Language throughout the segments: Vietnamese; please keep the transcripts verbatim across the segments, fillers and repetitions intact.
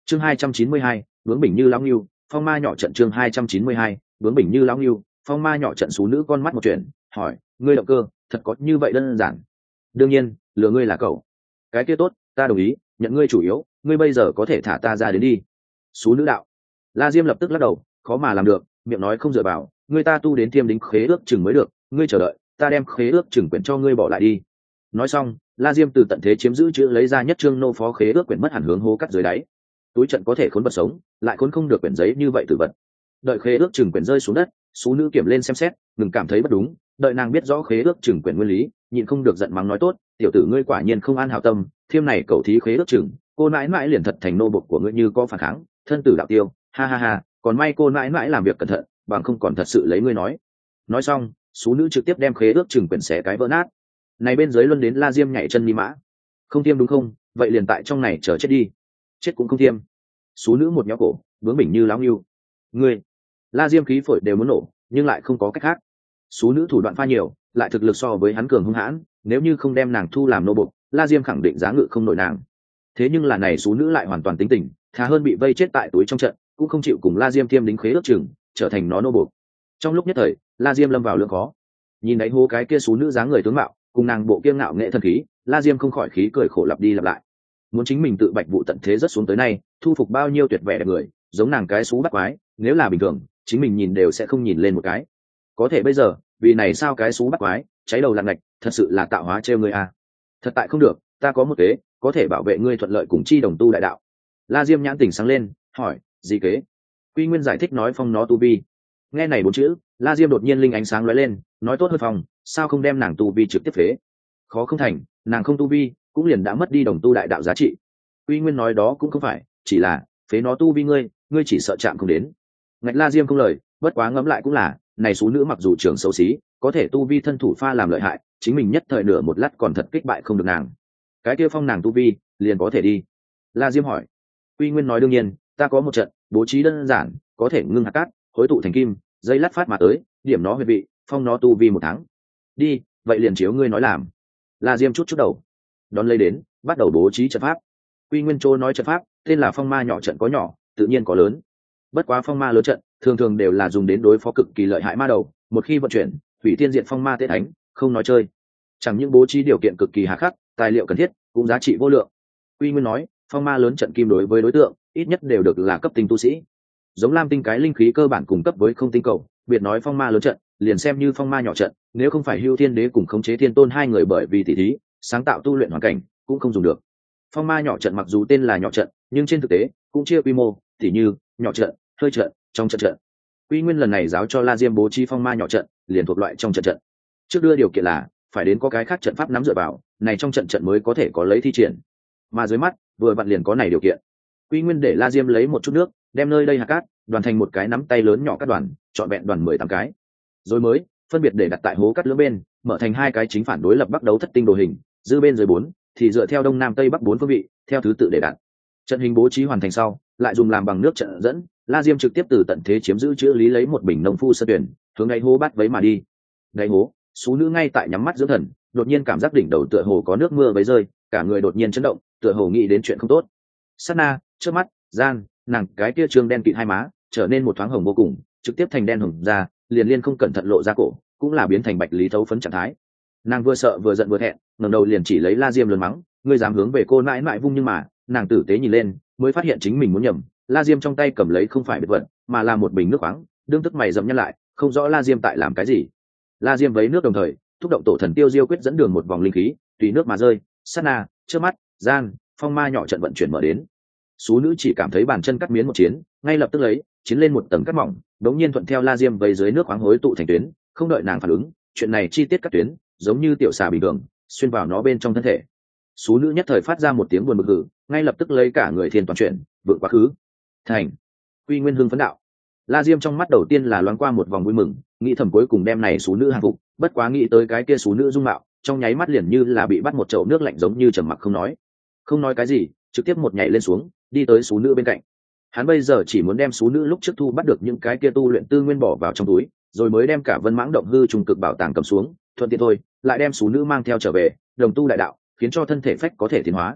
chương hai trăm chín mươi hai, bướng bỉnh như lão ngưu, phong ma nhỏ trận. Chương hai trăm chín mươi hai, bướng bỉnh như lão ngưu, phong ma nhỏ trận. Sú nữ con mắt một chuyện, hỏi, ngươi động cơ thật có như vậy đơn giản? Đương nhiên, lừa ngươi là cậu. Cái kia tốt, ta đồng ý, nhận ngươi chủ yếu, ngươi bây giờ có thể thả ta ra đến đi. Sú nữ đạo. La Diêm lập tức lắc đầu, khó mà làm được, miệng nói không dựa vào, ngươi ta tu đến thiêm đính khế ước chừng mới được, ngươi chờ đợi, ta đem khế ước chừng quyển cho ngươi bỏ lại đi. Nói xong, La Diêm từ tận thế chiếm giữ chữ lấy ra nhất trương nô phó khế ước quyển mất hẳn hướng hố cắt dưới đáy. Túi trận có thể khốn vật sống, lại khốn không được quyển giấy như vậy tử vật. Đợi khế ước chừng quyển rơi xuống đất, Sú nữ kiểm lên xem xét, ngừng cảm thấy bất đúng, đợi nàng biết rõ khế ước chừng quyển nguyên lý, nhịn không được giận mắng nói tốt, tiểu tử ngươi quả nhiên không an hảo tâm, thiêm này cậu thí khế ước chừng, cô nãi nãi liền thật thành nô bộc của ngươi như có phản kháng, thân tử đạo tiêu, ha ha ha, còn may cô nãi nãi làm việc cẩn thận, bằng không còn thật sự lấy ngươi nói. Nói xong, Sú nữ trực tiếp đem khế ước chừng quyển xé cái vỡ nát. Này bên dưới luân đến La Diêm nhảy chân mi mã. Không tiêm đúng không? Vậy liền tại trong này chờ chết đi. Chết cũng không tiêm. Sú nữ một nhó cổ, bướng bỉnh như láo nghiêu. Ngươi. La Diêm khí phổi đều muốn nổ, nhưng lại không có cách khác. Sú nữ thủ đoạn pha nhiều, lại thực lực so với hắn cường hung hãn, nếu như không đem nàng thu làm nô bộc, La Diêm khẳng định giá ngự không nổi nàng. Thế nhưng là này sú nữ lại hoàn toàn tính tình, thà hơn bị vây chết tại túi trong trận, cũng không chịu cùng La Diêm tiêm đính khế ước chừng, trở thành nó nô bộc. Trong lúc nhất thời, La Diêm lâm vào lưỡng khó. Nhìn đáy hố cái kia sú nữ dáng người tướng mạo, cùng nàng bộ kiêng ngạo nghệ thần khí, La Diêm không khỏi khí cười khổ lặp đi lặp lại. Muốn chính mình tự bạch vụ tận thế rất xuống tới nay, thu phục bao nhiêu tuyệt vẻ đẹp người, giống nàng cái sú bắt quái, nếu là bình thường, chính mình nhìn đều sẽ không nhìn lên một cái. Có thể bây giờ, vì này sao cái sú bắt quái, cháy đầu lặn ngạch, thật sự là tạo hóa trêu ngươi à? Thật tại không được, ta có một kế, có thể bảo vệ ngươi thuận lợi cùng chi đồng tu đại đạo. La Diêm nhãn tỉnh sáng lên, hỏi, gì kế? Quy Nguyên giải thích nói phong nó tu vi. Nghe này bốn chữ, La Diêm đột nhiên linh ánh sáng lóe lên, nói tốt hơn phòng, sao không đem nàng tu vi trực tiếp phế? Khó không thành, nàng không tu vi, cũng liền đã mất đi đồng tu đại đạo giá trị. Quy Nguyên nói đó cũng không phải, chỉ là phế nó tu vi ngươi, ngươi chỉ sợ chạm không đến. Ngạch La Diêm không lời, bất quá ngẫm lại cũng là, này số nữ mặc dù trưởng xấu xí, có thể tu vi thân thủ pha làm lợi hại, chính mình nhất thời nửa một lát còn thật kích bại không được nàng. Cái kia phong nàng tu vi, liền có thể đi. La Diêm hỏi. Quy Nguyên nói đương nhiên, ta có một trận, bố trí đơn giản, có thể ngưng hạt cát, hối tụ thành kim, dây lát phát mà tới, điểm nó huyệt vị, phong nó tu vi một tháng. Đi, vậy liền chiếu ngươi nói làm. La Diêm chút chút đầu, đón lấy đến, bắt đầu bố trí trận pháp. Quy Nguyên Châu nói trận pháp, tên là phong ma nhỏ trận có nhỏ, tự nhiên có lớn. Bất quá phong ma lớn trận, thường thường đều là dùng đến đối phó cực kỳ lợi hại ma đầu, một khi vận chuyển, hủy tiên diện phong ma tế thánh, không nói chơi. Chẳng những bố trí điều kiện cực kỳ hà khắc, tài liệu cần thiết cũng giá trị vô lượng. Quy Nguyên nói, phong ma lớn trận kim đối với đối tượng, ít nhất đều được là cấp tinh tu sĩ. Giống lam tinh cái linh khí cơ bản cùng cấp với không tinh cầu, biệt nói phong ma lớn trận, liền xem như phong ma nhỏ trận, nếu không phải Hưu Thiên Đế cùng khống chế Thiên Tôn hai người bởi vì tỷ thí, sáng tạo tu luyện hoàn cảnh, cũng không dùng được. Phong ma nhỏ trận mặc dù tên là nhỏ trận, nhưng trên thực tế cũng chia quy mô, tỉ như nhỏ trận, hơi trận, trong trận trận. Quy Nguyên lần này giáo cho La Diêm bố trí phong ma nhỏ trận, liền thuộc loại trong trận trận. Trước đưa điều kiện là phải đến có cái khác trận pháp nắm dựa vào, này trong trận trận mới có thể có lấy thi triển. Mà dưới mắt, vừa vặn liền có này điều kiện. Quy Nguyên để La Diêm lấy một chút nước, đem nơi đây hạt cát, đoàn thành một cái nắm tay lớn nhỏ các đoàn, chọn vẹn đoàn mười tám cái. Rồi mới phân biệt để đặt tại hố cắt lưỡng bên, mở thành hai cái chính phản đối lập bắt đấu thất tinh đồ hình, dư bên dưới bốn thì dựa theo đông nam tây bắc bốn phương vị, theo thứ tự để đặt. Trận hình bố trí hoàn thành sau, lại dùng làm bằng nước trận dẫn, La Diêm trực tiếp từ tận thế chiếm giữ chữa lý lấy một bình nông phu sơ tuyển, hướng đáy hố bắt vấy mà đi. Đáy hố, sú nữ ngay tại nhắm mắt dưỡng thần, đột nhiên cảm giác đỉnh đầu tựa hồ có nước mưa vấy rơi, cả người đột nhiên chấn động, tựa hồ nghĩ đến chuyện không tốt. Sát na, trước mắt, gian, nàng cái kia trương đen kịt hai má, trở nên một thoáng hồng vô cùng, trực tiếp thành đen hồng ra, liền liên không cẩn thận lộ ra cổ, cũng là biến thành bạch lý thấu phấn trạng thái. Nàng vừa sợ vừa giận vừa thẹn, ngẩng đầu liền chỉ lấy La Diêm lớn mắng, ngươi dám hướng về cô nãi nãi vung, nhưng mà nàng tử tế nhìn lên, mới phát hiện chính mình muốn nhầm. La Diêm trong tay cầm lấy không phải biệt vật, mà là một bình nước khoáng, đương tức mày dậm nhăn lại, không rõ La Diêm tại làm cái gì. La Diêm vấy nước đồng thời, thúc động tổ thần tiêu diêu quyết dẫn đường một vòng linh khí, tùy nước mà rơi, sát na, trước mắt, gian, phong ma nhỏ trận vận chuyển mở đến. Sú nữ chỉ cảm thấy bàn chân cắt miến một chiến, ngay lập tức lấy chiến lên một tầng cắt mỏng, đống nhiên thuận theo La Diêm vây dưới nước khoáng hối tụ thành tuyến, không đợi nàng phản ứng, chuyện này chi tiết cắt tuyến, giống như tiểu xà bình thường, xuyên vào nó bên trong thân thể. Sú nữ nhất thời phát ra một tiếng buồn bực hử, ngay lập tức lấy cả người thiên toàn chuyển, vượt quá khứ. Thành. Quy Nguyên hưng phấn đạo. La Diêm trong mắt đầu tiên là loáng qua một vòng vui mừng, nghĩ thầm cuối cùng đem này sú nữ hàng phục, bất quá nghĩ tới cái kia sú nữ dung mạo, trong nháy mắt liền như là bị bắt một chậu nước lạnh giống như trầm mặc không nói. Không nói cái gì, trực tiếp một nhảy lên xuống, đi tới sú nữ bên cạnh. Hắn bây giờ chỉ muốn đem sú nữ lúc trước thu bắt được những cái kia tu luyện tư nguyên bỏ vào trong túi, rồi mới đem cả Vân Mãng động hư trùng cực bảo tàng cầm xuống, thuận tiện thôi, lại đem sú nữ mang theo trở về, đồng tu đại đạo, khiến cho thân thể phách có thể tiến hóa.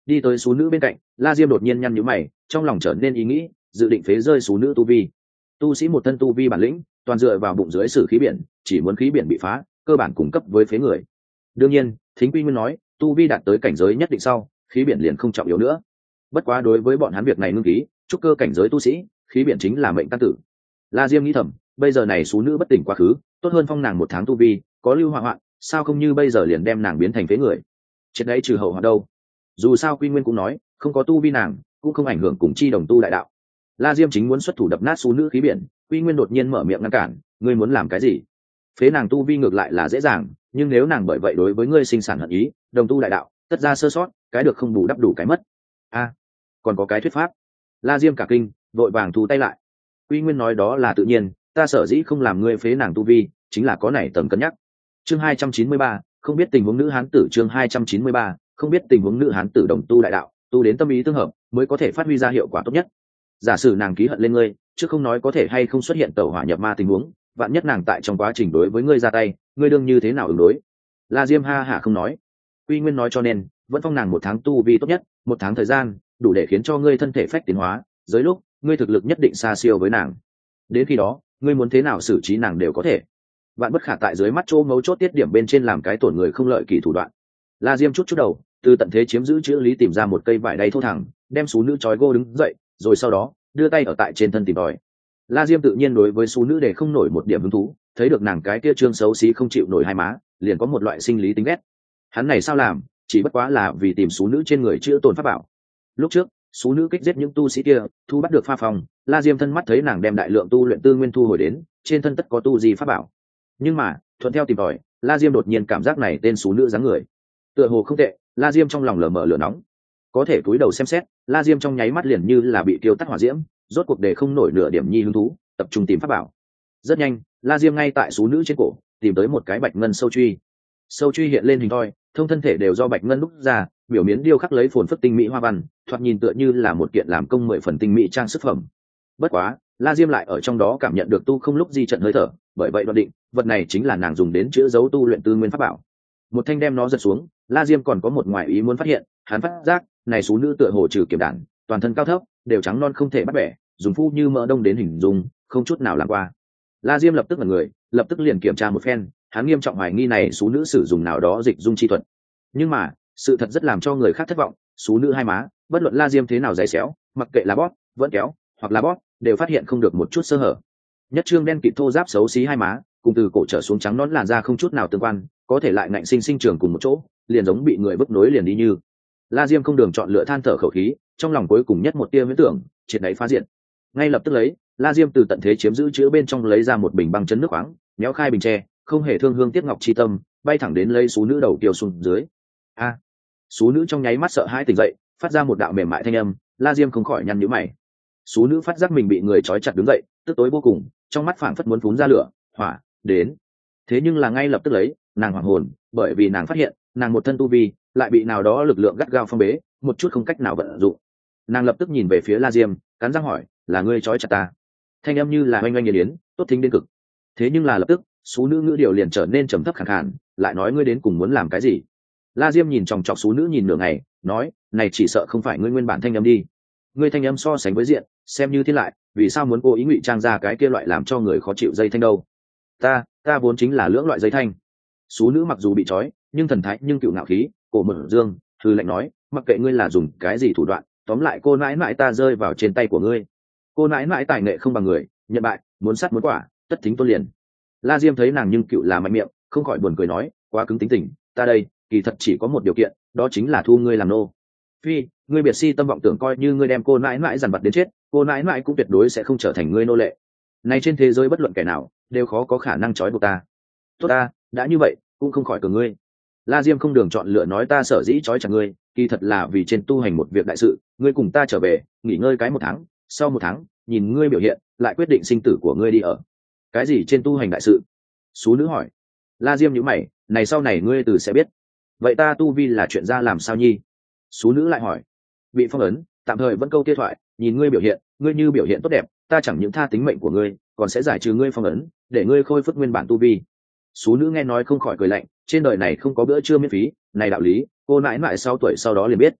đi tới xú nữ bên cạnh, La Diêm đột nhiên nhăn nhíu mày, trong lòng trở nên ý nghĩ, dự định phế rơi xú nữ tu vi. Tu sĩ một thân tu vi bản lĩnh, toàn dựa vào bụng dưới sử khí biển, chỉ muốn khí biển bị phá, cơ bản cung cấp với phế người. Đương nhiên, Thính Quy Nguyên nói, tu vi đạt tới cảnh giới nhất định sau, khí biển liền không trọng yếu nữa. Bất quá đối với bọn hắn việc này ngưng ký, trúc cơ cảnh giới tu sĩ, khí biển chính là mệnh căn tử. La Diêm nghĩ thầm, bây giờ này xú nữ bất tỉnh quá khứ, tốt hơn phong nàng một tháng tu vi, có lưu hỏa hoạn, sao không như bây giờ liền đem nàng biến thành phế người. Chết đấy trừ hậu hoạn đâu. Dù sao Quy Nguyên cũng nói, không có tu vi nàng, cũng không ảnh hưởng cùng chi đồng tu đại đạo. La Diêm chính muốn xuất thủ đập nát xú nữ khí biển, Quy Nguyên đột nhiên mở miệng ngăn cản, ngươi muốn làm cái gì? Phế nàng tu vi ngược lại là dễ dàng, nhưng nếu nàng bởi vậy đối với ngươi sinh sản hận ý, đồng tu đại đạo, tất ra sơ sót, cái được không bù đắp đủ cái mất. A, còn có cái thuyết pháp. La Diêm cả kinh, vội vàng thu tay lại. Quy Nguyên nói đó là tự nhiên, ta sở dĩ không làm ngươi phế nàng tu vi, chính là có này tầm cân nhắc. Chương hai trăm chín mươi ba, không biết tình huống nữ hán tử chương hai trăm chín mươi ba, không biết tình huống nữ hán tử đồng tu đại đạo, tu đến tâm ý tương hợp, mới có thể phát huy ra hiệu quả tốt nhất. Giả sử nàng ký hận lên ngươi, chứ không nói có thể hay không xuất hiện tẩu hỏa nhập ma tình huống, vạn nhất nàng tại trong quá trình đối với ngươi ra tay, ngươi đương như thế nào ứng đối? La Diêm ha hả không nói. Quy Nguyên nói cho nên, vẫn phong nàng một tháng tu vi tốt nhất, một tháng thời gian, đủ để khiến cho ngươi thân thể phách tiến hóa, dưới lúc, ngươi thực lực nhất định xa siêu với nàng. Đến khi đó, ngươi muốn thế nào xử trí nàng đều có thể. Vạn bất khả tại dưới mắt chỗ mấu chốt tiết điểm bên trên làm cái tổn người không lợi kỳ thủ đoạn. La Diêm chút chút đầu, từ tận thế chiếm giữ chữ lý tìm ra một cây vải đay thô thẳng, đem xú nữ trói gô đứng dậy, rồi sau đó đưa tay ở tại trên thân tìm tòi. La Diêm tự nhiên đối với xú nữ để không nổi một điểm hứng thú, thấy được nàng cái kia trương xấu xí không chịu nổi hai má, liền có một loại sinh lý tính ghét. Hắn này sao làm, chỉ bất quá là vì tìm xú nữ trên người chữa tổn pháp bảo. Lúc trước, xú nữ kích giết những tu sĩ kia, thu bắt được pha phòng, La Diêm thân mắt thấy nàng đem đại lượng tu luyện tư nguyên thu hồi đến, trên thân tất có tu gì pháp bảo. Nhưng mà, thuận theo tìm tòi, La Diêm đột nhiên cảm giác này tên xú nữ dáng người, tựa hồ không tệ. La Diêm trong lòng lờ mờ lửa nóng, có thể cúi đầu xem xét, La Diêm trong nháy mắt liền như là bị tiêu tắt hỏa diễm, rốt cuộc để không nổi nửa điểm nhi hứng thú, tập trung tìm pháp bảo. Rất nhanh, La Diêm ngay tại xú nữ trên cổ tìm tới một cái bạch ngân sâu truy. Sâu truy hiện lên hình thoi, thông thân thể đều do bạch ngân đúc ra, biểu miến điêu khắc lấy phồn phất tinh mỹ hoa văn, thoạt nhìn tựa như là một kiện làm công mười phần tinh mỹ trang sức phẩm. Bất quá, La Diêm lại ở trong đó cảm nhận được tu không lúc di trận hơi thở, bởi vậy đoán định, vật này chính là nàng dùng đến chữa dấu tu luyện tư nguyên pháp bảo. Một thanh đem nó giật xuống, La Diêm còn có một ngoại ý muốn phát hiện, hắn phát giác, này số nữ tựa hồ trừ kiểm đản, toàn thân cao thấp, đều trắng non không thể bắt bẻ, dùng phu như mỡ đông đến hình dung, không chút nào làm qua. La Diêm lập tức là người, lập tức liền kiểm tra một phen, hắn nghiêm trọng hoài nghi này số nữ sử dụng nào đó dịch dung chi thuật. Nhưng mà, sự thật rất làm cho người khác thất vọng, số nữ hai má, bất luận La Diêm thế nào dày xéo, mặc kệ là bóp, vẫn kéo, hoặc là bóp, đều phát hiện không được một chút sơ hở. Nhất trương đen kịt thô ráp xấu xí hai má, cùng từ cổ trở xuống trắng nõn làn da không chút nào tương quan, có thể lại ngạnh sinh sinh trường cùng một chỗ, liền giống bị người vứt nối liền đi như. La Diêm không đường chọn lựa than thở khẩu khí, trong lòng cuối cùng nhất một tia huyễn tưởng, triệt đáy phá diện. Ngay lập tức lấy, La Diêm từ tận thế chiếm giữ chứa bên trong lấy ra một bình băng chấn nước khoáng, méo khai bình tre, không hề thương hương tiếc ngọc chi tâm, bay thẳng đến lấy sú nữ đầu kiều xuống dưới. A! À, sú nữ trong nháy mắt sợ hãi tỉnh dậy, phát ra một đạo mềm mại thanh âm, La Diêm không khỏi nhăn nhíu mày. Sú nữ phát giác mình bị người trói chặt đứng dậy, tức tối vô cùng, trong mắt phảng phất muốn phún ra lửa, hỏa, đến. Thế nhưng là ngay lập tức lấy, nàng hoảng hồn, bởi vì nàng phát hiện, nàng một thân tu vi, lại bị nào đó lực lượng gắt gao phong bế, một chút không cách nào vận dụng. Nàng lập tức nhìn về phía La Diêm, cắn răng hỏi, là ngươi trói chặt ta? Thanh âm như là oanh oanh nghiền yến, tốt thính đến cực. Thế nhưng là lập tức, sú nữ ngữ điệu liền trở nên trầm thấp khàn khàn, lại nói ngươi đến cùng muốn làm cái gì? La Diêm nhìn chòng chọc sú nữ nhìn nửa ngày, nói, này chỉ sợ không phải ngươi nguyên bản thanh âm đi. Ngươi thanh âm so sánh với diện, xem như thế lại, vì sao muốn cố ý ngụy trang ra cái kia loại làm cho người khó chịu dây thanh đâu? Ta, ta vốn chính là lưỡng loại dây thanh. Sú nữ mặc dù bị trói, nhưng thần thái nhưng cựu ngạo khí, cổ mở dương, hư lệnh nói, mặc kệ ngươi là dùng cái gì thủ đoạn, tóm lại cô nãi nãi ta rơi vào trên tay của ngươi. Cô nãi nãi tài nghệ không bằng người, nhận bại, muốn sát muốn quả, tất thính tôn liền. La Diêm thấy nàng nhưng cựu là mạnh miệng, không khỏi buồn cười nói, quá cứng tính tình, ta đây, kỳ thật chỉ có một điều kiện, đó chính là thu ngươi làm nô. Phi, ngươi biệt si tâm vọng tưởng coi như ngươi đem cô nãi nãi dằn vặt đến chết, cô nãi nãi cũng tuyệt đối sẽ không trở thành ngươi nô lệ. Này trên thế giới bất luận kẻ nào, đều khó có khả năng trói buộc ta. Tốt ta, đã như vậy, cũng không khỏi cửa ngươi. La Diêm không đường chọn lựa nói ta sở dĩ trói chặt ngươi, kỳ thật là vì trên tu hành một việc đại sự, ngươi cùng ta trở về, nghỉ ngơi cái một tháng, sau một tháng, nhìn ngươi biểu hiện, lại quyết định sinh tử của ngươi đi ở. Cái gì trên tu hành đại sự? Sú nữ hỏi. La Diêm nhíu mày, này sau này ngươi từ sẽ biết. Vậy ta tu vi là chuyện ra làm sao nhi? Sú nữ lại hỏi. Bị phong ấn, tạm thời vẫn câu kia thoại, nhìn ngươi biểu hiện, ngươi như biểu hiện tốt đẹp, ta chẳng những tha tính mệnh của ngươi, còn sẽ giải trừ ngươi phong ấn, để ngươi khôi phục nguyên bản tu vi. Sú nữ nghe nói không khỏi cười lạnh, trên đời này không có bữa trưa miễn phí, này đạo lý, cô nãi nãi sau tuổi sau đó liền biết.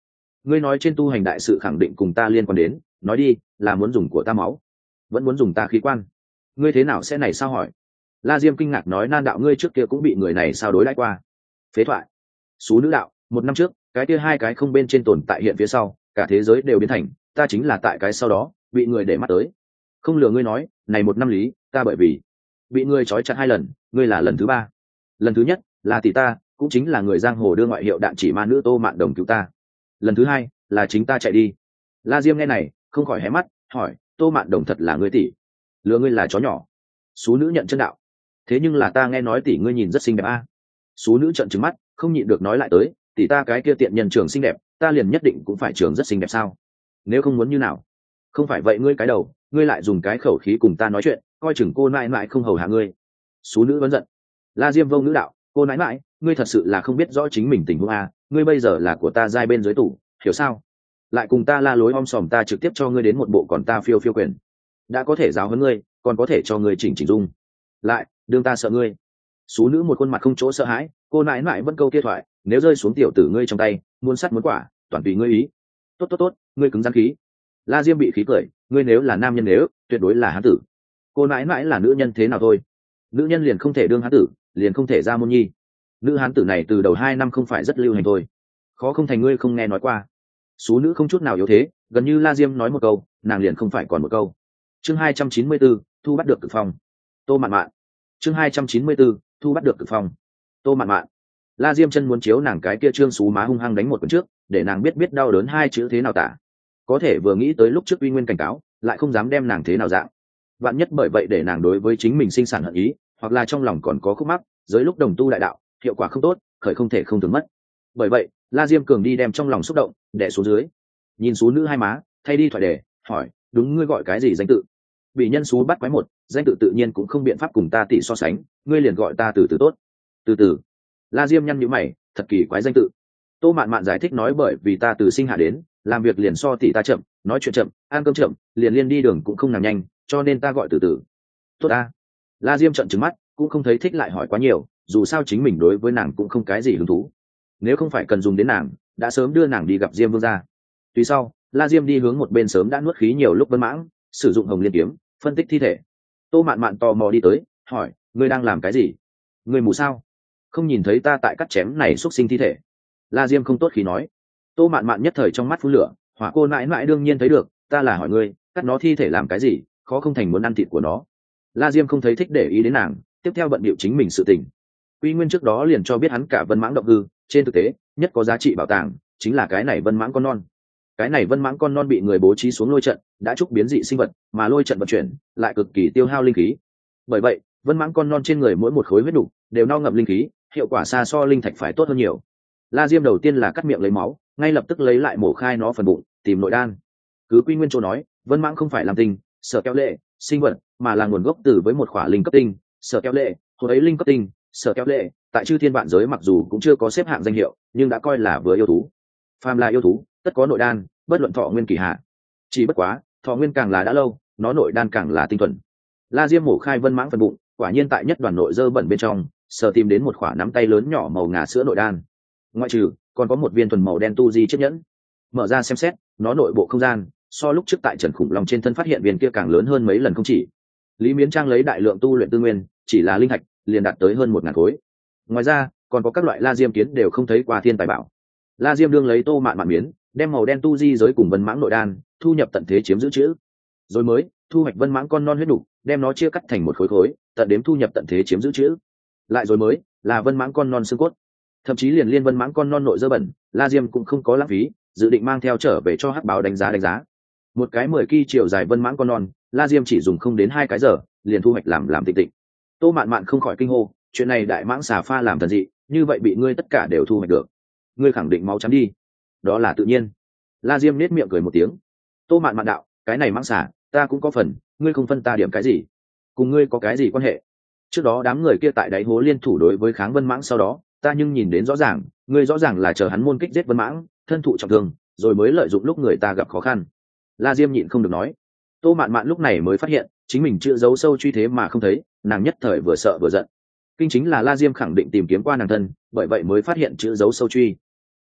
ngươi nói trên tu hành đại sự khẳng định cùng ta liên quan đến, nói đi, là muốn dùng của ta máu vẫn muốn dùng ta khí quan, ngươi thế nào sẽ này sao hỏi. La Diêm kinh ngạc nói, nan đạo ngươi trước kia cũng bị người này sao đối đãi qua. Phế thoại. Sú nữ đạo, một năm trước cái kia hai cái không bên trên tồn tại hiện phía sau, cả thế giới đều biến thành, ta chính là tại cái sau đó bị người để mắt tới. Không lừa ngươi nói, này một năm lý ta bởi vì bị người trói chặt hai lần, ngươi là lần thứ ba. Lần thứ nhất là tỷ ta, cũng chính là người giang hồ đưa ngoại hiệu đạn chỉ ma nữ Tô Mạn Đồng cứu ta. Lần thứ hai là chính ta chạy đi. La Diêm nghe này không khỏi hé mắt hỏi, Tô Mạn Đồng thật là ngươi tỷ? Lừa ngươi là chó nhỏ. Sú nữ nhận chân đạo, thế nhưng là ta nghe nói tỷ ngươi nhìn rất xinh đẹp a. À. Sú nữ trợn trừng mắt không nhịn được nói lại tới, tỷ ta cái kia tiện nhân trường xinh đẹp, ta liền nhất định cũng phải trường rất xinh đẹp sao? Nếu không muốn như nào? Không phải vậy ngươi cái đầu, ngươi lại dùng cái khẩu khí cùng ta nói chuyện, coi chừng cô nãi nãi không hầu hạ ngươi. Sú nữ vẫn giận. La Diêm vô ngữ đạo, cô nãi nãi, ngươi thật sự là không biết rõ chính mình tình huống a, ngươi bây giờ là của ta giai bên dưới tủ, hiểu sao? Lại cùng ta la lối om sòm, ta trực tiếp cho ngươi đến một bộ còn ta phiêu phiêu quyền. Đã có thể giáo huấn ngươi, còn có thể cho ngươi chỉnh chỉnh dung. Lại, đương ta sợ ngươi. Sú nữ một khuôn mặt không chỗ sợ hãi, cô nãi nãi vẫn câu kia thoại, nếu rơi xuống tiểu tử ngươi trong tay, muốn sắt muốn quả, toàn tùy ngươi ý. Tốt tốt tốt, ngươi cứng rắn khí. La Diêm bị khí cười, ngươi nếu là nam nhân nếu, tuyệt đối là hán tử. Cô nãi nãi là nữ nhân thế nào thôi? Nữ nhân liền không thể đương hán tử, liền không thể ra môn nhi. Nữ hán tử này từ đầu hai năm không phải rất lưu hành thôi. Khó không thành ngươi không nghe nói qua. Sú nữ không chút nào yếu thế, gần như La Diêm nói một câu, nàng liền không phải còn một câu. Chương hai trăm chín mươi 4, thu bắt được Cực Phong. Tô Mạn Mạn. Chương hai trăm chín mươi 4, thu bắt được Cực Phong. Tô Mạn Mạn. La Diêm chân muốn chiếu nàng cái kia trương xú má hung hăng đánh một quyền trước, để nàng biết biết đau đớn hai chữ thế nào tả. Có thể vừa nghĩ tới lúc trước uy nguyên cảnh cáo, lại không dám đem nàng thế nào dạng. Vạn nhất bởi vậy để nàng đối với chính mình sinh sản hận ý, hoặc là trong lòng còn có khúc mắc, dưới lúc đồng tu đại đạo, hiệu quả không tốt, khởi không thể không thường mất. Bởi vậy, La Diêm cường đi đem trong lòng xúc động đè xuống dưới. Nhìn số nữ hai má, thay đi thoại đề, hỏi, đúng ngươi gọi cái gì danh tự? Bị nhân số bắt quái một, danh tự tự nhiên cũng không biện pháp cùng ta tỷ so sánh, ngươi liền gọi ta từ từ tốt. Từ từ. La Diêm nhăn nhíu mày, thật kỳ quái danh tự. Tô Mạn Mạn giải thích nói, bởi vì ta từ sinh hạ đến, làm việc liền so tỷ ta chậm, nói chuyện chậm, ăn cơm chậm, liền liên đi đường cũng không làm nhanh, cho nên ta gọi từ từ. Tốt ta. La Diêm trợn trừng mắt, cũng không thấy thích lại hỏi quá nhiều, dù sao chính mình đối với nàng cũng không cái gì hứng thú. Nếu không phải cần dùng đến nàng, đã sớm đưa nàng đi gặp Diêm Vương gia. Tuy sau, La Diêm đi hướng một bên sớm đã nuốt khí nhiều lúc Vân Mãng, sử dụng Hồng Liên kiếm phân tích thi thể. Tô Mạn Mạn tò mò đi tới, hỏi, ngươi đang làm cái gì? Ngươi mù sao? Không nhìn thấy ta tại cắt chém này xúc sinh thi thể? La Diêm không tốt khí nói. Tô Mạn Mạn nhất thời trong mắt phun lửa, hỏa cô nãi nãi đương nhiên thấy được, ta là hỏi ngươi, cắt nó thi thể làm cái gì, khó không thành muốn ăn thịt của nó. La Diêm không thấy thích để ý đến nàng, tiếp theo bận bịu chính mình sự tình. Quy Nguyên trước đó liền cho biết hắn cả Vân Mãng động hư, trên thực tế, nhất có giá trị bảo tàng chính là cái này Vân Mãng con non. Cái này Vân Mãng con non bị người bố trí xuống lôi trận, đã trúc biến dị sinh vật, mà lôi trận vận chuyển lại cực kỳ tiêu hao linh khí. Bởi vậy, Vân Mãng con non trên người mỗi một khối huyết đủ đều no ngậm linh khí, hiệu quả xa so linh thạch phải tốt hơn nhiều. La Diêm đầu tiên là cắt miệng lấy máu, ngay lập tức lấy lại mổ khai nó phần bụng, tìm nội đan. Cứ Quy Nguyên Châu nói, Vân Mãng không phải làm tinh, sở kéo lệ, sinh vật, mà là nguồn gốc từ với một khỏa linh cấp tinh, sở kéo lệ, hồi ấy linh cấp tinh, sở kéo lệ, tại chư thiên vạn giới mặc dù cũng chưa có xếp hạng danh hiệu, nhưng đã coi là vừa yêu thú. Phàm là yêu thú, tất có nội đan, bất luận thọ nguyên kỳ hạ. Chỉ bất quá, thọ nguyên càng là đã lâu, nó nội đan càng là tinh thuần. La Diêm mổ khai Vân Mãng phần bụng, quả nhiên tại nhất đoàn nội dơ bẩn bên trong, sở tìm đến một khỏa nắm tay lớn nhỏ màu ngà sữa nội đan. Ngoại trừ, còn có một viên thuần màu đen tu di chiếc nhẫn. Mở ra xem xét, nó nội bộ không gian so lúc trước tại Trần Khủng Long trên thân phát hiện viên kia càng lớn hơn mấy lần không chỉ. Lý Miến Trang lấy đại lượng tu luyện tư nguyên, chỉ là linh thạch liền đạt tới hơn một ngàn khối. Ngoài ra, còn có các loại La Diêm kiến đều không thấy qua thiên tài bảo. La Diêm đương lấy Tô Mạn Mạn miến, đem màu đen tu di giới cùng Vân Mãng nội đan thu nhập tận thế chiếm giữ chữ, rồi mới thu hoạch Vân Mãng con non huyết đủ, đem nó chia cắt thành một khối khối, tận đếm thu nhập tận thế chiếm giữ chữ. Lại rồi mới là Vân Mãng con non xương cốt, thậm chí liền liên Vân Mãng con non nội dơ bẩn, La Diêm cũng không có lãng phí, dự định mang theo trở về cho Hắc Báo đánh giá đánh giá. Một cái mười ki chiều dài Vân Mãng con non, La Diêm chỉ dùng không đến hai cái giờ, liền thu hoạch làm làm tịnh tịnh. Tô Mạn Mạn không khỏi kinh hô, chuyện này đại mãng xà pha làm thần dị, như vậy bị ngươi tất cả đều thu hoạch được, ngươi khẳng định máu chấm đi. Đó là tự nhiên. La Diêm nết miệng cười một tiếng. Tô Mạn Mạn đạo, cái này mãng xà, ta cũng có phần, ngươi không phân ta điểm cái gì, cùng ngươi có cái gì quan hệ? Trước đó đám người kia tại đáy hố liên thủ đối với kháng Vân Mãng, sau đó ta nhưng nhìn đến rõ ràng, ngươi rõ ràng là chờ hắn môn kích giết Vân Mãng, thân thụ trọng thương, rồi mới lợi dụng lúc người ta gặp khó khăn. La Diêm nhịn không được nói. Tô Mạn Mạn lúc này mới phát hiện chính mình chưa giấu sâu truy thế mà không thấy, nàng nhất thời vừa sợ vừa giận. Kinh chính là La Diêm khẳng định tìm kiếm qua nàng thân, bởi vậy mới phát hiện chữ giấu sâu truy.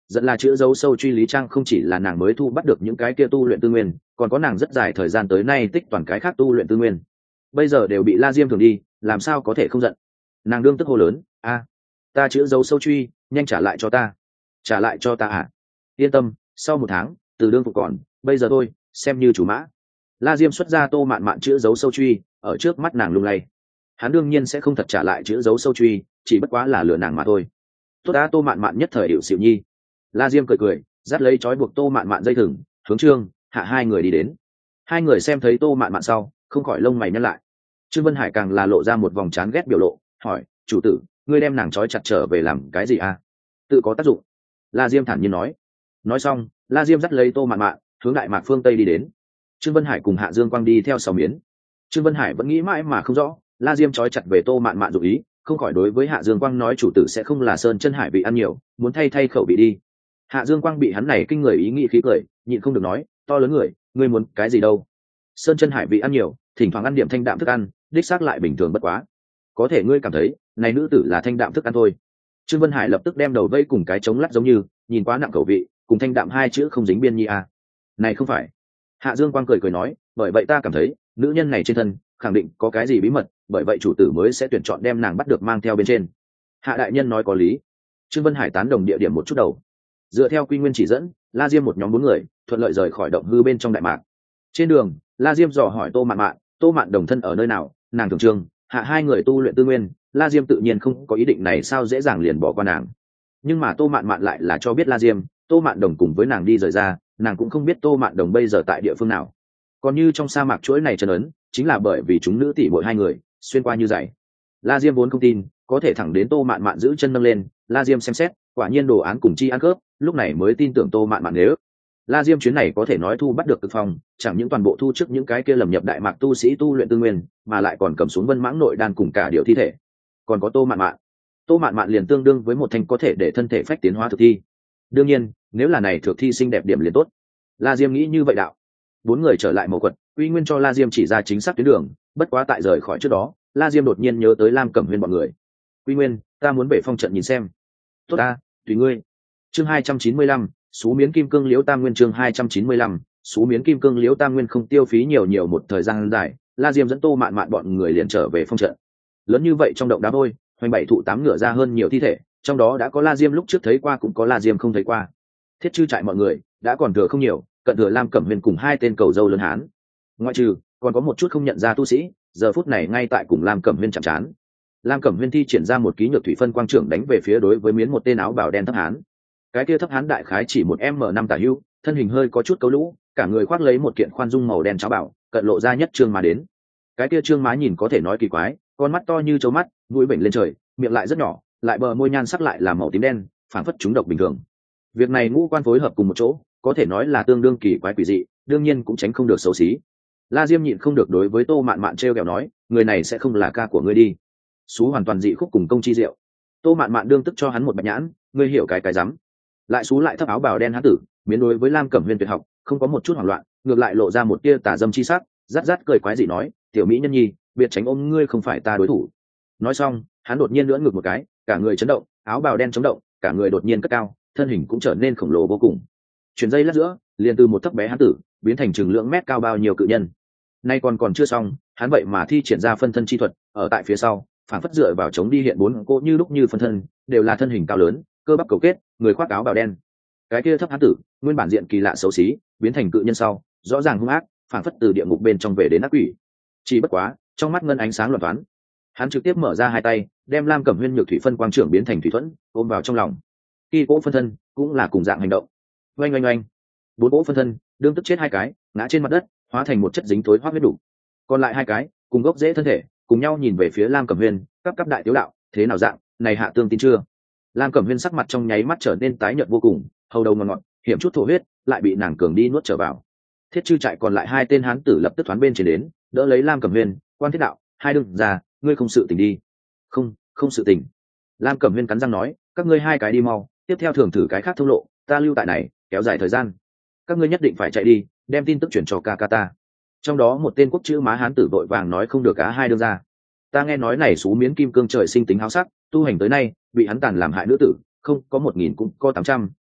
dẫn là chữ dấu sâu truy lý trang không chỉ là nàng mới thu bắt được những cái kia tu luyện tư nguyên, còn có nàng rất dài thời gian tới nay tích toàn cái khác tu luyện tư nguyên, bây giờ đều bị La Diêm thường đi, làm sao có thể không giận. Nàng đương tức hô lớn, a ta chữ dấu sâu truy, nhanh trả lại cho ta, trả lại cho ta à. Yên tâm, sau một tháng từ đương phục còn, bây giờ thôi xem như chủ mã. La Diêm xuất ra Tô Mạn Mạn chữ dấu sâu truy, ở trước mắt nàng lung lay. Hắn đương nhiên sẽ không thật trả lại chữ dấu sâu truy, chỉ bất quá là lừa nàng mà thôi. Tốt đã. Tô Mạn Mạn nhất thời hiệu xịu nhi. La Diêm cười cười, dắt lấy trói buộc Tô Mạn Mạn dây thừng, hướng Trương Hạ hai người đi đến. Hai người xem thấy Tô Mạn Mạn sau, không khỏi lông mày nhăn lại. Trương Vân Hải càng là lộ ra một vòng chán ghét biểu lộ, hỏi, chủ tử, ngươi đem nàng trói chặt trở về làm cái gì à? Tự có tác dụng. La Diêm thản nhiên nói. Nói xong, La Diêm dắt lấy Tô Mạn Mạn, hướng Đại Mạc phương Tây đi đến. Trương Vân Hải cùng Hạ Dương Quang đi theo sau miến. Trương Vân Hải vẫn nghĩ mãi mà không rõ, La Diêm trói chặt về Tô Mạn Mạn dụng ý, không khỏi đối với Hạ Dương Quang nói chủ tử sẽ không là Sơn Chân Hải bị ăn nhiều, muốn thay thay khẩu vị đi. Hạ Dương Quang bị hắn này kinh người ý nghĩ khí cười, nhịn không được nói, to lớn người, ngươi muốn cái gì đâu? Sơn Chân Hải bị ăn nhiều, thỉnh thoảng ăn điểm thanh đạm thức ăn, đích xác lại bình thường bất quá. Có thể ngươi cảm thấy, này nữ tử là thanh đạm thức ăn thôi. Trương Vân Hải lập tức đem đầu vây cùng cái chống lắc giống như, nhìn quá nặng khẩu vị, cùng thanh đạm hai chữ không dính biên nhi à. Này không phải. Hạ Dương Quang cười cười nói, bởi vậy ta cảm thấy, nữ nhân này trên thân khẳng định có cái gì bí mật, bởi vậy chủ tử mới sẽ tuyển chọn đem nàng bắt được mang theo bên trên. Hạ đại nhân nói có lý. Trương Vân Hải tán đồng địa điểm một chút đầu. Dựa theo quy nguyên chỉ dẫn, La Diêm một nhóm bốn người thuận lợi rời khỏi động hư bên trong Đại Mạc. Trên đường, La Diêm dò hỏi Tô Mạn Mạn, Tô Mạn đồng thân ở nơi nào, nàng thường trường Hạ hai người tu luyện tư nguyên, La Diêm tự nhiên không có ý định này sao dễ dàng liền bỏ qua nàng. Nhưng mà Tô Mạn Mạn lại là cho biết La Diêm, Tô Mạn đồng cùng với nàng đi rời ra, nàng cũng không biết Tô Mạn đồng bây giờ tại địa phương nào. Còn như trong sa mạc chuỗi này chân ấn, chính là bởi vì chúng nữ tỷ muội hai người xuyên qua như dày. La Diêm vốn không tin, có thể thẳng đến Tô Mạn Mạn giữ chân nâng lên, La Diêm xem xét, quả nhiên đồ án cùng chi ăn khớp, lúc này mới tin tưởng Tô Mạn Mạn nếu. La Diêm chuyến này có thể nói thu bắt được cực phong, chẳng những toàn bộ thu trước những cái kia lầm nhập Đại Mạc tu sĩ tu luyện tư nguyên, mà lại còn cầm xuống Vân Mãng nội đan cùng cả điều thi thể. Còn có Tô Mạn Mạn. Tô Mạn Mạn liền tương đương với một thanh có thể để thân thể phách tiến hóa thực thi. Đương nhiên, nếu là này thực thi xinh đẹp điểm liền tốt. La Diêm nghĩ như vậy đạo. Bốn người trở lại mộ quật, Uy Nguyên cho La Diêm chỉ ra chính xác tuyến đường, bất quá tại rời khỏi trước đó, La Diêm đột nhiên nhớ tới Lam Cẩm Huyên bọn người. Uy Nguyên, ta muốn về phong trận nhìn xem. Tốt ta, tùy ngươi. Chương hai trăm chín mươi lăm, Sú Miến Kim Cương Liễu Tam Nguyên. Chương hai trăm chín mươi lăm, Sú Miến Kim Cương Liễu Tam Nguyên. Không tiêu phí nhiều nhiều một thời gian dài, La Diêm dẫn Tô Mạn Mạn bọn người liền trở về phong trận. Lớn như vậy trong động đá vôi, hoành bảy thụ tám ngựa ra hơn nhiều thi thể, trong đó đã có La Diêm lúc trước thấy qua cũng có La Diêm không thấy qua. Thiết chư trại mọi người đã còn thừa không nhiều, cận thừa Lam Cẩm Huyên cùng hai tên cầu dâu lớn hán. Ngoại trừ, còn có một chút không nhận ra tu sĩ, giờ phút này ngay tại cùng Lam Cẩm Huyên chạm trán. Lam Cẩm Huyên thi triển ra một ký nhược thủy phân quang trưởng đánh về phía đối với miến một tên áo bào đen thấp hán. Cái kia thấp hán đại khái chỉ một m năm tả hữu, thân hình hơi có chút cấu lũ, cả người khoác lấy một kiện khoan dung màu đen cháo bảo, cận lộ ra nhất trương má đến. Cái kia trương má nhìn có thể nói kỳ quái, con mắt to như trâu mắt, mũi bệnh lên trời, miệng lại rất nhỏ, lại bờ môi nhan sắc lại là màu tím đen, phản phất chúng độc bình thường. Việc này ngũ quan phối hợp cùng một chỗ, có thể nói là tương đương kỳ quái quỷ dị, đương nhiên cũng tránh không được xấu xí. La Diêm nhịn không được đối với Tô Mạn Mạn trêu ghẹo nói, người này sẽ không là ca của ngươi đi. Sú hoàn toàn dị khúc cùng công chi diệu. Tô Mạn Mạn đương tức cho hắn một bạch nhãn, ngươi hiểu cái cái rắm. Lại Sú lại thấp áo bào đen hán tử, miến đối với Lam Cẩm Huyên tuyệt học, không có một chút hoảng loạn, ngược lại lộ ra một tia tà dâm chi sắc, rát rát cười quái dị nói, tiểu mỹ nhân nhi, biệt tránh ôm ngươi không phải ta đối thủ. Nói xong, hắn đột nhiên lưỡn ngược một cái, cả người chấn động, áo bào đen chấn động, cả người đột nhiên cất cao, thân hình cũng trở nên khổng lồ vô cùng. Chuyển dây lát giữa, liền từ một thấp bé hán tử biến thành chừng lượng mét cao bao nhiêu cự nhân. Nay còn còn chưa xong, hắn vậy mà thi triển ra phân thân chi thuật, ở tại phía sau, phản phất dựa vào chống đi hiện bốn cô như lúc như phân thân, đều là thân hình cao lớn, cơ bắp cầu kết, người khoác áo bào đen. Cái kia thấp hán tử, nguyên bản diện kỳ lạ xấu xí, biến thành cự nhân sau, rõ ràng hung ác, phản phất từ địa ngục bên trong về đến ác quỷ. Chỉ bất quá, trong mắt ngân ánh sáng loạn toán. Hắn trực tiếp mở ra hai tay, đem Lam Cẩm Huyên nhược thủy phân quang trưởng biến thành thủy thuẫn, ôm vào trong lòng. Khi cỗ phân thân cũng là cùng dạng hành động. Oanh oanh oanh, bốn cỗ phân thân đương tức chết hai cái, ngã trên mặt đất, hóa thành một chất dính tối hoác huyết đủ. Còn lại hai cái, cùng gốc rễ thân thể, cùng nhau nhìn về phía Lam Cẩm Huyên, cấp cấp đại tiểu đạo, thế nào dạng, này hạ tương tin chưa? Lam Cẩm Huyên sắc mặt trong nháy mắt trở nên tái nhợt vô cùng, hầu đầu ngọt ngọt, hiểm chút thổ huyết, lại bị nàng cường đi nuốt trở vào. Thiết chư trại còn lại hai tên hán tử lập tức thoán bên trên đến, đỡ lấy Lam Cẩm Huyên, quan thiết đạo, hai đừng ra, ngươi không sự tình đi. Không, không sự tình. Lam Cẩm Huyên cắn răng nói, các ngươi hai cái đi mau, tiếp theo thường thử cái khác thông lộ, ta lưu tại này, kéo dài thời gian. Các ngươi nhất định phải chạy đi, đem tin tức chuyển cho ca ca ta. Trong đó một tên quốc chữ má hán tử vội vàng nói không được cả hai đương ra. Ta nghe nói này Sú Miến Kim Cương trời sinh tính háo sắc, tu hành tới nay, bị hắn tàn làm hại nữ tử, không có một nghìn cũng có tám trăm,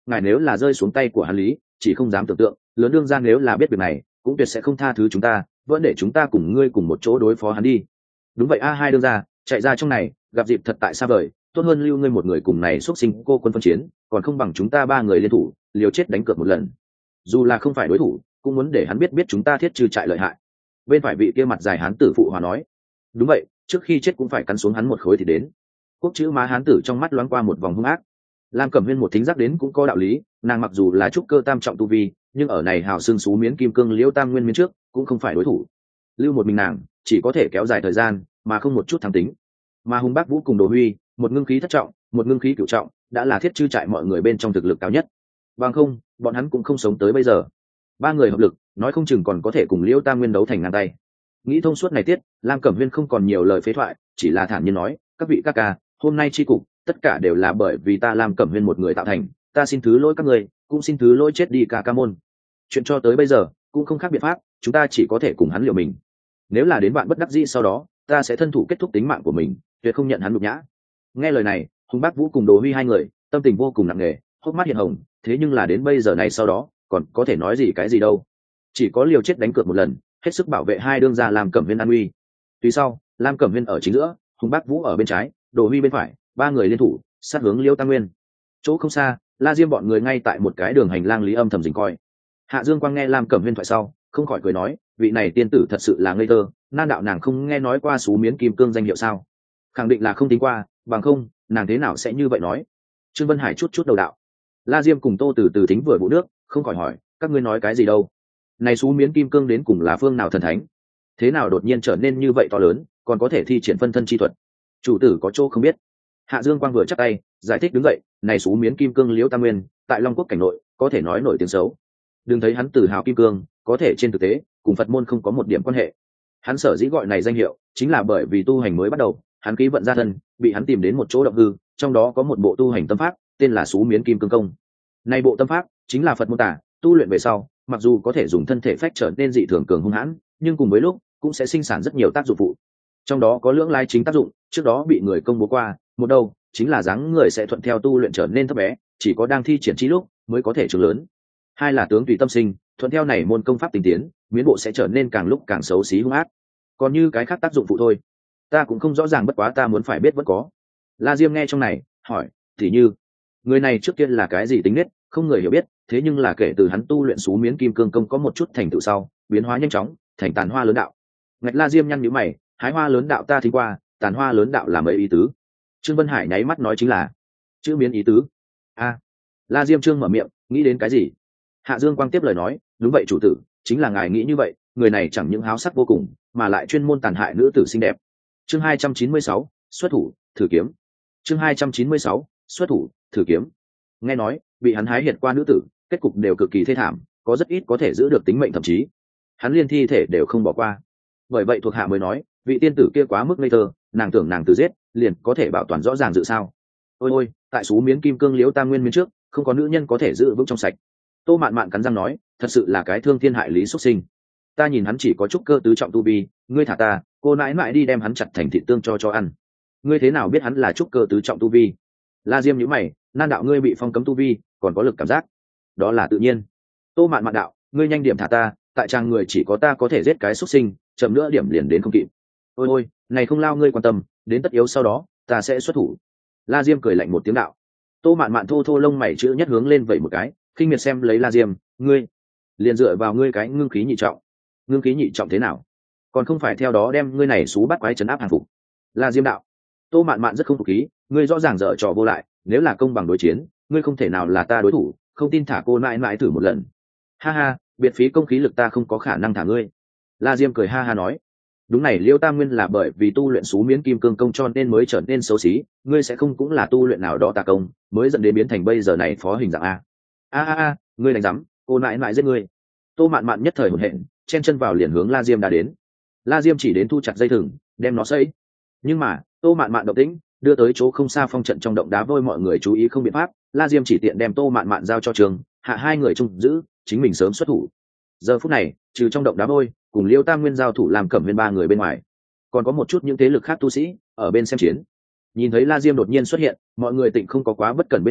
ngài nếu là rơi xuống tay của hắn lý chỉ không dám tưởng tượng lớn đương ra nếu là biết việc này cũng tuyệt sẽ không tha thứ chúng ta, vẫn để chúng ta cùng ngươi cùng một chỗ đối phó hắn đi. Đúng vậy a, hai đương ra chạy ra trong này gặp dịp thật tại xa vời, tốt hơn lưu ngươi một người cùng này xuất sinh cô quân phân chiến, còn không bằng chúng ta ba người liên thủ liều chết đánh cược một lần, dù là không phải đối thủ cũng muốn để hắn biết biết chúng ta thiết trừ trại lợi hại. Bên phải vị kia mặt dài hán tử phụ hòa nói, đúng vậy, trước khi chết cũng phải cắn xuống hắn một khối thì đến. Quốc chữ má hán tử trong mắt loáng qua một vòng hung ác. Lam Cẩm Huyên một thính giác đến cũng có đạo lý, nàng mặc dù là trúc cơ tam trọng tu vi, nhưng ở này hào xương xú miến kim cương liễu tam nguyên miến trước cũng không phải đối thủ. Lưu một mình nàng chỉ có thể kéo dài thời gian mà không một chút thắng tính. Mà Hùng Bác Vũ cùng Đồ Huy, một ngưng khí thất trọng, một ngưng khí cửu trọng, đã là thiết chư trại mọi người bên trong thực lực cao nhất. Bằng không, bọn hắn cũng không sống tới bây giờ. Ba người hợp lực, nói không chừng còn có thể cùng liễu tam nguyên đấu thành ngang tay. Nghĩ thông suốt này tiết, Lam Cẩm Huyên không còn nhiều lời phế thoại, chỉ là thản nhiên nói, các vị các ca, hôm nay chi cục tất cả đều là bởi vì ta Lam Cẩm Huyên một người tạo thành, ta xin thứ lỗi các người, cũng xin thứ lỗi chết đi ca ca môn. Chuyện cho tới bây giờ cũng không khác biện pháp, chúng ta chỉ có thể cùng hắn liều mình. Nếu là đến bạn bất đắc dĩ sau đó, ta sẽ thân thủ kết thúc tính mạng của mình, tuyệt không nhận hắn nhục nhã. Nghe lời này, Hùng Bác Vũ cùng Đồ Huy hai người tâm tình vô cùng nặng nề, hốc mắt hiện hồng. Thế nhưng là đến bây giờ này sau đó còn có thể nói gì cái gì đâu, chỉ có liều chết đánh cược một lần, hết sức bảo vệ hai đương gia Lam Cẩm Huyên an uy. Tuy sau, Lam Cẩm Huyên ở chính giữa, Hùng Bác Vũ ở bên trái, Đồ Huy bên phải, ba người liên thủ sát hướng liêu tam nguyên. Chỗ không xa, La Diêm bọn người ngay tại một cái đường hành lang lý âm thầm dình coi. Hạ Dương Quang nghe Lam Cẩm Huyên thoại sau không khỏi cười nói, vị này tiên tử thật sự là ngây thơ, nan đạo nàng không nghe nói qua xú miến kim cương danh hiệu sao? Khẳng định là không tính qua, bằng không nàng thế nào sẽ như vậy nói. Trương Vân Hải chút chút đầu đạo. La Diêm cùng Tô từ từ thính vừa vụ nước, không khỏi hỏi, các ngươi nói cái gì đâu? Này xú miến kim cương đến cùng là phương nào thần thánh, thế nào đột nhiên trở nên như vậy to lớn, còn có thể thi triển phân thân chi thuật? Chủ tử có chỗ không biết. Hạ Dương Quang vừa chắc tay giải thích đứng dậy, này xú miến kim cương liễu tam nguyên tại Long Quốc cảnh nội có thể nói nổi tiếng xấu. Đừng thấy hắn tự hào kim cương, có thể trên thực tế cùng Phật môn không có một điểm quan hệ. Hắn sở dĩ gọi này danh hiệu chính là bởi vì tu hành mới bắt đầu, hắn ký vận gia thân bị hắn tìm đến một chỗ động hư, trong đó có một bộ tu hành tâm pháp tên là xú miến kim cương công. Này bộ tâm pháp chính là Phật môn tả, tu luyện về sau mặc dù có thể dùng thân thể phách trở nên dị thường cường hung hãn, nhưng cùng với lúc cũng sẽ sinh sản rất nhiều tác dụng phụ. Trong đó có lưỡng lai chính tác dụng, trước đó bị người công bố qua, một đầu chính là dáng người sẽ thuận theo tu luyện trở nên thấp bé, chỉ có đang thi triển chi lúc mới có thể trưởng lớn. Hai là tướng tùy tâm sinh, thuận theo này môn công pháp tinh tiến, miến bộ sẽ trở nên càng lúc càng xấu xí hung ác. Còn như cái khác tác dụng phụ thôi, ta cũng không rõ ràng, bất quá ta muốn phải biết vẫn có. La Diêm nghe trong này hỏi, thì như người này trước kia là cái gì tính nết, không người hiểu biết, thế nhưng là kể từ hắn tu luyện xú miến kim cương công có một chút thành tựu sau, biến hóa nhanh chóng thành tàn hoa lớn đạo. Ngạch La Diêm nhăn nhíu mày, hái hoa lớn đạo ta thính qua, tàn hoa lớn đạo là mấy ý tứ? Trương Vân Hải nháy mắt nói chính là chữ miến ý tứ. A. La Diêm Trương mở miệng, nghĩ đến cái gì? Hạ Dương Quang tiếp lời nói, đúng vậy chủ tử, chính là ngài nghĩ như vậy, người này chẳng những háo sắc vô cùng, mà lại chuyên môn tàn hại nữ tử xinh đẹp. Chương hai trăm chín mươi sáu, xuất thủ thử kiếm. Chương hai trăm chín mươi sáu, xuất thủ thử kiếm. Nghe nói bị hắn hái hiệt qua nữ tử, kết cục đều cực kỳ thê thảm, có rất ít có thể giữ được tính mệnh, thậm chí hắn liên thi thể đều không bỏ qua. Bởi vậy thuộc hạ mới nói, vị tiên tử kia quá mức ngây thơ, nàng tưởng nàng tự giết liền có thể bảo toàn rõ ràng dự sao? Ôi ôi, tại xú miến kim cương liễu tam nguyên miến trước, không có nữ nhân có thể giữ vững trong sạch. Tô Mạn Mạn cắn răng nói, thật sự là cái thương thiên hại lý xuất sinh. Ta nhìn hắn chỉ có chút cơ tứ trọng tu vi, ngươi thả ta, cô nãi nãi đi đem hắn chặt thành thịt tương cho cho ăn. Ngươi thế nào biết hắn là chút cơ tứ trọng tu vi? La Diêm nhíu mày, nan đạo ngươi bị phong cấm tu vi, còn có lực cảm giác, đó là tự nhiên. Tô Mạn Mạn đạo, ngươi nhanh điểm thả ta, tại trang người chỉ có ta có thể giết cái xuất sinh, chậm nữa điểm liền đến không kịp. Ôi ôi, này không lao ngươi quan tâm, đến tất yếu sau đó ta sẽ xuất thủ. La Diêm cười lạnh một tiếng đạo. Tô Mạn Mạn thô thô lông mày chữ nhất hướng lên vậy một cái, khinh miệt xem lấy La Diêm, ngươi liền dựa vào ngươi cái ngưng khí nhị trọng. Ngưng khí nhị trọng thế nào? Còn không phải theo đó đem ngươi này xú bắt quái trấn áp hàng phục. La Diêm đạo. Tô Mạn Mạn rất không phục khí, ngươi rõ ràng dở trò vô lại, nếu là công bằng đối chiến, ngươi không thể nào là ta đối thủ, không tin thả cô mãi mãi thử một lần. Ha ha, biệt phí công khí lực, ta không có khả năng thả ngươi. La Diêm cười ha ha nói, đúng này, Liêu Tam Nguyên là bởi vì tu luyện xú miến kim cương công cho nên mới trở nên xấu xí, ngươi sẽ không cũng là tu luyện nào đó tà công mới dẫn đến biến thành bây giờ này phó hình dạng a? A a a, ngươi đánh rắm, cô mãi mãi giết ngươi. Tô Mạn Mạn nhất thời hổn hển, chen chân vào liền hướng La Diêm đã đến. La Diêm chỉ đến thu chặt dây thừng, đem nó xây. Nhưng mà Tô Mạn Mạn động tĩnh đưa tới chỗ không xa phong trận trong động đá vôi, mọi người chú ý không biện pháp, La Diêm chỉ tiện đem Tô Mạn Mạn giao cho Trường Hạ hai người trông giữ, chính mình sớm xuất thủ. Giờ phút này trừ trong động đá vôi cùng Liêu Tam Nguyên giao thủ làm Cẩm Huyên ba người bên ngoài, còn có một chút những thế lực khác tu sĩ ở bên xem chiến. Nhìn thấy La Diêm đột nhiên xuất hiện, mọi người tịnh không có quá bất cẩn bên ngoài,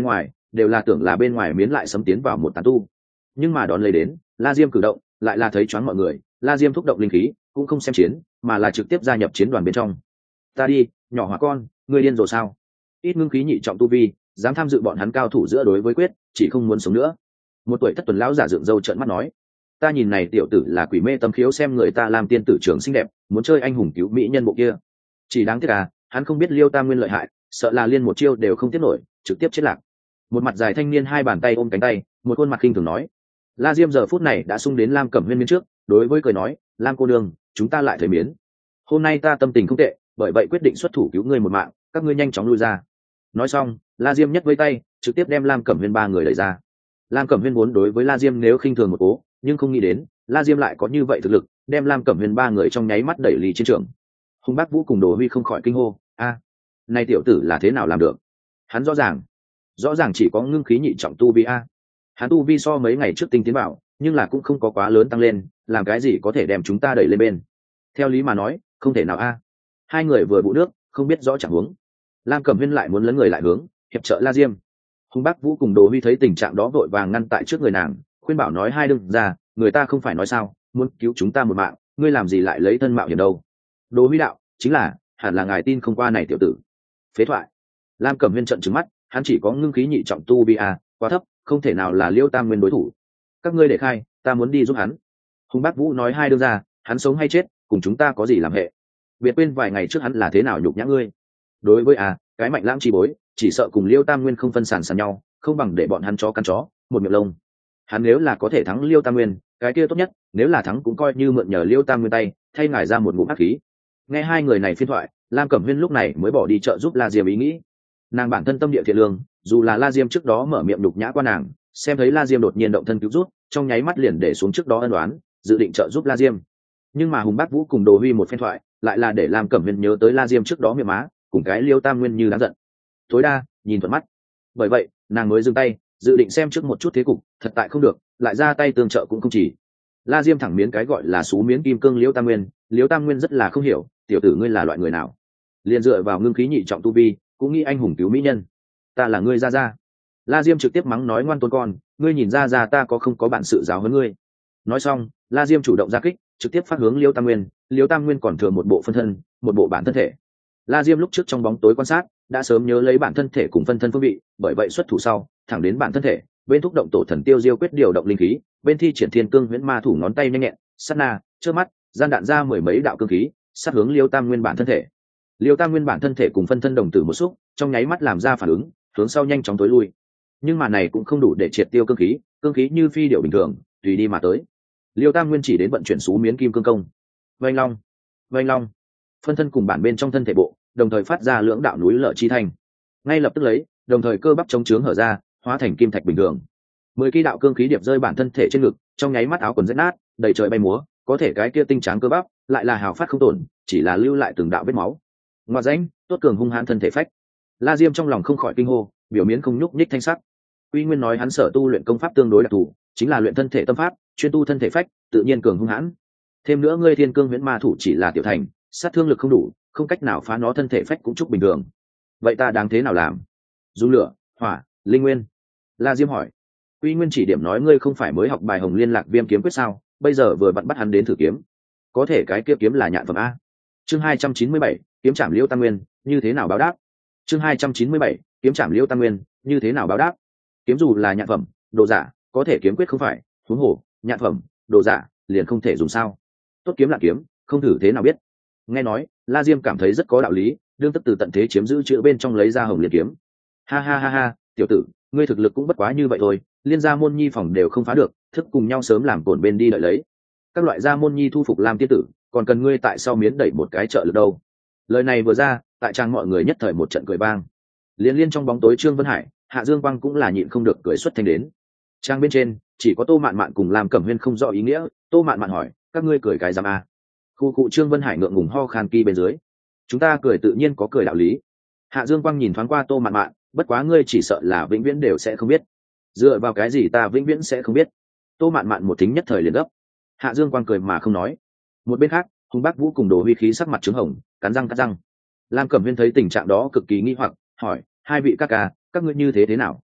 đều là tưởng là bên ngoài miến lại sấm tiến vào một tán tu, nhưng mà đón lấy đến La Diêm cử động lại là thấy choáng mọi người. La Diêm thúc động linh khí cũng không xem chiến, mà là trực tiếp gia nhập chiến đoàn bên trong. Ta đi, nhỏ hóa con, ngươi điên rồi sao? Ít ngưng khí nhị trọng tu vi, dám tham dự bọn hắn cao thủ giữa đối với quyết, chỉ không muốn sống nữa. Một tuổi thất tuần lão giả dựng râu trợn mắt nói, ta nhìn này tiểu tử là quỷ mê tâm khiếu, xem người ta làm tiên tử trưởng xinh đẹp, muốn chơi anh hùng cứu mỹ nhân bộ kia. Chỉ đáng tiếc à, hắn không biết Liêu Tam Nguyên lợi hại, sợ là liên một chiêu đều không tiếp nổi, trực tiếp chết lạc. Một mặt dài thanh niên hai bàn tay ôm cánh tay, một khuôn mặt khinh thường nói. La Diêm giờ phút này đã xung đến Lam Cẩm Huyên miến trước, đối với cười nói, Lam cô nương, chúng ta lại thấy miến. Hôm nay ta tâm tình không tệ, bởi vậy quyết định xuất thủ cứu ngươi một mạng, các ngươi nhanh chóng lui ra. Nói xong, La Diêm nhấc với tay, trực tiếp đem Lam Cẩm Huyên ba người đẩy ra. Lam Cẩm Huyên vốn đối với La Diêm nếu khinh thường một cố, nhưng không nghĩ đến La Diêm lại có như vậy thực lực, đem Lam Cẩm Huyên ba người trong nháy mắt đẩy lì chiến trường. Hùng Bác Vũ cùng Đồ Huy không khỏi kinh hô, a, này tiểu tử là thế nào làm được? Hắn rõ ràng, rõ ràng chỉ có ngưng khí nhị trọng tu vi a. Hắn tu vi so mấy ngày trước tinh tiến bảo, nhưng là cũng không có quá lớn tăng lên, làm cái gì có thể đem chúng ta đẩy lên bên? Theo lý mà nói, không thể nào a. Hai người vừa bụ nước, không biết rõ chẳng huống. Lam Cẩm Huyên lại muốn lấn người lại hướng hiệp trợ La Diêm. Hùng Bác Vũ cùng Đồ Huy thấy tình trạng đó vội vàng ngăn tại trước người nàng, khuyên bảo nói, hai đừng ra, người ta không phải nói sao, muốn cứu chúng ta một mạng, ngươi làm gì lại lấy thân mạo hiểm đâu? Đồ Huy đạo, chính là, hẳn là ngài tin không qua này tiểu tử. Phế thoại. Lam Cẩm Huyên trợn trừng mắt, hắn chỉ có ngưng khí nhị trọng tu vi a, quá thấp, không thể nào là Liêu Tam Nguyên đối thủ. Các ngươi để khai, ta muốn đi giúp hắn. Hùng Bác Vũ nói, hai đương ra, hắn sống hay chết, cùng chúng ta có gì làm hệ? Biệt quên vài ngày trước hắn là thế nào nhục nhã ngươi. Đối với à, cái mạnh lãng chi bối, chỉ sợ cùng Liêu Tam Nguyên không phân sàn sàn nhau, không bằng để bọn hắn chó căn chó, một miệng lông. Hắn nếu là có thể thắng Liêu Tam Nguyên, cái kia tốt nhất, nếu là thắng cũng coi như mượn nhờ Liêu Tam Nguyên tay, thay ngài ra một ngụm ác khí. Nghe hai người này phiên thoại, Lam Cẩm Huyên lúc này mới bỏ đi trợ giúp La Diêm ý nghĩ. Nàng bản thân tâm địa thiện lương, dù là La Diêm trước đó mở miệng nhục nhã qua nàng, xem thấy La Diêm đột nhiên động thân cứu rút, trong nháy mắt liền để xuống trước đó ân đoán, dự định trợ giúp La Diêm. Nhưng mà Hùng Bác Vũ cùng Đồ Huy một phen thoại, lại là để Lam Cẩm Huyên nhớ tới La Diêm trước đó miệng má, cùng cái Liêu Tam Nguyên như đáng giận. Tối đa, nhìn thuận mắt. Bởi vậy, nàng mới dừng tay, dự định xem trước một chút thế cục, thật tại không được, lại ra tay tương trợ cũng không chỉ. La Diêm thẳng miến cái gọi là xú miến kim cương Liêu Tam Nguyên, Liêu Tam Nguyên rất là không hiểu, tiểu tử ngươi là loại người nào? Liền dựa vào ngưng khí nhị trọng tu vi, cũng nghĩ anh hùng cứu mỹ nhân. Ta là ngươi ra ra. La Diêm trực tiếp mắng nói, ngoan tôn con, ngươi nhìn ra ra ta có không có bản sự giáo huấn ngươi. Nói xong, La Diêm chủ động ra kích, trực tiếp phát hướng Liêu Tam Nguyên. Liêu Tam Nguyên còn thừa một bộ phân thân, một bộ bản thân thể. La Diêm lúc trước trong bóng tối quan sát, đã sớm nhớ lấy bản thân thể cùng phân thân phương vị, bởi vậy xuất thủ sau, thẳng đến bản thân thể, bên thúc động tổ thần tiêu diêu quyết điều động linh khí, bên thi triển thiên cương huyễn ma thủ ngón tay nhanh nhẹn, sát na, trước mắt, gian đạn ra mười mấy đạo cương khí, sát hướng Liêu Tam Nguyên bản thân thể. Liêu Tam Nguyên bản thân thể cùng phân thân đồng tử một xúc, trong nháy mắt làm ra phản ứng, hướng sau nhanh chóng tối lui. Nhưng mà này cũng không đủ để triệt tiêu cương khí, cương khí như phi điệu bình thường, tùy đi mà tới. Liêu Tam Nguyên chỉ đến vận chuyển xú miến kim cương công. Vành long, vành long, phân thân cùng bản bên trong thân thể bộ, đồng thời phát ra lưỡng đạo núi lở chi thành. Ngay lập tức lấy, đồng thời cơ bắp chống trướng hở ra, hóa thành kim thạch bình thường. Mười ký đạo cương khí điệp rơi bản thân thể trên ngực, trong nháy mắt áo quần rách nát, đầy trời bay múa, có thể cái kia tinh tráng cơ bắp, lại là hào phát không tổn, chỉ là lưu lại từng đạo vết máu. Ngoại danh, tốt cường hung hãn thân thể phách. La Diêm trong lòng không khỏi kinh hô, biểu miến không nhúc nhích thanh sắc. Uy Nguyên nói hắn sở tu luyện công pháp tương đối đặc thù, chính là luyện thân thể tâm pháp, chuyên tu thân thể phách, tự nhiên cường hung hãn. Thêm nữa ngươi thiên cương huyễn ma thủ chỉ là tiểu thành, sát thương lực không đủ, không cách nào phá nó thân thể phách cũng chúc bình thường. Vậy ta đáng thế nào làm? Dung lửa, hỏa, linh nguyên. La Diêm hỏi. Uy Nguyên chỉ điểm nói, ngươi không phải mới học bài Hồng Liên Lạc Viêm kiếm quyết sao? Bây giờ vừa vặn bắt hắn đến thử kiếm. Có thể cái kia kiếm là nhạn phẩm a. Chương hai trăm chín mươi bảy, kiếm trảm Liêu Tam Nguyên, như thế nào báo đáp? Chương hai trăm chín mươi bảy, kiếm trảm Liêu Tam Nguyên, như thế nào báo đáp? Kiếm dù là nhạn phẩm, đồ giả, có thể kiếm quyết không phải, huống hồ, nhạn phẩm, đồ giả, liền không thể dùng sao? Tốt kiếm là kiếm, không thử thế nào biết. Nghe nói, La Diêm cảm thấy rất có đạo lý, đương tức từ tận thế chiếm giữ chữ bên trong lấy ra Hồng Liên kiếm. Ha ha ha ha, tiểu tử, ngươi thực lực cũng bất quá như vậy thôi, liên gia môn nhi phòng đều không phá được, thức cùng nhau sớm làm cồn bên đi đợi lấy. Các loại gia môn nhi thu phục Lam tiên tử, còn cần ngươi tại sao miến đẩy một cái trợ lực đâu? Lời này vừa ra, tại trang mọi người nhất thời một trận cười vang. Liên liên trong bóng tối Trương Vân Hải, Hạ Dương Quang cũng là nhịn không được cười xuất thanh đến. Trang bên trên chỉ có Tô Mạn Mạn cùng Lam Cẩm Huyên không rõ ý nghĩa. Tô Mạn Mạn hỏi, các ngươi cười cái giám a? Khu cụ Trương Vân Hải ngượng ngùng ho khan kỳ bên dưới. Chúng ta cười tự nhiên có cười đạo lý. Hạ Dương Quang nhìn thoáng qua Tô Mạn Mạn, bất quá ngươi chỉ sợ là vĩnh viễn đều sẽ không biết. Dựa vào cái gì ta vĩnh viễn sẽ không biết? Tô Mạn Mạn một thính nhất thời liền gấp. Hạ Dương Quang cười mà không nói. Một bên khác, Hùng Bác Vũ cùng Đồ Huy khí sắc mặt trướng hồng, cắn răng cắn răng. Lam Cẩm Huyên thấy tình trạng đó cực kỳ nghi hoặc, hỏi, hai vị các ca, các ngươi như thế thế nào?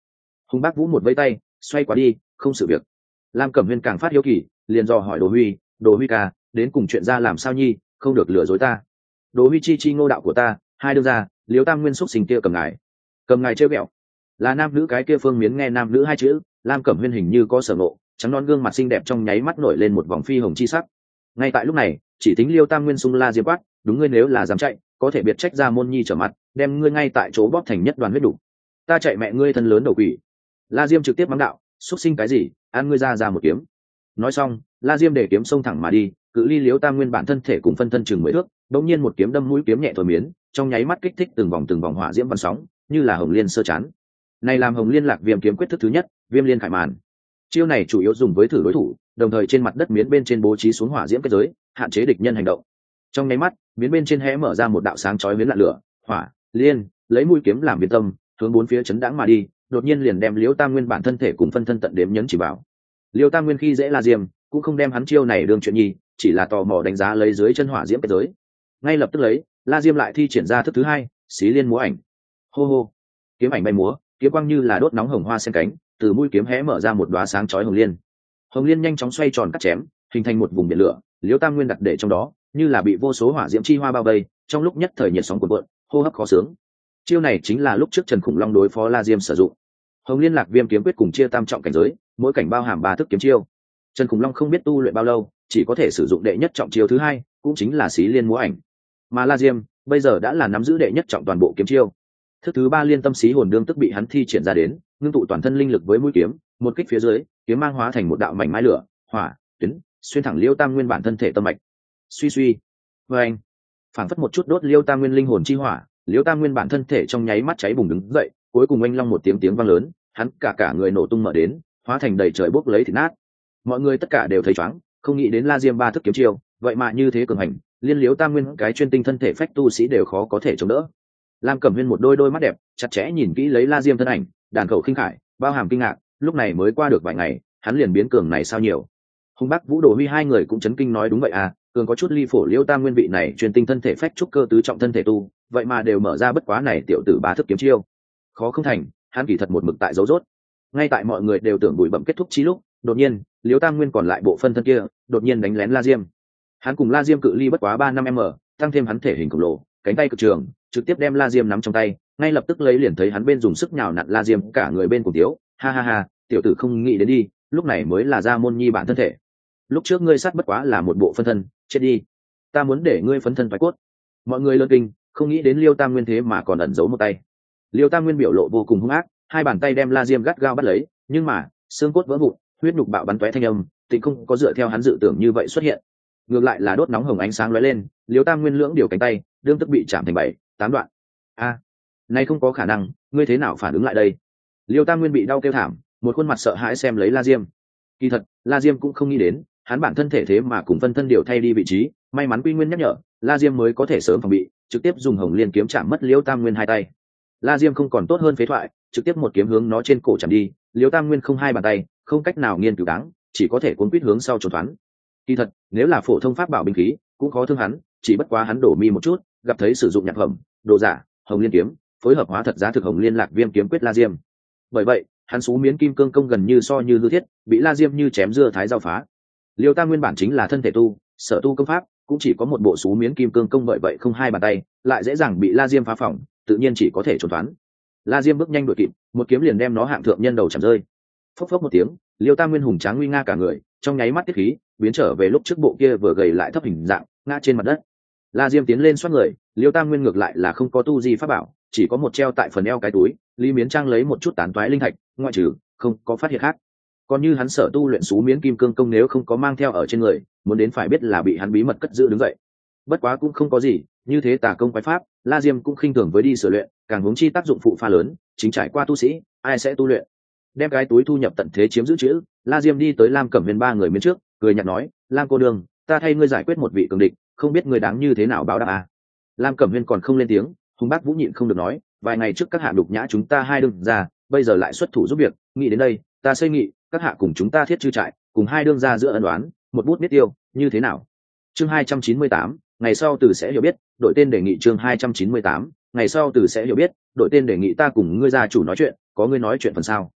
Hùng Bác Vũ một vây tay xoay qua đi, không sự việc. Lam Cẩm Huyên càng phát hiếu kỳ, liền dò hỏi Đồ Huy, Đồ Huy ca, đến cùng chuyện ra làm sao nhi, không được lừa dối ta. Đồ Huy chi chi ngô đạo của ta, hai đương ra, Liễu Tam Nguyên xúc sinh kia cầm ngài, cầm ngài trêu ghẹo. Là nam nữ cái kia Phương Miến nghe nam nữ hai chữ, Lam Cẩm Huyên hình như có sở ngộ, trắng non gương mặt xinh đẹp trong nháy mắt nổi lên một vòng phi hồng chi sắc. Ngay tại lúc này, chỉ tính Liêu Tam Nguyên xung la diêm quát, đúng ngươi nếu là dám chạy, có thể biệt trách ra môn nhi trở mặt, đem ngươi ngay tại chỗ bóp thành nhất đoàn huyết đủ. Ta chạy mẹ ngươi thân lớn đầu quỷ. La Diêm trực tiếp mắng đạo, xúc sinh cái gì, ăn ngươi ra ra một kiếm. Nói xong, La Diêm để kiếm xông thẳng mà đi, cự ly Liêu Tam Nguyên bản thân thể cùng phân thân chừng mười thước, đống nhiên một kiếm đâm mũi kiếm nhẹ thôi miến, trong nháy mắt kích thích từng vòng từng vòng hỏa diễm văn sóng, như là hồng liên sơ chán. Này làm Hồng Liên Lạc Viêm kiếm quyết thức thứ nhất, Viêm Liên Khải Màn. Chiêu này chủ yếu dùng với thử đối thủ, đồng thời trên mặt đất miến bên trên bố trí xuống hỏa diễm kết giới, hạn chế địch nhân hành động. Trong nháy mắt, miến bên trên hé mở ra một đạo sáng chói miến lạ lửa, hỏa, liên, lấy mũi kiếm làm biên tâm, hướng bốn phía chấn đãng mà đi, đột nhiên liền đem Liễu Tam Nguyên bản thân thể cùng phân thân tận đếm nhấn chỉ vào. Liễu Tam Nguyên khi dễ La Diêm, cũng không đem hắn chiêu này đương chuyện nhi, chỉ là tò mò đánh giá lấy dưới chân hỏa diễm kết giới. Ngay lập tức lấy, La Diêm lại thi triển ra thức thứ hai, Xí Liên múa ảnh. Hô hô, kiếm ảnh bay múa, kiếm quang như là đốt nóng hồng hoa sen cánh, từ mũi kiếm hé mở ra một đóa sáng chói hồng liên. Hồng liên nhanh chóng xoay tròn cắt chém, hình thành một vùng biển lửa, Liễu Tam Nguyên đặt để trong đó, như là bị vô số hỏa diễm chi hoa bao vây, trong lúc nhất thời nhiệt sóng cuộn cuộn, hô hấp khó sướng. Chiêu này chính là lúc trước Trần Khủng Long đối phó La Diêm sử dụng. Hồng Liên Lạc Viêm kiếm quyết cùng chia tam trọng cảnh giới, mỗi cảnh bao hàm ba thức kiếm chiêu. Trần Khủng Long không biết tu luyện bao lâu, chỉ có thể sử dụng đệ nhất trọng chiêu thứ hai, cũng chính là Xí Liên múa ảnh. Mà La Diêm bây giờ đã là nắm giữ đệ nhất trọng toàn bộ kiếm chiêu. Thức thứ ba Liên Tâm Xí Hồn Đương tức bị hắn thi triển ra đến, ngưng tụ toàn thân linh lực với mũi kiếm, một kích phía dưới, kiếm mang hóa thành một đạo mảnh mai lửa, hỏa, tuyến, xuyên thẳng Liêu Tam Nguyên bản thân thể tâm mạch. Suy suy, với anh, phảng phất một chút đốt Liêu Tam Nguyên linh hồn chi hỏa, Liêu Tam Nguyên bản thân thể trong nháy mắt cháy bùng đứng dậy, cuối cùng oanh long một tiếng tiếng vang lớn, hắn cả cả người nổ tung mở đến, hóa thành đầy trời bốc lấy thịt nát. Mọi người tất cả đều thấy choáng, không nghĩ đến La Diêm ba thức kiếm chiêu, vậy mà như thế cường hành, liên Liêu Tam Nguyên cái chuyên tinh thân thể phách tu sĩ đều khó có thể chống đỡ. Lam Cẩm Huyên một đôi đôi mắt đẹp chặt chẽ nhìn kỹ lấy La Diêm thân ảnh, đàn khẩu khinh khải, bao hàm kinh ngạc, lúc này mới qua được vài ngày, hắn liền biến cường này sao nhiều. Hùng Bắc Vũ Đồ Huy hai người cũng chấn kinh nói đúng vậy à, cường có chút ly phổ Liêu Tam Nguyên vị này truyền tinh thân thể phách trúc cơ tứ trọng thân thể tu, vậy mà đều mở ra bất quá này tiểu tử bá thức kiếm chiêu. Khó không thành, hắn kỳ thật một mực tại dấu rốt. Ngay tại mọi người đều tưởng bụi bặm kết thúc chí lúc, đột nhiên, Liêu Tam Nguyên còn lại bộ phân thân kia, đột nhiên đánh lén La Diêm. Hắn cùng La Diêm cự ly bất quá ba năm m, tăng thêm hắn thể hình khổng lồ, cánh tay cực trường, trực tiếp đem La Diêm nắm trong tay, ngay lập tức lấy liền thấy hắn bên dùng sức nhào nặn La Diêm, cả người bên cùng tiếu, ha ha ha, tiểu tử không nghĩ đến đi, lúc này mới là ra môn nhi bản thân thể. Lúc trước ngươi sát bất quá là một bộ phân thân, chết đi, ta muốn để ngươi phấn thân phái cốt. Mọi người lơ kinh, không nghĩ đến Liêu Tam Nguyên thế mà còn ẩn giấu một tay. Liêu Tam Nguyên biểu lộ vô cùng hung ác, hai bàn tay đem La Diêm gắt gao bắt lấy, nhưng mà xương cốt vỡ vụn, huyết nhục bạo bắn tóe thanh âm, tịnh không có dựa theo hắn dự tưởng như vậy xuất hiện, ngược lại là đốt nóng hồng ánh sáng lóe lên, Liêu Tam Nguyên lưỡng điều cánh tay, đương tức bị chạm thành bảy tám đoạn. A, à, này không có khả năng, ngươi thế nào phản ứng lại đây? Liêu Tam Nguyên bị đau kêu thảm, một khuôn mặt sợ hãi xem lấy La Diêm. Kỳ thật, La Diêm cũng không nghĩ đến, hắn bản thân thể thế mà cùng phân thân điều thay đi vị trí, may mắn Quy Nguyên nhắc nhở, La Diêm mới có thể sớm phòng bị, trực tiếp dùng Hồng Liên kiếm chạm mất Liêu Tam Nguyên hai tay. La Diêm không còn tốt hơn phế thoại, trực tiếp một kiếm hướng nó trên cổ chạm đi, Liêu Tam Nguyên không hai bàn tay, không cách nào nghiên cứu đáng, chỉ có thể cuốn quýt hướng sau trốn thoáng. Kỳ thật, nếu là phổ thông pháp bảo binh khí, cũng khó thương hắn, chỉ bất quá hắn đổ mi một chút, gặp thấy sử dụng nhạc phẩm, đồ giả, Hồng Liên kiếm, phối hợp hóa thật giá thực Hồng Liên Lạc Viêm kiếm quyết La Diêm. Bởi vậy, hắn xú miến kim cương công gần như so như hư thiết, bị La Diêm như chém dưa thái dao phá. Liêu Tam Nguyên bản chính là thân thể tu, sở tu công pháp cũng chỉ có một bộ xú miến kim cương công, bởi vậy không hai bàn tay, lại dễ dàng bị La Diêm phá phỏng, tự nhiên chỉ có thể trốn thoáng. La Diêm bước nhanh đuổi kịp, một kiếm liền đem nó hạng thượng nhân đầu chạm rơi. Phốc phốc một tiếng, Liêu Tam Nguyên hùng tráng nguy nga cả người, trong nháy mắt tiết khí, biến trở về lúc trước bộ kia vừa gầy lại thấp hình dạng, ngã trên mặt đất. La Diêm tiến lên xoát người, Liêu Tam Nguyên ngược lại là không có tu gì pháp bảo, chỉ có một treo tại phần eo cái túi, Lý Miến Trang lấy một chút tán toái linh thạch, ngoại trừ không có phát hiện khác. Còn như hắn sở tu luyện xú miến kim cương công nếu không có mang theo ở trên người, muốn đến phải biết là bị hắn bí mật cất giữ đứng dậy. Bất quá cũng không có gì, như thế tà công quái pháp, La Diêm cũng khinh thường với đi sửa luyện, càng huống chi tác dụng phụ pha lớn, chính trải qua tu sĩ, ai sẽ tu luyện. Đem cái túi thu nhập tận thế chiếm giữ chữ, La Diêm đi tới Lam Cẩm Huyên ba người bên trước, cười nhạt nói, Lam cô đường, ta thay ngươi giải quyết một vị cường địch, không biết ngươi đáng như thế nào báo đáp à. Lam Cẩm Huyên còn không lên tiếng, Hùng Bác Vũ nhịn không được nói, vài ngày trước các hạ đục nhã chúng ta hai đương ra, bây giờ lại xuất thủ giúp việc, nghĩ đến đây, ta xây nghị, các hạ cùng chúng ta thiết chư trại, cùng hai đương ra giữa ân đoán, một bút biết tiêu, như thế nào? Chương hai trăm chín mươi tám, ngày sau từ sẽ hiểu biết, đội tên đề nghị chương hai trăm chín mươi tám, ngày sau từ sẽ hiểu biết, đội tên đề nghị ta cùng ngươi gia chủ nói chuyện, có ngươi nói chuyện phần sau.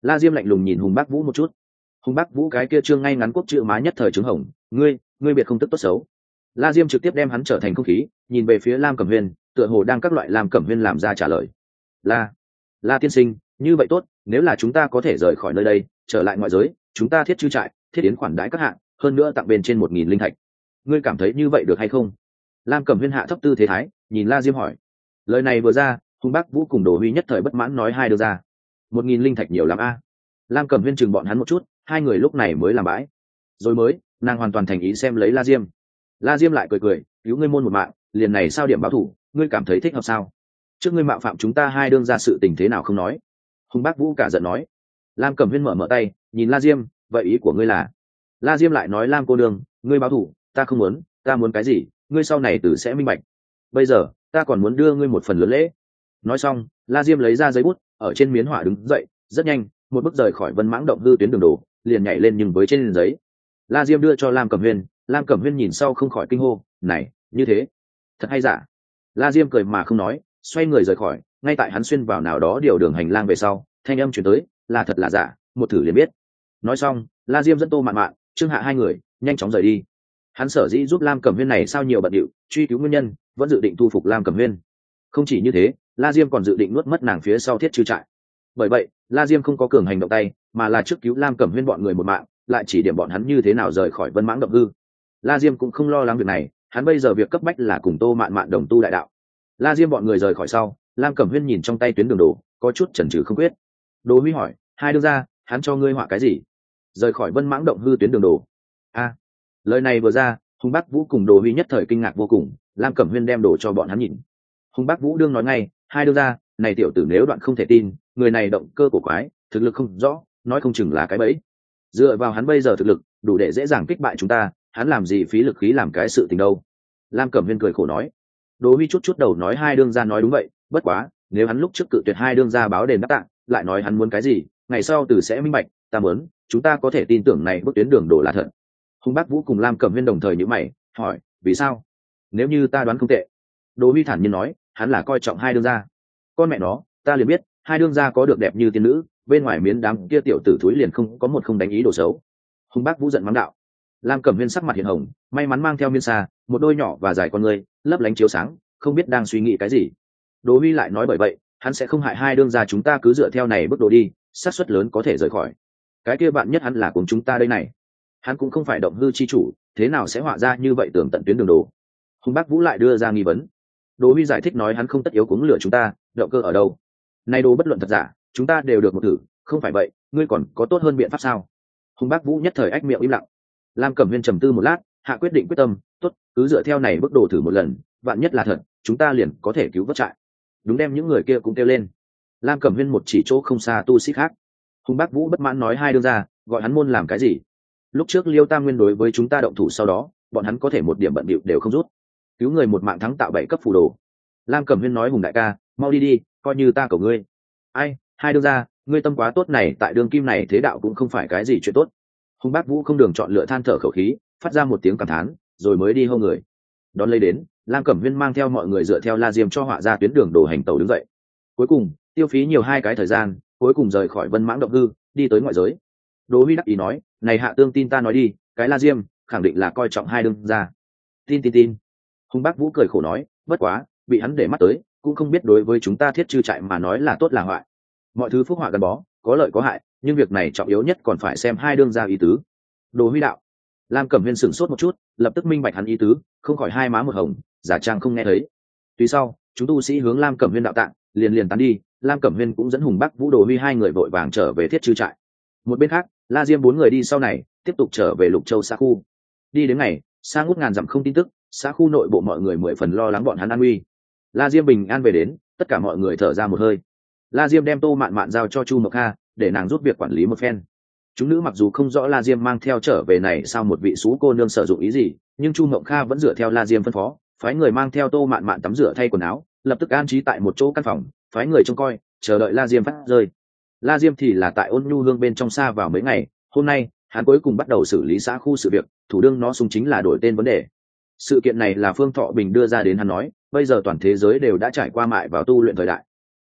La Diêm lạnh lùng nhìn Hùng Bác Vũ một chút. Hùng Bác Vũ cái kia trương ngay ngắn quốc chữ má nhất thời trứng hồng, ngươi ngươi biệt không tức tốt xấu. La Diêm trực tiếp đem hắn trở thành không khí, nhìn về phía Lam Cẩm Huyên, tựa hồ đang các loại Lam Cẩm Huyên làm ra trả lời. La La tiên sinh, như vậy tốt, nếu là chúng ta có thể rời khỏi nơi đây, trở lại ngoại giới, chúng ta thiết chư trại, thiết yến khoản đãi các hạng, hơn nữa tặng bên trên một nghìn linh thạch. Ngươi cảm thấy như vậy được hay không? Lam Cẩm Huyên hạ thấp tư thế thái, nhìn La Diêm hỏi. Lời này vừa ra, Hùng Bác Vũ cùng Đồ Huy nhất thời bất mãn nói hai đưa ra. Một nghìn linh thạch nhiều lắm a. Lam Cẩm Huyên chừng bọn hắn một chút, hai người lúc này mới làm bãi. Rồi mới, nàng hoàn toàn thành ý xem lấy La Diêm. La Diêm lại cười cười, cứu ngươi môn một mạng, liền này sao điểm báo thủ, ngươi cảm thấy thích hợp sao? Trước ngươi mạo phạm chúng ta hai đương ra sự tình thế nào không nói. Hùng Bác Vũ cả giận nói. Lam Cẩm Huyên mở mở tay, nhìn La Diêm, vậy ý của ngươi là? La Diêm lại nói Lam cô nương, ngươi báo thủ, ta không muốn, ta muốn cái gì, ngươi sau này tử sẽ minh bạch. Bây giờ, ta còn muốn đưa ngươi một phần lớn lễ. Nói xong, La Diêm lấy ra giấy bút, ở trên miến họa đứng dậy, rất nhanh, một bước rời khỏi Vân Mãng động hư tuyến đường đồ, liền nhảy lên nhưng với trên giấy. La Diêm đưa cho Lam Cẩm Huyên, Lam Cẩm Huyên nhìn sau không khỏi kinh hô, này, như thế, thật hay giả? La Diêm cười mà không nói, xoay người rời khỏi, ngay tại hắn xuyên vào nào đó điều đường hành lang về sau, thanh âm truyền tới, là thật là giả, một thử liền biết. Nói xong, La Diêm dẫn Tô Mạn Mạn, Trương Hạ hai người nhanh chóng rời đi. Hắn sở dĩ giúp Lam Cẩm Huyên này sao nhiều bận điệu, truy cứu nguyên nhân, vẫn dự định thu phục Lam Cẩm Huyên. Không chỉ như thế, La Diêm còn dự định nuốt mất nàng phía sau thiết trừ trại. Bởi vậy, La Diêm không có cường hành động tay, mà là trước cứu Lam Cẩm Huyên bọn người một mạng, lại chỉ điểm bọn hắn như thế nào rời khỏi Vân Mãng động hư. La Diêm cũng không lo lắng việc này, hắn bây giờ việc cấp bách là cùng Tô Mạn Mạn đồng tu đại đạo. La Diêm bọn người rời khỏi sau, Lam Cẩm Huyên nhìn trong tay tuyến đường đồ, có chút chần chừ không quyết. Đồ Huy hỏi, hai đương ra, hắn cho ngươi họa cái gì? Rời khỏi Vân Mãng động hư tuyến đường đồ. A, lời này vừa ra, Hùng Bác Vũ cùng Đồ Huy nhất thời kinh ngạc vô cùng. Lam Cẩm Huyên đem đồ cho bọn hắn nhìn. Hùng Bác Vũ đương nói ngay, hai đương ra, này tiểu tử nếu đoạn không thể tin, người này động cơ của quái, thực lực không rõ, nói không chừng là cái bẫy. Dựa vào hắn bây giờ thực lực, đủ để dễ dàng kích bại chúng ta, hắn làm gì phí lực khí làm cái sự tình đâu. Lam Cẩm Huyên cười khổ nói. Đồ Huy chút chút đầu nói hai đương gia nói đúng vậy, bất quá, nếu hắn lúc trước cự tuyệt hai đương gia báo đền đáp tạng, lại nói hắn muốn cái gì, ngày sau từ sẽ minh bạch, ta muốn, chúng ta có thể tin tưởng này bước tuyến đường đồ là thật. Hùng Bác Vũ cùng Lam Cẩm Huyên đồng thời nhíu mày, hỏi, vì sao? Nếu như ta đoán không tệ. Đồ Huy thản nhiên nói, hắn là coi trọng hai đương gia. Con mẹ nó, ta liền biết, hai đương gia có được đẹp như tiên nữ, bên ngoài miến đám kia tiểu tử thúi liền không có một không đánh ý đồ xấu. Hùng Bác Vũ giận mắng đạo. Lam Cẩm Huyên sắc mặt hiện hồng, may mắn mang theo miên xa, một đôi nhỏ và dài con người, lấp lánh chiếu sáng, không biết đang suy nghĩ cái gì. Đỗ Huy lại nói bởi vậy, hắn sẽ không hại hai đương gia chúng ta cứ dựa theo này bước độ đi, xác suất lớn có thể rời khỏi. Cái kia bạn nhất hắn là cùng chúng ta đây này. Hắn cũng không phải động hư chi chủ, thế nào sẽ họa ra như vậy tưởng tận tuyến đường đồ. Hùng Bác Vũ lại đưa ra nghi vấn. Đỗ Huy giải thích nói hắn không tất yếu cuống lửa chúng ta, động cơ ở đâu? Nay đồ bất luận thật giả, chúng ta đều được một thử, không phải vậy, ngươi còn có tốt hơn biện pháp sao? Hùng Bác Vũ nhất thời ách miệng im lặng. Lam Cẩm Huyên trầm tư một lát, hạ quyết định quyết tâm, tốt, cứ dựa theo này bước đồ thử một lần, vạn nhất là thật, chúng ta liền có thể cứu vớt trại. Đúng, đem những người kia cũng kêu lên. Lam Cẩm Huyên một chỉ chỗ không xa tu sĩ khác. Hùng Bác Vũ bất mãn nói hai đương ra, gọi hắn môn làm cái gì? Lúc trước Liêu Tam Nguyên đối với chúng ta động thủ sau đó, bọn hắn có thể một điểm bận bịu đều không rút. Cứu người một mạng thắng tạo bảy cấp phù đồ. Lam Cẩm Huyên nói Hùng đại ca, mau đi đi, coi như ta cầu ngươi. Ai, hai đương ra, ngươi tâm quá tốt này, tại đường kim này thế đạo cũng không phải cái gì chuyện tốt. Hùng Bác Vũ không đường chọn lựa than thở khẩu khí, phát ra một tiếng cảm thán, rồi mới đi hô người. Đón lấy đến, Lam Cẩm Huyên mang theo mọi người dựa theo La Diêm cho họa ra tuyến đường đồ hành tàu đứng dậy. Cuối cùng, tiêu phí nhiều hai cái thời gian, cuối cùng rời khỏi Vân Mãng động hư, đi tới ngoại giới. Đỗ Huy đắc ý nói, này hạ tương tin ta nói đi, cái La Diêm khẳng định là coi trọng hai đương ra. Tin tin tin. Hùng Bác Vũ cười khổ nói, bất quá, bị hắn để mắt tới, cũng không biết đối với chúng ta thiết chư trại mà nói là tốt là hoại. Mọi thứ phúc họa gắn bó, có lợi có hại, nhưng việc này trọng yếu nhất còn phải xem hai đương ra ý tứ. Đồ Huy đạo. Lam Cẩm Huyên sửng sốt một chút, lập tức minh bạch hắn ý tứ, không khỏi hai má một hồng, giả trang không nghe thấy. Tuy sau, chúng tu sĩ hướng Lam Cẩm Huyên đạo tạng, liền liền tán đi. Lam Cẩm Huyên cũng dẫn Hùng Bác Vũ, Đồ Huy hai người vội vàng trở về thiết chư trại. Một bên khác, La Diêm bốn người đi sau này, tiếp tục trở về Lục Châu xã khu. Đi đến ngày, xa ngút ngàn dặm không tin tức, xã khu nội bộ mọi người mười phần lo lắng bọn hắn an nguy. La Diêm bình an về đến, tất cả mọi người thở ra một hơi. La Diêm đem Tô Mạn Mạn giao cho Chu Mộc Kha, để nàng giúp việc quản lý một phen. Chúng nữ mặc dù không rõ La Diêm mang theo trở về này sao một vị sú cô nương sử dụng ý gì, nhưng Chu Mộng Kha vẫn dựa theo La Diêm phân phó, phái người mang theo Tô Mạn Mạn tắm rửa thay quần áo, lập tức an trí tại một chỗ căn phòng, phái người trông coi, chờ đợi La Diêm phát rơi. La Diêm thì là tại Ôn Nhu Hương bên trong xa vào mấy ngày, hôm nay hắn cuối cùng bắt đầu xử lý xã khu sự việc, thủ đương nó xung chính là đổi tên vấn đề. Sự kiện này là Phương Thọ Bình đưa ra đến hắn nói, bây giờ toàn thế giới đều đã trải qua mại vào tu luyện thời đại.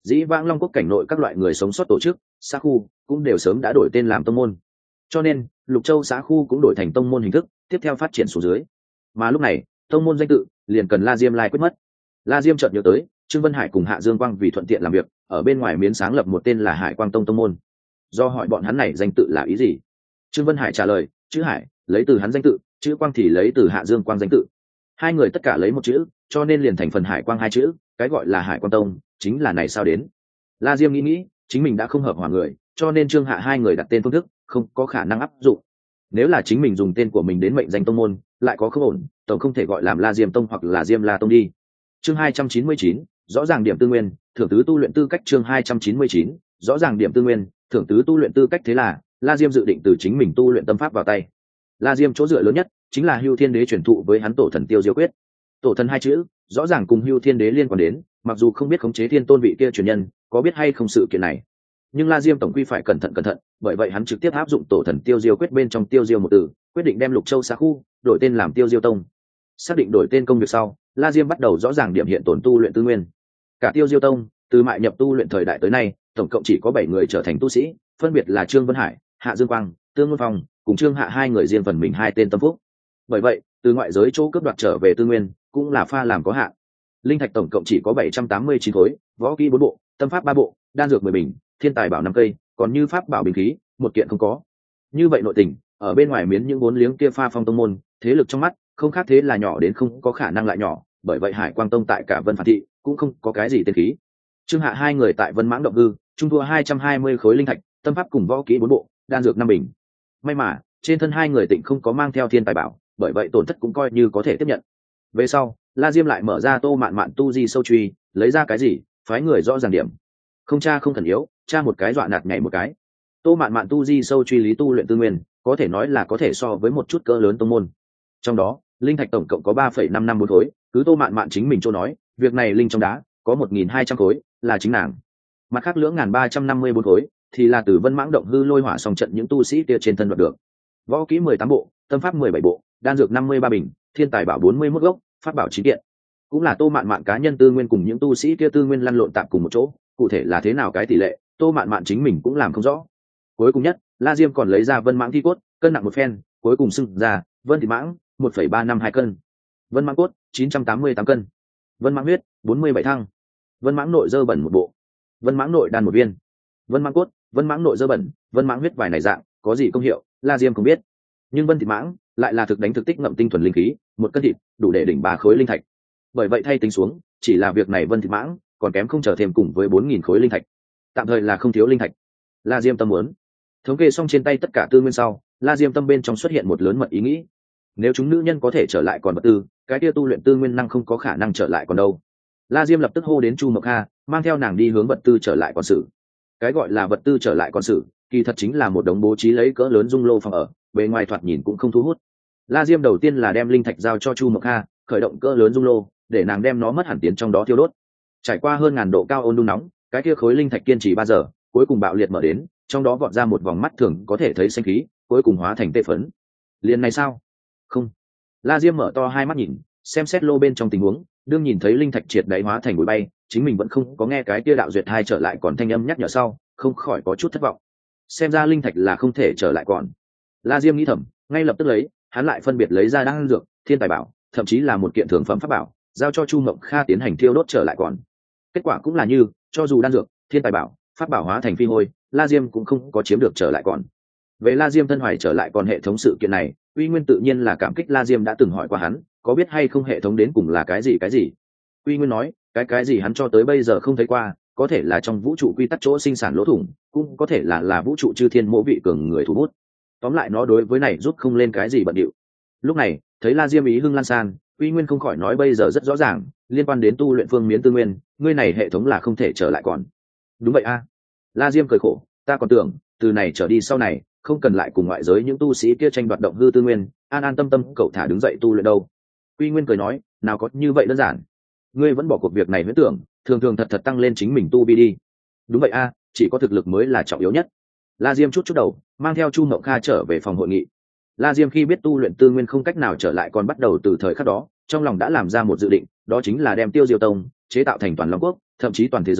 dĩ vãng long quốc cảnh nội các loại người sống sót tổ chức xã khu cũng đều sớm đã đổi tên làm tông môn, cho nên lục châu xã khu cũng đổi thành tông môn hình thức tiếp theo phát triển xuống dưới. Mà lúc này tông môn danh tự liền cần La Diêm lai quyết mất. La Diêm chợt nhớ tới Trương Vân Hải cùng Hạ Dương Quang vì thuận tiện làm việc ở bên ngoài miến sáng lập một tên là Hải Quang Tông tông môn. Do hỏi bọn hắn này danh tự là ý gì, Trương Vân Hải trả lời chữ Hải lấy từ hắn danh tự, chữ Quang thì lấy từ Hạ Dương Quang danh tự, hai người tất cả lấy một chữ cho nên liền thành phần Hải Quang hai chữ, cái gọi là Hải Quang Tông chính là này sao đến. La Diêm nghĩ nghĩ chính mình đã không hợp hòa người, cho nên Trương Hạ hai người đặt tên phương thức không có khả năng áp dụng. Nếu là chính mình dùng tên của mình đến mệnh danh tông môn lại có không ổn, tổng không thể gọi làm La Diêm Tông hoặc là Diêm La Tông đi. Chương hai trăm chín mươi chín rõ ràng điểm tư nguyên thưởng tứ tu luyện tư cách. Chương hai trăm chín mươi chín rõ ràng điểm tư nguyên thưởng tứ tu luyện tư cách. Thế là La Diêm dự định từ chính mình tu luyện tâm pháp vào tay. La Diêm chỗ dựa lớn nhất chính là Hưu Thiên Đế truyền thụ với hắn tổ thần Tiêu Diêu Quyết. Tổ thần hai chữ rõ ràng cùng Hưu Thiên Đế liên quan đến, mặc dù không biết khống chế thiên tôn vị kia truyền nhân có biết hay không sự kiện này, nhưng La Diêm tổng quy phải cẩn thận cẩn thận, bởi vậy hắn trực tiếp áp dụng tổ thần Tiêu Diêu Quyết bên trong Tiêu Diêu một từ, quyết định đem Lục Châu xã khu đổi tên làm Tiêu Diêu Tông. Xác định đổi tên công việc sau, La Diêm bắt đầu rõ ràng điểm hiện tổn tu luyện tư nguyên. Cả Tiêu Diêu Tông từ mại nhập tu luyện thời đại tới nay tổng cộng chỉ có bảy người trở thành tu sĩ, phân biệt là Trương Vân Hải, Hạ Dương Quang, Tương Ngôn Phong cùng Trương Hạ hai người riêng phần mình hai tên tâm phúc. Bởi vậy từ ngoại giới chỗ cướp đoạt trở về tư nguyên cũng là pha làm có hạn. Linh thạch tổng cộng chỉ có bảy trăm tám mươi chín khối, võ kỹ bốn bộ, tâm pháp ba bộ, đan dược mười bình, thiên tài bảo năm cây, còn như pháp bảo bình khí một kiện không có. Như vậy nội tình ở bên ngoài miến những vốn liếng kia pha phong tông môn thế lực trong mắt không khác thế là nhỏ đến không có khả năng lại nhỏ, bởi vậy Hải Quang Tông tại cả Vân Phản Thị cũng không có cái gì tên khí. Trương Hạ hai người tại Vân Mãng Động Hư trung thua hai trăm hai mươi khối linh thạch, tâm pháp cùng võ kỹ bốn bộ, đan dược năm bình. May mà trên thân hai người tịnh không có mang theo thiên tài bảo, bởi vậy tổn thất cũng coi như có thể tiếp nhận. Về sau La Diêm lại mở ra Tô Mạn Mạn tu di sâu truy, lấy ra cái gì phái người rõ ràng điểm, không cha không thần yếu, cha một cái dọa nạt nhảy một cái. Tô Mạn Mạn tu di sâu truy lý tu luyện tư nguyên có thể nói là có thể so với một chút cỡ lớn tông môn, trong đó linh thạch tổng cộng có ba phẩy năm năm bốn khối, cứ Tô Mạn Mạn chính mình chỗ nói việc này linh trong đá có một nghìn hai trăm khối là chính nàng, mặt khác lưỡng ngàn ba trăm năm mươi bốn khối thì là từ Vân Mãng Động Hư lôi hỏa xong trận những tu sĩ kia trên thân đoạt được. Võ kỹ mười tám bộ, tâm pháp mười bảy bộ, đan dược năm mươi ba bình, thiên tài bảo bốn mươi mốt gốc, pháp bảo chín kiện, cũng là Tô Mạn Mạn cá nhân tư nguyên cùng những tu sĩ kia tư nguyên lăn lộn tạm cùng một chỗ, cụ thể là thế nào cái tỷ lệ Tô Mạn Mạn chính mình cũng làm không rõ. Cuối cùng nhất La Diêm còn lấy ra Vân Mãng thi cốt, cân nặng một phen, cuối cùng xưng ra Vân Thị Mãng một phẩy ba năm hai cân, Vân Mãng cốt chín trăm tám mươi tám cân, Vân Mãng huyết bốn mươi bảy thăng, Vân Mãng nội dơ bẩn một bộ, Vân Mãng nội đan một viên, Vân Mãng cốt, Vân Mãng nội dơ bẩn, Vân Mãng huyết vài này dạng có gì công hiệu La Diêm không biết, nhưng Vân Thị Mãng lại là thực đánh thực tích ngậm tinh thuần linh khí, một cân thịt đủ để đỉnh ba khối linh thạch. Bởi vậy thay tính xuống chỉ là việc này Vân Thị Mãng còn kém không chờ thêm cùng với bốn nghìn khối linh thạch, tạm thời là không thiếu linh thạch. La Diêm tâm muốn thống kê xong trên tay tất cả tư nguyên sau, La Diêm tâm bên trong xuất hiện một lớn mật ý nghĩ, nếu chúng nữ nhân có thể trở lại còn vật tư, cái kia tu luyện tư nguyên năng không có khả năng trở lại còn đâu. La Diêm lập tức hô đến Chu Mộc Kha, mang theo nàng đi hướng vật tư trở lại còn sử. Cái gọi là vật tư trở lại còn sử kỳ thật chính là một đống bố trí lấy cỡ lớn dung lô phòng ở, bề ngoài thoạt nhìn cũng không thu hút. La Diêm đầu tiên là đem linh thạch giao cho Chu Mộc Kha, khởi động cỡ lớn dung lô để nàng đem nó mất hẳn tiến trong đó thiêu đốt. Trải qua hơn ngàn độ cao ôn đun nóng, cái kia khối linh thạch kiên trì ba giờ, cuối cùng bạo liệt mở đến, trong đó vọt ra một vòng mắt thường có thể thấy xanh khí, cuối cùng hóa thành tê phấn. Liền này sao? Không. La Diêm mở to hai mắt nhìn, xem xét lô bên trong tình huống, đương nhìn thấy linh thạch triệt đáy hóa thành bụi bay, chính mình vẫn không có nghe cái kia đạo duyệt hai trở lại còn thanh âm nhắc nhở sau, không khỏi có chút thất vọng. Xem ra linh thạch là không thể trở lại còn. La Diêm nghĩ thầm, ngay lập tức lấy, hắn lại phân biệt lấy ra đan dược, thiên tài bảo, thậm chí là một kiện thượng phẩm pháp bảo, giao cho Chu Mộng Kha tiến hành thiêu đốt trở lại còn. Kết quả cũng là như, cho dù đan dược, thiên tài bảo, pháp bảo hóa thành phi hôi, La Diêm cũng không có chiếm được trở lại còn. Về La Diêm thân hoài trở lại còn hệ thống sự kiện này, Uy Nguyên tự nhiên là cảm kích La Diêm đã từng hỏi qua hắn, có biết hay không hệ thống đến cùng là cái gì cái gì. Uy Nguyên nói, cái cái gì hắn cho tới bây giờ không thấy qua, có thể là trong vũ trụ quy tắc chỗ sinh sản lỗ thủng, cũng có thể là là vũ trụ chư thiên mỗ vị cường người thủ bút. Tóm lại nó đối với này giúp không lên cái gì bận điệu. Lúc này thấy La Diêm ý hưng lan san, Uy Nguyên không khỏi nói bây giờ rất rõ ràng, liên quan đến tu luyện phương miến tư nguyên, ngươi này hệ thống là không thể trở lại còn. Đúng vậy a. À. La Diêm cười khổ, ta còn tưởng từ này trở đi sau này không cần lại cùng ngoại giới những tu sĩ kia tranh đoạt động hư tư nguyên, an an tâm tâm cậu thả đứng dậy tu luyện đâu. Uy Nguyên cười nói, nào có như vậy đơn giản, ngươi vẫn bỏ cuộc việc này huyễn tưởng, thường thường thật thật tăng lên chính mình tu vi đi. Đúng vậy a, à, chỉ có thực lực mới là trọng yếu nhất. La Diêm chút chút đầu, mang theo Chu Mộng Kha trở về phòng hội nghị. La Diêm khi biết tu luyện tư nguyên không cách nào trở lại còn bắt đầu từ thời khắc đó, trong lòng đã làm ra một dự định, đó chính là đem Tiêu Diêu Tông chế tạo thành toàn Long Quốc, thậm chí toàn thế giới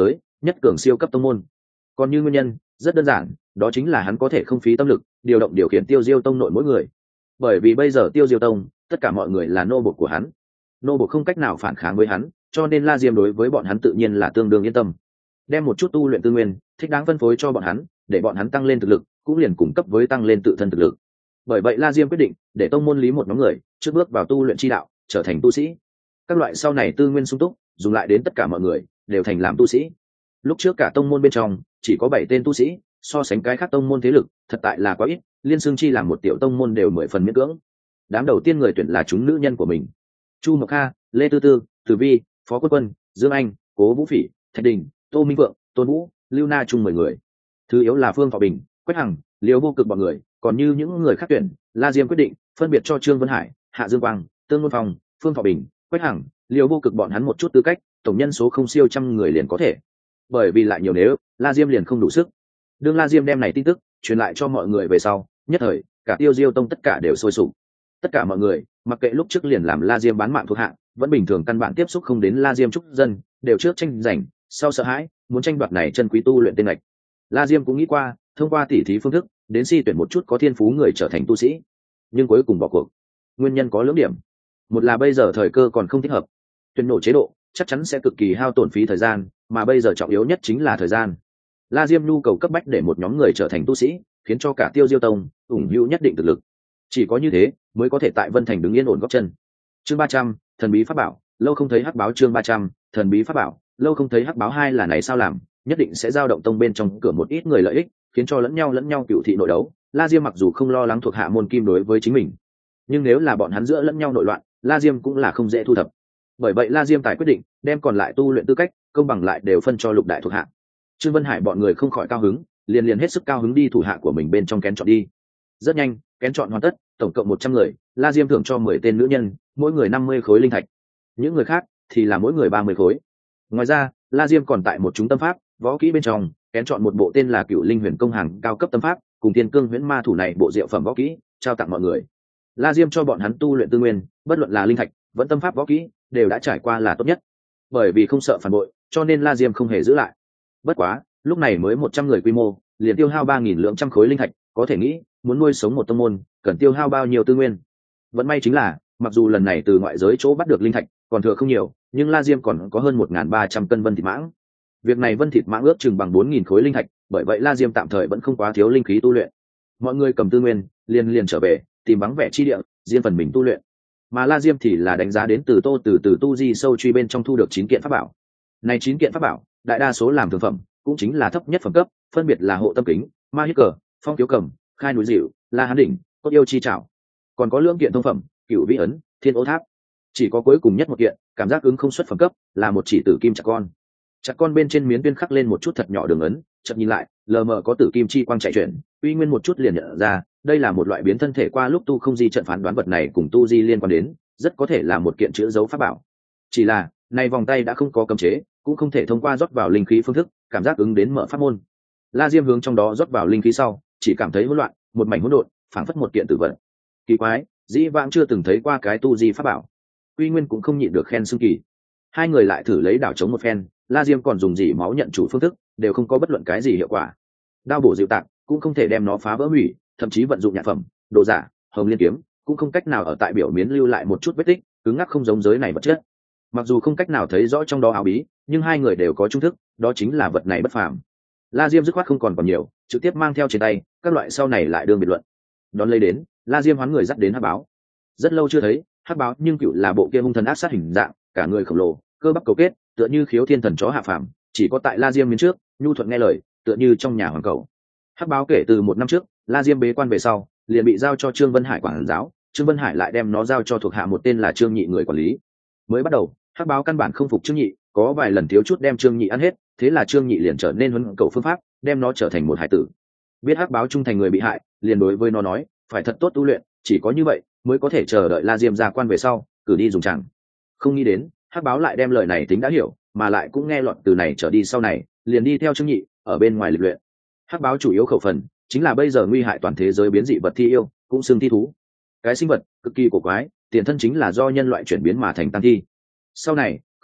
nhất cường siêu cấp tông môn. Còn như nguyên nhân rất đơn giản, đó chính là hắn có thể không phí tâm lực điều động điều khiển Tiêu Diêu tông nội mỗi người, bởi vì bây giờ Tiêu Diêu tông tất cả mọi người là nô bộc của hắn, nô bộc không cách nào phản kháng với hắn, cho nên La Diêm đối với bọn hắn tự nhiên là tương đương yên tâm, đem một chút tu luyện tư nguyên thích đáng phân phối cho bọn hắn, để bọn hắn tăng lên thực lực, cũng liền cung cấp với tăng lên tự thân thực lực. Bởi vậy La Diêm quyết định để tông môn lý một nhóm người trước bước vào tu luyện chi đạo, trở thành tu sĩ. Các loại sau này tư nguyên sung túc, dùng lại đến tất cả mọi người đều thành làm tu sĩ. Lúc trước cả tông môn bên trong chỉ có bảy tên tu sĩ, so sánh cái khác tông môn thế lực thật tại là quá ít, liên xương chi làm một tiểu tông môn đều mười phần miễn cưỡng. Đám đầu tiên người tuyển là chúng nữ nhân của mình: Chu Mộc Kha, Lê Tư Tư, Tử Vi, Phó Quân Quân, Dương Anh, Cố Vũ Phỉ, Thạch Đình, Tô Minh Vượng, Tôn Vũ, Lưu Na chung mười người. Thứ yếu là Phương Thọ Bình, Quách Hằng, Liêu Vô Cực bọn người. Còn như những người khác tuyển, La Diêm quyết định phân biệt cho Trương Vân Hải, Hạ Dương Quang, Tương Luân Phong, Phương Thọ Bình, Quách Hằng, Liêu Vô Cực bọn hắn một chút tư cách, tổng nhân số không siêu trăm người liền có thể. Bởi vì lại nhiều nếu, La Diêm liền không đủ sức. Đương La Diêm đem này tin tức truyền lại cho mọi người về sau, nhất thời cả Tiêu Diêu tông tất cả đều sôi sục. Tất cả mọi người, mặc kệ lúc trước liền làm La Diêm bán mạng thuộc hạ, vẫn bình thường căn bản tiếp xúc không đến La Diêm trúc dân, đều trước tranh giành, sau sợ hãi, muốn tranh đoạt này chân quý tu luyện tên lệch. La Diêm cũng nghĩ qua, thông qua tỉ thí phương thức, đến si tuyển một chút có thiên phú người trở thành tu sĩ, nhưng cuối cùng bỏ cuộc. Nguyên nhân có lưỡng điểm: một là bây giờ thời cơ còn không thích hợp, tuyển nổ chế độ chắc chắn sẽ cực kỳ hao tổn phí thời gian, mà bây giờ trọng yếu nhất chính là thời gian. La Diêm nhu cầu cấp bách để một nhóm người trở thành tu sĩ, khiến cho cả Tiêu Diêu tông ủng hữu nhất định thực lực. Chỉ có như thế mới có thể tại Vân Thành đứng yên ổn gót chân. Chương ba trăm, thần bí pháp bảo, lâu không thấy hắc báo. Chương ba trăm, thần bí pháp bảo, lâu không thấy hắc báo. Hai là này sao làm, nhất định sẽ dao động tông bên trong cửa một ít người lợi ích, khiến cho lẫn nhau lẫn nhau cựu thị nội đấu. La Diêm mặc dù không lo lắng thuộc hạ môn kim đối với chính mình, nhưng nếu là bọn hắn giữa lẫn nhau nội loạn, La Diêm cũng là không dễ thu thập. Bởi vậy La Diêm tài quyết định đem còn lại tu luyện tư cách công bằng lại đều phân cho lục đại thuộc hạ. Trương Vân Hải bọn người không khỏi cao hứng, liền liền hết sức cao hứng đi thủ hạ của mình bên trong kén chọn đi. Rất nhanh kén chọn hoàn tất, tổng cộng một trăm người, La Diêm thưởng cho mười tên nữ nhân, mỗi người năm mươi khối linh thạch, những người khác thì là mỗi người ba mươi khối. Ngoài ra La Diêm còn tại một chúng tâm pháp võ kỹ bên trong kén chọn một bộ tên là Cựu Linh Huyền Công hàng cao cấp tâm pháp, cùng Tiên Cương Huyễn Ma Thủ này bộ diệu phẩm võ kỹ trao tặng mọi người. La Diêm cho bọn hắn tu luyện tư nguyên, bất luận là linh thạch vẫn tâm pháp võ kỹ, đều đã trải qua là tốt nhất. Bởi vì không sợ phản bội, cho nên La Diêm không hề giữ lại. Bất quá lúc này mới một trăm người quy mô, liền tiêu hao ba nghìn lượng trăm khối linh thạch, có thể nghĩ muốn nuôi sống một tông môn cần tiêu hao bao nhiêu tư nguyên. Vẫn may chính là mặc dù lần này từ ngoại giới chỗ bắt được linh thạch còn thừa không nhiều, nhưng La Diêm còn có hơn một nghìn ba trăm cân vân thịt mãng. Việc này vân thịt mãng ước chừng bằng bốn nghìn khối linh thạch, bởi vậy La Diêm tạm thời vẫn không quá thiếu linh khí tu luyện. Mọi người cầm tư nguyên liền liền trở về tìm vắng vẻ chi địa, riêng phần mình tu luyện. Mà La Diêm thì là đánh giá đến từ Tô từ từ tu di sâu truy bên trong thu được chín kiện pháp bảo. Này chín kiện pháp bảo đại đa số làm thường phẩm, cũng chính là thấp nhất phẩm cấp, phân biệt là hộ tâm kính, ma huyết cờ, phong kiếu cầm, khai núi dịu, la hán đỉnh, cốt yêu chi trảo. Còn có lưỡng kiện thông phẩm, cửu vĩ ấn, thiên ô tháp. Chỉ có cuối cùng nhất một kiện cảm giác ứng không xuất phẩm cấp, là một chỉ tử kim chặt con. Chặt con bên trên miến tuyên khắc lên một chút thật nhỏ đường ấn, chợt nhìn lại lờ mờ có tử kim chi quang chạy chuyển, uy nguyên một chút liền nhận ra đây là một loại biến thân thể qua lúc tu không di trận phán đoán vật này cùng tu di liên quan đến, rất có thể là một kiện chữ dấu pháp bảo. Chỉ là này vòng tay đã không có cấm chế, cũng không thể thông qua rót vào linh khí phương thức cảm giác ứng đến mở pháp môn. La Diêm hướng trong đó rót vào linh khí sau, chỉ cảm thấy hỗn loạn, một mảnh hỗn độn, phảng phất một kiện tử vật. Kỳ quái, dĩ vãng chưa từng thấy qua cái tu di pháp bảo. Quy Nguyên cũng không nhịn được khen xưng kỳ. Hai người lại thử lấy đảo chống một phen, La Diêm còn dùng dỉ máu nhận chủ phương thức, đều không có bất luận cái gì hiệu quả. Đao bổ dịu tạc cũng không thể đem nó phá vỡ hủy, thậm chí vận dụng nhạc phẩm, đồ giả, hồng liên kiếm cũng không cách nào ở tại biểu miến lưu lại một chút vết tích, cứng ngắc không giống giới này vật chất. Mặc dù không cách nào thấy rõ trong đó áo bí, nhưng hai người đều có trung thức, đó chính là vật này bất phàm. La Diêm dứt khoát không còn còn nhiều, trực tiếp mang theo trên tay, các loại sau này lại đương biệt luận. Đón lấy đến, La Diêm hoán người dắt đến hắc báo. Rất lâu chưa thấy hắc báo, nhưng cựu là bộ kia hung thần ác sát hình dạng, cả người khổng lồ, cơ bắp cấu kết, tựa như khiếu thiên thần chó hạ phàm, chỉ có tại La Diêm miến trước, nhu thuận nghe lời, tựa như trong nhà hoàng cầu. Hắc báo kể từ một năm trước, La Diêm bế quan về sau, liền bị giao cho Trương Vân Hải quản giáo, Trương Vân Hải lại đem nó giao cho thuộc hạ một tên là Trương Nhị người quản lý. Mới bắt đầu, hắc báo căn bản không phục Trương Nhị, có vài lần thiếu chút đem Trương Nhị ăn hết, thế là Trương Nhị liền trở nên huấn cầu phương pháp, đem nó trở thành một hải tử. Biết hắc báo trung thành người bị hại, liền đối với nó nói, phải thật tốt tu luyện, chỉ có như vậy mới có thể chờ đợi La Diêm ra quan về sau, cử đi dùng chẳng. Không nghĩ đến, hắc báo lại đem lời này tính đã hiểu, mà lại cũng nghe lọt từ này trở đi sau này, liền đi theo Trương Nhị ở bên ngoài lịch luyện. Hắc báo chủ yếu khẩu phần chính là bây giờ nguy hại toàn thế giới biến dị vật thi yêu, cũng xưng thi thú. Cái sinh vật cực kỳ cổ quái, tiền thân chính là do nhân loại chuyển biến mà thành tăng thi. Sau này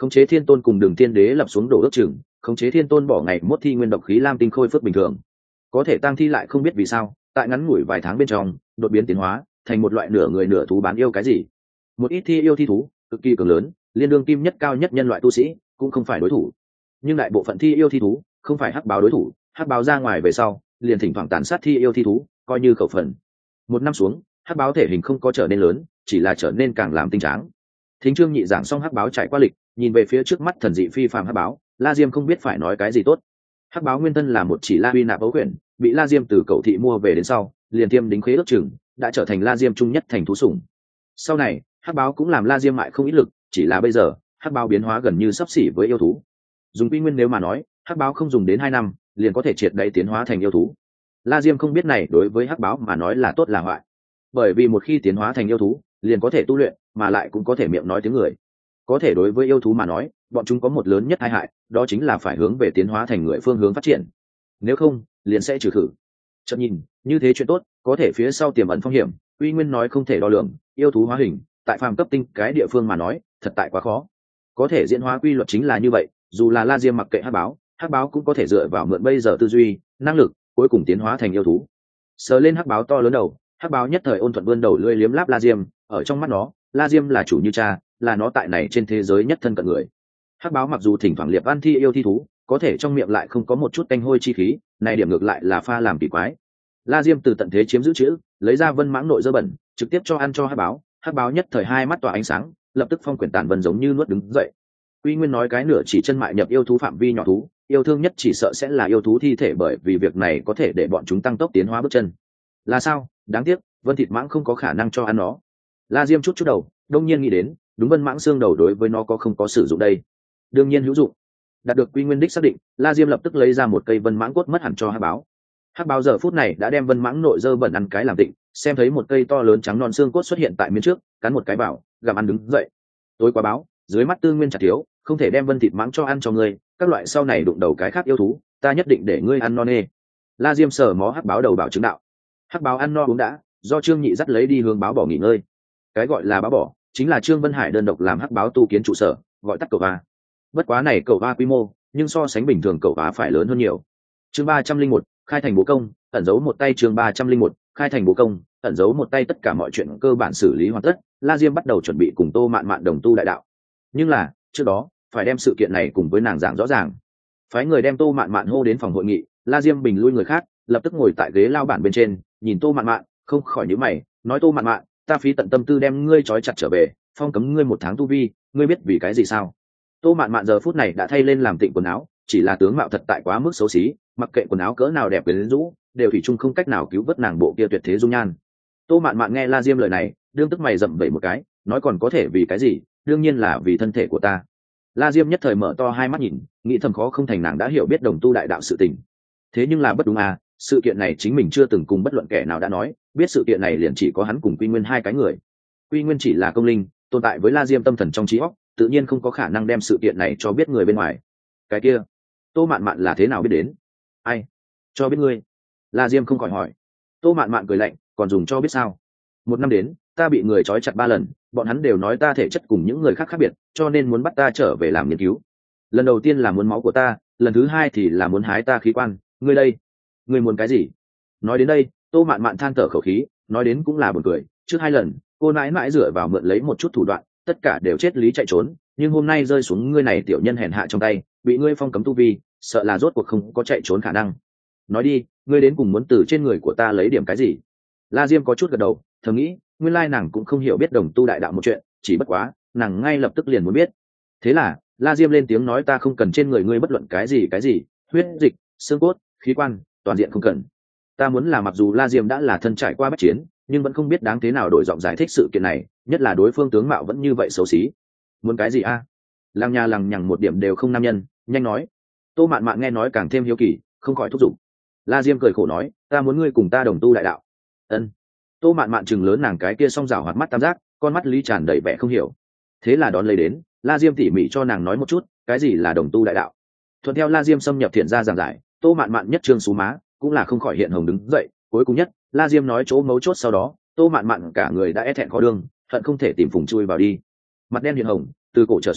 khống chế thiên tôn cùng đường thiên đế lập xuống đổ ước chừng, khống chế thiên tôn bỏ ngày mốt thi nguyên độc khí lam tinh khôi phước bình thường, có thể tăng thi lại không biết vì sao tại ngắn ngủi vài tháng bên trong đột biến tiến hóa thành một loại nửa người nửa thú bán yêu cái gì. Một ít thi yêu thi thú cực kỳ cường lớn, liên đương kim nhất cao nhất nhân loại tu sĩ cũng không phải đối thủ, nhưng đại bộ phận thi yêu thi thú không phải hắc báo đối thủ. Hắc báo ra ngoài về sau liền thỉnh thoảng tàn sát thi yêu thi thú, coi như khẩu phần. Một năm xuống, hắc báo thể hình không có trở nên lớn, chỉ là trở nên càng làm tinh tráng. Thính Trương Nhị giảng xong hắc báo trải qua lịch, nhìn về phía trước mắt thần dị phi phàm hắc báo, La Diêm không biết phải nói cái gì tốt. Hắc báo nguyên thân là một chỉ La Uy nạp ấu quyển, bị La Diêm từ cậu thị mua về đến sau, liền tiêm đính khế ước chừng, đã trở thành La Diêm trung nhất thành thú sủng. Sau này, hắc báo cũng làm La Diêm mại không ít lực, chỉ là bây giờ, hắc báo biến hóa gần như sắp xỉ với yêu thú. Dùng quy nguyên nếu mà nói, hắc báo không dùng đến hai năm, liền có thể triệt để tiến hóa thành yêu thú. La Diêm không biết này đối với hắc báo mà nói là tốt là hoại, bởi vì một khi tiến hóa thành yêu thú, liền có thể tu luyện, mà lại cũng có thể miệng nói tiếng người. Có thể đối với yêu thú mà nói, bọn chúng có một lớn nhất tai hại, đó chính là phải hướng về tiến hóa thành người phương hướng phát triển. Nếu không, liền sẽ trừ khử. Chợt nhìn, như thế chuyện tốt, có thể phía sau tiềm ẩn phong hiểm, uy nguyên nói không thể đo lường, yêu thú hóa hình, tại phàm cấp tinh cái địa phương mà nói, thật tại quá khó. Có thể diễn hóa quy luật chính là như vậy, dù là La Diêm mặc kệ hắc báo, hắc báo cũng có thể dựa vào mượn bây giờ tư duy, năng lực, cuối cùng tiến hóa thành yêu thú. Sờ lên hắc báo to lớn đầu, hắc báo nhất thời ôn thuận vươn đầu lưỡi liếm láp La Diêm, ở trong mắt nó, La Diêm là chủ như cha, là nó tại này trên thế giới nhất thân cận người. Hắc báo mặc dù thỉnh thoảng liệp ăn thi yêu thi thú, có thể trong miệng lại không có một chút tanh hôi chi khí, này điểm ngược lại là pha làm kỳ quái. La Diêm từ tận thế chiếm giữ chữ, lấy ra vân mãng nội dơ bẩn, trực tiếp cho ăn cho hắc báo, hắc báo nhất thời hai mắt tỏa ánh sáng, lập tức phong quyển tàn vân giống như nuốt đứng dậy. Quy Nguyên nói cái nửa chỉ chân mại nhập yêu thú phạm vi nhỏ thú, yêu thương nhất chỉ sợ sẽ là yêu thú thi thể, bởi vì việc này có thể để bọn chúng tăng tốc tiến hóa bước chân. Là sao? Đáng tiếc, vân thịt mãng không có khả năng cho ăn nó. La Diêm chút chút đầu, đông nhiên nghĩ đến, đúng vân mãng xương đầu đối với nó có không có sử dụng đây? Đương nhiên hữu dụng. Đạt được Quy Nguyên đích xác định, La Diêm lập tức lấy ra một cây vân mãng cốt mất hẳn cho hắc báo. Hắc báo giờ phút này đã đem vân mãng nội dơ bẩn ăn cái làm tịnh, xem thấy một cây to lớn trắng non xương cốt xuất hiện tại miếng trước, cắn một cái bảo, gặm ăn đứng dậy. Tối quá báo, dưới mắt tư nguyên chặt thiếu, không thể đem vân thịt mãng cho ăn cho ngươi, các loại sau này đụng đầu cái khác yêu thú, ta nhất định để ngươi ăn no nê. La Diêm sờ mó hắc báo đầu bảo chứng đạo. Hắc báo ăn no uống đã, do Trương Nhị dắt lấy đi hướng báo bỏ nghỉ ngơi. Cái gọi là báo bỏ, chính là Trương Vân Hải đơn độc làm hắc báo tu kiến trụ sở, gọi tắt cầu va. Bất quá này cầu va quy mô, nhưng so sánh bình thường cầu va phải lớn hơn nhiều. Chương ba trăm linh một, khai thành bố công, ẩn giấu một tay. Chương ba trăm linh một, khai thành bố công, ẩn giấu một tay. Tất cả mọi chuyện cơ bản xử lý hoàn tất, La Diêm bắt đầu chuẩn bị cùng Tô Mạn Mạn đồng tu đại đạo. Nhưng là, trước đó, phải đem sự kiện này cùng với nàng giảng rõ ràng. Phái người đem Tô Mạn Mạn hô đến phòng hội nghị, La Diêm bình lui người khác, lập tức ngồi tại ghế lao bản bên trên, nhìn Tô Mạn Mạn, không khỏi nhíu mày, nói Tô Mạn Mạn, ta phí tận tâm tư đem ngươi trói chặt trở về, phong cấm ngươi một tháng tu vi, ngươi biết vì cái gì sao? Tô Mạn Mạn giờ phút này đã thay lên làm tịnh quần áo, chỉ là tướng mạo thật tại quá mức xấu xí, mặc kệ quần áo cỡ nào đẹp quyến rũ, đều thủy chung không cách nào cứu vớt nàng bộ kia tuyệt thế dung nhan. Tô Mạn Mạn nghe La Diêm lời này, đương tức mày rậm vẩy một cái, nói còn có thể vì cái gì? Đương nhiên là vì thân thể của ta. La Diêm nhất thời mở to hai mắt nhìn, nghĩ thầm khó không thành nàng đã hiểu biết đồng tu đại đạo sự tình. Thế nhưng là bất đúng à, sự kiện này chính mình chưa từng cùng bất luận kẻ nào đã nói, biết sự kiện này liền chỉ có hắn cùng Quy Nguyên hai cái người. Quy Nguyên chỉ là công linh, tồn tại với La Diêm tâm thần trong trí óc, tự nhiên không có khả năng đem sự kiện này cho biết người bên ngoài. Cái kia, Tô Mạn Mạn là thế nào biết đến? Ai cho biết ngươi? La Diêm không khỏi hỏi. Tô Mạn Mạn cười lạnh, còn dùng cho biết sao? Một năm đến, ta bị người trói chặt ba lần, bọn hắn đều nói ta thể chất cùng những người khác khác biệt, cho nên muốn bắt ta trở về làm nghiên cứu. Lần đầu tiên là muốn máu của ta, lần thứ hai thì là muốn hái ta khí quan. Ngươi đây, ngươi muốn cái gì? Nói đến đây, Tô Mạn Mạn than thở khẩu khí, nói đến cũng là buồn cười. Trước hai lần, cô mãi mãi dựa vào mượn lấy một chút thủ đoạn, tất cả đều chết lý chạy trốn, nhưng hôm nay rơi xuống ngươi này tiểu nhân hèn hạ trong tay, bị ngươi phong cấm tu vi, sợ là rốt cuộc không có chạy trốn khả năng. Nói đi, ngươi đến cùng muốn từ trên người của ta lấy điểm cái gì? La Diêm có chút gật đầu, thầm nghĩ, nguyên lai nàng cũng không hiểu biết đồng tu đại đạo một chuyện, chỉ bất quá, nàng ngay lập tức liền muốn biết. Thế là, La Diêm lên tiếng nói ta không cần trên người ngươi bất luận cái gì cái gì, huyết dịch, xương cốt, khí quan, toàn diện không cần. Ta muốn là mặc dù La Diêm đã là thân trải qua bách chiến, nhưng vẫn không biết đáng thế nào đổi giọng giải thích sự kiện này, nhất là đối phương tướng mạo vẫn như vậy xấu xí. Muốn cái gì a? À? Lăng nhà lằng nhằng một điểm đều không nam nhân, nhanh nói. Tô Mạn Mạn nghe nói càng thêm hiếu kỳ, không khỏi thúc giục. La Diêm cười khổ nói, ta muốn ngươi cùng ta đồng tu đại đạo. Ân. Tô Mạn Mạn chừng lớn nàng cái kia song rào hoạt mắt tam giác, con mắt lý tràn đầy vẻ không hiểu. Thế là đón lấy đến, La Diêm tỉ mỉ cho nàng nói một chút, cái gì là đồng tu đại đạo. Thuận theo La Diêm xâm nhập thiện ra giảng giải, Tô Mạn Mạn nhất trương sú má, cũng là không khỏi hiện hồng đứng dậy. Cuối cùng nhất, La Diêm nói chỗ mấu chốt sau đó, Tô Mạn Mạn cả người đã e thẹn khó đương, hận không thể tìm phùng chui vào đi. Mặt đen hiện hồng, từ cổ trở xuống,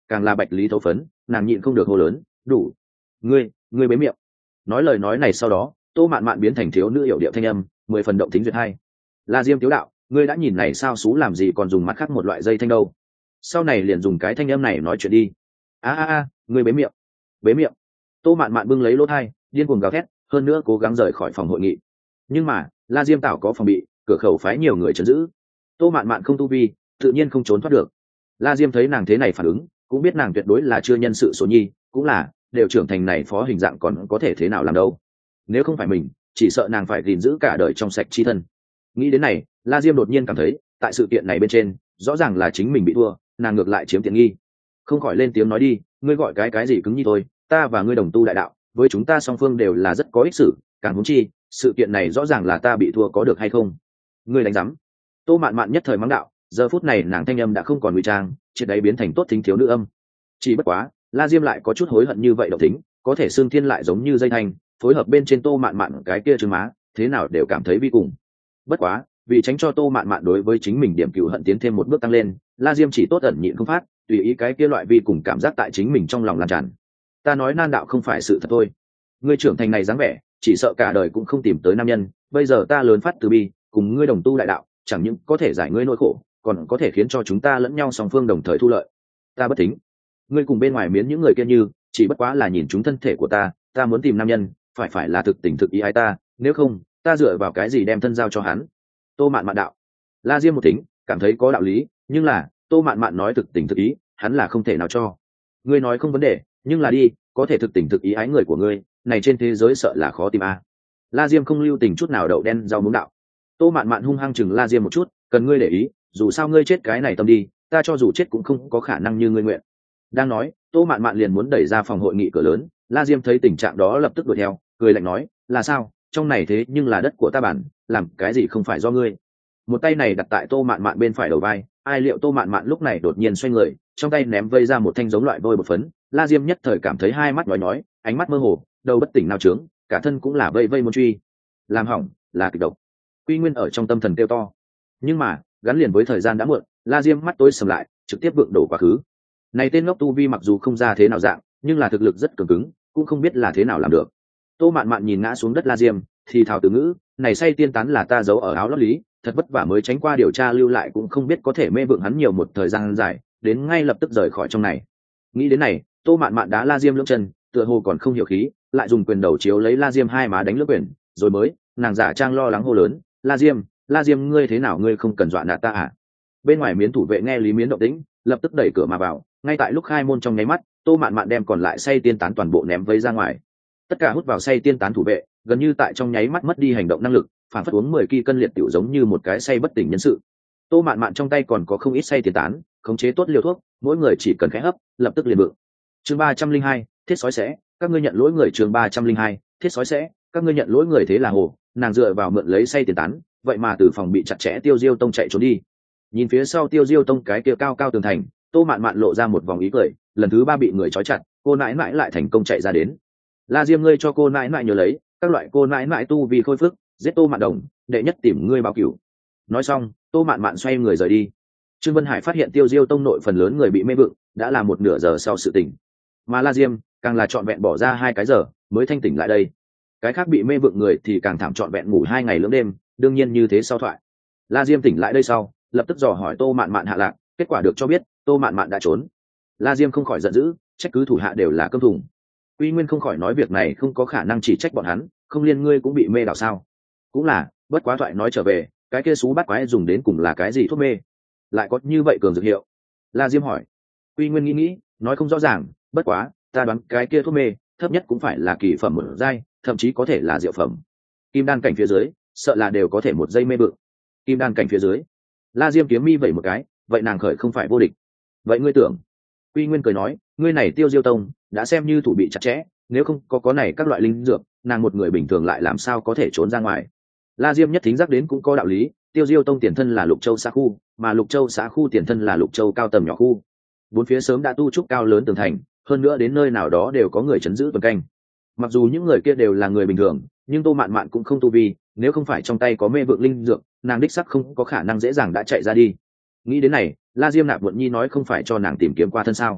càng là bạch lý thấu phấn, nàng nhịn không được hô lớn, đủ, ngươi ngươi bế miệng. Nói lời nói này sau đó, Tô Mạn Mạn biến thành thiếu nữ hiểu điệu thanh âm, mười phần động tính duyệt hay. La Diêm tiếu đạo, ngươi đã nhìn này sao xú làm gì còn dùng mắt khác một loại dây thanh đâu, sau này liền dùng cái thanh âm này nói chuyện đi. A a a, ngươi bế miệng, bế miệng. Tô Mạn Mạn bưng lấy lỗ thai, điên cuồng gào thét, hơn nữa cố gắng rời khỏi phòng hội nghị. Nhưng mà La Diêm Tảo có phòng bị, cửa khẩu phái nhiều người trấn giữ. Tô Mạn Mạn không tu vi, tự nhiên không trốn thoát được. La Diêm thấy nàng thế này phản ứng, cũng biết nàng tuyệt đối là chưa nhân sự số nhi, cũng là đều trưởng thành này phó hình dạng còn có thể thế nào làm đâu. Nếu không phải mình, chỉ sợ nàng phải gìn giữ cả đời trong sạch chi thân. Nghĩ đến này, La Diêm đột nhiên cảm thấy, tại sự kiện này bên trên, rõ ràng là chính mình bị thua, nàng ngược lại chiếm tiện nghi. Không khỏi lên tiếng nói đi, ngươi gọi cái cái gì cứng như tôi, ta và ngươi đồng tu đại đạo, với chúng ta song phương đều là rất có ích sử, càng huống chi, sự kiện này rõ ràng là ta bị thua có được hay không? Ngươi đánh rắm. Tô Mạn Mạn nhất thời mắng đạo, giờ phút này nàng thanh âm đã không còn ngụy trang, triệt đấy biến thành tốt thính thiếu nữ âm. Chỉ bất quá, La Diêm lại có chút hối hận như vậy động tính, có thể xương thiên lại giống như dây thanh, phối hợp bên trên Tô Mạn Mạn cái kia trừng má, thế nào đều cảm thấy vi cùng. Bất quá, vì tránh cho Tô Mạn Mạn đối với chính mình điểm cừu hận tiến thêm một bước tăng lên, La Diêm chỉ tốt ẩn nhịn không phát, tùy ý cái kia loại vi cùng cảm giác tại chính mình trong lòng lan tràn. Ta nói nan đạo không phải sự thật thôi. Ngươi trưởng thành này dáng vẻ, chỉ sợ cả đời cũng không tìm tới nam nhân, bây giờ ta lớn phát từ bi, cùng ngươi đồng tu đại đạo, chẳng những có thể giải ngươi nỗi khổ, còn có thể khiến cho chúng ta lẫn nhau song phương đồng thời thu lợi. Ta bất tính. Ngươi cùng bên ngoài miến những người kia như, chỉ bất quá là nhìn chúng thân thể của ta, ta muốn tìm nam nhân, phải phải là thực tình thực ý ái ta, nếu không, ta dựa vào cái gì đem thân giao cho hắn? Tô Mạn Mạn đạo. La Diêm một tính, cảm thấy có đạo lý, nhưng là, Tô Mạn Mạn nói thực tình thực ý, hắn là không thể nào cho. Ngươi nói không vấn đề, nhưng là đi, có thể thực tình thực ý ái người của ngươi, này trên thế giới sợ là khó tìm a. La Diêm không lưu tình chút nào đậu đen rau muống đạo. Tô Mạn Mạn hung hăng chừng La Diêm một chút, cần ngươi để ý, dù sao ngươi chết cái này tâm đi, ta cho dù chết cũng không có khả năng như ngươi nguyện. Đang nói, Tô Mạn Mạn liền muốn đẩy ra phòng hội nghị cửa lớn, La Diêm thấy tình trạng đó lập tức đuổi theo, cười lạnh nói, là sao, trong này thế nhưng là đất của ta bản, làm cái gì không phải do ngươi. Một tay này đặt tại Tô Mạn Mạn bên phải đầu vai, ai liệu Tô Mạn Mạn lúc này đột nhiên xoay người, trong tay ném vây ra một thanh giống loại vôi bột phấn. La Diêm nhất thời cảm thấy hai mắt nhói nhói, ánh mắt mơ hồ, đầu bất tỉnh nào trướng, cả thân cũng là vây vây môn truy. Làm hỏng, là kịch độc. Quy Nguyên ở trong tâm thần kêu to. Nhưng mà, gắn liền với thời gian đã muộn, La Diêm mắt tối sầm lại, trực tiếp vượng đổ quá khứ. Này tên ngốc tu vi mặc dù không ra thế nào dạng, nhưng là thực lực rất cường cứng, cũng không biết là thế nào làm được. Tô Mạn Mạn nhìn ngã xuống đất La Diêm, thì thào từ ngữ, này say tiên tán là ta giấu ở áo lót lý, thật vất vả mới tránh qua điều tra lưu lại cũng không biết có thể mê vượng hắn nhiều một thời gian dài, đến ngay lập tức rời khỏi trong này. Nghĩ đến này, Tô Mạn Mạn đá La Diêm lưỡng chân, tựa hồ còn không hiểu khí, lại dùng quyền đầu chiếu lấy La Diêm hai má đánh lưỡng quyền, rồi mới, nàng giả trang lo lắng hô lớn, La Diêm, La Diêm ngươi thế nào ngươi không cần dọa nạt ta à? Bên ngoài miến thủ vệ nghe Lý Miến động tĩnh, lập tức đẩy cửa mà vào, ngay tại lúc khai môn trong nháy mắt, Tô Mạn Mạn đem còn lại say tiên tán toàn bộ ném vây ra ngoài. Tất cả hút vào say tiên tán thủ vệ, gần như tại trong nháy mắt mất đi hành động năng lực, phản phất uống mười kỳ cân liệt tiểu giống như một cái say bất tỉnh nhân sự. Tô Mạn Mạn trong tay còn có không ít say tiên tán, khống chế tốt liều thuốc, mỗi người chỉ cần khẽ hấp, lập tức liền vượng. Chương ba trăm linh hai, thiết sói sẽ, các ngươi nhận lỗi người. Chương ba trăm linh hai, thiết sói sẽ, các ngươi nhận lỗi người. Thế là hồ, nàng dựa vào mượn lấy say tiên tán, vậy mà từ phòng bị chặt chẽ Tiêu Diêu Tông chạy trốn đi. Nhìn phía sau Tiêu Diêu Tông cái kia cao cao tường thành, Tô Mạn Mạn lộ ra một vòng ý cười, lần thứ ba bị người trói chặt, cô nãi nãi lại thành công chạy ra đến. La Diêm ngươi cho cô nãi nãi nhớ lấy, các loại cô nãi nãi tu vì khôi phước, giết Tô Mạn Đồng, đệ nhất tìm ngươi báo cửu. Nói xong, Tô Mạn Mạn xoay người rời đi. Trương Vân Hải phát hiện Tiêu Diêu Tông nội phần lớn người bị mê vượng, đã là một nửa giờ sau sự tỉnh. Mà La Diêm càng là trọn vẹn bỏ ra hai cái giờ mới thanh tỉnh lại đây. Cái khác bị mê vượng người thì càng thảm trọn vẹn ngủ hai ngày lưỡng đêm, đương nhiên như thế sau thoại. La Diêm tỉnh lại đây sau, lập tức dò hỏi Tô Mạn Mạn hạ lạc, kết quả được cho biết, Tô Mạn Mạn đã trốn. La Diêm không khỏi giận dữ, trách cứ thủ hạ đều là cơm thùng. Uy Nguyên không khỏi nói việc này không có khả năng chỉ trách bọn hắn, không liên ngươi cũng bị mê đảo sao? Cũng là, bất quá thoại nói trở về, cái kia xú bắt quái dùng đến cùng là cái gì thuốc mê? Lại có như vậy cường dược hiệu? La Diêm hỏi. Uy Nguyên nghĩ nghĩ, nói không rõ ràng, bất quá, ta đoán cái kia thuốc mê, thấp nhất cũng phải là kỳ phẩm một giai, thậm chí có thể là diệu phẩm. Kim đan cảnh phía dưới, sợ là đều có thể một giây mê bự. Kim đan cảnh phía dưới. La Diêm kiếm mi vẩy một cái, vậy nàng khởi không phải vô địch. Vậy ngươi tưởng? Uy Nguyên cười nói, ngươi này Tiêu Diêu Tông đã xem như thủ bị chặt chẽ, nếu không có có này các loại linh dược, nàng một người bình thường lại làm sao có thể trốn ra ngoài. La Diêm nhất thính giác đến cũng có đạo lý, Tiêu Diêu Tông tiền thân là Lục Châu xã khu, mà Lục Châu xã khu tiền thân là Lục Châu cao tầm nhỏ khu. Bốn phía sớm đã tu trúc cao lớn tường thành, hơn nữa đến nơi nào đó đều có người chấn giữ tuần canh. Mặc dù những người kia đều là người bình thường, nhưng Tô Mạn Mạn cũng không tu vi, nếu không phải trong tay có mê vượng linh dược, nàng đích sắc không có khả năng dễ dàng đã chạy ra đi. Nghĩ đến này, La Diêm nạp muộn nhi nói không phải cho nàng tìm kiếm qua thân sao?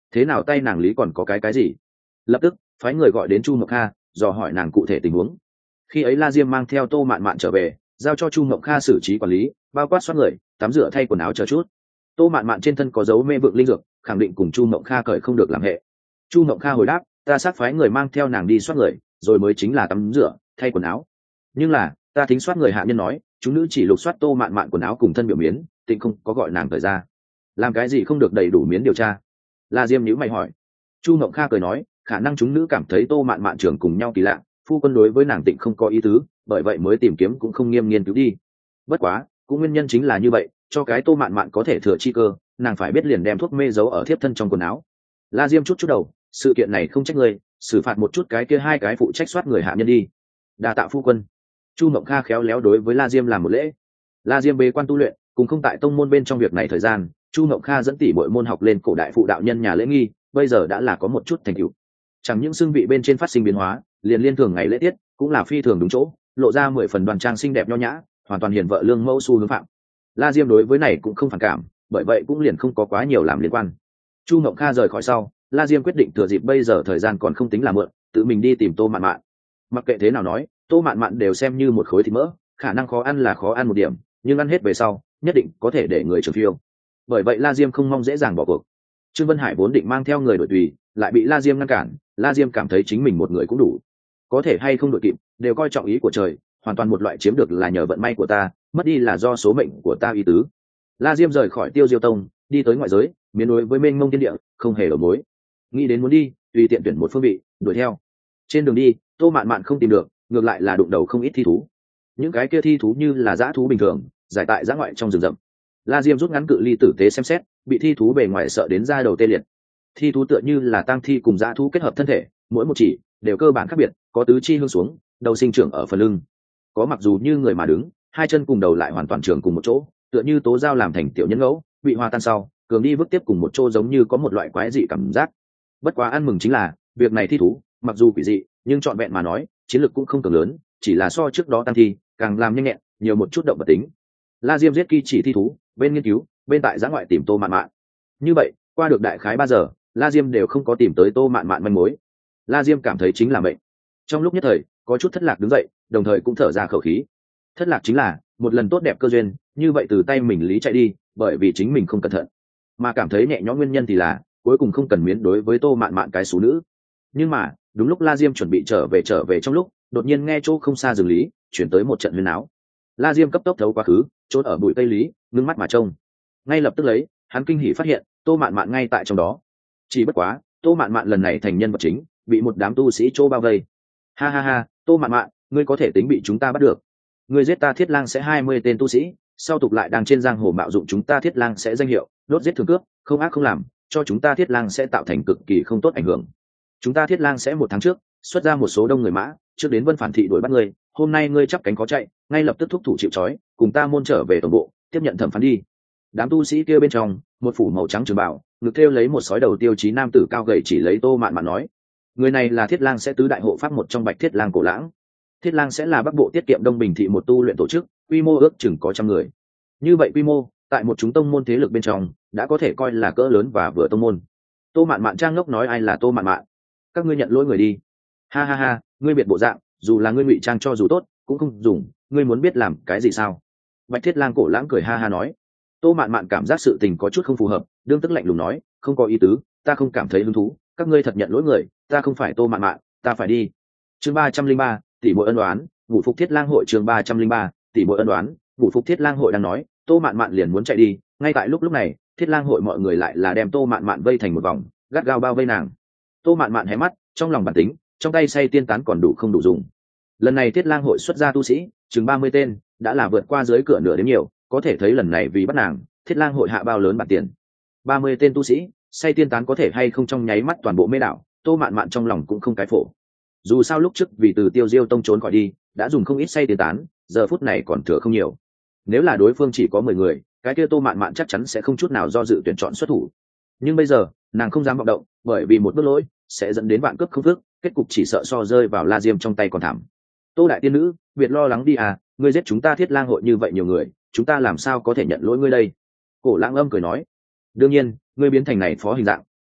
thế nào tay nàng lý còn có cái cái gì? Lập tức phái người gọi đến Chu Mộng Kha dò hỏi nàng cụ thể tình huống. Khi ấy La Diêm mang theo Tô Mạn Mạn trở về, giao cho Chu Mộng Kha xử trí quản lý, bao quát soát người, tắm rửa thay quần áo chờ chút. Tô Mạn Mạn trên thân có dấu mê vượng linh dược, khẳng định cùng Chu Mộng Kha cởi không được làm hệ. Chu Mộng Kha hồi đáp, ta sát phái người mang theo nàng đi soát người, rồi mới chính là tắm rửa thay quần áo. Nhưng là ta thính soát người hạ nhân nói, chúng nữ chỉ lục soát Tô Mạn Mạn quần áo cùng thân biểu miến, tịnh không có gọi nàng cởi ra. Làm cái gì không được đầy đủ miến điều tra? La Diêm nhíu mày hỏi. Chu Mộng Kha cười nói, khả năng chúng nữ cảm thấy Tô Mạn Mạn trưởng cùng nhau kỳ lạ, phu quân đối với nàng tịnh không có ý tứ, bởi vậy mới tìm kiếm cũng không nghiêm nghiên cứu đi. Bất quá cũng nguyên nhân chính là như vậy, cho cái Tô Mạn Mạn có thể thừa chi cơ, nàng phải biết liền đem thuốc mê giấu ở thiếp thân trong quần áo. La Diêm chút chút đầu, sự kiện này không trách ngươi, xử phạt một chút cái kia hai cái phụ trách soát người hạ nhân đi. Đa tạ phu quân. Chu Mộng Kha khéo léo đối với La Diêm làm một lễ. La Diêm bế quan tu luyện, cùng không tại tông môn bên trong việc này thời gian, Chu Mộng Kha dẫn tỷ muội môn học lên cổ đại phụ đạo nhân nhà lễ nghi, bây giờ đã là có một chút thành tựu. Chẳng những xương vị bên trên phát sinh biến hóa, liền liên thường ngày lễ tiết cũng là phi thường đúng chỗ, lộ ra mười phần đoàn trang xinh đẹp nho nhã, hoàn toàn hiền vợ lương mẫu xu hướng phạm. La Diêm đối với này cũng không phản cảm, bởi vậy cũng liền không có quá nhiều làm liên quan. Chu Mộng Kha rời khỏi sau, La Diêm quyết định thừa dịp bây giờ thời gian còn không tính là mượn, tự mình đi tìm Tô Mạn Mạn. Mặc kệ thế nào nói, Tô Mạn Mạn đều xem như một khối thịt mỡ, khả năng khó ăn là khó ăn một điểm, nhưng ăn hết về sau, nhất định có thể để người trường phiêu. Bởi vậy La Diêm không mong dễ dàng bỏ cuộc. Trương Vân Hải vốn định mang theo người đội tùy, lại bị La Diêm ngăn cản. La Diêm cảm thấy chính mình một người cũng đủ, có thể hay không đội kịp, đều coi trọng ý của trời, hoàn toàn một loại chiếm được là nhờ vận may của ta, mất đi là do số mệnh của ta ý tứ. La Diêm rời khỏi Tiêu Diêu Tông, đi tới ngoại giới, miến đối với mênh mông thiên địa, không hề đầu mối. Nghĩ đến muốn đi, tùy tiện tuyển một phương vị, đuổi theo. Trên đường đi, Tô Mạn Mạn không tìm được, ngược lại là đụng đầu không ít thi thú. Những cái kia thi thú như là dã thú bình thường, giải tại dã ngoại trong rừng rậm. La Diêm rút ngắn cự ly tử tế xem xét, bị thi thú bề ngoài sợ đến da đầu tê liệt. Thi thú tựa như là tang thi cùng dã thú kết hợp thân thể, mỗi một chỉ đều cơ bản khác biệt, có tứ chi hương xuống, đầu sinh trưởng ở phần lưng. Có mặc dù như người mà đứng, hai chân cùng đầu lại hoàn toàn trưởng cùng một chỗ, tựa như tố dao làm thành tiểu nhân ngẫu, bị hòa tan sau, cường đi vứt tiếp cùng một chỗ giống như có một loại quái dị cảm giác. Bất quá ăn mừng chính là, việc này thi thú, mặc dù quỷ dị, nhưng trọn vẹn mà nói, chiến lực cũng không cường lớn, chỉ là so trước đó tăng thi, càng làm nhanh nhẹn, nhiều một chút động vật tính. La Diêm giết kỳ chỉ thi thú, bên nghiên cứu, bên tại giã ngoại tìm Tô Mạn Mạn. Như vậy, qua được đại khái ba giờ, La Diêm đều không có tìm tới Tô Mạn Mạn manh mối. La Diêm cảm thấy chính là mệnh. Trong lúc nhất thời, có chút thất lạc đứng dậy, đồng thời cũng thở ra khẩu khí. Thất lạc chính là một lần tốt đẹp cơ duyên, như vậy từ tay mình lý chạy đi, bởi vì chính mình không cẩn thận. Mà cảm thấy nhẹ nhõm nguyên nhân thì là, cuối cùng không cần miến đối với Tô Mạn Mạn cái xú nữ. Nhưng mà, đúng lúc La Diêm chuẩn bị trở về trở về trong lúc, đột nhiên nghe chỗ không xa rừng lý, chuyển tới một trận huyên áo. La Diêm cấp tốc thấu quá khứ, trốn ở bụi cây lý, ngưng mắt mà trông. Ngay lập tức lấy, hắn kinh hỉ phát hiện, Tô Mạn Mạn ngay tại trong đó. Chỉ bất quá, Tô Mạn Mạn lần này thành nhân vật chính, bị một đám tu sĩ chỗ bao vây. Ha ha ha, Tô Mạn Mạn, ngươi có thể tính bị chúng ta bắt được. Ngươi giết ta Thiết Lang sẽ hai mươi tên tu sĩ, sau tục lại đang trên giang hồ mạo dụng chúng ta Thiết Lang sẽ danh hiệu, đốt giết thường cướp, không ác không làm, cho chúng ta Thiết Lang sẽ tạo thành cực kỳ không tốt ảnh hưởng. Chúng ta Thiết Lang sẽ một tháng trước xuất ra một số đông người mã, trước đến Vân Phản thị đuổi bắt ngươi, hôm nay ngươi chắp cánh có chạy, ngay lập tức thúc thủ chịu trói, cùng ta môn trở về tổng bộ, tiếp nhận thẩm phán đi. Đám tu sĩ kia bên trong, một phủ màu trắng trường bào, ngực thêu lấy một sói đầu tiêu chí nam tử cao gầy chỉ lấy Tô Mạn Mạn nói, người này là Thiết Lang sẽ tứ đại hộ pháp một trong Bạch Thiết Lang Cổ Lãng. Thiết Lang sẽ là Bắc Bộ tiết kiệm Đông Bình thị một tu luyện tổ chức, quy mô ước chừng có trăm người. Như vậy quy mô, tại một chúng tông môn thế lực bên trong, đã có thể coi là cỡ lớn và vừa tông môn. Tô Mạn Mạn trang ngốc nói ai là Tô Mạn Mạn? Các ngươi nhận lỗi người đi. Ha ha ha, ngươi biệt bộ dạng, dù là ngươi ngụy trang cho dù tốt, cũng không dùng, ngươi muốn biết làm cái gì sao? Bạch Thiết Lang Cổ Lãng cười ha ha nói. Tô Mạn Mạn cảm giác sự tình có chút không phù hợp, đương tức lạnh lùng nói, không có ý tứ, ta không cảm thấy hứng thú, các ngươi thật nhận lỗi người, ta không phải Tô Mạn Mạn, ta phải đi. Chương ba trăm linh ba, tỷ muội ân oán, ngũ phục Thiết Lang hội. Chương ba trăm linh ba, tỷ muội ân oán, ngũ phục Thiết Lang hội đang nói, Tô Mạn Mạn liền muốn chạy đi, ngay tại lúc lúc này, Thiết Lang hội mọi người lại là đem Tô Mạn Mạn vây thành một vòng, gắt gao bao vây nàng. Tô Mạn Mạn hé mắt, trong lòng bản tính, trong tay say tiên tán còn đủ không đủ dùng. Lần này Thiết Lang hội xuất ra tu sĩ, chừng ba mươi tên, đã là vượt qua dưới cửa nửa đến nhiều, có thể thấy lần này vì bắt nàng, Thiết Lang hội hạ bao lớn bản tiền. ba mươi tên tu sĩ, say tiên tán có thể hay không trong nháy mắt toàn bộ mê đảo, Tô Mạn Mạn trong lòng cũng không cái phổ. Dù sao lúc trước vì từ Tiêu Diêu Tông trốn khỏi đi, đã dùng không ít say tiên tán, giờ phút này còn thừa không nhiều. Nếu là đối phương chỉ có mười người, cái kia Tô Mạn Mạn chắc chắn sẽ không chút nào do dự tuyển chọn xuất thủ. Nhưng bây giờ, nàng không dám vọng động, bởi vì một bước lỗi sẽ dẫn đến vạn cướp không phước, kết cục chỉ sợ so rơi vào La Diêm trong tay còn thảm. Tô đại tiên nữ, biệt lo lắng đi à, ngươi giết chúng ta Thiết Lang hội như vậy nhiều người, chúng ta làm sao có thể nhận lỗi ngươi đây? Cổ Lãng âm cười nói, đương nhiên, ngươi biến thành này phó hình dạng,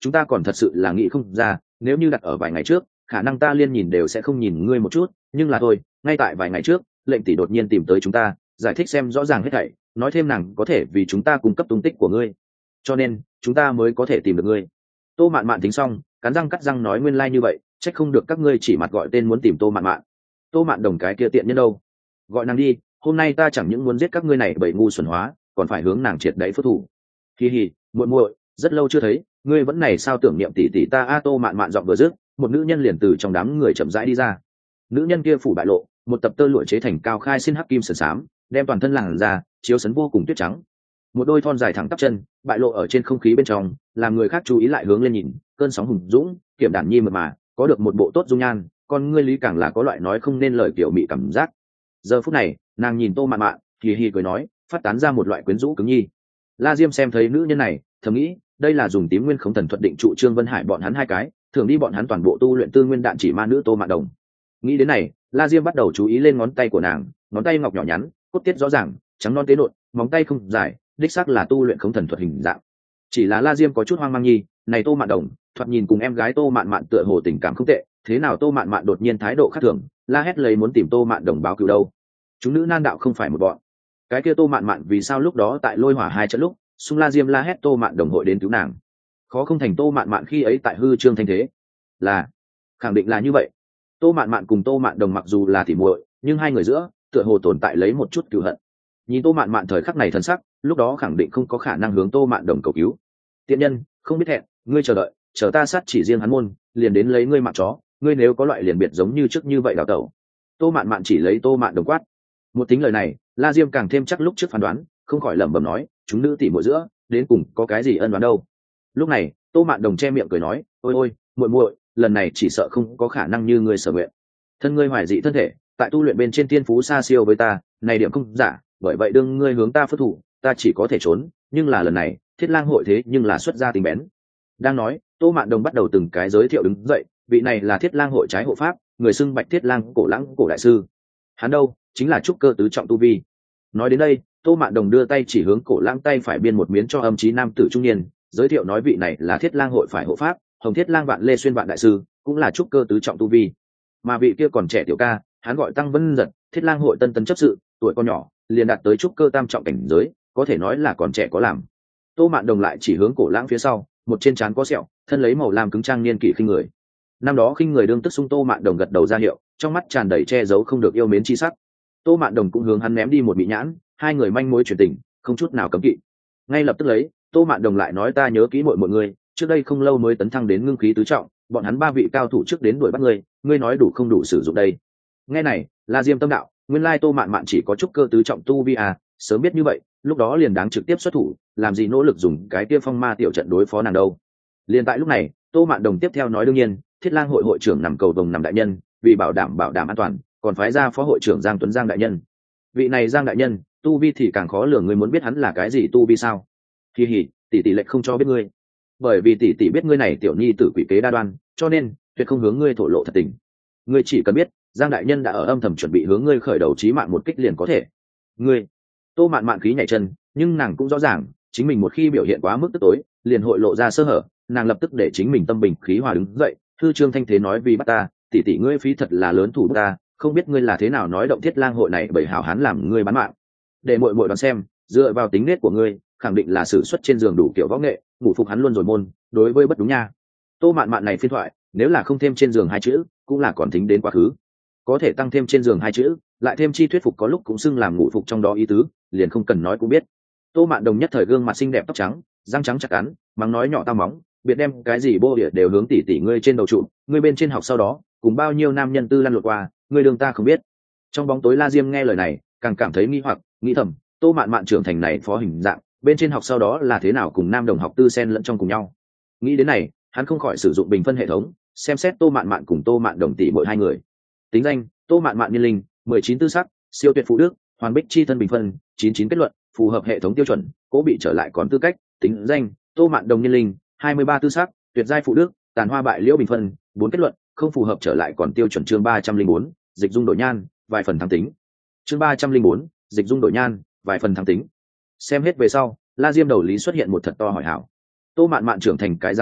chúng ta còn thật sự là nghĩ không ra, nếu như đặt ở vài ngày trước khả năng ta liên nhìn đều sẽ không nhìn ngươi một chút, nhưng là thôi, ngay tại vài ngày trước lệnh tỷ đột nhiên tìm tới chúng ta giải thích xem rõ ràng hết thảy, nói thêm nàng có thể vì chúng ta cung cấp tung tích của ngươi, cho nên chúng ta mới có thể tìm được ngươi. Tô Mạn Mạn tính xong cắn răng cắt răng nói nguyên lai like như vậy, trách không được các ngươi chỉ mặt gọi tên muốn tìm Tô Mạn Mạn. Tô Mạn Đồng cái kia tiện nhân đâu, gọi nàng đi, hôm nay ta chẳng những muốn giết các ngươi này bởi ngu xuẩn hóa, còn phải hướng nàng triệt đáy phất thủ. Hi hi, muội muội, rất lâu chưa thấy, ngươi vẫn này sao tưởng niệm tỷ tỷ ta a. Tô Mạn Mạn giọng vừa dứt, một nữ nhân liền từ trong đám người chậm rãi đi ra. Nữ nhân kia phủ bại lộ, một tập tơ lụa chế thành cao khai xin hắc kim sườn xám, đem toàn thân làn ra chiếu sấn vô cùng tuyết trắng. Một đôi thon dài thẳng tắp chân bại lộ ở trên không khí bên trong, làm người khác chú ý lại hướng lên nhìn, cơn sóng hùng dũng, kiểm đản nhi mượt mà, có được một bộ tốt dung nhan, con ngươi lý càng là có loại nói không nên lời kiểu mị cảm giác. Giờ phút này nàng nhìn Tô Mạn Mạn hì hì cười nói, phát tán ra một loại quyến rũ cứng nhi. La Diêm xem thấy nữ nhân này thầm nghĩ, đây là dùng tím nguyên khống thần thuật định trụ Trương Vân Hải bọn hắn hai cái, thường đi bọn hắn toàn bộ tu luyện tư nguyên đạn chỉ ma nữ Tô Mạn Đồng. Nghĩ đến này, La Diêm bắt đầu chú ý lên ngón tay của nàng, ngón tay ngọc nhỏ nhắn, cốt tiết rõ ràng, trắng non tế nộn, móng tay không dài, đích xác là tu luyện khống thần thuật hình dạng. Chỉ là La Diêm có chút hoang mang nhi, này Tô Mạn Đồng thoạt nhìn cùng em gái Tô Mạn Mạn tựa hồ tình cảm không tệ, thế nào Tô Mạn Mạn đột nhiên thái độ khác thường, la hét lấy muốn tìm Tô Mạn Đồng báo cứu đâu. Chúng nữ nan đạo không phải một bọn. Cái kia Tô Mạn Mạn vì sao lúc đó tại lôi hỏa hai trận lúc xung La Diêm la hét Tô Mạn Đồng hội đến cứu nàng, khó không thành Tô Mạn Mạn khi ấy tại hư trương thanh thế, là khẳng định là như vậy. Tô Mạn Mạn cùng Tô Mạn Đồng mặc dù là tỉ muội, nhưng hai người giữa tựa hồ tồn tại lấy một chút cừu hận. Nhìn Tô Mạn Mạn thời khắc này thần sắc, lúc đó khẳng định không có khả năng hướng Tô Mạn Đồng cầu cứu. Tiện nhân, không biết hẹn, ngươi chờ đợi, chờ ta sát chỉ riêng hắn môn, liền đến lấy ngươi mạng chó, ngươi nếu có loại liền biệt giống như trước như vậy đào tẩu. Tô Mạn Mạn chỉ lấy Tô Mạn Đồng quát. Một tính lời này, La Diêm càng thêm chắc lúc trước phán đoán, không khỏi lẩm bẩm nói, chúng nữ tỉ muội giữa, đến cùng có cái gì ân oán đâu. Lúc này, Tô Mạn Đồng che miệng cười nói, ôi ôi, muội muội, lần này chỉ sợ không có khả năng như ngươi sở nguyện. Thân ngươi hoài dị thân thể, tại tu luyện bên trên tiên phú xa siêu với ta, này điểm không giả, bởi vậy đương ngươi hướng ta phất thủ, ta chỉ có thể trốn, nhưng là lần này, Thiết Lang hội thế nhưng là xuất ra tình bén. Đang nói, Tô Mạn Đồng bắt đầu từng cái giới thiệu đứng dậy, vị này là Thiết Lang hội trái hộ pháp, người xưng Bạch Thiết Lang cổ lãng cổ đại sư. Hắn đâu, chính là trúc cơ tứ trọng tu vi. Nói đến đây, Tô Mạn Đồng đưa tay chỉ hướng cổ lãng tay phải biên một miếng cho âm chí nam tử trung niên, giới thiệu nói vị này là Thiết Lang hội phải hộ pháp, Hồng Thiết Lang Vạn Lê Xuyên Vạn đại sư, cũng là trúc cơ tứ trọng tu vi. Mà vị kia còn trẻ tiểu ca, hắn gọi Tăng Vân Giật, Thiết Lang hội tân tấn chấp sự, tuổi còn nhỏ, liền đạt tới trúc cơ tam trọng cảnh giới, có thể nói là còn trẻ có làm. Tô Mạn Đồng lại chỉ hướng cổ lãng phía sau, một trên trán có sẹo, thân lấy màu lam cứng trang niên kỷ khinh người. Năm đó khinh người đương tức sung Tô Mạn Đồng gật đầu ra hiệu, trong mắt tràn đầy che giấu không được yêu mến chi sắc. Tô Mạn Đồng cũng hướng hắn ném đi một mỹ nhãn, hai người manh mối truyền tình, không chút nào cấm kỵ. Ngay lập tức lấy, Tô Mạn Đồng lại nói ta nhớ kỹ mọi mọi người, trước đây không lâu mới tấn thăng đến ngưng khí tứ trọng, bọn hắn ba vị cao thủ trước đến đuổi bắt ngươi, ngươi nói đủ không đủ sử dụng đây. Nghe này, La Diêm tâm đạo, nguyên lai Tô Mạn Mạn chỉ có trúc cơ tứ trọng tu vi à, sớm biết như vậy, lúc đó liền đáng trực tiếp xuất thủ, làm gì nỗ lực dùng cái kia phong ma tiểu trận đối phó nàng đâu. Liền tại lúc này, Tô Mạn Đồng tiếp theo nói đương nhiên, Thiết Lang hội hội trưởng nằm cầu vồng nằm đại nhân, vì bảo đảm bảo đảm an toàn, còn phái ra phó hội trưởng Giang Tuấn Giang đại nhân. Vị này Giang đại nhân, tu vi thì càng khó lường, ngươi muốn biết hắn là cái gì tu vi sao? Kỳ hỉ, tỷ tỷ lệnh không cho biết ngươi. Bởi vì tỷ tỷ biết ngươi này tiểu nhi tử quỷ kế đa đoan, cho nên tuyệt không hướng ngươi thổ lộ thật tình. Ngươi chỉ cần biết, Giang đại nhân đã ở âm thầm chuẩn bị hướng ngươi khởi đầu chí mạng một kích liền có thể. Ngươi, Tô Mạn Mạn khí nhảy chân, nhưng nàng cũng rõ ràng, chính mình một khi biểu hiện quá mức tức tối, liền hội lộ ra sơ hở, nàng lập tức để chính mình tâm bình khí hòa đứng dậy, thư trương thanh thế nói vì bắt ta, tỷ tỷ ngươi phí thật là lớn thủ ta, không biết ngươi là thế nào nói động Thiết Lang hội này bởi hảo hán làm ngươi bán mạng. Để muội muội đoán xem, dựa vào tính nết của ngươi, khẳng định là sử xuất trên giường đủ kiểu võ nghệ, ngủ phục hắn luôn rồi môn, đối với bất đúng nha. Tô Mạn Mạn này phiên thoại, nếu là không thêm trên giường hai chữ, cũng là còn tính đến quá khứ. Có thể tăng thêm trên giường hai chữ, lại thêm chi thuyết phục có lúc cũng xưng làm ngủ phục trong đó ý tứ, liền không cần nói cũng biết. Tô Mạn Đồng nhất thời gương mặt xinh đẹp tóc trắng, răng trắng chặt cắn, mắng nói nhỏ tao móng, biệt đem cái gì bô địa đều hướng tỷ tỷ ngươi trên đầu trụ, ngươi bên trên học sau đó, cùng bao nhiêu nam nhân tư lăn lộn qua, ngươi đường ta không biết. Trong bóng tối La Diêm nghe lời này, càng cảm thấy nghi hoặc, nghĩ thầm, Tô Mạn Mạn trưởng thành này phó hình dạng, bên trên học sau đó là thế nào cùng nam đồng học tư xen lẫn trong cùng nhau. Nghĩ đến này, hắn không khỏi sử dụng bình phân hệ thống, xem xét Tô Mạn Mạn cùng Tô Mạn Đồng tỷ mỗi hai người. Tính danh: Tô Mạn Mạn niên linh, mười chín tư sắc, siêu tuyệt phụ đức, hoàn bích chi thân bình phân, chín chín kết luận, phù hợp hệ thống tiêu chuẩn, cố bị trở lại còn tư cách. Tính danh: Tô Mạn Đồng niên linh, hai mươi ba tư sắc, tuyệt giai phụ đức, tàn hoa bại liễu bình phân, bốn kết luận, không phù hợp trở lại còn tiêu chuẩn. Chương ba trăm linh bốn, dịch dung đổi nhan, vài phần thắng tính. Chương ba trăm linh bốn, dịch dung đổi nhan, vài phần thắng tính. Xem hết về sau, La Diêm đầu lý xuất hiện một thật to hỏi hảo. Tô Mạn Mạn trưởng thành cái dáng vẻ,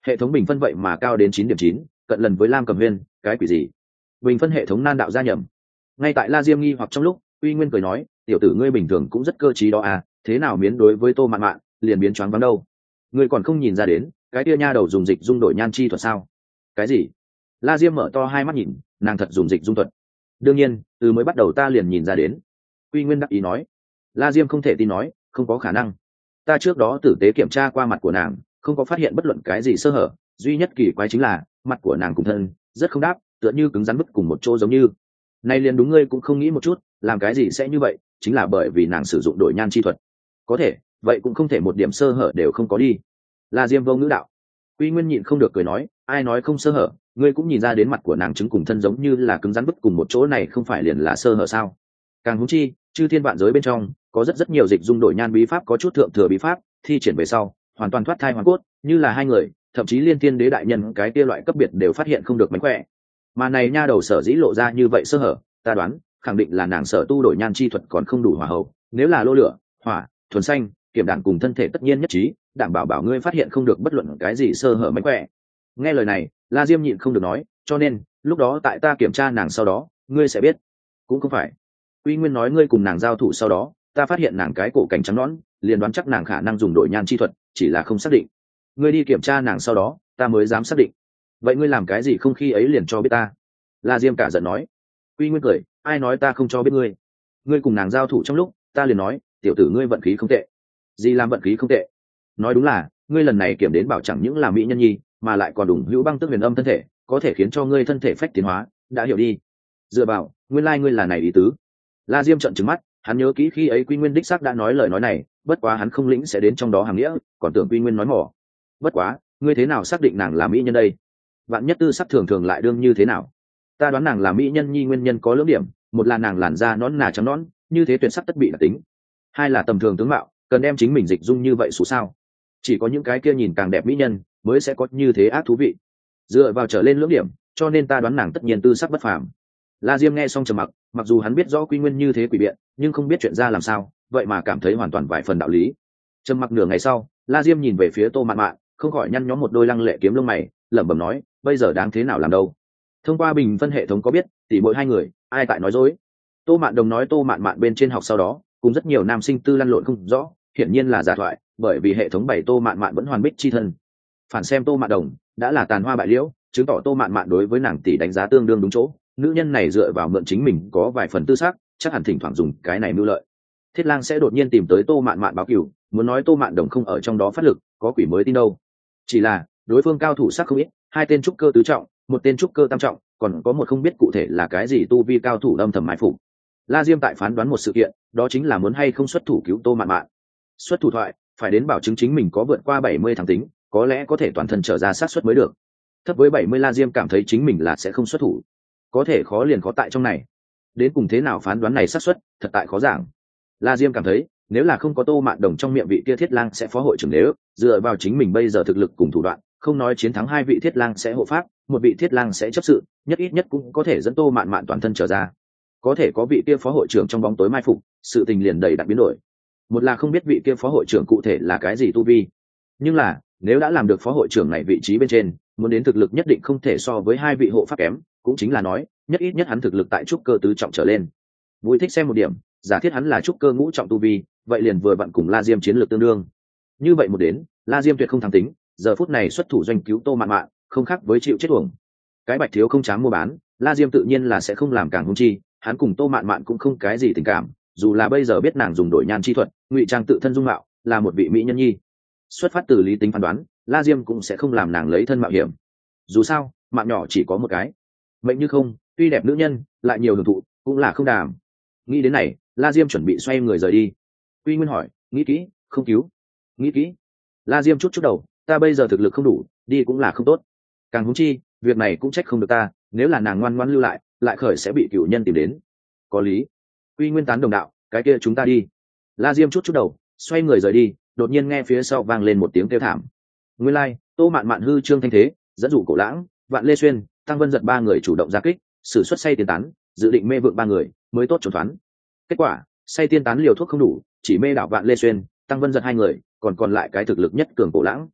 hệ thống bình phân vậy mà cao đến chín điểm chín, cận lần với Lam Cẩm Huyên, cái quỷ gì? Bình phân hệ thống nan đạo gia nhầm. Ngay tại La Diêm nghi hoặc trong lúc, Uy Nguyên cười nói, tiểu tử ngươi bình thường cũng rất cơ trí đó à, thế nào biến đối với Tô Mạn Mạn liền biến choáng váng đâu? Ngươi còn không nhìn ra đến, cái tia nha đầu dùng dịch dung đổi nhan chi thuật sao? Cái gì? La Diêm mở to hai mắt nhìn, nàng thật dùng dịch dung thuật. Đương nhiên, từ mới bắt đầu ta liền nhìn ra đến. Uy Nguyên đắc ý nói. La Diêm không thể tin nói, không có khả năng. Ta trước đó tử tế kiểm tra qua mặt của nàng, không có phát hiện bất luận cái gì sơ hở, duy nhất kỳ quái chính là mặt của nàng cùng thân rất không đáp, tựa như cứng rắn bứt cùng một chỗ giống như. Nay liền đúng, ngươi cũng không nghĩ một chút, làm cái gì sẽ như vậy, chính là bởi vì nàng sử dụng đổi nhan chi thuật. Có thể, vậy cũng không thể một điểm sơ hở đều không có đi. La Diêm vô ngữ đạo. Uy Nguyên nhịn không được cười nói, ai nói không sơ hở, ngươi cũng nhìn ra đến mặt của nàng chứng cùng thân giống như là cứng rắn bứt cùng một chỗ, này không phải liền là sơ hở sao? Càng huống chi, chư thiên vạn giới bên trong có rất rất nhiều dịch dung đổi nhan bí pháp, có chút thượng thừa bí pháp thi triển về sau hoàn toàn thoát thai hoàn cốt, như là hai người, thậm chí liên thiên đế đại nhân cái kia loại cấp biệt đều phát hiện không được mánh khỏe. Mà này nha đầu sở dĩ lộ ra như vậy sơ hở, ta đoán khẳng định là nàng sở tu đổi nhan chi thuật còn không đủ hỏa hậu, nếu là lô lửa, hỏa, thuần xanh, kiểm đạn cùng thân thể tất nhiên nhất trí, đảm bảo bảo ngươi phát hiện không được bất luận cái gì sơ hở mánh khỏe. Nghe lời này, La Diêm nhịn không được nói, cho nên lúc đó tại ta kiểm tra nàng sau đó, ngươi sẽ biết. Cũng không phải. Uy Nguyên nói, ngươi cùng nàng giao thủ sau đó, ta phát hiện nàng cái cổ cảnh trắng nõn, liền đoán chắc nàng khả năng dùng đổi nhan chi thuật, chỉ là không xác định. Ngươi đi kiểm tra nàng sau đó, ta mới dám xác định. Vậy ngươi làm cái gì không khi ấy liền cho biết ta? La Diêm cả giận nói. Uy Nguyên cười, ai nói ta không cho biết ngươi? Ngươi cùng nàng giao thủ trong lúc, ta liền nói, tiểu tử ngươi vận khí không tệ. Gì làm vận khí không tệ? Nói đúng là, ngươi lần này kiểm đến bảo chẳng những là mỹ nhân nhi, mà lại còn đủng hữu băng tức huyền âm thân thể, có thể khiến cho ngươi thân thể phách tiến hóa, đã hiểu đi. Dựa vào, nguyên lai like ngươi là này ý tứ. La Diêm trợn trừng mắt, hắn nhớ kỹ khi ấy Quy Nguyên đích xác đã nói lời nói này, bất quá hắn không lĩnh sẽ đến trong đó hàng nghĩa, còn tưởng Quy Nguyên nói mỏ. Bất quá, ngươi thế nào xác định nàng là mỹ nhân đây? Vạn nhất tư sắc thường thường lại đương như thế nào? Ta đoán nàng là mỹ nhân nhi nguyên nhân có lưỡng điểm, một là nàng làn da nõn nà trắng nõn, như thế tuyệt sắc tất bị đặc tính. Hai là tầm thường tướng mạo, cần đem chính mình dịch dung như vậy số sao? Chỉ có những cái kia nhìn càng đẹp mỹ nhân mới sẽ có như thế ác thú vị. Dựa vào trở lên lưỡng điểm, cho nên ta đoán nàng tất nhiên tư sắc bất phàm. La Diêm nghe xong trầm mặc, mặc dù hắn biết rõ Quy Nguyên như thế quỷ biện, nhưng không biết chuyện ra làm sao, vậy mà cảm thấy hoàn toàn vài phần đạo lý. Trầm mặc nửa ngày sau, La Diêm nhìn về phía Tô Mạn Mạn, không khỏi nhăn nhó một đôi lăng lệ kiếm lông mày, lẩm bẩm nói, bây giờ đáng thế nào làm đâu? Thông qua bình phân hệ thống có biết, tỷ muội hai người, ai tại nói dối? Tô Mạn Đồng nói Tô Mạn Mạn bên trên học sau đó, cùng rất nhiều nam sinh tư lăn lộn không rõ, hiển nhiên là giả thoại, bởi vì hệ thống bày Tô Mạn Mạn vẫn hoàn bích chi thân. Phản xem Tô Mạn Đồng, đã là tàn hoa bại liễu, chứng tỏ Tô Mạn Mạn đối với nàng tỷ đánh giá tương đương đúng chỗ. Nữ nhân này dựa vào mượn chính mình có vài phần tư xác, chắc hẳn thỉnh thoảng dùng cái này mưu lợi. Thiết Lang sẽ đột nhiên tìm tới Tô Mạn Mạn báo cửu, muốn nói Tô Mạn Đồng không ở trong đó phát lực, có quỷ mới tin đâu. Chỉ là đối phương cao thủ sắc không ít, hai tên trúc cơ tứ trọng, một tên trúc cơ tam trọng, còn có một không biết cụ thể là cái gì tu vi cao thủ âm thầm mai phục. La Diêm tại phán đoán một sự kiện, đó chính là muốn hay không xuất thủ cứu Tô Mạn Mạn. Xuất thủ thoại, phải đến bảo chứng chính mình có vượt qua bảy mươi tháng tính, có lẽ có thể toàn thân trở ra sát suất mới được. Thấp với bảy mươi, La Diêm cảm thấy chính mình là sẽ không xuất thủ. Có thể khó liền khó tại trong này. Đến cùng thế nào phán đoán này xác suất, thật tại khó giảng. La Diêm cảm thấy, nếu là không có Tô Mạn Đồng trong miệng vị kia Thiết Lang sẽ phó hội trưởng, nếu dựa vào chính mình bây giờ thực lực cùng thủ đoạn, không nói chiến thắng hai vị Thiết Lang sẽ hộ pháp, một vị Thiết Lang sẽ chấp sự, nhất ít nhất cũng có thể dẫn Tô Mạn Mạn toàn thân trở ra. Có thể có vị kia phó hội trưởng trong bóng tối mai phục, sự tình liền đầy đặc biến đổi. Một là không biết vị kia phó hội trưởng cụ thể là cái gì tu vi, nhưng là nếu đã làm được phó hội trưởng này vị trí bên trên, muốn đến thực lực nhất định không thể so với hai vị hộ pháp kém, cũng chính là nói nhất ít nhất hắn thực lực tại trúc cơ tứ trọng trở lên. Vui thích xem một điểm, giả thiết hắn là trúc cơ ngũ trọng tu vi, vậy liền vừa vặn cùng La Diêm chiến lược tương đương. Như vậy một đến, La Diêm tuyệt không thắng tính, giờ phút này xuất thủ doanh cứu Tô Mạn Mạn, không khác với chịu chết uổng. Cái bạch thiếu không dám mua bán, La Diêm tự nhiên là sẽ không làm càng hung chi, hắn cùng Tô Mạn Mạn cũng không cái gì tình cảm, dù là bây giờ biết nàng dùng đổi nhan chi thuật, ngụy trang tự thân dung mạo, là một vị mỹ nhân nhi. Xuất phát từ lý tính phán đoán, La Diêm cũng sẽ không làm nàng lấy thân mạo hiểm. Dù sao, mạng nhỏ chỉ có một cái. Mệnh như không, tuy đẹp nữ nhân, lại nhiều hưởng thụ, cũng là không đàm. Nghĩ đến này, La Diêm chuẩn bị xoay người rời đi. Quy Nguyên hỏi, nghĩ kỹ, không cứu? Nghĩ kỹ. La Diêm chút chút đầu, ta bây giờ thực lực không đủ, đi cũng là không tốt. Càng huống chi, việc này cũng trách không được ta, nếu là nàng ngoan ngoãn lưu lại, lại khởi sẽ bị cửu nhân tìm đến. Có lý. Quy Nguyên tán đồng đạo, cái kia chúng ta đi. La Diêm chút chút đầu, xoay người rời đi, đột nhiên nghe phía sau vang lên một tiếng kêu thảm. Nguyên lai, like, Tô Mạn Mạn hư trương thanh thế, dẫn dụ Cổ Lãng, Vạn Lê Xuyên, Tăng Vân Giật ba người chủ động ra kích, sử xuất say tiên tán, dự định mê vượng ba người, mới tốt trốn thoán. Kết quả, say tiên tán liều thuốc không đủ, chỉ mê đảo Vạn Lê Xuyên, Tăng Vân Giật hai người, còn còn lại cái thực lực nhất cường Cổ Lãng.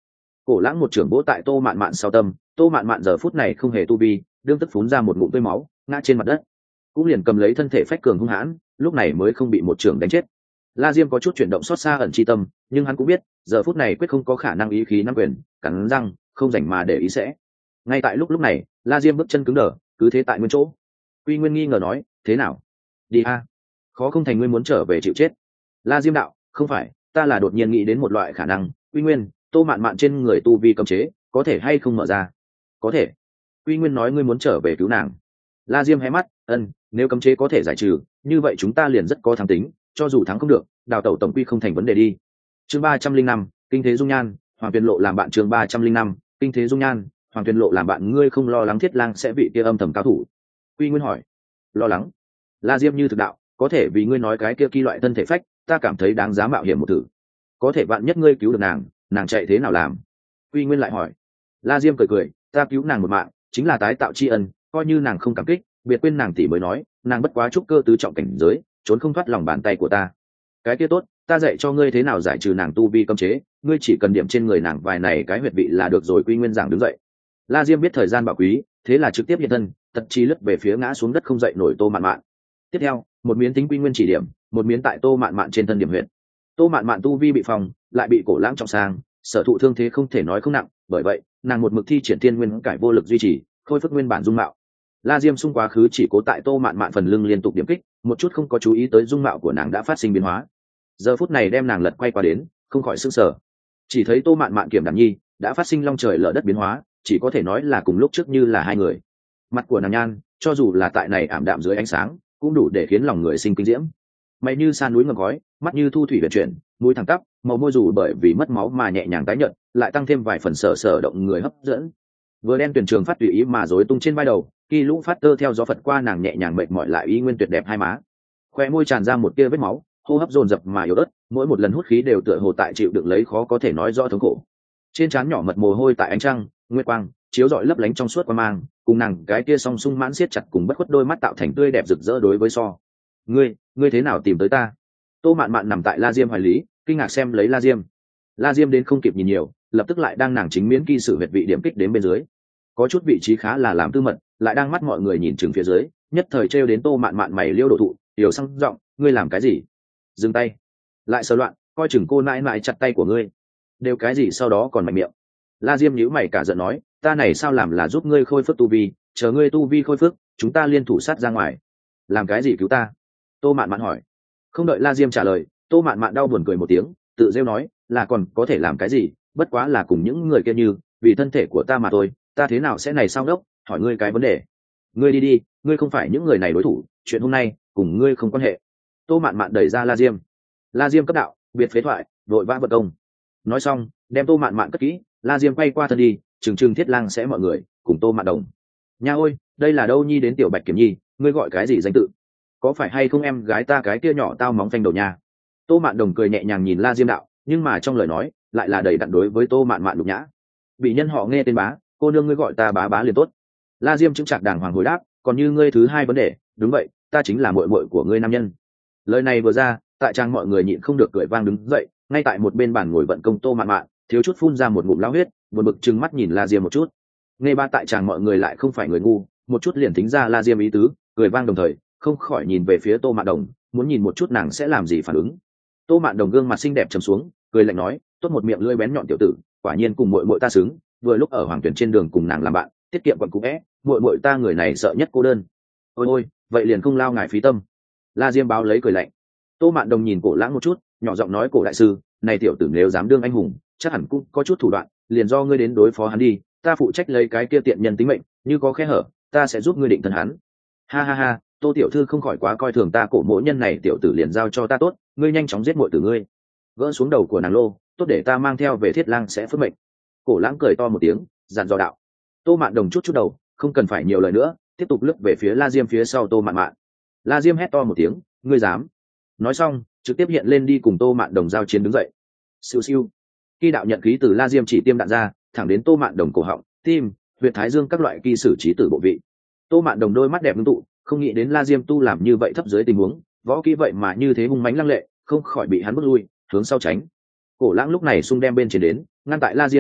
Cổ lãng một trưởng vỗ tại tô mạn mạn sau tâm, tô mạn mạn giờ phút này không hề tu vi, đương tức phún ra một ngụm tươi máu ngã trên mặt đất, cũng liền cầm lấy thân thể phách cường hung hãn, lúc này mới không bị một trưởng đánh chết. La Diêm có chút chuyển động xót xa ẩn chi tâm, nhưng hắn cũng biết giờ phút này quyết không có khả năng ý khí nắm quyền, cắn răng không rảnh mà để ý sẽ. Ngay tại lúc lúc này, La Diêm bước chân cứng đờ, cứ thế tại nguyên chỗ. Quy Nguyên nghi ngờ nói, thế nào? Đi a, khó không thành ngươi muốn trở về chịu chết. La Diêm đạo, không phải, ta là đột nhiên nghĩ đến một loại khả năng. Quy Nguyên, tô mạn mạn trên người tu vi cấm chế có thể hay không mở ra? Có thể. Quy Nguyên nói ngươi muốn trở về cứu nàng. La Diêm hé mắt, ân, nếu cấm chế có thể giải trừ, như vậy chúng ta liền rất có thắng tính, cho dù thắng không được, đào tẩu tổng quy không thành vấn đề đi. Chương ba trăm linh năm, kinh thế dung nhan, Hoàng Tuyền Lộ làm bạn. Chương ba trăm linh năm, kinh thế dung nhan, Hoàng Tuyền Lộ làm bạn. Ngươi không lo lắng Thiết Lang sẽ bị kia âm thầm cao thủ? Quy Nguyên hỏi. Lo lắng? La Diêm như thực đạo, có thể vì ngươi nói cái kia kỳ loại thân thể phách, ta cảm thấy đáng giá mạo hiểm một thử. Có thể bạn nhất ngươi cứu được nàng, nàng chạy thế nào làm? Quy Nguyên lại hỏi. La Diêm cười cười, ta cứu nàng một mạng, chính là tái tạo tri ân, coi như nàng không cảm kích, biệt quên nàng tỷ mới nói, nàng bất quá trúc cơ tứ trọng cảnh giới, trốn không thoát lòng bàn tay của ta. Cái kia tốt, ta dạy cho ngươi thế nào giải trừ nàng tu vi cấm chế, ngươi chỉ cần điểm trên người nàng vài này cái huyệt vị là được rồi. Quy Nguyên giảng đứng dậy. La Diêm biết thời gian bảo quý, thế là trực tiếp hiện thân, tật chi lướt về phía ngã xuống đất không dậy nổi tô mạn mạn. Tiếp theo, một miếng tính Quy Nguyên chỉ điểm, một miếng tại tô mạn mạn trên thân điểm huyệt. Tô mạn mạn tu vi bị phòng, lại bị cổ lãng trọng sang, sở thụ thương thế không thể nói không nặng, bởi vậy nàng một mực thi triển tiên nguyên cải vô lực duy trì, khôi phục nguyên bản dung mạo. La Diêm xung quá khứ chỉ cố tại tô mạn mạn phần lưng liên tục điểm kích, một chút không có chú ý tới dung mạo của nàng đã phát sinh biến hóa. Giờ phút này đem nàng lật quay qua đến, không khỏi sững sờ. Chỉ thấy tô mạn mạn kiểm đảm nhi đã phát sinh long trời lở đất biến hóa, chỉ có thể nói là cùng lúc trước như là hai người. Mặt của nàng nhan, cho dù là tại này ảm đạm dưới ánh sáng, cũng đủ để khiến lòng người sinh kinh diễm. Mày như san núi ngầm gói, mắt như thu thủy vận chuyển, mũi thẳng tắp, màu môi dù bởi vì mất máu mà nhẹ nhàng tái nhợt, lại tăng thêm vài phần sở sở động người hấp dẫn. Vừa đen tuyển trường phát tùy ý mà rối tung trên vai đầu, khi lũ phát tơ theo gió phật qua nàng nhẹ nhàng mệt mỏi lại ý nguyên tuyệt đẹp hai má. Khoe môi tràn ra một tia vết máu, hô hấp dồn dập mà yếu ớt, mỗi một lần hút khí đều tựa hồ tại chịu đựng lấy khó có thể nói rõ thống khổ. Trên trán nhỏ mật mồ hôi tại ánh trăng, nguyệt quang chiếu rọi lấp lánh trong suốt qua mang, cùng nàng cái kia song sung mãn siết chặt cùng bất khuất đôi mắt tạo thành tươi đẹp rực rỡ đối với so. Ngươi, ngươi thế nào tìm tới ta? Tô mạn mạn nằm tại La Diêm hoài lý, kinh ngạc xem lấy La Diêm. La Diêm đến không kịp nhìn nhiều, lập tức lại đang nàng chính miến kỳ sử huyệt vị điểm kích đến bên dưới. Có chút vị trí khá là làm tư mật, lại đang mắt mọi người nhìn chừng phía dưới, nhất thời trêu đến tô mạn mạn mày liêu đổ thụ, hiểu sang giọng, ngươi làm cái gì? Dừng tay. Lại sờ loạn, coi chừng cô nãi nãi chặt tay của ngươi. Đều cái gì sau đó còn mạnh miệng. La Diêm nhíu mày cả giận nói, ta này sao làm là giúp ngươi khôi phục tu vi, chờ ngươi tu vi khôi phục, chúng ta liên thủ sát ra ngoài. Làm cái gì cứu ta? Tô mạn mạn hỏi. Không đợi La Diêm trả lời, tô mạn mạn đau buồn cười một tiếng, tự rêu nói, là còn có thể làm cái gì, bất quá là cùng những người kia như, vì thân thể của ta mà thôi, ta thế nào sẽ này sao đốc, hỏi ngươi cái vấn đề. Ngươi đi đi, ngươi không phải những người này đối thủ, chuyện hôm nay cùng ngươi không quan hệ. Tô mạn mạn đẩy ra La Diêm. La Diêm cấp đạo, biệt phế thoại, vội vã vật công. Nói xong, đem tô mạn mạn cất kỹ, La Diêm quay qua thân đi, trừng trừng Thiết Lang sẽ mọi người cùng tô mạn đồng. Nha ôi, đây là đâu nhi đến tiểu Bạch Kiểm Nhi, ngươi gọi cái gì danh tự? Có phải hay không em gái ta cái kia nhỏ tao móng phanh đầu nha? Tô mạn đồng cười nhẹ nhàng nhìn La Diêm đạo, nhưng mà trong lời nói lại là đầy đặn đối với tô mạn mạn nhục nhã. Bị nhân họ nghe tên bá, cô nương ngươi gọi ta bá bá liền tốt. La Diêm chứng chặt đàng hoàng hồi đáp, còn như ngươi thứ hai vấn đề, đúng vậy, ta chính là muội muội của ngươi nam nhân. Lời này vừa ra, tại trang mọi người nhịn không được cười vang đứng dậy, ngay tại một bên bàn ngồi vận công tô mạn mạn, thiếu chút phun ra một ngụm lao huyết, buồn bực trừng mắt nhìn La Diêm một chút. Nghe ba tại trang mọi người lại không phải người ngu, một chút liền tính ra La Diêm ý tứ, cười vang đồng thời, không khỏi nhìn về phía tô mạn đồng, muốn nhìn một chút nàng sẽ làm gì phản ứng. Tô mạn đồng gương mặt xinh đẹp trầm xuống, cười lạnh nói, tốt một miệng lưỡi bén nhọn tiểu tử, quả nhiên cùng muội muội ta xứng, vừa lúc ở hoàng tuyển trên đường cùng nàng làm bạn, tiết kiệm quần cũ é, muội muội ta người này sợ nhất cô đơn. Ôi ôi, vậy liền không lao ngại phí tâm. La Diêm báo lấy cười lạnh. Tô mạn đồng nhìn cổ lãng một chút, nhỏ giọng nói, cổ đại sư, này tiểu tử nếu dám đương anh hùng, chắc hẳn cũng có chút thủ đoạn, liền do ngươi đến đối phó hắn đi, ta phụ trách lấy cái kia tiện nhân tính mệnh, như có khe hở, ta sẽ giúp ngươi định thân hắn. Ha ha ha, Tô tiểu thư không khỏi quá coi thường ta, cổ mỗ nhân này tiểu tử liền giao cho ta tốt, ngươi nhanh chóng giết muội tử ngươi. Gỡ xuống đầu của nàng lô, tốt để ta mang theo về Thiết Lang sẽ phước mệnh. Cổ lãng cười to một tiếng, dặn dò đạo. Tô mạn đồng chút chút đầu, không cần phải nhiều lời nữa, tiếp tục lướt về phía La Diêm phía sau tô mạn mạn. La Diêm hét to một tiếng, ngươi dám? Nói xong, trực tiếp hiện lên đi cùng tô mạn đồng giao chiến đứng dậy. Siêu siêu. Khi đạo nhận khí từ La Diêm chỉ tiêm đạn ra, thẳng đến tô mạn đồng cổ họng, tim, huyệt thái dương các loại kỳ sử trí tử bộ vị. Tô mạn đồng đôi mắt đẹp ngưng tụ, không nghĩ đến La Diêm tu làm như vậy thấp dưới tình huống, võ kỹ vậy mà như thế hung mãnh lăng lệ, không khỏi bị hắn bước lui, hướng sau tránh. Cổ lãng lúc này xung đem bên trên đến, ngăn tại La Diêm bên trước,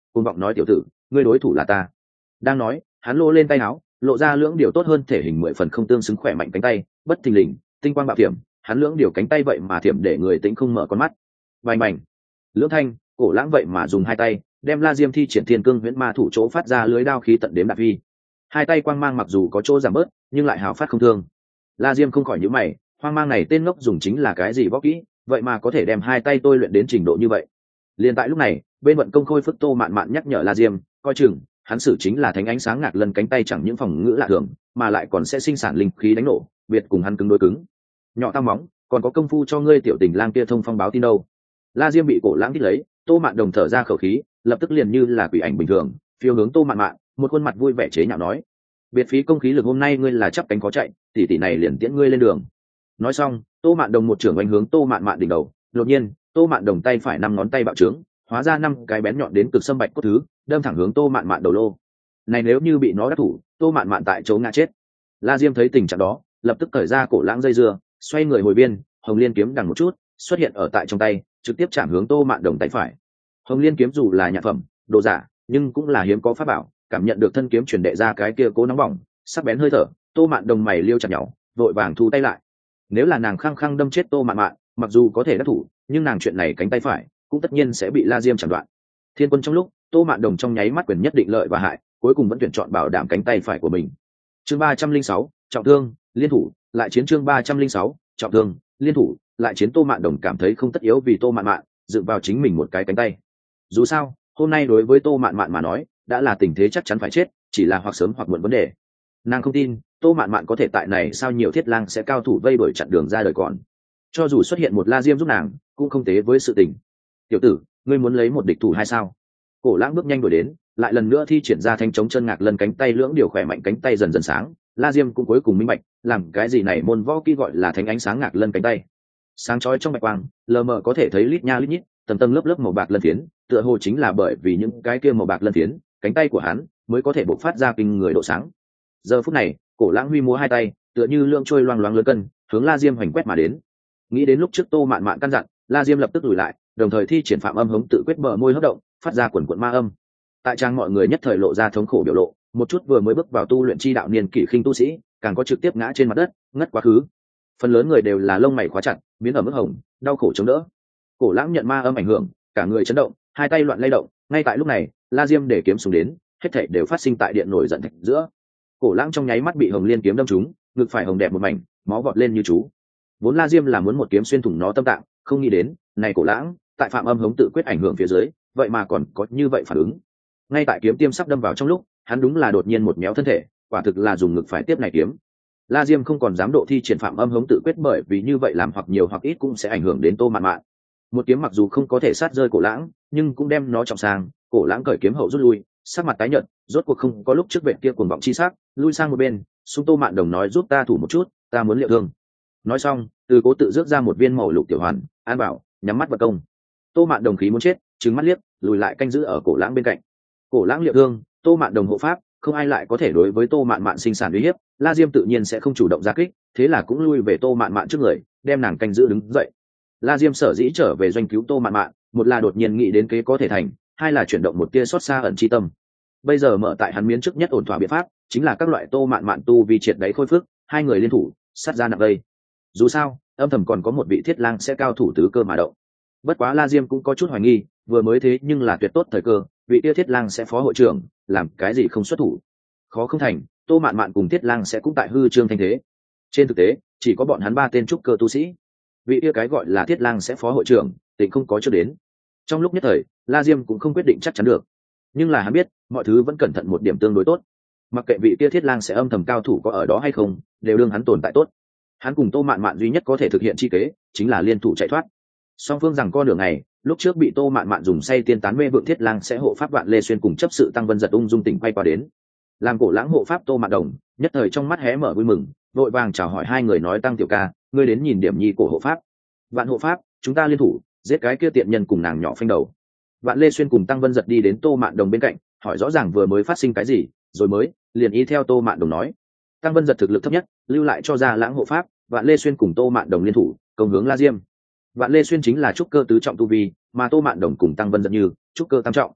côn vọng nói tiểu tử ngươi đối thủ là ta. Đang nói hắn lô lên tay áo lộ ra lưỡng điều tốt hơn thể hình mười phần không tương xứng khỏe mạnh cánh tay, bất thình lình tinh quang bạo thiểm, hắn lưỡng điều cánh tay vậy mà thiểm để người tĩnh không mở con mắt. Vành mảnh lưỡng thanh cổ lãng vậy mà dùng hai tay đem La Diêm thi triển thiên cương huyễn ma thủ chỗ phát ra lưới đao khí tận đếm đạt vi. Hai tay quang mang mặc dù có chỗ giảm bớt nhưng lại hào phát không thương. La Diêm không khỏi nhíu mày, hoang mang này tên ngốc dùng chính là cái gì võ kỹ, vậy mà có thể đem hai tay tôi luyện đến trình độ như vậy. Liên tại lúc này bên vận công khôi phức Tô Mạn Mạn nhắc nhở La Diêm coi chừng, hắn sử chính là thánh ánh sáng ngạc lân cánh tay chẳng những phòng ngữ lạ thường mà lại còn sẽ sinh sản linh khí đánh nổ, biệt cùng hắn cứng đối cứng. Nhỏ tao móng còn có công phu cho ngươi tiểu tình lang kia thông phong báo tin đâu. La Diêm bị cổ lãng thích lấy, Tô Mạn Đồng thở ra khẩu khí, lập tức liền như là quỷ ảnh bình thường phiêu hướng Tô Mạn Mạn, một khuôn mặt vui vẻ chế nhạo nói biệt phí công khí lực hôm nay ngươi là chắp cánh có chạy, tỷ tỷ này liền tiễn ngươi lên đường. Nói xong Tô Mạn Đồng một trưởng oanh hướng Tô Mạn Mạn đỉnh đầu, đột nhiên Tô Mạn Đồng tay phải năm ngón tay bạo trướng hóa ra năm cái bén nhọn đến cực sâm bạch cốt thứ đâm thẳng hướng Tô Mạn Mạn đầu lô. Này nếu như bị nó đắc thủ, Tô Mạn Mạn tại chỗ ngã chết. La Diêm thấy tình trạng đó lập tức cởi ra cổ lãng dây dưa, xoay người hồi biên, hồng liên kiếm đằng một chút xuất hiện ở tại trong tay, trực tiếp chạm hướng Tô Mạn Đồng tay phải. Hồng liên kiếm dù là nhạc phẩm đồ giả nhưng cũng là hiếm có pháp bảo, cảm nhận được thân kiếm truyền đệ ra cái kia cố nóng bỏng sắc bén hơi thở, Tô Mạn Đồng mày liêu chặt nhau vội vàng thu tay lại. Nếu là nàng khăng khăng đâm chết Tô Mạn Mạn, mặc dù có thể đắc thủ nhưng nàng chuyện này cánh tay phải cũng tất nhiên sẽ bị La Diêm chặn đoạn. Thiên quân trong lúc Tô Mạn Đồng trong nháy mắt quyền nhất định lợi và hại, cuối cùng vẫn tuyển chọn bảo đảm cánh tay phải của mình. Chương ba trăm linh sáu trọng thương liên thủ lại chiến. Chương ba trăm linh sáu trọng thương liên thủ lại chiến. Tô Mạn Đồng cảm thấy không tất yếu vì Tô Mạn Mạn dựng vào chính mình một cái cánh tay. Dù sao hôm nay đối với Tô Mạn Mạn mà nói đã là tình thế chắc chắn phải chết, chỉ là hoặc sớm hoặc muộn vấn đề. Nàng không tin Tô Mạn Mạn có thể tại này sao nhiều thiết lang sẽ cao thủ vây đuổi chặn đường ra đời còn. Cho dù xuất hiện một La Diêm giúp nàng cũng không tế với sự tình. Tiểu tử ngươi muốn lấy một địch thủ hay sao? Cổ lãng bước nhanh đuổi đến, lại lần nữa thi triển ra thanh chống chân ngạc lần cánh tay lưỡng điều khỏe mạnh cánh tay dần dần sáng. La Diêm cũng cuối cùng minh bạch làm cái gì này môn võ kỹ gọi là thánh ánh sáng ngạc lân cánh tay. Sáng chói trong bạch quang lờ mờ có thể thấy lít nha lít nhít tầng tầng lớp lớp màu bạc lân phiến, tựa hồ chính là bởi vì những cái kia màu bạc lân phiến cánh tay của hắn mới có thể bộc phát ra kinh người độ sáng. Giờ phút này cổ lãng huy múa hai tay tựa như lưỡng trôi loang loáng lớn cân hướng La Diêm hoành quét mà đến. Nghĩ đến lúc trước Tô Mạn Mạn căn dặn, La Diêm lập tức lùi lại, đồng thời thi triển phạm âm hống tự quyết bờ môi hấp động phát ra quần quận ma âm. Tại trang mọi người nhất thời lộ ra thống khổ biểu lộ, một chút vừa mới bước vào tu luyện chi đạo niên kỷ khinh tu sĩ càng có trực tiếp ngã trên mặt đất ngất quá khứ. Phần lớn người đều là lông mày khóa chặt biến ở mức hồng đau khổ chống đỡ. Cổ lãng nhận ma âm ảnh hưởng cả người chấn động, hai tay loạn lay động. Ngay tại lúc này La Diêm để kiếm xuống đến, hết thảy đều phát sinh tại điện nổi giận thạch giữa. Cổ lãng trong nháy mắt bị hồng liên kiếm đâm trúng, ngực phải hồng đẹp một mảnh, máu vọt lên như chú. Vốn La Diêm là muốn một kiếm xuyên thủng nó tâm tạng, không nghĩ đến này cổ lãng tại phạm âm hống tự quyết ảnh hưởng phía dưới vậy mà còn có như vậy phản ứng. Ngay tại kiếm tiêm sắp đâm vào trong lúc, hắn đúng là đột nhiên một méo thân thể, quả thực là dùng ngực phải tiếp này kiếm. La Diêm không còn dám độ thi triển phạm âm hống tự quyết, bởi vì như vậy làm hoặc nhiều hoặc ít cũng sẽ ảnh hưởng đến Tô Mạn Mạn. Một kiếm mặc dù không có thể sát rơi cổ lãng nhưng cũng đem nó trọng sang. Cổ lãng cởi kiếm hậu rút lui, sắc mặt tái nhợt, rốt cuộc không có lúc trước vệ kia cuồng vọng chi sắc, lui sang một bên. Xung Tô Mạn Đồng nói giúp ta thủ một chút, ta muốn liệu thương. Nói xong từ cố tự rước ra một viên màu lục tiểu hoàn, an bảo nhắm mắt vật công. Tô Mạn Đồng khí muốn chết, trừng mắt liếc lùi lại canh giữ ở cổ lãng bên cạnh. Cổ lãng liệu thương, Tô Mạn Đồng hộ pháp, không ai lại có thể đối với Tô Mạn Mạn sinh sản uy hiếp. La Diêm tự nhiên sẽ không chủ động ra kích, thế là cũng lui về Tô Mạn Mạn trước người, đem nàng canh giữ đứng dậy. La Diêm sở dĩ trở về doanh cứu Tô Mạn Mạn, một là đột nhiên nghĩ đến kế có thể thành, hai là chuyển động một tia xót xa ẩn chi tâm. Bây giờ mở tại hắn miến trước nhất ổn thỏa biện pháp chính là các loại Tô Mạn Mạn tu vì triệt đáy khôi phước, hai người liên thủ sát ra nặng đây. Dù sao âm thầm còn có một vị thiết lang sẽ cao thủ tứ cơ mà động. Bất quá La Diêm cũng có chút hoài nghi, vừa mới thế nhưng là tuyệt tốt thời cơ, vị tia thiết lang sẽ phó hội trưởng, làm cái gì không xuất thủ khó không thành. Tô Mạn Mạn cùng thiết lang sẽ cũng tại hư trương thanh thế. Trên thực tế chỉ có bọn hắn ba tên trúc cơ tu sĩ, vị tia cái gọi là thiết lang sẽ phó hội trưởng tỉnh không có chưa đến. Trong lúc nhất thời La Diêm cũng không quyết định chắc chắn được, nhưng là hắn biết mọi thứ vẫn cẩn thận một điểm tương đối tốt. Mặc kệ vị tia thiết lang sẽ âm thầm cao thủ có ở đó hay không, đều đương hắn tồn tại tốt. Hắn cùng Tô Mạn Mạn duy nhất có thể thực hiện chi kế chính là liên thủ chạy thoát. Song phương rằng con đường này lúc trước bị Tô Mạn Mạn dùng say tiên tán mê vượng thiết lang sẽ hộ pháp Vạn Lê Xuyên cùng chấp sự Tăng Vân Giật ung dung tỉnh quay qua đến, làm cổ lãng hộ pháp Tô Mạn Đồng nhất thời trong mắt hé mở vui mừng, vội vàng chào hỏi hai người nói Tăng tiểu ca, ngươi đến nhìn điểm nhi cổ hộ pháp. Vạn hộ pháp, chúng ta liên thủ giết cái kia tiện nhân cùng nàng nhỏ phanh đầu. Vạn Lê Xuyên cùng Tăng Vân Giật đi đến Tô Mạn Đồng bên cạnh, hỏi rõ ràng vừa mới phát sinh cái gì, rồi mới liền y theo Tô Mạn Đồng nói. Tăng Vân Giật thực lực thấp nhất, lưu lại cho ra lãng hộ pháp. Vạn Lê Xuyên cùng Tô Mạn Đồng liên thủ công hướng La Diêm. Vạn Lê Xuyên chính là trúc cơ tứ trọng tu vi, mà Tô Mạn Đồng cùng Tăng Vân Giật như trúc cơ tam trọng.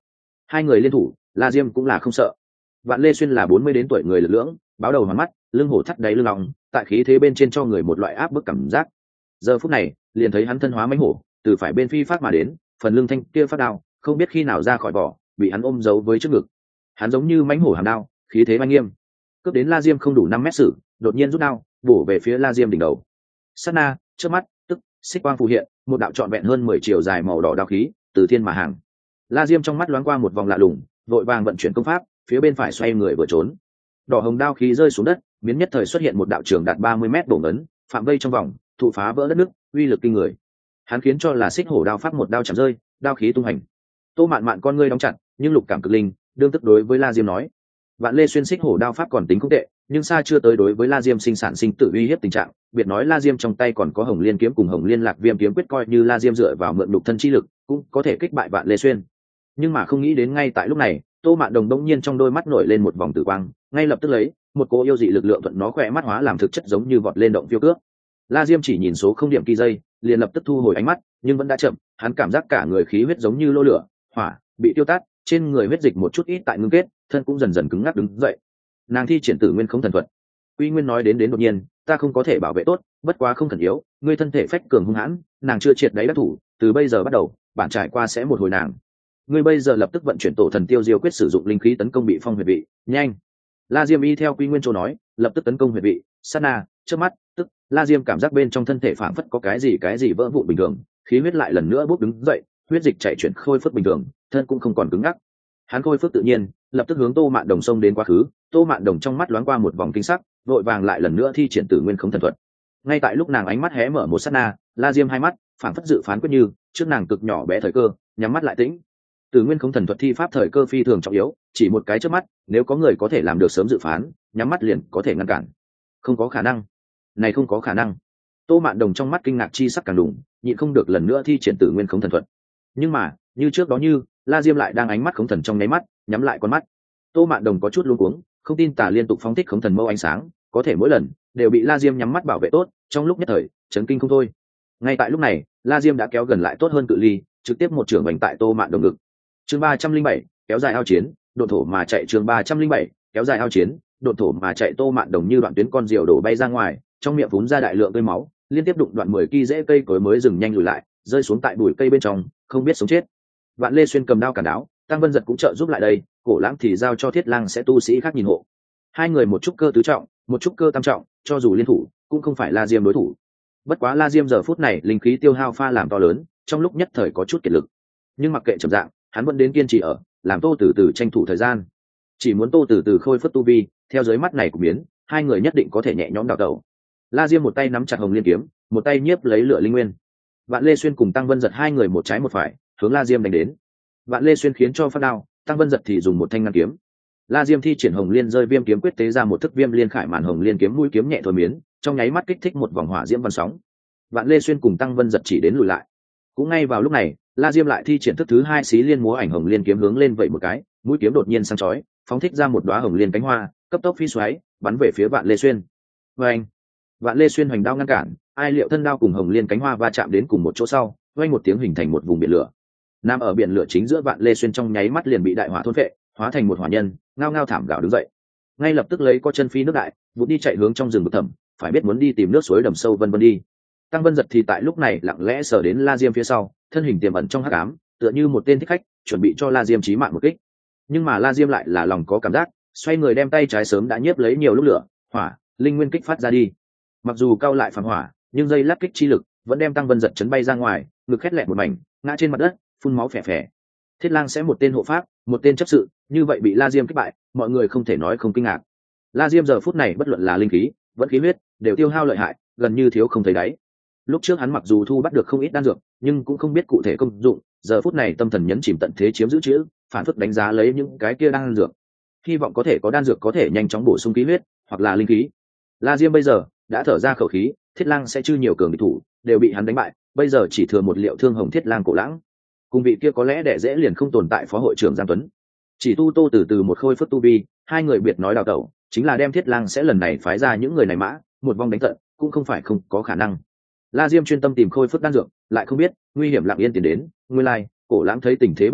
hai người liên thủ, La Diêm cũng là không sợ. Vạn Lê Xuyên là bốn mươi đến tuổi người lực lưỡng, báo đầu hoàn mắt, lưng hổ thắt đáy lưng lòng, tại khí thế bên trên cho người một loại áp bức cảm giác. Giờ phút này, liền thấy hắn thân hóa mãnh hổ, từ phải bên phi phát mà đến, phần lưng thanh kia phát đao, không biết khi nào ra khỏi vỏ, bị hắn ôm giấu với trước ngực. Hắn giống như mãnh hổ hàm đao, khí thế oai nghiêm. Cướp đến La Diêm không đủ năm mét sử, đột nhiên rút đao, bổ về phía La Diêm đỉnh đầu. Sát na, trước mắt, tức xích quang phù hiện, một đạo trọn vẹn hơn mười chiều dài màu đỏ đao khí, từ thiên mà hàng. La Diêm trong mắt loáng qua một vòng lạ lùng, vội vàng vận chuyển công pháp, phía bên phải xoay người vừa trốn. Đỏ hồng đao khí rơi xuống đất, biến nhất thời xuất hiện một đạo trường đạt ba mươi mét bổ ấn, phạm vây trong vòng, thụ phá vỡ đất nước, uy lực kinh người. Hắn khiến cho là xích hổ đao pháp một đao chạm rơi, đao khí tung hành. Tô Mạn Mạn con ngươi đóng chặt, nhưng lục cảm cực linh, đương tức đối với La Diêm nói: Vạn Lê Xuyên xích hổ đao pháp còn tính không tệ, nhưng xa chưa tới đối với La Diêm sinh sản sinh tử uy hiếp tình trạng, biệt nói La Diêm trong tay còn có Hồng Liên kiếm cùng Hồng Liên Lạc Viêm kiếm quyết, coi như La Diêm dựa vào mượn đục thân chi lực, cũng có thể kích bại Vạn Lê Xuyên. Nhưng mà không nghĩ đến ngay tại lúc này, Tô Mạn Đồng đông nhiên trong đôi mắt nổi lên một vòng tử quang, ngay lập tức lấy một cỗ yêu dị lực lượng thuận nó khỏe mắt hóa làm thực chất, giống như vọt lên động phiêu cước. La Diêm chỉ nhìn số không điểm kỳ giây, liền lập tức thu hồi ánh mắt, nhưng vẫn đã chậm, hắn cảm giác cả người khí huyết giống như lô lửa, hỏa bị tiêu tát, trên người huyết dịch một chút ít tại ngưng kết, thân cũng dần dần cứng ngắc đứng dậy. Nàng thi triển Tử Nguyên Không Thần Thuật. Quy Nguyên nói đến đến đột nhiên, ta không có thể bảo vệ tốt, bất quá không thần yếu, ngươi thân thể phách cường hung hãn, nàng chưa triệt đáy đắc thủ, từ bây giờ bắt đầu, bản trải qua sẽ một hồi nàng. Ngươi bây giờ lập tức vận chuyển Tổ Thần Tiêu Diêu quyết, sử dụng linh khí tấn công bị phong huyệt vị, nhanh. La Diêm y theo Quy Nguyên chỗ nói, lập tức tấn công huyệt vị, sát na, trước mắt, tức La Diêm cảm giác bên trong thân thể phảng phất có cái gì cái gì vỡ vụn bình thường, khí huyết lại lần nữa bốc đứng dậy, huyết dịch chảy chuyển khôi phục bình thường, thân cũng không còn cứng ngắc. Hắn khôi phục tự nhiên, lập tức hướng Tô Mạn Đồng xông đến quá khứ. Tô Mạn Đồng trong mắt loáng qua một vòng kinh sắc, vội vàng lại lần nữa thi triển Tử Nguyên Không Thần Thuật. Ngay tại lúc nàng ánh mắt hé mở một sát na, La Diêm hai mắt phảng phất dự phán quyết như, trước nàng cực nhỏ bé thời cơ, nhắm mắt lại tĩnh. Tử Nguyên Không Thần Thuật thi pháp thời cơ phi thường trọng yếu, chỉ một cái chớp mắt, nếu có người có thể làm được sớm dự phán, nhắm mắt liền có thể ngăn cản. Không có khả năng. Này không có khả năng. Tô Mạn Đồng trong mắt kinh ngạc chi sắc càng đùng, nhịn không được lần nữa thi triển Tử Nguyên Không Thần Thuật. Nhưng mà, như trước đó như, La Diêm lại đang ánh mắt khống thần trong nháy mắt, nhắm lại con mắt. Tô Mạn Đồng có chút luống cuống, không tin tả liên tục phóng thích khống thần mâu ánh sáng, có thể mỗi lần đều bị La Diêm nhắm mắt bảo vệ tốt, trong lúc nhất thời, chấn kinh không thôi. Ngay tại lúc này, La Diêm đã kéo gần lại tốt hơn cự ly, trực tiếp một trường bành tại Tô Mạn Đồng ngực. Chương ba trăm linh bảy, kéo dài ao chiến, độn thổ mà chạy. Chương ba trăm linh bảy, kéo dài ao chiến, độn thổ mà chạy. Tô Mạn Đồng như đoạn tuyến con diều đổ bay ra ngoài, trong miệng phún ra đại lượng tươi máu, liên tiếp đụng đoạn mười ki rễ cây cối mới dừng nhanh lùi lại, rơi xuống tại bụi cây bên trong, không biết sống chết. Vạn Lê Xuyên cầm đao cản đáo, Tăng Vân Giật cũng trợ giúp lại đây, Cổ Lãng thì giao cho Thiết Lang sẽ tu sĩ khác nhìn hộ. Hai người một chút cơ tứ trọng, một chút cơ tam trọng, cho dù liên thủ, cũng không phải La Diêm đối thủ. Bất quá La Diêm giờ phút này linh khí tiêu hao pha làm to lớn, trong lúc nhất thời có chút kiệt lực. Nhưng mặc kệ trầm dạng, hắn vẫn đến kiên trì ở, làm Tô Từ Từ tranh thủ thời gian. Chỉ muốn Tô Từ Từ khôi phục tu vi, theo dưới mắt này của biến, hai người nhất định có thể nhẹ nhõm đào tẩu. La Diêm một tay nắm chặt Hồng Liên kiếm, một tay nhiếp lấy lửa linh nguyên. Vạn Lê Xuyên cùng Tăng Vân Giật hai người một trái một phải, hướng La Diêm đánh đến. Vạn Lê Xuyên khiến cho phát đao, Tăng Vân Giật thì dùng một thanh ngăn kiếm. La Diêm thi triển Hồng Liên rơi viêm kiếm quyết, tế ra một thức viêm liên khải màn Hồng Liên kiếm mũi kiếm nhẹ thôi miến, trong nháy mắt kích thích một vòng hỏa diễm văn sóng. Vạn Lê Xuyên cùng Tăng Vân Giật chỉ đến lùi lại. Cũng ngay vào lúc này, La Diêm lại thi triển thức thứ hai xí liên múa ảnh Hồng Liên kiếm hướng lên vậy một cái, mũi kiếm đột nhiên sáng chói, phóng thích ra một đóa hồng liên cánh hoa, cấp tốc phi xoáy, bắn về phía Vạn Lê Xuyên. Oeng! Vạn Lê Xuyên hoành đao ngăn cản, ai liệu thân đao cùng hồng liên cánh hoa va chạm đến cùng một chỗ sau, oanh một tiếng hình thành một vùng biển lửa. Nam ở biển lửa chính giữa Vạn Lê Xuyên trong nháy mắt liền bị đại hỏa thôn phệ, hóa thành một hỏa nhân, ngao ngao thảm gào đứng dậy. Ngay lập tức lấy có chân phi nước đại, vụt đi chạy hướng trong rừng vực thẳm, phải biết muốn đi tìm nước suối đầm sâu vân vân đi. Tăng Vân Giật thì tại lúc này lặng lẽ sờ đến La Diêm phía sau, thân hình tiềm ẩn trong hắc ám, tựa như một tên thích khách, chuẩn bị cho La Diêm chí mạng một kích. Nhưng mà La Diêm lại là lòng có cảm giác, xoay người đem tay trái sớm đã nhiếp lấy nhiều lúc lửa, hỏa, linh nguyên kích phát ra đi. Mặc dù cao lại phản hỏa, nhưng dây lát kích chi lực vẫn đem Tăng Vân Giật chấn bay ra ngoài, ngực khét lẹt một mảnh, ngã trên mặt đất, phun máu phè phè. Thiết Lang sẽ một tên hộ pháp, một tên chấp sự, như vậy bị La Diêm kích bại, mọi người không thể nói không kinh ngạc. La Diêm giờ phút này bất luận là linh khí, vẫn khí huyết, đều tiêu hao lợi hại, gần như thiếu không thấy đáy. Lúc trước hắn mặc dù thu bắt được không ít đan dược, nhưng cũng không biết cụ thể công dụng, giờ phút này tâm thần nhấn chìm tận thế chiếm giữ chữ, phản phất đánh giá lấy những cái kia đan dược, hy vọng có thể có đan dược có thể nhanh chóng bổ sung khí huyết hoặc là linh khí. La Diêm bây giờ đã thở ra khẩu khí, Thiết Lang sẽ chưa nhiều cường địch thủ, đều bị hắn đánh bại, bây giờ chỉ thừa một liệu thương hồng Thiết Lang Cổ Lãng, cùng vị kia có lẽ đẻ dễ liền không tồn tại phó hội trưởng Giang Tuấn. Chỉ tu tô từ từ một khôi phất tu vi, hai người biệt nói đào tẩu, chính là đem Thiết Lang sẽ lần này phái ra những người này mã, một vòng đánh tận, cũng không phải không có khả năng. La Diêm chuyên tâm tìm khôi phất đan dược, lại không biết nguy hiểm lặng yên tiến đến, nguyên lai, Cổ Lãng thấy tình thế bất đúng,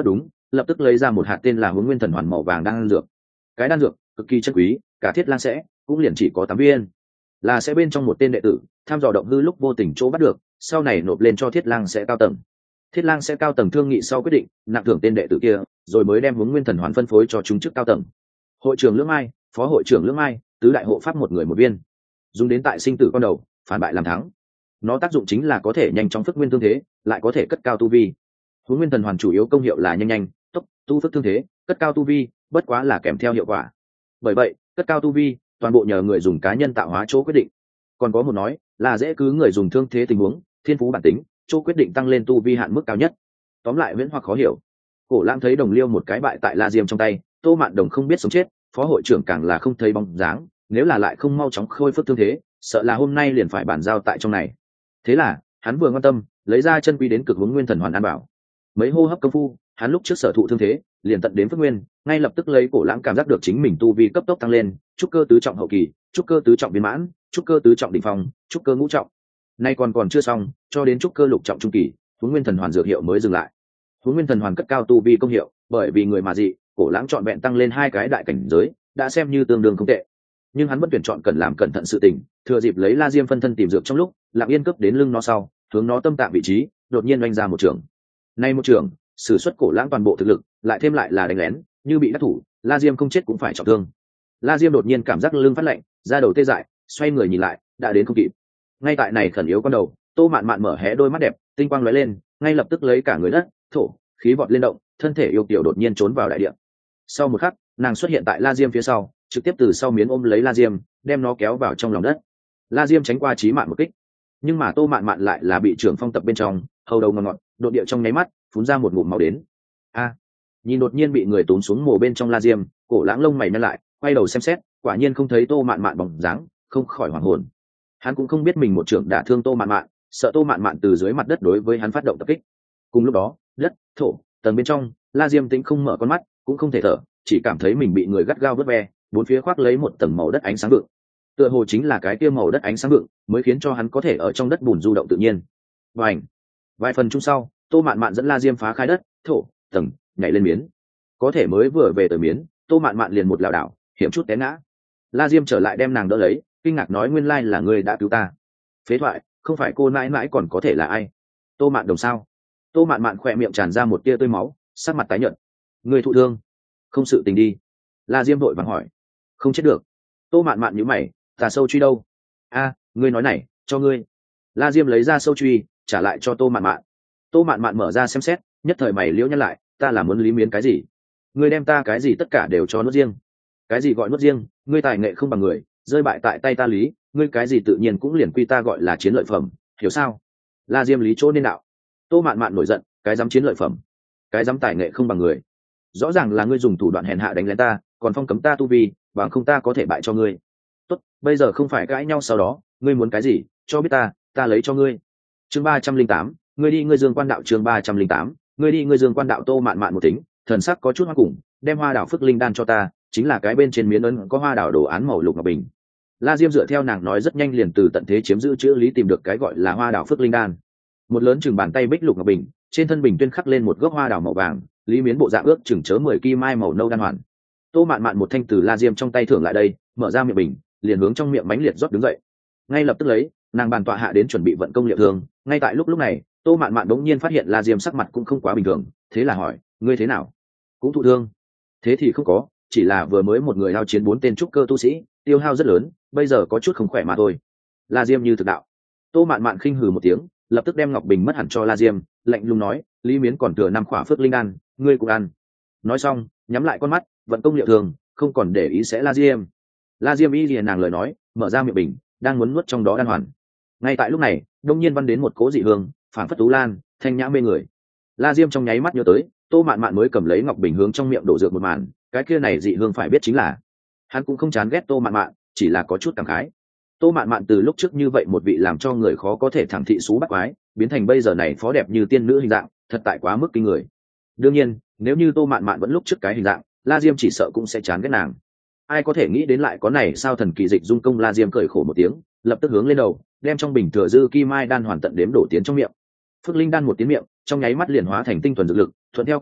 lập tức lấy ra một hạt tên là Hướng Nguyên Thần Hoàn màu vàng đan dược. Cái đan dược cực kỳ chân quý, cả Thiết Lang sẽ cũng liền chỉ có tám viên, là sẽ bên trong một tên đệ tử tham dò động hư lúc vô tình chỗ bắt được, sau này nộp lên cho Thiết Lang sẽ cao tầng. Thiết Lang sẽ cao tầng thương nghị sau quyết định nặng thưởng tên đệ tử kia, rồi mới đem Hướng Nguyên Thần Hoàn phân phối cho chúng chức cao tầng. Hội trưởng Lưỡng Mai, phó hội trưởng Lưỡng Mai, tứ đại hộ pháp một người một viên, dùng đến tại sinh tử con đầu, phản bại làm thắng. Nó tác dụng chính là có thể nhanh chóng phất nguyên thương thế, lại có thể cất cao tu vi. Hướng Nguyên Thần Hoàn chủ yếu công hiệu là nhanh nhanh tốc tu phất thương thế, cất cao tu vi, bất quá là kèm theo hiệu quả. Bởi vậy cất cao tu vi toàn bộ nhờ người dùng cá nhân tạo hóa chỗ quyết định. Còn có một nói là dễ cứ người dùng thương thế tình huống, thiên phú bản tính chỗ quyết định tăng lên tu vi hạn mức cao nhất. Tóm lại viễn hoặc khó hiểu. Cổ Lãng thấy Đồng Liêu một cái bại tại La Diêm trong tay, Tô Mạn Đồng không biết sống chết, phó hội trưởng càng là không thấy bóng dáng, nếu là lại không mau chóng khôi phục thương thế, sợ là hôm nay liền phải bàn giao tại trong này. Thế là hắn vừa quan tâm lấy ra chân quý đến cực Hướng Nguyên Thần Hoàn an bảo. Mấy hô hấp công phu, hắn lúc trước sở thụ thương thế liền tận đến phước nguyên, ngay lập tức lấy Cổ Lãng cảm giác được chính mình tu vi cấp tốc tăng lên, trúc cơ tứ trọng hậu kỳ, trúc cơ tứ trọng viên mãn, trúc cơ tứ trọng đỉnh phong, trúc cơ ngũ trọng. Nay còn còn chưa xong, cho đến trúc cơ lục trọng trung kỳ, Hướng Nguyên Thần Hoàn dược hiệu mới dừng lại. Hướng Nguyên Thần Hoàn cất cao tu vi công hiệu, bởi vì người mà dị, Cổ Lãng chọn vẹn tăng lên hai cái đại cảnh giới, đã xem như tương đương không tệ. Nhưng hắn vẫn tuyển chọn cần làm cẩn thận sự tình, thừa dịp lấy La Diêm phân thân tìm dược trong lúc, lặng yên cướp đến lưng nó sau, hướng nó tâm tạng vị trí, đột nhiên oanh ra một trường. Nay một trường, sử xuất Cổ Lãng toàn bộ thực lực, lại thêm lại là đánh lén, như bị đắc thủ, La Diêm không chết cũng phải trọng thương. La Diêm đột nhiên cảm giác lưng phát lạnh, da đầu tê dại, xoay người nhìn lại, đã đến không kịp. Ngay tại này khẩn yếu con đầu, Tô Mạn Mạn mở hé đôi mắt đẹp, tinh quang lóe lên, ngay lập tức lấy cả người đất, thổ, khí vọt lên động, thân thể yêu kiều đột nhiên trốn vào đại địa. Sau một khắc, nàng xuất hiện tại La Diêm phía sau, trực tiếp từ sau miến ôm lấy La Diêm, đem nó kéo vào trong lòng đất. La Diêm tránh qua chí mạng một kích, nhưng mà Tô Mạn Mạn lại là bị trưởng phong tập bên trong, hầu đầu ngọt ngọt, đột địa trong nháy mắt, phun ra một ngụm máu đến. A! Nhìn đột nhiên bị người tốn xuống mồ bên trong La Diêm, Cổ Lãng lông mày nhăn lại, quay đầu xem xét, quả nhiên không thấy Tô Mạn Mạn bóng dáng, không khỏi hoảng hồn. Hắn cũng không biết mình một trưởng đả thương Tô Mạn Mạn, sợ Tô Mạn Mạn từ dưới mặt đất đối với hắn phát động tập kích. Cùng lúc đó, đất, thổ, tầng bên trong, La Diêm tĩnh không mở con mắt, cũng không thể thở, chỉ cảm thấy mình bị người gắt gao vớt ve, bốn phía khoác lấy một tầng màu đất ánh sáng vượng. Tựa hồ chính là cái kia màu đất ánh sáng vượng mới khiến cho hắn có thể ở trong đất bùn du động tự nhiên. Vành. Vài phần chung sau, Tô Mạn Mạn dẫn La Diêm phá khai đất, thổ, tầng, nhảy lên miến. Có thể mới vừa về tới miến, Tô Mạn Mạn liền một lảo đảo, hiểm chút té ngã. La Diêm trở lại đem nàng đỡ lấy, kinh ngạc nói nguyên lai là ngươi đã cứu ta. Phế thoại, không phải cô mãi mãi còn có thể là ai? Tô Mạn Đồng sao? Tô Mạn Mạn khỏe miệng tràn ra một tia tươi máu, sắc mặt tái nhợt. Ngươi thụ thương? Không sự tình đi. La Diêm vội vàng hỏi. Không chết được. Tô Mạn Mạn nhíu mày, ta sâu truy đâu? A, ngươi nói này, cho ngươi. La Diêm lấy ra sâu truy, trả lại cho Tô Mạn Mạn. Tô Mạn Mạn mở ra xem xét, nhất thời mày liễu nhăn lại, ta là muốn lý miến cái gì? Ngươi đem ta cái gì tất cả đều cho nuốt riêng. Cái gì gọi nuốt riêng? Ngươi tài nghệ không bằng người, rơi bại tại tay ta lý, ngươi cái gì tự nhiên cũng liền quy ta gọi là chiến lợi phẩm, hiểu sao? La Diêm lý chỗ nên đạo. Tô Mạn Mạn nổi giận, cái dám chiến lợi phẩm, cái dám tài nghệ không bằng người, rõ ràng là ngươi dùng thủ đoạn hèn hạ đánh lén ta, còn phong cấm ta tu vi, bằng không ta có thể bại cho ngươi. Tốt, bây giờ không phải cãi nhau sau đó, ngươi muốn cái gì, cho biết ta, ta lấy cho ngươi. Chương ba trăm linh tám, ngươi đi ngươi Dương Quan đạo. Chương ba trăm linh tám, ngươi đi ngươi Dương Quan đạo. Tô Mạn Mạn một tính, thần sắc có chút hoa cùng, đem Hoa Đảo Phước Linh Đan cho ta, chính là cái bên trên miến ấn có hoa đảo đồ án màu lục ngọc bình. La Diêm dựa theo nàng nói rất nhanh liền từ tận thế chiếm giữ chữ lý tìm được cái gọi là Hoa Đảo Phước Linh Đan. Một lớn chừng bàn tay bích lục ngọc bình, trên thân bình tuyên khắc lên một gốc hoa đảo màu vàng, lý miến bộ dạng ước chừng chớ mười ki mai màu nâu đan hoàn. Tô Mạn Mạn một thanh từ La Diêm trong tay thưởng lại đây, mở ra miệng bình, liền hướng trong miệng mãnh liệt rót đứng dậy. Ngay lập tức lấy, nàng bàn tọa hạ đến chuẩn bị vận công liệu thương. Ngay tại lúc lúc này, Tô Mạn Mạn đống nhiên phát hiện La Diêm sắc mặt cũng không quá bình thường, thế là hỏi, ngươi thế nào? Cũng thụ thương? Thế thì không có, chỉ là vừa mới một người hao chiến bốn tên trúc cơ tu sĩ, tiêu hao rất lớn, bây giờ có chút không khỏe mà thôi. La Diêm như thực đạo. Tô Mạn Mạn khinh hừ một tiếng, lập tức đem ngọc bình mất hẳn cho La Diêm, lạnh lùng nói, lý miến còn thừa năm khỏa phước linh đan, ngươi cũng ăn. Nói xong, nhắm lại con mắt, vận công liệu thường, không còn để ý sẽ La Diêm. La Diêm y liền nàng lời nói, mở ra miệng bình, đang muốn nuốt trong đó đan hoàn. Ngay tại lúc này, đông nhiên văn đến một cỗ dị hương, phảng phất tú lan, thanh nhã mê người. La Diêm trong nháy mắt nhớ tới, Tô Mạn Mạn mới cầm lấy ngọc bình hướng trong miệng đổ dược một màn, cái kia này dị hương phải biết chính là. Hắn cũng không chán ghét Tô Mạn Mạn, chỉ là có chút cảm khái. Tô Mạn Mạn từ lúc trước như vậy một vị làm cho người khó có thể thẳng thị xú bắt quái, biến thành bây giờ này phó đẹp như tiên nữ hình dạng, thật tại quá mức kinh người. Đương nhiên, nếu như Tô Mạn Mạn vẫn lúc trước cái hình dạng, La Diêm chỉ sợ cũng sẽ chán ghét nàng. Ai có thể nghĩ đến lại có này sao thần kỳ dịch dung công. La Diêm cười khổ một tiếng, lập tức hướng lên đầu, đem trong bình thừa dư kim mai đan hoàn tận đếm đổ tiến trong miệng. Phước linh đan một tiếng miệng, trong nháy mắt liền hóa thành tinh thuần dược lực, thuận theo cổ họng,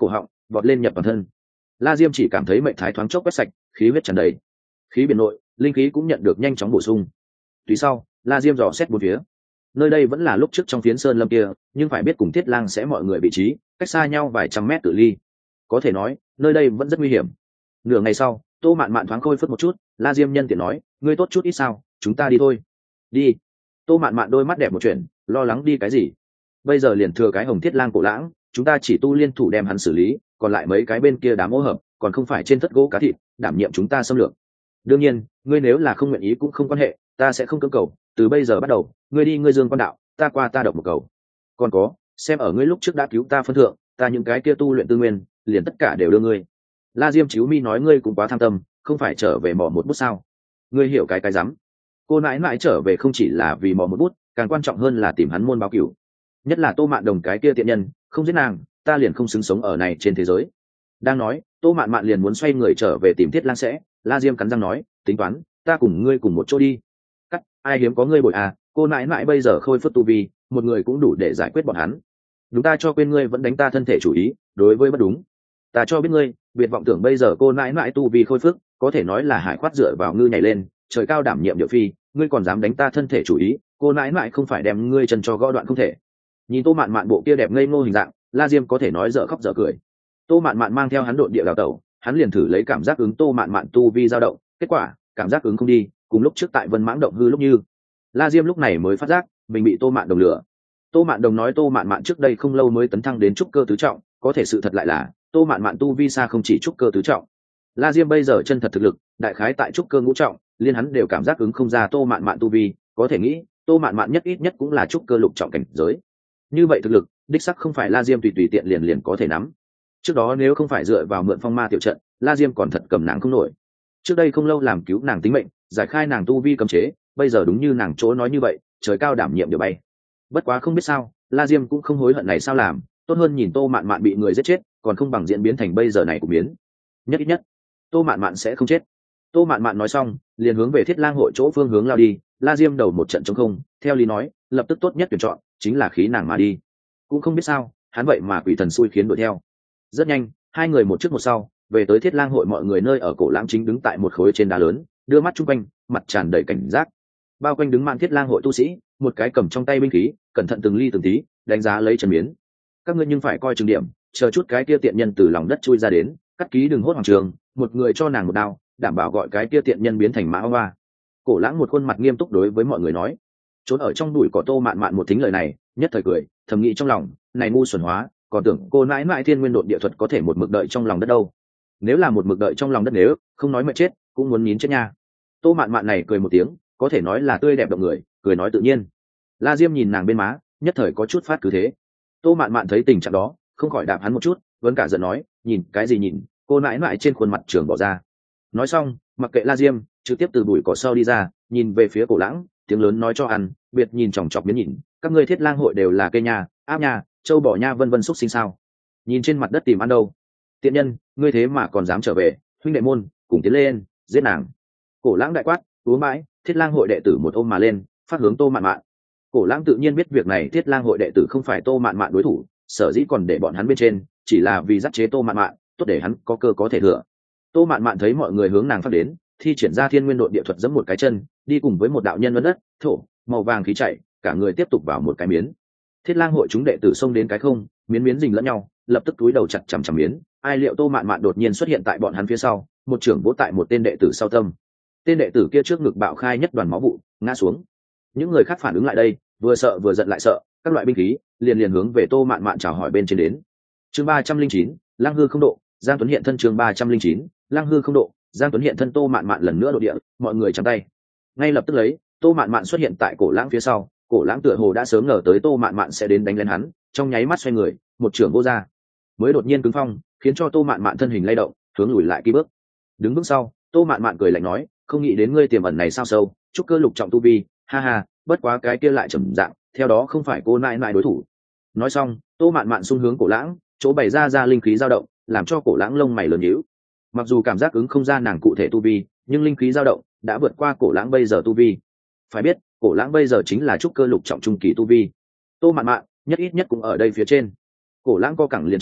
vọt lên nhập bản thân. La Diêm chỉ cảm thấy mệnh thái thoáng chốc quét sạch, khí huyết tràn đầy, khí biển nội linh khí cũng nhận được nhanh chóng bổ sung. Tùy sau La Diêm dò xét bốn phía, nơi đây vẫn là lúc trước trong phiến sơn lâm kia, nhưng phải biết cùng Thiết Lang sẽ mọi người vị trí cách xa nhau vài trăm mét cự ly, có thể nói nơi đây vẫn rất nguy hiểm. Nửa ngày sau, Tô Mạn Mạn thoáng khôi phất một chút, La Diêm nhân tiện nói, ngươi tốt chút ít sao, chúng ta đi thôi. Đi. Tô Mạn Mạn đôi mắt đẹp một chuyện, lo lắng đi cái gì? Bây giờ liền thừa cái Hồng Thiết Lang Cổ Lãng, chúng ta chỉ tu liên thủ đem hắn xử lý, còn lại mấy cái bên kia đám ô hợp, còn không phải trên thất gỗ cá thịt, đảm nhiệm chúng ta xâm lược. Đương nhiên, ngươi nếu là không nguyện ý cũng không quan hệ, ta sẽ không cưỡng cầu, từ bây giờ bắt đầu, ngươi đi ngươi dương quan đạo, ta qua ta độc một cầu. Còn có, xem ở ngươi lúc trước đã cứu ta phân thượng, ta những cái kia tu luyện tư nguyên, liền tất cả đều đưa ngươi. La Diêm chíu mi nói ngươi cũng quá tham tâm, không phải trở về mò một bút sao? Ngươi hiểu cái cái rắm. Cô nãi nãi trở về không chỉ là vì mò một bút, càng quan trọng hơn là tìm hắn môn báo cửu. Nhất là Tô Mạn Đồng cái kia tiện nhân, không giết nàng, ta liền không xứng sống ở này trên thế giới. Đang nói, Tô Mạn Mạn liền muốn xoay người trở về tìm Thiết Lang sẽ, La Diêm cắn răng nói, tính toán, ta cùng ngươi cùng một chỗ đi. Cắt, ai hiếm có ngươi bội à, cô nãi nãi bây giờ khôi phục tu vi, một người cũng đủ để giải quyết bọn hắn. Đúng, ta cho quên ngươi vẫn đánh ta thân thể chủ ý, đối với bất đúng. Ta cho biết ngươi, biệt vọng tưởng bây giờ cô nãi nãi tu vi khôi phước, có thể nói là hải khoát dựa vào ngư nhảy lên, trời cao đảm nhiệm điệu phi, ngươi còn dám đánh ta thân thể chủ ý, cô nãi nãi không phải đem ngươi chân cho gõ đoạn không thể. Nhìn Tô Mạn Mạn bộ kia đẹp ngây ngô hình dạng, La Diêm có thể nói dở khóc dở cười. Tô Mạn Mạn mang theo hắn độn địa đào tẩu, hắn liền thử lấy cảm giác ứng Tô Mạn Mạn tu vi dao động, kết quả cảm giác ứng không đi, cùng lúc trước tại Vân Mãng động hư lúc như. La Diêm lúc này mới phát giác mình bị Tô Mạn Đồng lừa. Tô Mạn Đồng nói Tô Mạn Mạn trước đây không lâu mới tấn thăng đến trúc cơ tứ trọng, có thể sự thật lại là Tô Mạn Mạn tu vi xa không chỉ trúc cơ tứ trọng. La Diêm bây giờ chân thật thực lực, đại khái tại trúc cơ ngũ trọng, liên hắn đều cảm giác ứng không ra Tô Mạn Mạn tu vi, có thể nghĩ, Tô Mạn Mạn nhất ít nhất cũng là trúc cơ lục trọng cảnh giới. Như vậy thực lực, đích sắc không phải La Diêm tùy tùy tiện liền liền có thể nắm. Trước đó nếu không phải dựa vào mượn phong ma tiểu trận, La Diêm còn thật cầm nàng không nổi. Trước đây không lâu làm cứu nàng tính mệnh, giải khai nàng tu vi cấm chế, bây giờ đúng như nàng chỗ nói như vậy, trời cao đảm nhiệm điều bay. Bất quá không biết sao, La Diêm cũng không hối hận này sao làm, tốt hơn nhìn Tô Mạn Mạn bị người giết chết, còn không bằng diễn biến thành bây giờ này của biến. Nhất ít nhất, Tô Mạn Mạn sẽ không chết. Tô Mạn Mạn nói xong, liền hướng về Thiết Lang hội chỗ phương hướng lao đi. La Diêm đầu một trận trống không, theo lý nói, lập tức tốt nhất tuyển chọn chính là khí nàng mà đi. Cũng không biết sao, hắn vậy mà quỷ thần xui khiến đuổi theo. Rất nhanh, hai người một trước một sau, về tới Thiết Lang hội mọi người nơi ở Cổ Lãng chính đứng tại một khối trên đá lớn, đưa mắt chung quanh, mặt tràn đầy cảnh giác. Bao quanh đứng mạn Thiết Lang hội tu sĩ, một cái cầm trong tay binh khí, cẩn thận từng ly từng tí, đánh giá lấy Trần Biến. Các ngươi nhưng phải coi chừng điểm, chờ chút cái kia tiện nhân từ lòng đất chui ra đến, cắt ký đừng hốt hoàng trường, một người cho nàng một đao, đảm bảo gọi cái kia tiện nhân biến thành mã hoa. Cổ Lãng một khuôn mặt nghiêm túc đối với mọi người nói. Trốn ở trong bụi cỏ Tô Mạn Mạn một thính lời này, nhất thời cười, thầm nghĩ trong lòng, này ngu xuẩn hóa, còn tưởng cô mãi mãi thiên nguyên độn địa thuật có thể một mực đợi trong lòng đất đâu. Nếu là một mực đợi trong lòng đất, nếu không nói mệt chết, cũng muốn nín chết nha. Tô Mạn Mạn này cười một tiếng, có thể nói là tươi đẹp động người, cười nói tự nhiên. La Diêm nhìn nàng bên má, nhất thời có chút phát cứ thế. Tô Mạn Mạn thấy tình trạng đó, không khỏi đạp hắn một chút, vẫn cả giận nói, nhìn cái gì nhìn, cô mãi mãi trên khuôn mặt trường bỏ ra. Nói xong, mặc kệ La Diêm, trực tiếp từ bụi cỏ sau đi ra, nhìn về phía Cổ Lãng, tiếng lớn nói cho ăn, biệt nhìn chòng chọc biến nhìn, các ngươi Thiết Lang hội đều là cây nhà, áp nhà, châu bò nha vân vân xúc sinh sao? Nhìn trên mặt đất tìm ăn đâu? Tiện nhân, ngươi thế mà còn dám trở về, huynh đệ môn, cùng tiến lên, giết nàng. Cổ Lãng đại quát, úa mãi, Thiết Lang hội đệ tử một ôm mà lên, phát hướng Tô Mạn Mạn. Cổ Lãng tự nhiên biết việc này Thiết Lang hội đệ tử không phải Tô Mạn Mạn đối thủ, sở dĩ còn để bọn hắn bên trên, chỉ là vì dắt chế Tô Mạn Mạn, tốt để hắn có cơ có thể thừa. Tô Mạn Mạn thấy mọi người hướng nàng phát đến, thi triển ra Thiên Nguyên Độn Địa thuật giẫm một cái chân, đi cùng với một đạo nhân ấn đất, thổ, màu vàng khí chạy, cả người tiếp tục vào một cái miến. Thiết Lang hội chúng đệ tử xông đến cái không, miến miến rình lẫn nhau, lập tức túi đầu chặt chằm chằm miến. Ai liệu Tô Mạn Mạn đột nhiên xuất hiện tại bọn hắn phía sau, một trưởng vỗ tại một tên đệ tử sau tâm. Tên đệ tử kia trước ngực bạo khai nhất đoàn máu vụ, ngã xuống. Những người khác phản ứng lại đây, vừa sợ vừa giận lại sợ, các loại binh khí liền liền hướng về Tô Mạn Mạn chào hỏi bên trên đến. Chương ba trăm linh chín, Lăng Hư không độ, Giang Tuấn hiện thân. Chương ba trăm linh chín, Lăng Hư không độ, Giang Tuấn hiện thân. Tô Mạn Mạn lần nữa độ địa, mọi người chắm tay. Ngay lập tức lấy, Tô Mạn Mạn xuất hiện tại Cổ Lãng phía sau, Cổ Lãng tựa hồ đã sớm ngờ tới Tô Mạn Mạn sẽ đến đánh lên hắn, trong nháy mắt xoay người, một trưởng vô ra, mới đột nhiên cứng phong, khiến cho Tô Mạn Mạn thân hình lay động, hướng lùi lại kỳ bước. Đứng bước sau, Tô Mạn Mạn cười lạnh nói, không nghĩ đến ngươi tiềm ẩn này sao sâu, trúc cơ lục trọng tu vi, ha ha, bất quá cái kia lại trầm dạng, theo đó không phải cô nại nại đối thủ. Nói xong, Tô Mạn Mạn xung hướng Cổ Lãng, chỗ bày ra ra linh khí dao động, làm cho Cổ Lãng lông mày lớn nhíu. Mặc dù cảm giác ứng không ra nàng cụ thể tu vi, nhưng linh khí dao động đã vượt qua Cổ Lãng bây giờ tu vi. Phải biết, Cổ Lãng bây giờ chính là trúc cơ lục trọng trung kỳ tu vi. Tô Mạn Mạn, nhất ít nhất cũng ở đây phía trên. Cổ Lãng co cẳng liền chạy,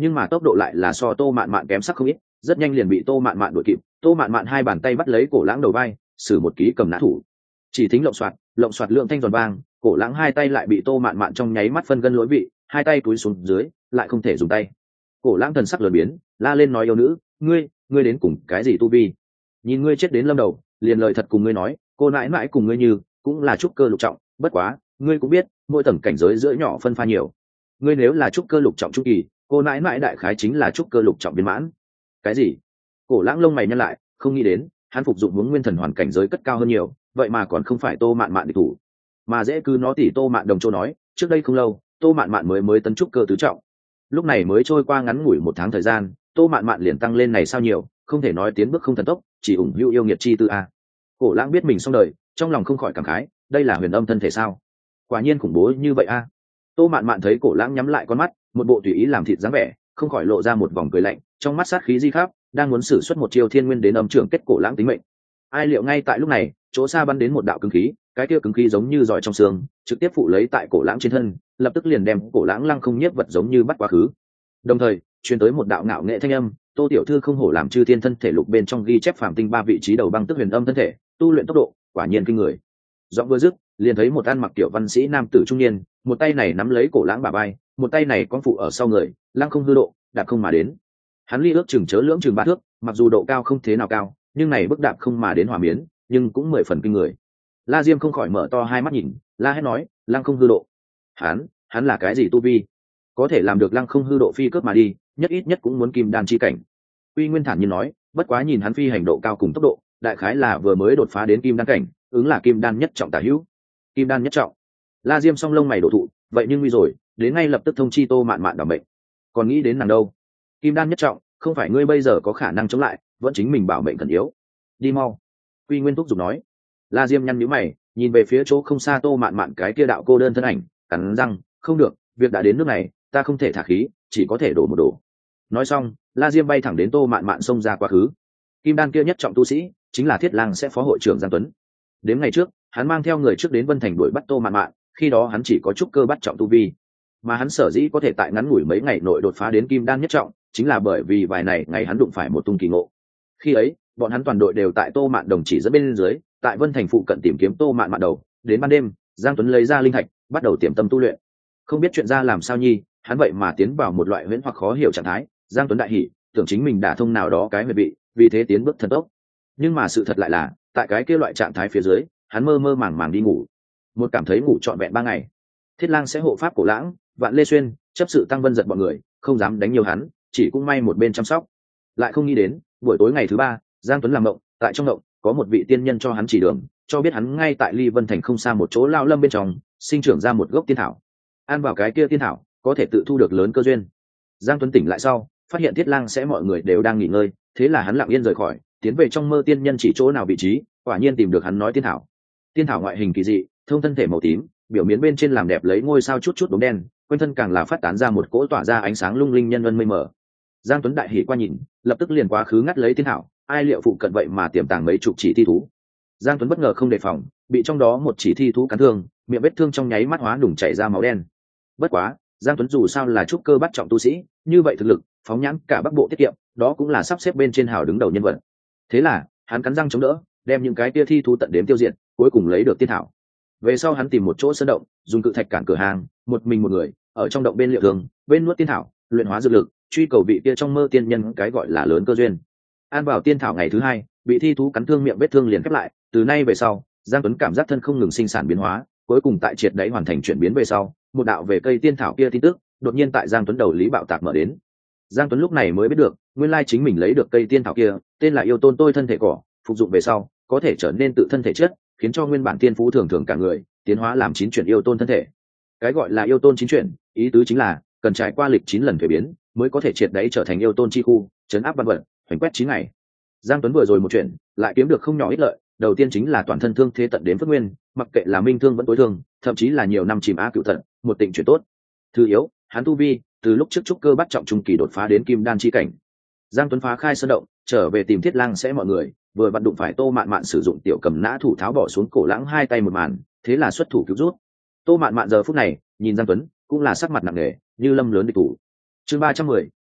nhưng mà tốc độ lại là so tô mạn mạn kém sắc không ít, rất nhanh liền bị tô mạn mạn đuổi kịp. Tô mạn mạn hai bàn tay bắt lấy cổ lãng đầu vai, xử một ký cầm nã thủ, chỉ thính lộng xoạt lộng xoạt lượng thanh giòn vang, cổ lãng hai tay lại bị tô mạn mạn trong nháy mắt phân gân lối vị, hai tay túi xuống dưới lại không thể dùng tay. Cổ lãng thần sắc lờ biến, la lên nói yêu nữ, ngươi ngươi đến cùng cái gì tu vi? Nhìn ngươi chết đến lâm đầu, liền lời thật cùng ngươi nói, cô nãi mãi cùng ngươi như cũng là trúc cơ lục trọng, bất quá ngươi cũng biết mỗi tầng cảnh giới giữa nhỏ phân pha nhiều, ngươi nếu là trúc cơ lục trọng trung kỳ, cô nãi mãi đại khái chính là trúc cơ lục trọng viên mãn. Cái gì? Cổ lãng lông mày nhăn lại, không nghĩ đến hắn phục dụng hướng nguyên thần hoàn cảnh giới cất cao hơn nhiều, vậy mà còn không phải tô mạn mạn địch thủ, mà dễ cứ nó tỉ tô mạn đồng châu nói trước đây không lâu tô mạn mạn mới mới tấn trúc cơ tứ trọng, lúc này mới trôi qua ngắn ngủi một tháng thời gian, tô mạn mạn liền tăng lên này sao nhiều, không thể nói tiến bước không thần tốc, chỉ ủng hữu yêu nghiệt chi tư a. Cổ lãng biết mình xong đời, trong lòng không khỏi cảm khái, đây là huyền âm thân thể sao? Quả nhiên khủng bố như vậy a. Tô mạn mạn thấy cổ lãng nhắm lại con mắt, một bộ tùy ý làm thịt dáng vẻ, không khỏi lộ ra một vòng cười lạnh, trong mắt sát khí di khắp, đang muốn sử xuất một chiêu thiên nguyên đến âm trưởng kết cổ lãng tính mệnh. Ai liệu ngay tại lúc này, chỗ xa bắn đến một đạo cứng khí, cái kia cứng khí giống như giỏi trong xương, trực tiếp phụ lấy tại cổ lãng trên thân, lập tức liền đem cổ lãng lăng không nhiếp vật giống như bắt quá khứ. Đồng thời, truyền tới một đạo ngạo nghệ thanh âm, Tô tiểu thư không hổ làm chư thiên thân thể lục bên trong ghi chép phàm tinh ba vị trí đầu băng tức huyền âm thân thể, tu luyện tốc độ quả nhiên kinh người. Giọng vừa dứt, liền thấy một ăn mặc tiểu văn sĩ nam tử trung niên, một tay này nắm lấy cổ lãng bả vai, một tay này con phụ ở sau người, lăng không hư độ, đạp không mà đến. Hắn ly ước chừng chớ lưỡng chừng ba thước, mặc dù độ cao không thế nào cao, nhưng này bước đạp không mà đến hòa miến, nhưng cũng mười phần kinh người. La Diêm không khỏi mở to hai mắt nhìn, la hét nói, lăng không hư độ. Hắn, hắn là cái gì tu vi? Có thể làm được lăng không hư độ phi cướp mà đi, nhất ít nhất cũng muốn kim đan chi cảnh. Uy Nguyên thản nhiên nói, bất quá nhìn hắn phi hành độ cao cùng tốc độ, đại khái là vừa mới đột phá đến kim đan cảnh, ứng là kim đan nhất trọng tả hữu. Kim đan nhất trọng. La Diêm song lông mày đổ thụ, vậy nhưng nguy rồi, đến ngay lập tức thông chi Tô Mạn Mạn đảm bệnh. Còn nghĩ đến nàng đâu? Kim đan nhất trọng, không phải ngươi bây giờ có khả năng chống lại, vẫn chính mình bảo mệnh cần yếu. Đi mau. Uy Nguyên thúc giục nói. La Diêm nhăn nhíu mày, nhìn về phía chỗ không xa Tô Mạn Mạn cái kia đạo cô đơn thân ảnh, cắn răng, không được, việc đã đến nước này, ta không thể thả khí, chỉ có thể đổ một đổ. Nói xong, La Diêm bay thẳng đến Tô Mạn Mạn xông ra quá khứ. Kim đan kia nhất trọng tu sĩ, chính là Thiết Lang sẽ phó hội trưởng Giang Tuấn. Đến ngày trước, hắn mang theo người trước đến Vân Thành đuổi bắt Tô Mạn Mạn, khi đó hắn chỉ có chút cơ bắt trọng tu vi, mà hắn sở dĩ có thể tại ngắn ngủi mấy ngày nội đột phá đến kim đan nhất trọng, chính là bởi vì vài này ngày hắn đụng phải một tung kỳ ngộ. Khi ấy, bọn hắn toàn đội đều tại Tô Mạn đồng chỉ dẫn bên dưới, tại Vân Thành phụ cận tìm kiếm Tô Mạn Mạn đầu, đến ban đêm, Giang Tuấn lấy ra linh thạch, bắt đầu tiềm tâm tu luyện. Không biết chuyện ra làm sao nhi, hắn vậy mà tiến vào một loại huyễn hoặc khó hiểu trạng thái, Giang Tuấn đại hỉ, tưởng chính mình đả thông nào đó cái huyệt vị, vì thế tiến bước thần tốc. Nhưng mà sự thật lại là, tại cái kia loại trạng thái phía dưới, hắn mơ mơ màng màng đi ngủ. Một cảm thấy ngủ trọn vẹn ba ngày. Thiết Lang sẽ hộ pháp cổ lãng, Vạn Lê Xuyên, chấp sự tăng vân giật bọn người, không dám đánh nhiều hắn, chỉ cũng may một bên chăm sóc. Lại không nghĩ đến, buổi tối ngày thứ ba, Giang Tuấn làm mộng, tại trong mộng, có một vị tiên nhân cho hắn chỉ đường, cho biết hắn ngay tại Ly Vân Thành không xa một chỗ lao lâm bên trong, sinh trưởng ra một gốc tiên thảo. Ăn vào cái kia tiên thảo, có thể tự thu được lớn cơ duyên. Giang Tuấn tỉnh lại sau, phát hiện Thiết Lang sẽ mọi người đều đang nghỉ ngơi, thế là hắn lặng yên rời khỏi, tiến về trong mơ tiên nhân chỉ chỗ nào vị trí, quả nhiên tìm được hắn nói tiên thảo. Tiên thảo ngoại hình kỳ dị, thông thân thể màu tím, biểu miến bên trên làm đẹp lấy ngôi sao chút chút đốm đen, quanh thân càng là phát tán ra một cỗ tỏa ra ánh sáng lung linh nhân vân mây mờ. Giang Tuấn đại hỉ qua nhìn, lập tức liền quá khứ ngắt lấy tiên thảo, ai liệu phụ cận vậy mà tiềm tàng mấy chục chỉ thi thú. Giang Tuấn bất ngờ không đề phòng, bị trong đó một chỉ thi thú cắn thương, miệng vết thương trong nháy mắt hóa đủng chảy ra máu đen. Bất quá, Giang Tuấn dù sao là trúc cơ bắt trọng tu sĩ, như vậy thực lực, phóng nhãn cả Bắc Bộ tiết kiệm, đó cũng là sắp xếp bên trên hào đứng đầu nhân vật. Thế là, hắn cắn răng chống đỡ, đem những cái tia thi thú tận đếm tiêu diệt, cuối cùng lấy được tiên thảo. Về sau hắn tìm một chỗ sơn động, dùng cự thạch cản cửa hàng, một mình một người, ở trong động bên liệu thường, bên nuốt tiên thảo, luyện hóa dược lực, truy cầu vị kia trong mơ tiên nhân cái gọi là lớn cơ duyên. An vào tiên thảo ngày thứ hai, bị thi thú cắn thương miệng vết thương liền khép lại, từ nay về sau, Giang Tuấn cảm giác thân không ngừng sinh sản biến hóa, cuối cùng tại triệt đáy hoàn thành chuyển biến về sau, một đạo về cây tiên thảo kia tin tức, đột nhiên tại Giang Tuấn đầu lý bạo tạc mở đến. Giang Tuấn lúc này mới biết được, nguyên lai chính mình lấy được cây tiên thảo kia, tên là yêu tôn tôi thân thể cỏ, phục dụng về sau, có thể trở nên tự thân thể chất, khiến cho nguyên bản tiên phú thường thường cả người tiến hóa làm chín chuyển yêu tôn thân thể. Cái gọi là yêu tôn chín chuyển, ý tứ chính là cần trải qua lịch chín lần thuế biến, mới có thể triệt đáy trở thành yêu tôn chi khu, chấn áp văn vật, hoành quét chín ngày. Giang Tuấn vừa rồi một chuyện, lại kiếm được không nhỏ ích lợi, đầu tiên chính là toàn thân thương thế tận đến phất nguyên, mặc kệ là minh thương vẫn tối thương, thậm chí là nhiều năm chìm á cựu thận, một tịnh chuyển tốt. Thứ yếu, hắn tu vi từ lúc trước trúc cơ bắt trọng trung kỳ đột phá đến kim đan chi cảnh. Giang Tuấn phá khai sơn động, trở về tìm Thiết Lang sẽ mọi người, vừa vặn đụng phải Tô Mạn Mạn sử dụng tiểu cầm nã thủ tháo bỏ xuống cổ lãng hai tay một màn, thế là xuất thủ cứu rút. Tô Mạn Mạn giờ phút này nhìn Giang Tuấn cũng là sắc mặt nặng nề, như lâm lớn địch thủ. Chương ba trăm mười,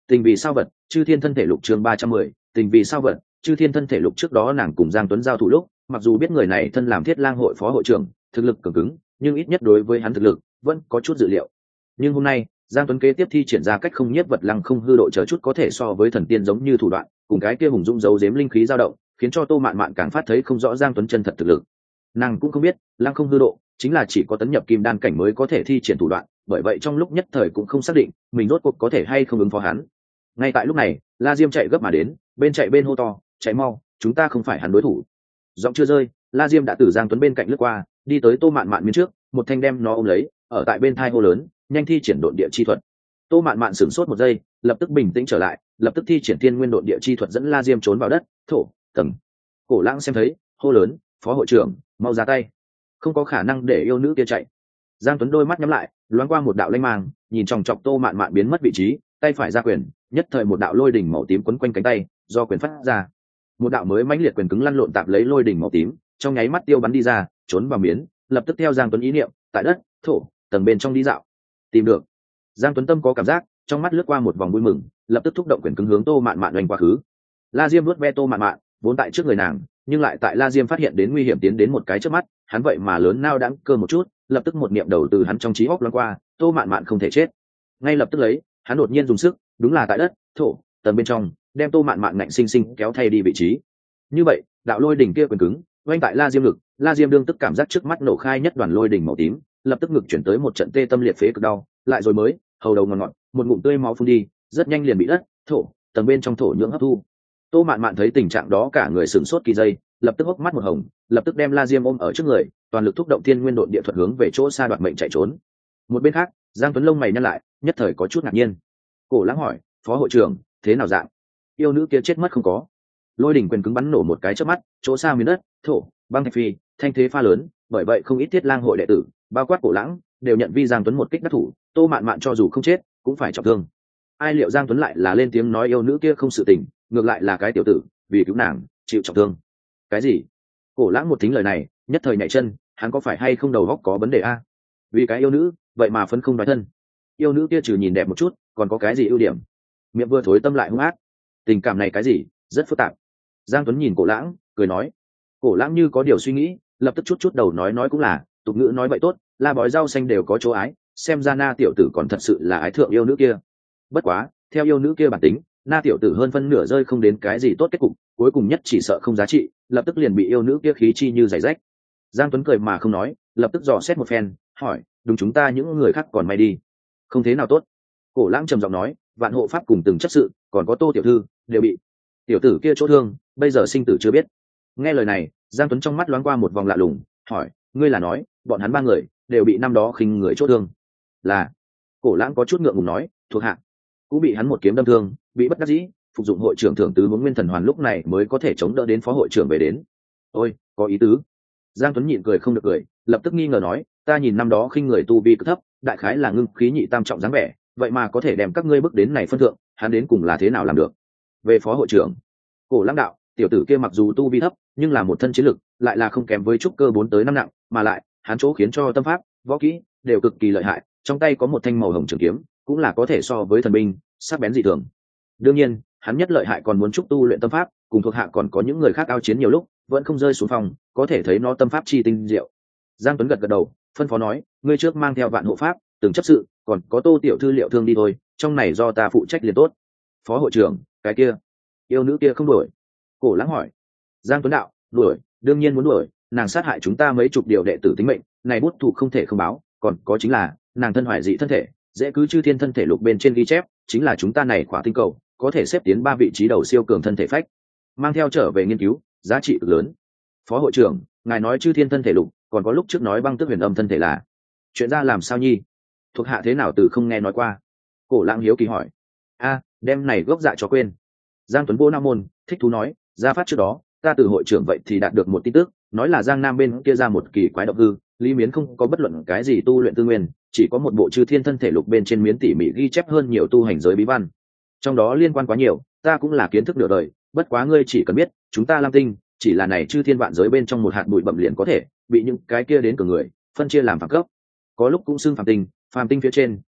Tình vì sao vật, chư thiên thân thể lục chương ba trăm mười, tình vì sao vật, chư thiên thân thể lục. Trước đó nàng cùng Giang Tuấn giao thủ lúc, mặc dù biết người này thân làm Thiết Lang hội phó hội trưởng, thực lực cường cứng, nhưng ít nhất đối với hắn thực lực vẫn có chút dự liệu. Nhưng hôm nay, Giang Tuấn kế tiếp thi triển ra cách không nhiếp vật lăng không hư độ chờ chút có thể so với thần tiên giống như thủ đoạn, cùng cái kia hùng dũng giấu giếm linh khí dao động, khiến cho Tô Mạn Mạn càng phát thấy không rõ Giang Tuấn chân thật thực lực. Nàng cũng không biết, lăng không hư độ chính là chỉ có tấn nhập kim đan cảnh mới có thể thi triển thủ đoạn, bởi vậy trong lúc nhất thời cũng không xác định mình rốt cuộc có thể hay không ứng phó hắn. Ngay tại lúc này, La Diêm chạy gấp mà đến, bên chạy bên hô to, "Chạy mau, chúng ta không phải hắn đối thủ." Giọng chưa rơi, La Diêm đã từ Giang Tuấn bên cạnh lướt qua, đi tới Tô Mạn Mạn bên trước, một thanh đem nó ôm lấy, ở tại bên thai hô lớn, "Nhanh thi triển độn địa chi thuật." Tô Mạn Mạn sửng sốt một giây, lập tức bình tĩnh trở lại, lập tức thi triển thiên nguyên độn địa chi thuật dẫn La Diêm trốn vào đất, thổ, tầng. Cổ Lãng xem thấy, hô lớn, "Phó hội trưởng, mau ra tay." Không có khả năng để yêu nữ kia chạy. Giang Tuấn đôi mắt nhắm lại, loáng qua một đạo lanh mang, nhìn chòng chọc Tô Mạn Mạn biến mất vị trí, tay phải ra quyền, nhất thời một đạo lôi đỉnh màu tím quấn quanh cánh tay, do quyền phát ra. Một đạo mới mãnh liệt quyền cứng lăn lộn tạp lấy lôi đỉnh màu tím, trong nháy mắt tiêu bắn đi ra, trốn vào miến, lập tức theo Giang Tuấn ý niệm, tại đất, thổ, tầng bên trong đi dạo. Tìm được. Giang Tuấn tâm có cảm giác, trong mắt lướt qua một vòng vui mừng, lập tức thúc động quyền cứng hướng Tô Mạn Mạn oanh quá khứ. La Diêm vuốt ve Tô Mạn Mạn, vốn tại trước người nàng, nhưng lại tại La Diêm phát hiện đến nguy hiểm tiến đến một cái trước mắt, hắn vậy mà lớn nao đãng cơ một chút, lập tức một niệm đầu từ hắn trong trí óc loáng qua, Tô Mạn Mạn không thể chết. Ngay lập tức lấy, hắn đột nhiên dùng sức, đúng là tại đất, thổ, tầng bên trong, đem Tô Mạn Mạn ngạnh sinh sinh kéo thay đi vị trí. Như vậy, đạo lôi đỉnh kia quyền cứng, oanh tại La Diêm lực, La Diêm đương tức cảm giác trước mắt nổ khai nhất đoàn lôi đỉnh màu tím, lập tức ngực chuyển tới một trận tê tâm liệt phế cực đau, lại rồi mới, hầu đầu ngọt ngọt, một ngụm tươi máu phun đi, rất nhanh liền bị đất, thổ, tầng bên trong thổ nhưỡng hấp thu. Tô Mạn Mạn thấy tình trạng đó cả người sửng sốt kỳ giây, lập tức hốc mắt một hồng, lập tức đem La Diêm ôm ở trước người, toàn lực thúc động thiên nguyên độn địa thuật hướng về chỗ xa đoạt mệnh chạy trốn. Một bên khác, Giang Tuấn lông mày nhăn lại, nhất thời có chút ngạc nhiên. Cổ Lãng hỏi, "Phó hội trưởng, thế nào dạng? Yêu nữ kia chết mất không có?" Lôi đỉnh quyền cứng bắn nổ một cái chớp mắt, chỗ xa miền đất, thổ, băng thạch phi, thanh thế pha lớn, bởi vậy không ít Thiết Lang hội đệ tử, bao quát Cổ Lãng, đều nhận vi Giang Tuấn một kích đắc thủ, Tô Mạn Mạn cho dù không chết, cũng phải trọng thương. Ai liệu Giang Tuấn lại là lên tiếng nói yêu nữ kia không sự tình, ngược lại là cái tiểu tử, vì cứu nàng, chịu trọng thương. Cái gì? Cổ Lãng một thính lời này, nhất thời nhảy chân, hắn có phải hay không đầu óc có vấn đề a? Vì cái yêu nữ, vậy mà phấn không nói thân. Yêu nữ kia trừ nhìn đẹp một chút, còn có cái gì ưu điểm? Miệng vừa thối tâm lại hung ác. Tình cảm này cái gì, rất phức tạp. Giang Tuấn nhìn Cổ Lãng, cười nói. Cổ Lãng như có điều suy nghĩ, lập tức chút chút đầu nói nói cũng là, tục ngữ nói vậy tốt, la bói rau xanh đều có chỗ ái, xem ra na tiểu tử còn thật sự là ái thượng yêu nữ kia. Bất quá, theo yêu nữ kia bản tính, na tiểu tử hơn phân nửa rơi không đến cái gì tốt kết cục, cuối cùng nhất chỉ sợ không giá trị, lập tức liền bị yêu nữ kia khí chi như giày rách. Giang Tuấn cười mà không nói, lập tức dò xét một phen, hỏi, đúng chúng ta những người khác còn may đi, không thế nào tốt. Cổ Lãng trầm giọng nói, vạn hộ pháp cùng từng chấp sự, còn có Tô tiểu thư, đều bị tiểu tử kia chỗ thương, bây giờ sinh tử chưa biết. Nghe lời này, Giang Tuấn trong mắt loáng qua một vòng lạ lùng, hỏi, ngươi là nói, bọn hắn ba người đều bị năm đó khinh người chỗ thương? Là. Cổ Lãng có chút ngượng ngùng nói, thuộc hạ cũng bị hắn một kiếm đâm thương, bị bất đắc dĩ, phục dụng hội trưởng thưởng tứ hướng nguyên thần hoàn lúc này mới có thể chống đỡ đến phó hội trưởng về đến. Ôi, có ý tứ. Giang Tuấn nhịn cười không được cười, lập tức nghi ngờ nói, ta nhìn năm đó khinh người tu vi cực thấp, đại khái là ngưng khí nhị tam trọng dáng vẻ, vậy mà có thể đem các ngươi bước đến này phân thượng, hắn đến cùng là thế nào làm được? Về phó hội trưởng, Cổ Lãng đạo, tiểu tử kia mặc dù tu vi thấp, nhưng là một thân chiến lực, lại là không kém với trúc cơ bốn tới năm nặng, mà lại, hắn chỗ khiến cho tâm pháp, võ kỹ đều cực kỳ lợi hại, trong tay có một thanh màu hồng trường kiếm, cũng là có thể so với thần binh, sắc bén dị thường. Đương nhiên, hắn nhất lợi hại còn muốn trúc tu luyện tâm pháp, cùng thuộc hạ còn có những người khác ao chiến nhiều lúc, vẫn không rơi xuống phòng, có thể thấy nó tâm pháp chi tinh diệu. Giang Tuấn gật gật đầu, phân phó nói, ngươi trước mang theo vạn hộ pháp, từng chấp sự, còn có Tô tiểu thư liệu thương đi thôi, trong này do ta phụ trách liền tốt. Phó hội trưởng, cái kia, yêu nữ kia không đuổi? Cổ Lãng hỏi. Giang Tuấn đạo, đuổi, đương nhiên muốn đuổi, nàng sát hại chúng ta mấy chục điều đệ tử tính mệnh, này bút thủ không thể không báo, còn có chính là, nàng thân hoại dị thân thể, dễ cứ chư thiên thân thể lục bên trên ghi chép, chính là chúng ta này khỏa tinh cầu, có thể xếp tiến ba vị trí đầu siêu cường thân thể phách, mang theo trở về nghiên cứu, giá trị cực lớn. Phó hội trưởng, ngài nói chư thiên thân thể lục, còn có lúc trước nói băng tước huyền âm thân thể là chuyện ra làm sao nhi? Thuộc hạ thế nào từ không nghe nói qua? Cổ Lãng hiếu kỳ hỏi. A, đem này gốc dạ cho quên. Giang Tuấn vô nam môn, thích thú nói, ra phát trước đó, ta từ hội trưởng vậy thì đạt được một tin tức, nói là Giang Nam bên kia ra một kỳ quái độc hư, Lý Miến không có bất luận cái gì tu luyện tư nguyên, chỉ có một bộ chư thiên thân thể lục bên trên miến tỉ mỉ ghi chép hơn nhiều tu hành giới bí văn. Trong đó liên quan quá nhiều, ta cũng là kiến thức nửa đời, bất quá ngươi chỉ cần biết, chúng ta Lam Tinh, chỉ là này chư thiên vạn giới bên trong một hạt bụi bặm liền có thể bị những cái kia đến cường người phân chia làm phàm cấp, có lúc cũng xưng phàm tinh, phàm tinh phía trên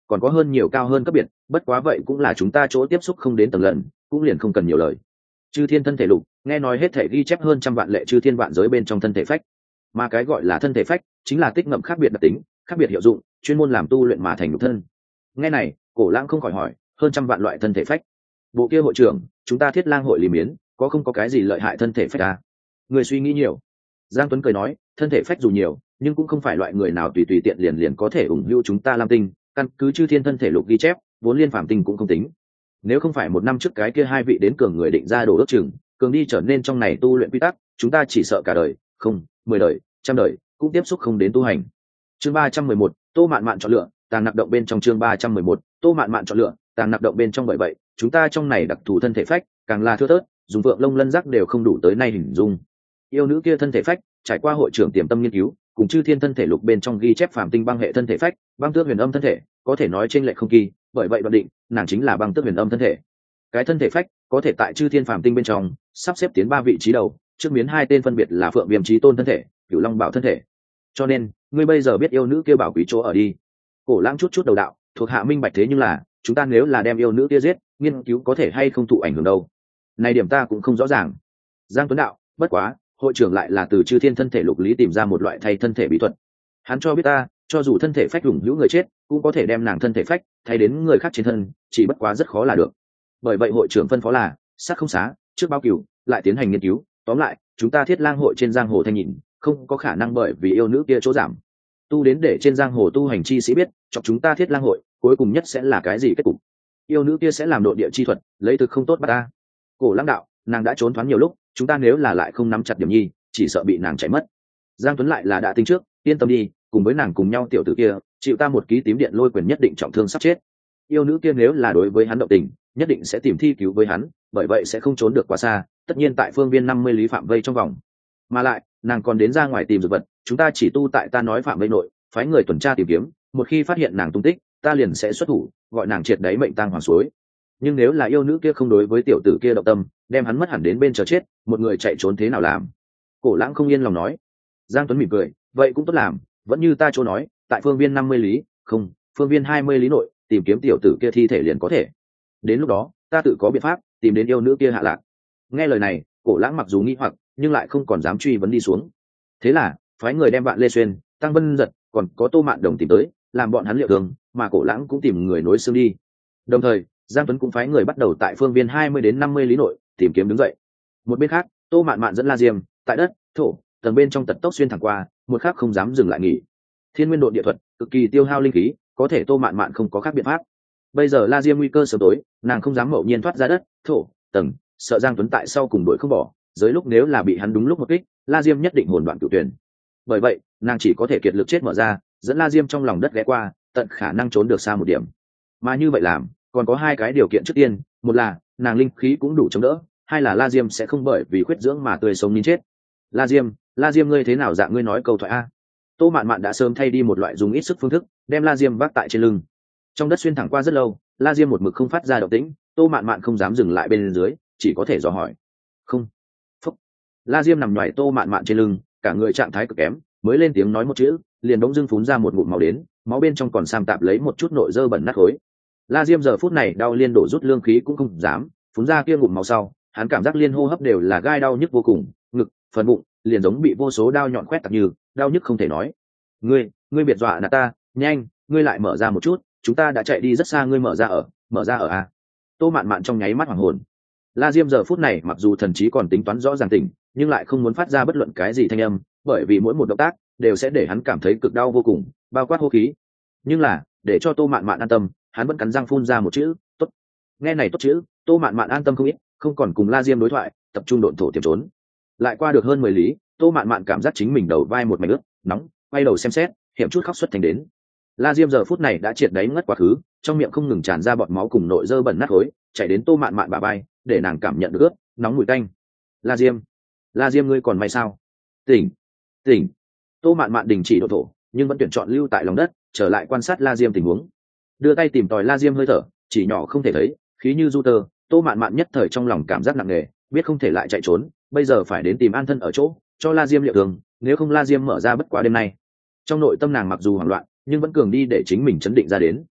còn có hơn nhiều cao hơn cấp biệt, bất quá vậy cũng là chúng ta chỗ tiếp xúc không đến tầng lần, cũng liền không cần nhiều lời. Chư thiên thân thể lục, nghe nói hết thể ghi chép hơn trăm vạn lệ chư thiên vạn giới bên trong thân thể phách, mà cái gọi là thân thể phách chính là tích ngậm khác biệt đặc tính, khác biệt hiệu dụng, chuyên môn làm tu luyện mà thành lục thân. Nghe này, Cổ Lãng không khỏi hỏi, hơn trăm vạn loại thân thể phách, bộ kia hội trưởng, chúng ta Thiết Lang hội lì miến, có không có cái gì lợi hại thân thể phách à? Người suy nghĩ nhiều. Giang Tuấn cười nói, thân thể phách dù nhiều, nhưng cũng không phải loại người nào tùy tùy tiện liền liền có thể ủng hữu chúng ta Lam Tinh, căn cứ chư thiên thân thể lục ghi chép, vốn liên phàm tinh cũng không tính. Nếu không phải một năm trước cái kia hai vị đến cường người định ra đồ ước chừng, cường đi trở nên trong này tu luyện quy tắc, chúng ta chỉ sợ cả đời, không, mười đời, trăm đời, cũng tiếp xúc không đến tu hành. Chương ba trăm mười một, Tô Mạn Mạn chọn lựa, tàng nặc động bên trong chương ba trăm mười một, Tô Mạn Mạn chọn lựa, tàng nặc động bên trong bởi vậy, chúng ta trong này đặc thù thân thể phách, càng là thưa thớt, dùng vượng lông lân giác đều không đủ tới nay hình dung. Yêu nữ kia thân thể phách, trải qua hội trưởng tiềm tâm nghiên cứu, cùng chư thiên thân thể lục bên trong ghi chép phàm tinh băng hệ thân thể phách, băng tước huyền âm thân thể, có thể nói trên lệ không kỳ, bởi vậy đoạn định, nàng chính là băng tước huyền âm thân thể. Cái thân thể phách có thể tại chư thiên phàm tinh bên trong sắp xếp tiến ba vị trí đầu, trước miến hai tên phân biệt là Phượng Viêm Chí Tôn thân thể, Cửu Long Bảo thân thể. Cho nên, ngươi bây giờ biết yêu nữ kia bảo quý chỗ ở đi. Cổ Lãng chút chút đầu đạo, thuộc hạ minh bạch, thế nhưng là, chúng ta nếu là đem yêu nữ kia giết, nghiên cứu có thể hay không thụ ảnh hưởng đâu. Này điểm ta cũng không rõ ràng. Giang Tuấn đạo, bất quá, hội trưởng lại là từ chư thiên thân thể lục lý tìm ra một loại thay thân thể bí thuật. Hắn cho biết ta, cho dù thân thể phách ủng hữu người chết, cũng có thể đem nàng thân thể phách thay đến người khác trên thân, chỉ bất quá rất khó là được. Bởi vậy hội trưởng phân phó là, sát không xá, trước báo cửu, lại tiến hành nghiên cứu, tóm lại, chúng ta Thiết Lang hội trên giang hồ thanh nhìn, không có khả năng bởi vì yêu nữ kia chỗ giảm. Tu đến để trên giang hồ tu hành chi sĩ biết, chọc chúng ta Thiết Lang hội, cuối cùng nhất sẽ là cái gì kết cục. Yêu nữ kia sẽ làm độ địa chi thuật, lấy thực không tốt bắt ta. Cổ Lãng đạo, nàng đã trốn thoáng nhiều lúc, chúng ta nếu là lại không nắm chặt điểm nhi, chỉ sợ bị nàng chạy mất. Giang Tuấn lại là đã tính trước, yên tâm đi, cùng với nàng cùng nhau tiểu tử kia, chịu ta một ký tím điện lôi quyền nhất định trọng thương sắp chết. Yêu nữ kia nếu là đối với hắn động tình, nhất định sẽ tìm thi cứu với hắn, bởi vậy sẽ không trốn được quá xa, tất nhiên tại phương viên năm mươi lý phạm vây trong vòng. Mà lại, nàng còn đến ra ngoài tìm dược vật, chúng ta chỉ tu tại ta nói phạm vây nội, phái người tuần tra tìm kiếm, một khi phát hiện nàng tung tích, ta liền sẽ xuất thủ, gọi nàng triệt đáy mệnh tang hoàng suối. Nhưng nếu là yêu nữ kia không đối với tiểu tử kia động tâm, đem hắn mất hẳn đến bên chờ chết, một người chạy trốn thế nào làm? Cổ Lãng không yên lòng nói. Giang Tuấn mỉm cười, vậy cũng tốt làm, vẫn như ta chỗ nói, tại phương viên năm mươi lý, không, phương viên hai mươi lý nội, tìm kiếm tiểu tử kia thi thể liền có thể. Đến lúc đó, ta tự có biện pháp tìm đến yêu nữ kia hạ lạc. Nghe lời này, Cổ Lãng mặc dù nghi hoặc, nhưng lại không còn dám truy vấn đi xuống. Thế là, phái người đem Vạn Lê Xuyên, Tăng Vân Giật, còn có Tô Mạn Đồng tìm tới, làm bọn hắn liệu thường, mà Cổ Lãng cũng tìm người nối xương đi. Đồng thời, Giang Tuấn cũng phái người bắt đầu tại phương viên hai mươi đến năm mươi lý nội tìm kiếm đứng dậy. Một bên khác, Tô Mạn Mạn dẫn La Diêm, tại đất, thổ, tầng bên trong tật tốc xuyên thẳng qua, một khắc không dám dừng lại nghỉ. Thiên Nguyên Độ địa thuật, cực kỳ tiêu hao linh khí, có thể Tô Mạn Mạn không có khác biện pháp. Bây giờ La Diêm nguy cơ sớm tối, nàng không dám mạo nhiên thoát ra đất, thổ, tầng, sợ Giang Tuấn tại sau cùng đuổi không bỏ, dưới lúc nếu là bị hắn đúng lúc một kích, La Diêm nhất định hồn đoạn cửu tuyển. Bởi vậy, nàng chỉ có thể kiệt lực chết mở ra, dẫn La Diêm trong lòng đất ghé qua, tận khả năng trốn được xa một điểm. Mà như vậy làm, còn có hai cái điều kiện trước tiên, một là nàng linh khí cũng đủ chống đỡ, hai là La Diêm sẽ không bởi vì khuyết dưỡng mà tươi sống nín chết. La Diêm, La Diêm ngươi thế nào dạng ngươi nói câu thoại a? Tô Mạn Mạn đã sớm thay đi một loại dùng ít sức phương thức, đem La Diêm vác tại trên lưng. Trong đất xuyên thẳng qua rất lâu, La Diêm một mực không phát ra động tĩnh, Tô Mạn Mạn không dám dừng lại bên dưới, chỉ có thể dò hỏi. Không. Phúc. La Diêm nằm nhòi Tô Mạn Mạn trên lưng, cả người trạng thái cực kém, mới lên tiếng nói một chữ, liền bỗng dưng phún ra một ngụm máu đến, máu bên trong còn sam tạp lấy một chút nội dơ bẩn nát khối. La Diêm giờ phút này đau liên đổ rút lương khí cũng không dám, phún ra kia ngụm máu sau, hắn cảm giác liên hô hấp đều là gai đau nhức vô cùng, ngực, phần bụng, liền giống bị vô số đao nhọn khoét tạc như, đau nhức không thể nói. Ngươi, ngươi biệt dọa nạt ta, nhanh, ngươi lại mở ra một chút, chúng ta đã chạy đi rất xa, ngươi mở ra ở, mở ra ở a. Tô Mạn Mạn trong nháy mắt hoảng hồn. La Diêm giờ phút này mặc dù thần trí còn tính toán rõ ràng tỉnh, nhưng lại không muốn phát ra bất luận cái gì thanh âm, bởi vì mỗi một động tác đều sẽ để hắn cảm thấy cực đau vô cùng, bao quát hô khí. Nhưng là, để cho Tô Mạn Mạn an tâm, hắn vẫn cắn răng phun ra một chữ, tốt. Nghe này tốt chữ, Tô Mạn Mạn an tâm không ít, không còn cùng La Diêm đối thoại, tập trung độn thổ tiềm trốn. Lại qua được hơn mười lý, Tô Mạn Mạn cảm giác chính mình đầu vai một mảnh ướt, nóng, quay đầu xem xét, hiểm chút khóc xuất thành đến. La Diêm giờ phút này đã triệt đáy ngất quá khứ, trong miệng không ngừng tràn ra bọt máu cùng nội dơ bẩn nát khối, chảy đến Tô Mạn Mạn bả vai, để nàng cảm nhận được ướt, nóng mùi tanh. La Diêm, La Diêm ngươi còn may sao? Tỉnh, tỉnh. Tô Mạn Mạn đình chỉ độ thổ, nhưng vẫn tuyển chọn lưu tại lòng đất, trở lại quan sát La Diêm tình huống. Đưa tay tìm tòi La Diêm hơi thở, chỉ nhỏ không thể thấy, khí như du tơ. Tô Mạn Mạn nhất thời trong lòng cảm giác nặng nề, biết không thể lại chạy trốn, bây giờ phải đến tìm an thân ở chỗ, cho La Diêm liệu thường, nếu không La Diêm mở ra bất quá đêm nay. Trong nội tâm nàng mặc dù hoảng loạn, nhưng vẫn cường đi để chính mình chấn định ra đến,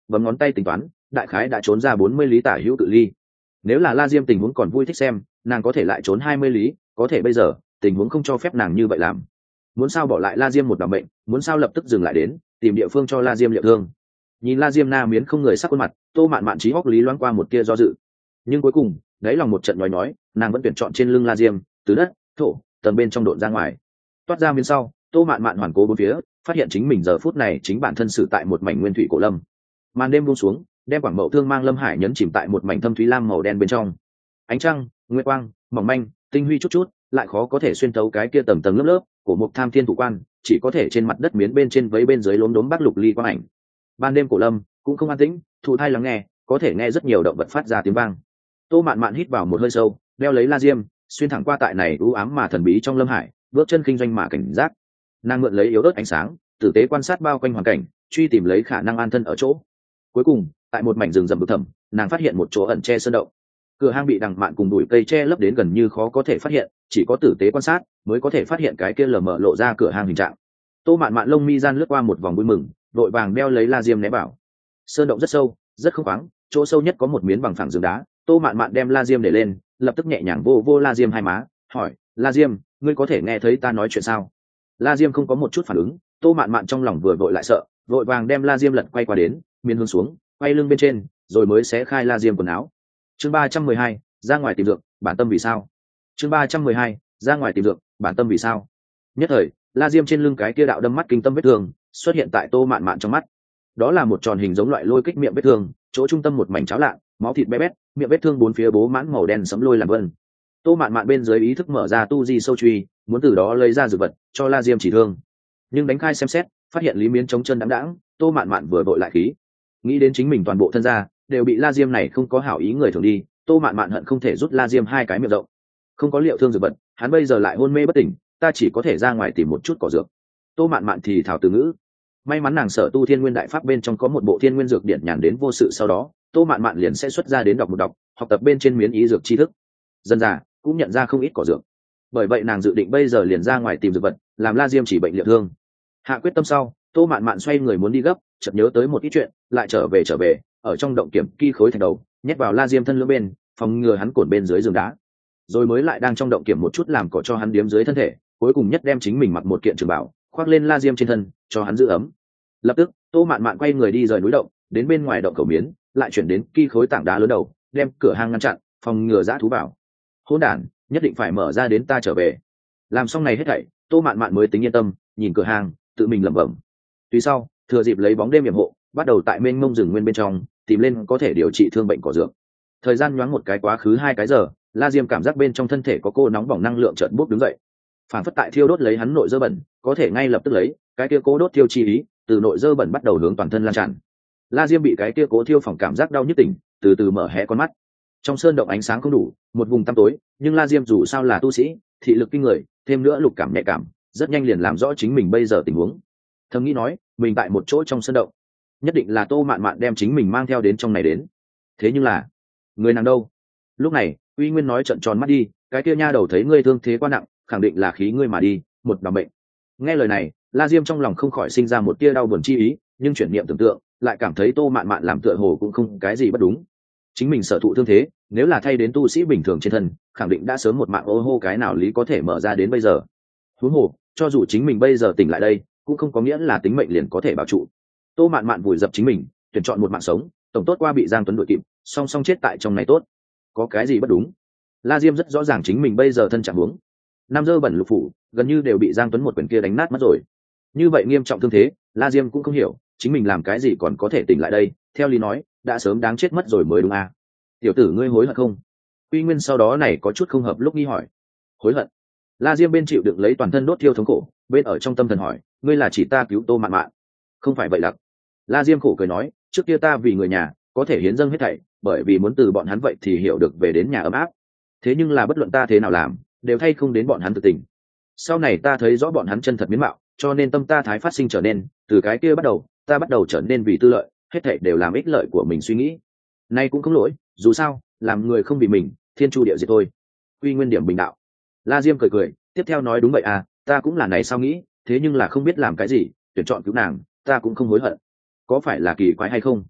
bấm ngón tay tính toán, đại khái đã trốn ra bốn mươi lý tả hữu cự ly. Nếu là La Diêm tình huống còn vui thích xem, nàng có thể lại trốn hai mươi lý, có thể bây giờ tình huống không cho phép nàng như vậy làm. Muốn sao bỏ lại La Diêm một đảm bệnh, muốn sao lập tức dừng lại đến tìm địa phương cho La Diêm liệu thương. Nhìn La Diêm na miến không người sắc khuôn mặt, Tô Mạn Mạn trí hốc lý loáng qua một tia do dự, nhưng cuối cùng đáy lòng một trận nói nói, nàng vẫn tuyển chọn trên lưng La Diêm, từ đất thổ tầng bên trong độn ra ngoài, toát ra miến sau. Tô Mạn Mạn hoàn cố bốn phía, phát hiện chính mình giờ phút này chính bản thân xử tại một mảnh nguyên thủy cổ lâm. Màn đêm buông xuống, đem quảng mậu thương mang lâm hải nhấn chìm tại một mảnh thâm thúy lam màu đen bên trong. Ánh trăng nguyệt quang mỏng manh tinh huy chút chút, lại khó có thể xuyên thấu cái kia tầng tầng lớp lớp của một tham thiên thủ quan, chỉ có thể trên mặt đất miến bên trên với bên dưới lốm đốm bắc lục ly quang ảnh. Ban đêm cổ lâm cũng không an tĩnh, thụ thai lắng nghe, có thể nghe rất nhiều động vật phát ra tiếng vang. Tô Mạn Mạn hít vào một hơi sâu, đeo lấy La Diêm, xuyên thẳng qua tại này u ám mà thần bí trong lâm hải, bước chân kinh doanh mà cảnh giác. Nàng mượn lấy yếu ớt ánh sáng, tử tế quan sát bao quanh hoàn cảnh, truy tìm lấy khả năng an thân ở chỗ. Cuối cùng, tại một mảnh rừng rậm vực thẳm, nàng phát hiện một chỗ ẩn che sơn động. Cửa hang bị đằng mạn cùng bụi cây che lấp đến gần như khó có thể phát hiện, chỉ có tử tế quan sát mới có thể phát hiện cái kia lờ mờ lộ ra cửa hang hình trạng. Tô Mạn Mạn lông mi gian lướt qua một vòng vui mừng, đội vàng đeo lấy La Diêm né bảo. Sơn động rất sâu, rất không khoáng, chỗ sâu nhất có một miếng bằng phẳng giường đá. Tô Mạn Mạn đem La Diêm để lên, lập tức nhẹ nhàng vô vô La Diêm hai má, hỏi: La Diêm, ngươi có thể nghe thấy ta nói chuyện sao? La Diêm không có một chút phản ứng. Tô Mạn Mạn trong lòng vừa vội lại sợ, vội vàng đem La Diêm lật quay qua đến, miên hướng xuống, quay lưng bên trên, rồi mới xé khai La Diêm quần áo. Chương ba trăm mười hai, ra ngoài tìm dược, bản tâm vì sao? Chương ba trăm mười hai, ra ngoài tìm dược, bản tâm vì sao? Nhất thời, La Diêm trên lưng cái kia đạo đâm mắt kinh tâm vết thương xuất hiện tại Tô Mạn Mạn trong mắt. Đó là một tròn hình giống loại lôi kích miệng vết thương, chỗ trung tâm một mảnh cháo lạ, máu thịt bé bét, miệng vết thương bốn phía bố mãn màu đen sẫm lôi làm vân. Tô Mạn Mạn bên dưới ý thức mở ra tu di sâu truy, muốn từ đó lấy ra dược vật cho La Diêm chỉ thương, nhưng đánh khai xem xét, phát hiện Lý Miến chống chân đãng đãng. Tô Mạn Mạn vừa vội lại khí, nghĩ đến chính mình toàn bộ thân gia đều bị La Diêm này không có hảo ý người thường đi. Tô Mạn Mạn hận không thể rút La Diêm hai cái miệng rộng. Không có liệu thương dược vật, hắn bây giờ lại hôn mê bất tỉnh, ta chỉ có thể ra ngoài tìm một chút cỏ dược. Tô Mạn Mạn thì thào từ ngữ. May mắn nàng sở tu thiên nguyên đại pháp bên trong có một bộ thiên nguyên dược điển nhàn đến vô sự, sau đó Tô Mạn Mạn liền sẽ xuất ra đến đọc một đọc, học tập bên trên miến ý dược tri thức. Dần dà cũng nhận ra không ít cỏ dược. Bởi vậy nàng dự định bây giờ liền ra ngoài tìm dược vật, làm La Diêm chỉ bệnh liệu thương. Hạ quyết tâm sau, Tô Mạn Mạn xoay người muốn đi gấp, chợt nhớ tới một ít chuyện, lại trở về trở về, ở trong động kiểm ki khối thành đầu, nhét vào La Diêm thân lưỡi bên, phòng ngừa hắn cồn bên dưới giường đá. Rồi mới lại đang trong động kiểm một chút làm cỏ cho hắn điếm dưới thân thể, cuối cùng nhất đem chính mình mặc một kiện trường bảo, khoác lên La Diêm trên thân, cho hắn giữ ấm. Lập tức, Tô Mạn Mạn quay người đi rời núi động, đến bên ngoài động cầu miến, lại chuyển đến ki khối tảng đá lớn đầu, đem cửa hang ngăn chặn, phòng ngừa dã thú vào. Hỗn đản, nhất định phải mở ra đến ta trở về. Làm xong này hết thảy, Tô Mạn Mạn mới tính yên tâm, nhìn cửa hàng, tự mình lẩm bẩm. Tuy sau, thừa dịp lấy bóng đêm yểm hộ, bắt đầu tại mênh mông rừng nguyên bên trong tìm lên có thể điều trị thương bệnh cỏ dược. Thời gian nhoáng một cái quá khứ hai cái giờ, La Diêm cảm giác bên trong thân thể có cô nóng bỏng năng lượng chợt bốc đứng dậy, phản phất tại thiêu đốt lấy hắn nội dơ bẩn, có thể ngay lập tức lấy cái kia cố đốt thiêu chi ý từ nội dơ bẩn bắt đầu hướng toàn thân lan tràn. La Diêm bị cái kia cố thiêu phỏng cảm giác đau nhức tỉnh, từ từ mở hé con mắt. Trong sơn động ánh sáng không đủ, một vùng tăm tối, nhưng La Diêm dù sao là tu sĩ, thị lực kinh người, thêm nữa lục cảm nhạy cảm, rất nhanh liền làm rõ chính mình bây giờ tình huống. Thầm nghĩ nói, mình tại một chỗ trong sơn động, nhất định là Tô Mạn Mạn đem chính mình mang theo đến trong này đến. Thế nhưng là, người nàng đâu? Lúc này, Uy Nguyên nói trợn tròn mắt đi, cái kia nha đầu thấy ngươi thương thế quá nặng, khẳng định là khí ngươi mà đi, một đòn bệnh. Nghe lời này, La Diêm trong lòng không khỏi sinh ra một tia đau buồn chi ý, nhưng chuyển niệm tưởng tượng, lại cảm thấy Tô Mạn Mạn làm tựa hồ cũng không cái gì bất đúng. Chính mình sở thụ thương thế, nếu là thay đến tu sĩ bình thường trên thân, khẳng định đã sớm một mạng ô hô, cái nào lý có thể mở ra đến bây giờ. Huống hồ, cho dù chính mình bây giờ tỉnh lại đây, cũng không có nghĩa là tính mệnh liền có thể bảo trụ. Tô Mạn Mạn vùi dập chính mình, tuyển chọn một mạng sống, tổng tốt qua bị Giang Tuấn đuổi kịp, song song chết tại trong này tốt. Có cái gì bất đúng? La Diêm rất rõ ràng chính mình bây giờ thân trạng huống. Nam dơ bẩn lục phủ, gần như đều bị Giang Tuấn một quyền kia đánh nát mất rồi. Như vậy nghiêm trọng thương thế, La Diêm cũng không hiểu, chính mình làm cái gì còn có thể tỉnh lại đây, theo lý nói, đã sớm đáng chết mất rồi mới đúng à? Tiểu tử ngươi hối hận không? Uy Nguyên sau đó này có chút không hợp lúc nghi hỏi. Hối hận? La Diêm bên chịu đựng lấy toàn thân đốt thiêu thống khổ, bên ở trong tâm thần hỏi, ngươi là chỉ ta cứu Tô Mạn Mạn? Không phải vậy lặc. La Diêm khổ cười nói, trước kia ta vì người nhà, có thể hiến dâng hết thảy, bởi vì muốn từ bọn hắn vậy thì hiểu được về đến nhà ấm áp. Thế nhưng là bất luận ta thế nào làm, đều thay không đến bọn hắn thực tình. Sau này ta thấy rõ bọn hắn chân thật miến mạo, cho nên tâm ta thái phát sinh trở nên, từ cái kia bắt đầu, ta bắt đầu trở nên vì tư lợi, hết thảy đều làm ích lợi của mình suy nghĩ. Nay cũng không lỗi, dù sao, làm người không vì mình, thiên chu địa diệt thôi. Uy Nguyên điểm bình đạo. La Diêm cười cười, tiếp theo nói đúng vậy à, ta cũng là này sao nghĩ, thế nhưng là không biết làm cái gì, tuyển chọn cứu nàng, ta cũng không hối hận. Có phải là kỳ quái hay không?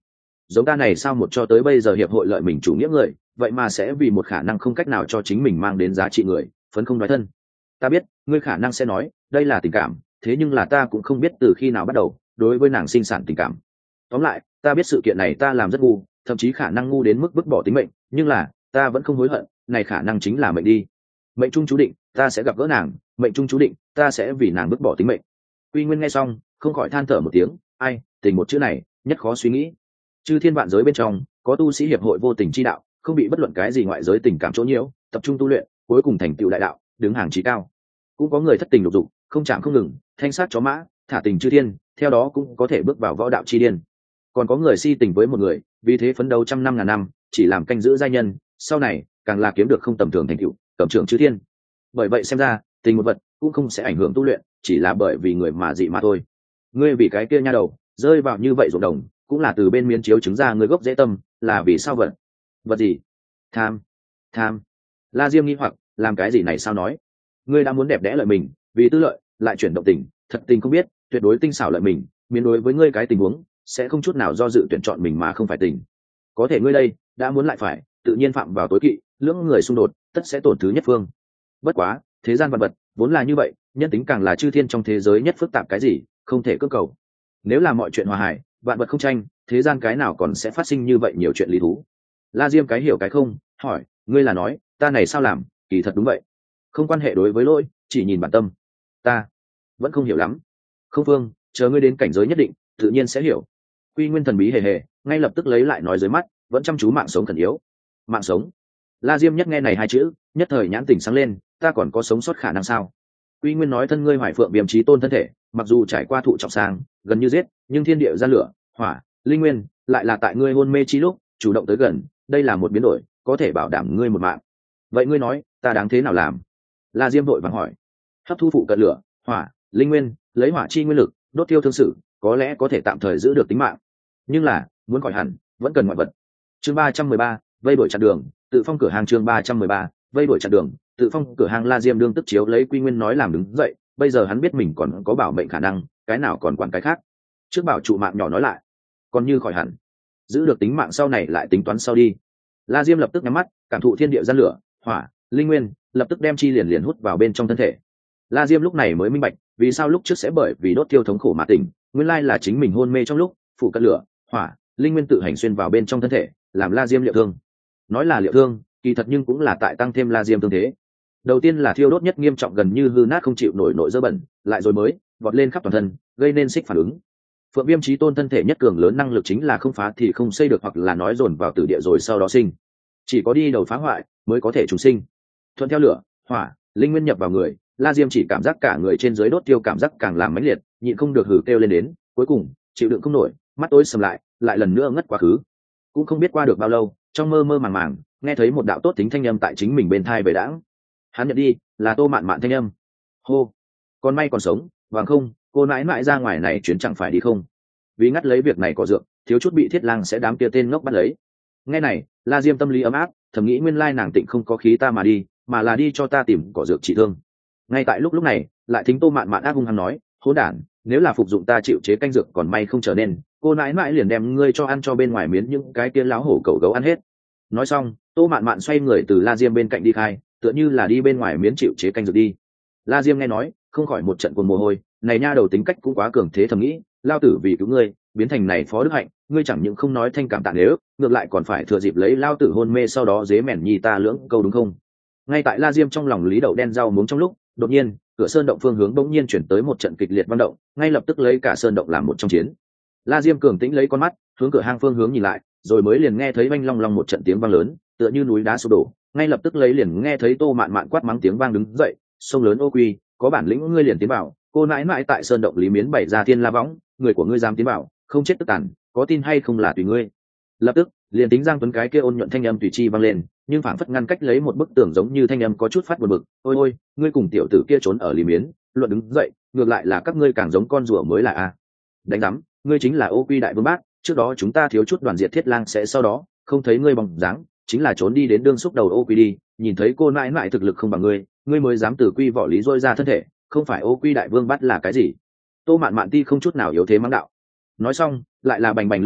giống ta này sao một cho tới bây giờ hiệp hội lợi mình chủ nghĩa người, vậy mà sẽ vì một khả năng không cách nào cho chính mình mang đến giá trị người phấn không nói thân. Ta biết ngươi khả năng sẽ nói đây là tình cảm, thế nhưng là ta cũng không biết từ khi nào bắt đầu đối với nàng sinh sản tình cảm. Tóm lại ta biết sự kiện này ta làm rất ngu, thậm chí khả năng ngu đến mức vứt bỏ tính mệnh, nhưng là ta vẫn không hối hận, này khả năng chính là mệnh đi. Mệnh trung chú định ta sẽ gặp gỡ nàng, mệnh trung chú định ta sẽ vì nàng vứt bỏ tính mệnh. Quy Nguyên nghe xong không khỏi than thở một tiếng, ai, tình một chữ này nhất khó suy nghĩ. Chư thiên vạn giới bên trong có tu sĩ hiệp hội vô tình chi đạo, không bị bất luận cái gì ngoại giới tình cảm chỗ nhiễu, tập trung tu luyện, cuối cùng thành tựu đại đạo, đứng hàng chí cao. Cũng có người thất tình lục dục, không chạm không ngừng, thanh sát chó mã, thả tình chư thiên, theo đó cũng có thể bước vào võ đạo chi điên. Còn có người si tình với một người, vì thế phấn đấu trăm năm ngàn năm, chỉ làm canh giữ giai nhân, sau này càng là kiếm được không tầm thường thành tựu, cẩm trưởng chư thiên. Bởi vậy xem ra, tình một vật cũng không sẽ ảnh hưởng tu luyện, chỉ là bởi vì người mà dị mà thôi. Ngươi vì cái kia nha đầu rơi vào như vậy ruộng đồng, cũng là từ bên miến chiếu chứng ra ngươi gốc dễ tâm, là vì sao vật? Vật gì? Tham, tham. La Diêm nghi hoặc, làm cái gì này sao nói? Ngươi đã muốn đẹp đẽ lợi mình, vì tư lợi lại chuyển động tình, thật tình không biết, tuyệt đối tinh xảo lợi mình, miến đối với ngươi cái tình huống sẽ không chút nào do dự tuyển chọn mình mà không phải tình. Có thể ngươi đây đã muốn lại phải, tự nhiên phạm vào tối kỵ, lưỡng người xung đột, tất sẽ tổn thứ nhất phương. Bất quá, thế gian vật vật vốn là như vậy, nhân tính càng là chư thiên trong thế giới nhất phức tạp cái gì, không thể cưỡng cầu. Nếu là mọi chuyện hòa hải, vạn vật không tranh, thế gian cái nào còn sẽ phát sinh như vậy nhiều chuyện lý thú. La Diêm cái hiểu cái không, hỏi, ngươi là nói ta này sao làm? Kỳ thật đúng vậy, không quan hệ đối với lỗi, chỉ nhìn bản tâm. Ta vẫn không hiểu lắm. Không Phương, chờ ngươi đến cảnh giới nhất định tự nhiên sẽ hiểu. Quy Nguyên thần bí hề hề, ngay lập tức lấy lại nói dưới mắt, vẫn chăm chú mạng sống thần yếu. Mạng sống? La Diêm nhất nghe này hai chữ, nhất thời nhãn tỉnh sáng lên, ta còn có sống sót khả năng sao? Quy Nguyên nói thân ngươi Hoài Phượng Viêm Chí Tôn thân thể, mặc dù trải qua thụ trọng sang, gần như giết, nhưng thiên địa gian lửa, hỏa, linh nguyên, lại là tại ngươi hôn mê chi lúc, chủ động tới gần, đây là một biến đổi, có thể bảo đảm ngươi một mạng. Vậy ngươi nói, ta đáng thế nào làm? La Diêm vội vàng hỏi. Hấp thu phụ cận lửa, hỏa, linh nguyên, lấy hỏa chi nguyên lực, đốt tiêu thương sử, có lẽ có thể tạm thời giữ được tính mạng. Nhưng là, muốn khỏi hẳn, vẫn cần ngoại vật. Chương ba trăm mười ba, vây đuổi chặn đường, tự phong cửa hàng chương ba trăm mười ba, vây đuổi chặn đường, tự phong cửa hàng. La Diêm đương tức chiếu lấy Quy Nguyên nói làm đứng dậy, bây giờ hắn biết mình còn có bảo mệnh khả năng, cái nào còn quản cái khác. Trước bảo trụ mạng nhỏ nói lại, còn như khỏi hẳn, giữ được tính mạng sau này lại tính toán sau đi. La Diêm lập tức nhắm mắt, cảm thụ thiên địa gian lửa, hỏa, linh nguyên, lập tức đem chi liền liền hút vào bên trong thân thể. La Diêm lúc này mới minh bạch, vì sao lúc trước sẽ bởi vì đốt tiêu thống khổ mà tỉnh, nguyên lai là chính mình hôn mê trong lúc phụ cận lửa, hỏa, linh nguyên tự hành xuyên vào bên trong thân thể, làm La Diêm liệu thương. Nói là liệu thương, kỳ thật nhưng cũng là tại tăng thêm La Diêm thương thế. Đầu tiên là thiêu đốt nhất nghiêm trọng, gần như hư nát không chịu nổi nội dơ bẩn, lại rồi mới vọt lên khắp toàn thân, gây nên xích phản ứng. Phượng Viêm Chí Tôn thân thể nhất cường lớn năng lực chính là không phá thì không xây được, hoặc là nói dồn vào tử địa rồi sau đó sinh. Chỉ có đi đầu phá hoại mới có thể trùng sinh. Thuận theo lửa, hỏa, linh nguyên nhập vào người, La Diêm chỉ cảm giác cả người trên dưới đốt tiêu, cảm giác càng làm mãnh liệt, nhịn không được hử kêu lên đến, cuối cùng chịu đựng không nổi, mắt tối sầm lại, lại lần nữa ngất quá khứ. Cũng không biết qua được bao lâu, trong mơ mơ màng màng, nghe thấy một đạo tốt tính thanh âm tại chính mình bên thai về đãng. Hắn nhận đi, là Tô Mạn Mạn thanh âm. Hô, con may còn sống, vàng không, cô mãi mãi ra ngoài này chuyến chẳng phải đi không? Vì ngắt lấy việc này có dược, thiếu chút bị Thiết Lang sẽ đám kia tên ngốc bắt lấy. Nghe này, La Diêm tâm lý ấm áp, thầm nghĩ nguyên lai nàng tịnh không có khí ta mà đi, mà là đi cho ta tìm cỏ dược trị thương. Ngay tại lúc lúc này, lại thính Tô Mạn Mạn ác hung hăng nói, hỗn đản, nếu là phục dụng ta chịu chế canh dược còn may không trở nên, cô mãi mãi liền đem ngươi cho ăn cho bên ngoài miến những cái kia láo hổ cẩu gấu ăn hết. Nói xong, Tô Mạn Mạn xoay người từ La Diêm bên cạnh đi khai, tựa như là đi bên ngoài miến chịu chế canh dược đi. La Diêm nghe nói, không khỏi một trận cuồng mồ hôi, này nha đầu tính cách cũng quá cường thế, thầm nghĩ, lao tử vì cứu ngươi, biến thành này phó đức hạnh, ngươi chẳng những không nói thanh cảm tạ nếu, ngược lại còn phải thừa dịp lấy lao tử hôn mê sau đó dế mẻn nhi ta lưỡng câu đúng không? Ngay tại La Diêm trong lòng lý đậu đen rau muống trong lúc, đột nhiên, cửa sơn động phương hướng bỗng nhiên chuyển tới một trận kịch liệt vận động, ngay lập tức lấy cả sơn động làm một trong chiến. La Diêm cường tĩnh lấy con mắt hướng cửa hang phương hướng nhìn lại, rồi mới liền nghe thấy vang long long một trận tiếng vang lớn, tựa như núi đá sụp đổ, ngay lập tức lấy liền nghe thấy Tô Mạn Mạn quát mắng tiếng vang đứng dậy, sông lớn ô quy, có bản lĩnh ngươi liền tiến vào, cô nãi nãi tại sơn động lý miến bày ra thiên la võng, người của ngươi dám tiến vào, không chết tức tàn, có tin hay không là tùy ngươi. Lập tức liền tính Giang Tuấn cái kia ôn nhuận thanh âm tùy chi vang lên, nhưng phảng phất ngăn cách lấy một bức tường giống như thanh âm có chút phát buồn bực, ôi ôi, ngươi cùng tiểu tử kia trốn ở lý miến, luận đứng dậy, ngược lại là các ngươi càng giống con rùa mới là a. Đánh rắm, ngươi chính là ô quy đại vương bác, trước đó chúng ta thiếu chút đoàn diệt Thiết Lang sẽ sau đó không thấy ngươi bóng dáng, chính là trốn đi đến đương xúc đầu ô quy đi, nhìn thấy cô nãi nãi thực lực không bằng ngươi, ngươi mới dám từ quy võ lý rôi ra thân thể, không phải ô quy đại vương bắt là cái gì? Tô Mạn Mạn ti không chút nào yếu thế mắng đạo. Nói xong, lại là bành bành lưỡng thanh,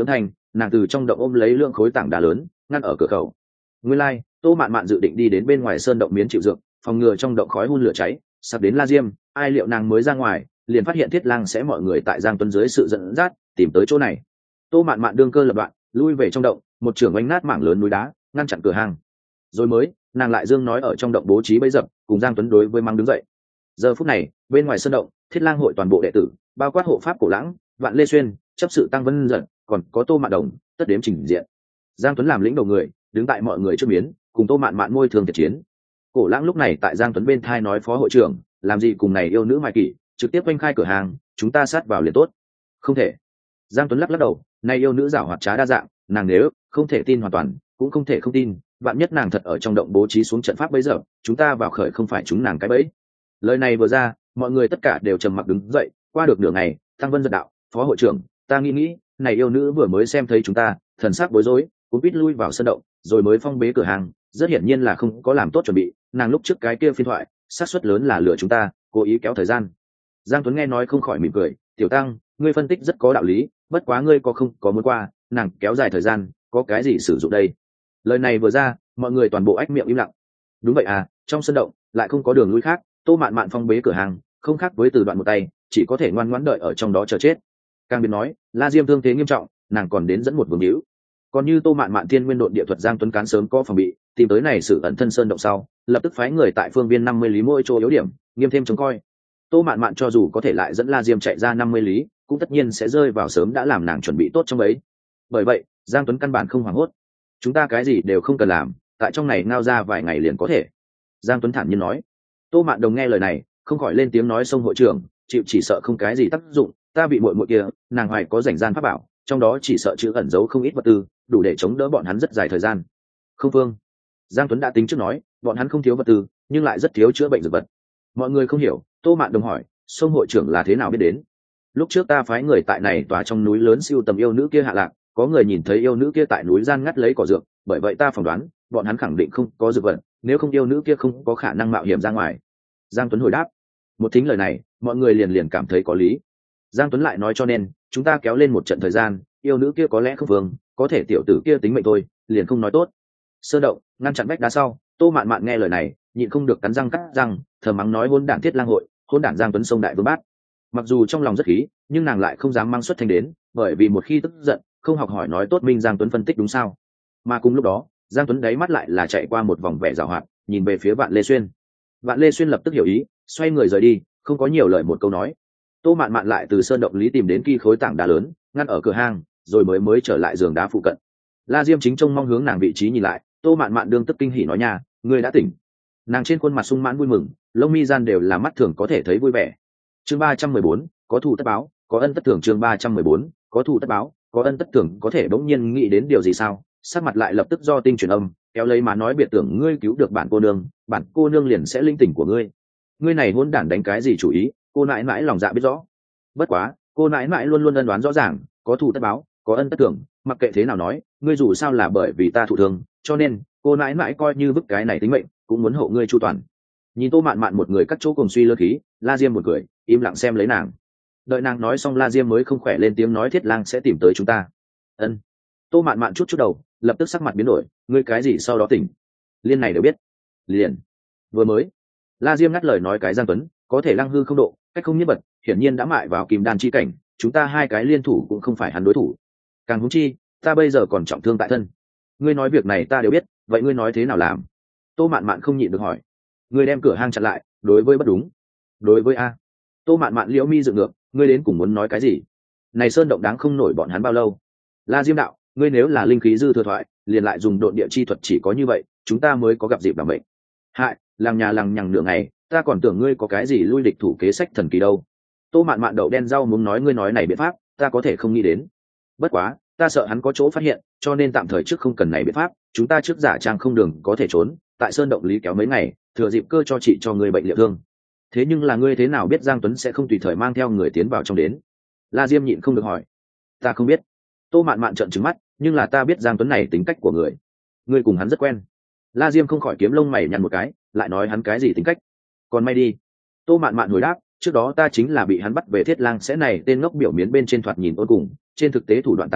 nàng từ trong động ôm lấy lượng khối tảng đá lớn ngăn ở cửa khẩu. Nguyên lai Tô Mạn Mạn dự định đi đến bên ngoài sơn động miến chịu dược, phòng ngừa trong động khói hun lửa cháy sắp đến La Diêm. Ai liệu nàng mới ra ngoài liền phát hiện Thiết Lang sẽ mọi người tại Giang Tuấn dưới sự dẫn dắt tìm tới chỗ này. Tô Mạn Mạn đương cơ lập đoạn lui về trong động, một trường oanh nát mảng lớn núi đá ngăn chặn cửa hàng. Rồi mới nàng lại dương nói ở trong động bố trí bẫy dập, cùng Giang Tuấn đối với mắng đứng dậy. Giờ phút này bên ngoài sơn động, Thiết Lang hội toàn bộ đệ tử bao quát hộ pháp Cổ Lãng, Vạn Lê Xuyên, chấp sự Tăng Vân Giận, còn có Tô Mạn Đồng tất đếm trình diện. Giang Tuấn làm lĩnh đầu người đứng tại mọi người trước miến, cùng Tô Mạn Mạn môi thường thiệt chiến. Cổ Lãng lúc này tại Giang Tuấn bên thai nói phó hội trưởng làm gì cùng này yêu nữ mai kỷ trực tiếp quanh khai cửa hàng, chúng ta sát vào liền tốt. Không thể. Giang Tuấn lắc lắc đầu, này yêu nữ giảo hoạt trá đa dạng, nàng nếu không thể tin hoàn toàn cũng không thể không tin, vạn nhất nàng thật ở trong động bố trí xuống trận pháp bấy giờ chúng ta vào khởi không phải chúng nàng cái bẫy. Lời này vừa ra mọi người tất cả đều trầm mặc đứng dậy. Qua được nửa ngày, Tăng Vân giật đạo, phó hội trưởng ta nghĩ nghĩ này yêu nữ vừa mới xem thấy chúng ta thần sắc bối rối cũng biết lui vào sân động rồi mới phong bế cửa hàng, rất hiển nhiên là không có làm tốt chuẩn bị. Nàng lúc trước cái kia phiên thoại xác suất lớn là lừa chúng ta, cố ý kéo thời gian. Giang Tuấn nghe nói không khỏi mỉm cười, tiểu Tăng ngươi phân tích rất có đạo lý, bất quá ngươi có không có muốn qua nàng kéo dài thời gian có cái gì sử dụng đây. Lời này vừa ra mọi người toàn bộ ách miệng im lặng. Đúng vậy à, trong sân động lại không có đường lui khác, Tô Mạn Mạn phong bế cửa hàng không khác với từ đoạn một tay, chỉ có thể ngoan ngoãn đợi ở trong đó chờ chết. Càng biết nói La Diêm thương thế nghiêm trọng, nàng còn đến dẫn một vương hữu. Còn như Tô Mạn Mạn thiên nguyên độn địa thuật, Giang Tuấn cán sớm có phòng bị, tìm tới này sự ẩn thân sơn động sau lập tức phái người tại phương viên năm mươi lý mỗi chỗ yếu điểm nghiêm thêm trông coi. Tô Mạn Mạn cho dù có thể lại dẫn La Diêm chạy ra năm mươi lý cũng tất nhiên sẽ rơi vào sớm đã làm nàng chuẩn bị tốt trong ấy. Bởi vậy Giang Tuấn căn bản không hoảng hốt, chúng ta cái gì đều không cần làm, tại trong này ngao ra vài ngày liền có thể. Giang Tuấn thản nhiên nói. Tô Mạn Đồng nghe lời này không khỏi lên tiếng nói, sông hội trưởng chịu chỉ sợ không cái gì tác dụng, ta bị muội muội kia nàng hoài có rảnh gian pháp bảo, trong đó chỉ sợ chữ ẩn giấu không ít vật tư đủ để chống đỡ bọn hắn rất dài thời gian. Không phương. Giang Tuấn đã tính trước nói, bọn hắn không thiếu vật tư nhưng lại rất thiếu chữa bệnh dược vật. Mọi người không hiểu. Tô Mạn Đồng hỏi, sông hội trưởng là thế nào biết đến? Lúc trước ta phái người tại này tòa trong núi lớn siêu tầm yêu nữ kia hạ lạc, có người nhìn thấy yêu nữ kia tại núi gian ngắt lấy cỏ dược, bởi vậy ta phỏng đoán bọn hắn khẳng định không có dược vật, nếu không yêu nữ kia không có khả năng mạo hiểm ra ngoài. Giang Tuấn hồi đáp. Một thính lời này mọi người liền liền cảm thấy có lý. Giang Tuấn lại nói, cho nên chúng ta kéo lên một trận thời gian, yêu nữ kia có lẽ không vương, có thể tiểu tử kia tính mệnh thôi, liền không nói tốt. Sơ động ngăn chặn vách đá sau, Tô Mạn Mạn nghe lời này nhịn không được cắn răng cắt răng, thờ mắng nói hôn đản Thiết Lang hội, hôn đản Giang Tuấn sông đại vương bát. Mặc dù trong lòng rất khí nhưng nàng lại không dám mang xuất thanh đến, bởi vì một khi tức giận không học hỏi nói tốt minh Giang Tuấn phân tích đúng sao. Mà cùng lúc đó Giang Tuấn đáy mắt lại là chạy qua một vòng vẻ giảo hoạt, nhìn về phía Vạn Lê Xuyên. Vạn Lê Xuyên lập tức hiểu ý, xoay người rời đi, không có nhiều lời một câu nói. Tô Mạn Mạn lại từ sơn động lý tìm đến ki khối tảng đá lớn ngăn ở cửa hang, rồi mới mới trở lại giường đá phụ cận. La Diêm chính trông mong hướng nàng vị trí nhìn lại, Tô Mạn Mạn đương tức kinh hỉ nói, nhà ngươi đã tỉnh. Nàng trên khuôn mặt sung mãn vui mừng, lông mi gian đều là mắt thường có thể thấy vui vẻ. Chương ba trăm mười bốn, có thù tất báo, có ân tất thưởng. Chương ba trăm mười bốn, có thù tất báo, có ân tất thưởng. Có thể bỗng nhiên nghĩ đến điều gì sao? Sắc mặt lại lập tức do tinh truyền âm, kéo lấy má nói, biệt tưởng ngươi cứu được bản cô nương, bản cô nương liền sẽ linh tỉnh của ngươi. Ngươi này hỗn đản đánh cái gì chủ ý? Cô nãi nãi lòng dạ biết rõ. Bất quá cô nãi nãi luôn luôn ân đoán rõ ràng, có thù tất báo, có ân tất thưởng, mặc kệ thế nào nói ngươi dù sao là bởi vì ta thụ thương, cho nên cô nãi nãi coi như vứt cái này tính mệnh cũng muốn hộ ngươi chu toàn. Nhìn Tô Mạn Mạn một người cắt chỗ cùng suy lơ khí, La Diêm một cười im lặng xem lấy nàng. Đợi nàng nói xong, La Diêm mới không khỏe lên tiếng nói, Thiết Lang sẽ tìm tới chúng ta. Ân. Tô Mạn Mạn chút chút đầu, lập tức sắc mặt biến đổi, ngươi cái gì sau đó tỉnh? Liên này đều biết. Liền. Vừa mới. La Diêm ngắt lời nói, cái Giang Tuấn có thể lăng hư không độ, cách không nhất vật, hiển nhiên đã mại vào kim đan chi cảnh, chúng ta hai cái liên thủ cũng không phải hắn đối thủ. Càng huống chi ta bây giờ còn trọng thương tại thân. Ngươi nói việc này ta đều biết, vậy ngươi nói thế nào làm? Tô Mạn Mạn không nhịn được hỏi. Ngươi đem cửa hang chặn lại, đối với bất đúng. Đối với a. Tô Mạn Mạn liễu mi dựng ngược, ngươi đến cùng muốn nói cái gì? Này sơn động đáng không nổi bọn hắn bao lâu? La Diêm đạo, ngươi nếu là linh khí dư thừa thoại, liền lại dùng độn địa chi thuật, chỉ có như vậy chúng ta mới có gặp dịp đảm bệnh. Hại, lằng nhà lằng nhằng nửa ngày, ta còn tưởng ngươi có cái gì lui địch thủ kế sách thần kỳ đâu. Tô Mạn Mạn đậu đen rau muốn nói, ngươi nói này biện pháp ta có thể không nghĩ đến, bất quá ta sợ hắn có chỗ phát hiện, cho nên tạm thời trước không cần này biện pháp, chúng ta trước giả trang không đường có thể trốn, tại sơn động lý kéo mấy ngày, thừa dịp cơ cho chị cho người bệnh liệu thương. Thế nhưng là ngươi thế nào biết Giang Tuấn sẽ không tùy thời mang theo người tiến vào trong đến? La Diêm nhịn không được hỏi. Ta không biết. Tô Mạn Mạn trợn trừng mắt, nhưng là ta biết Giang Tuấn này tính cách của người. Ngươi cùng hắn rất quen. La Diêm không khỏi kiếm lông mày nhăn một cái, lại nói hắn cái gì tính cách? Còn may đi. Tô Mạn Mạn hồi đáp, trước đó ta chính là bị hắn bắt về Thiết Lang sẽ này tên ngốc biểu miến bên trên thoạt nhìn ôn cùng, trên thực tế thủ đoạn tàn nhẫn,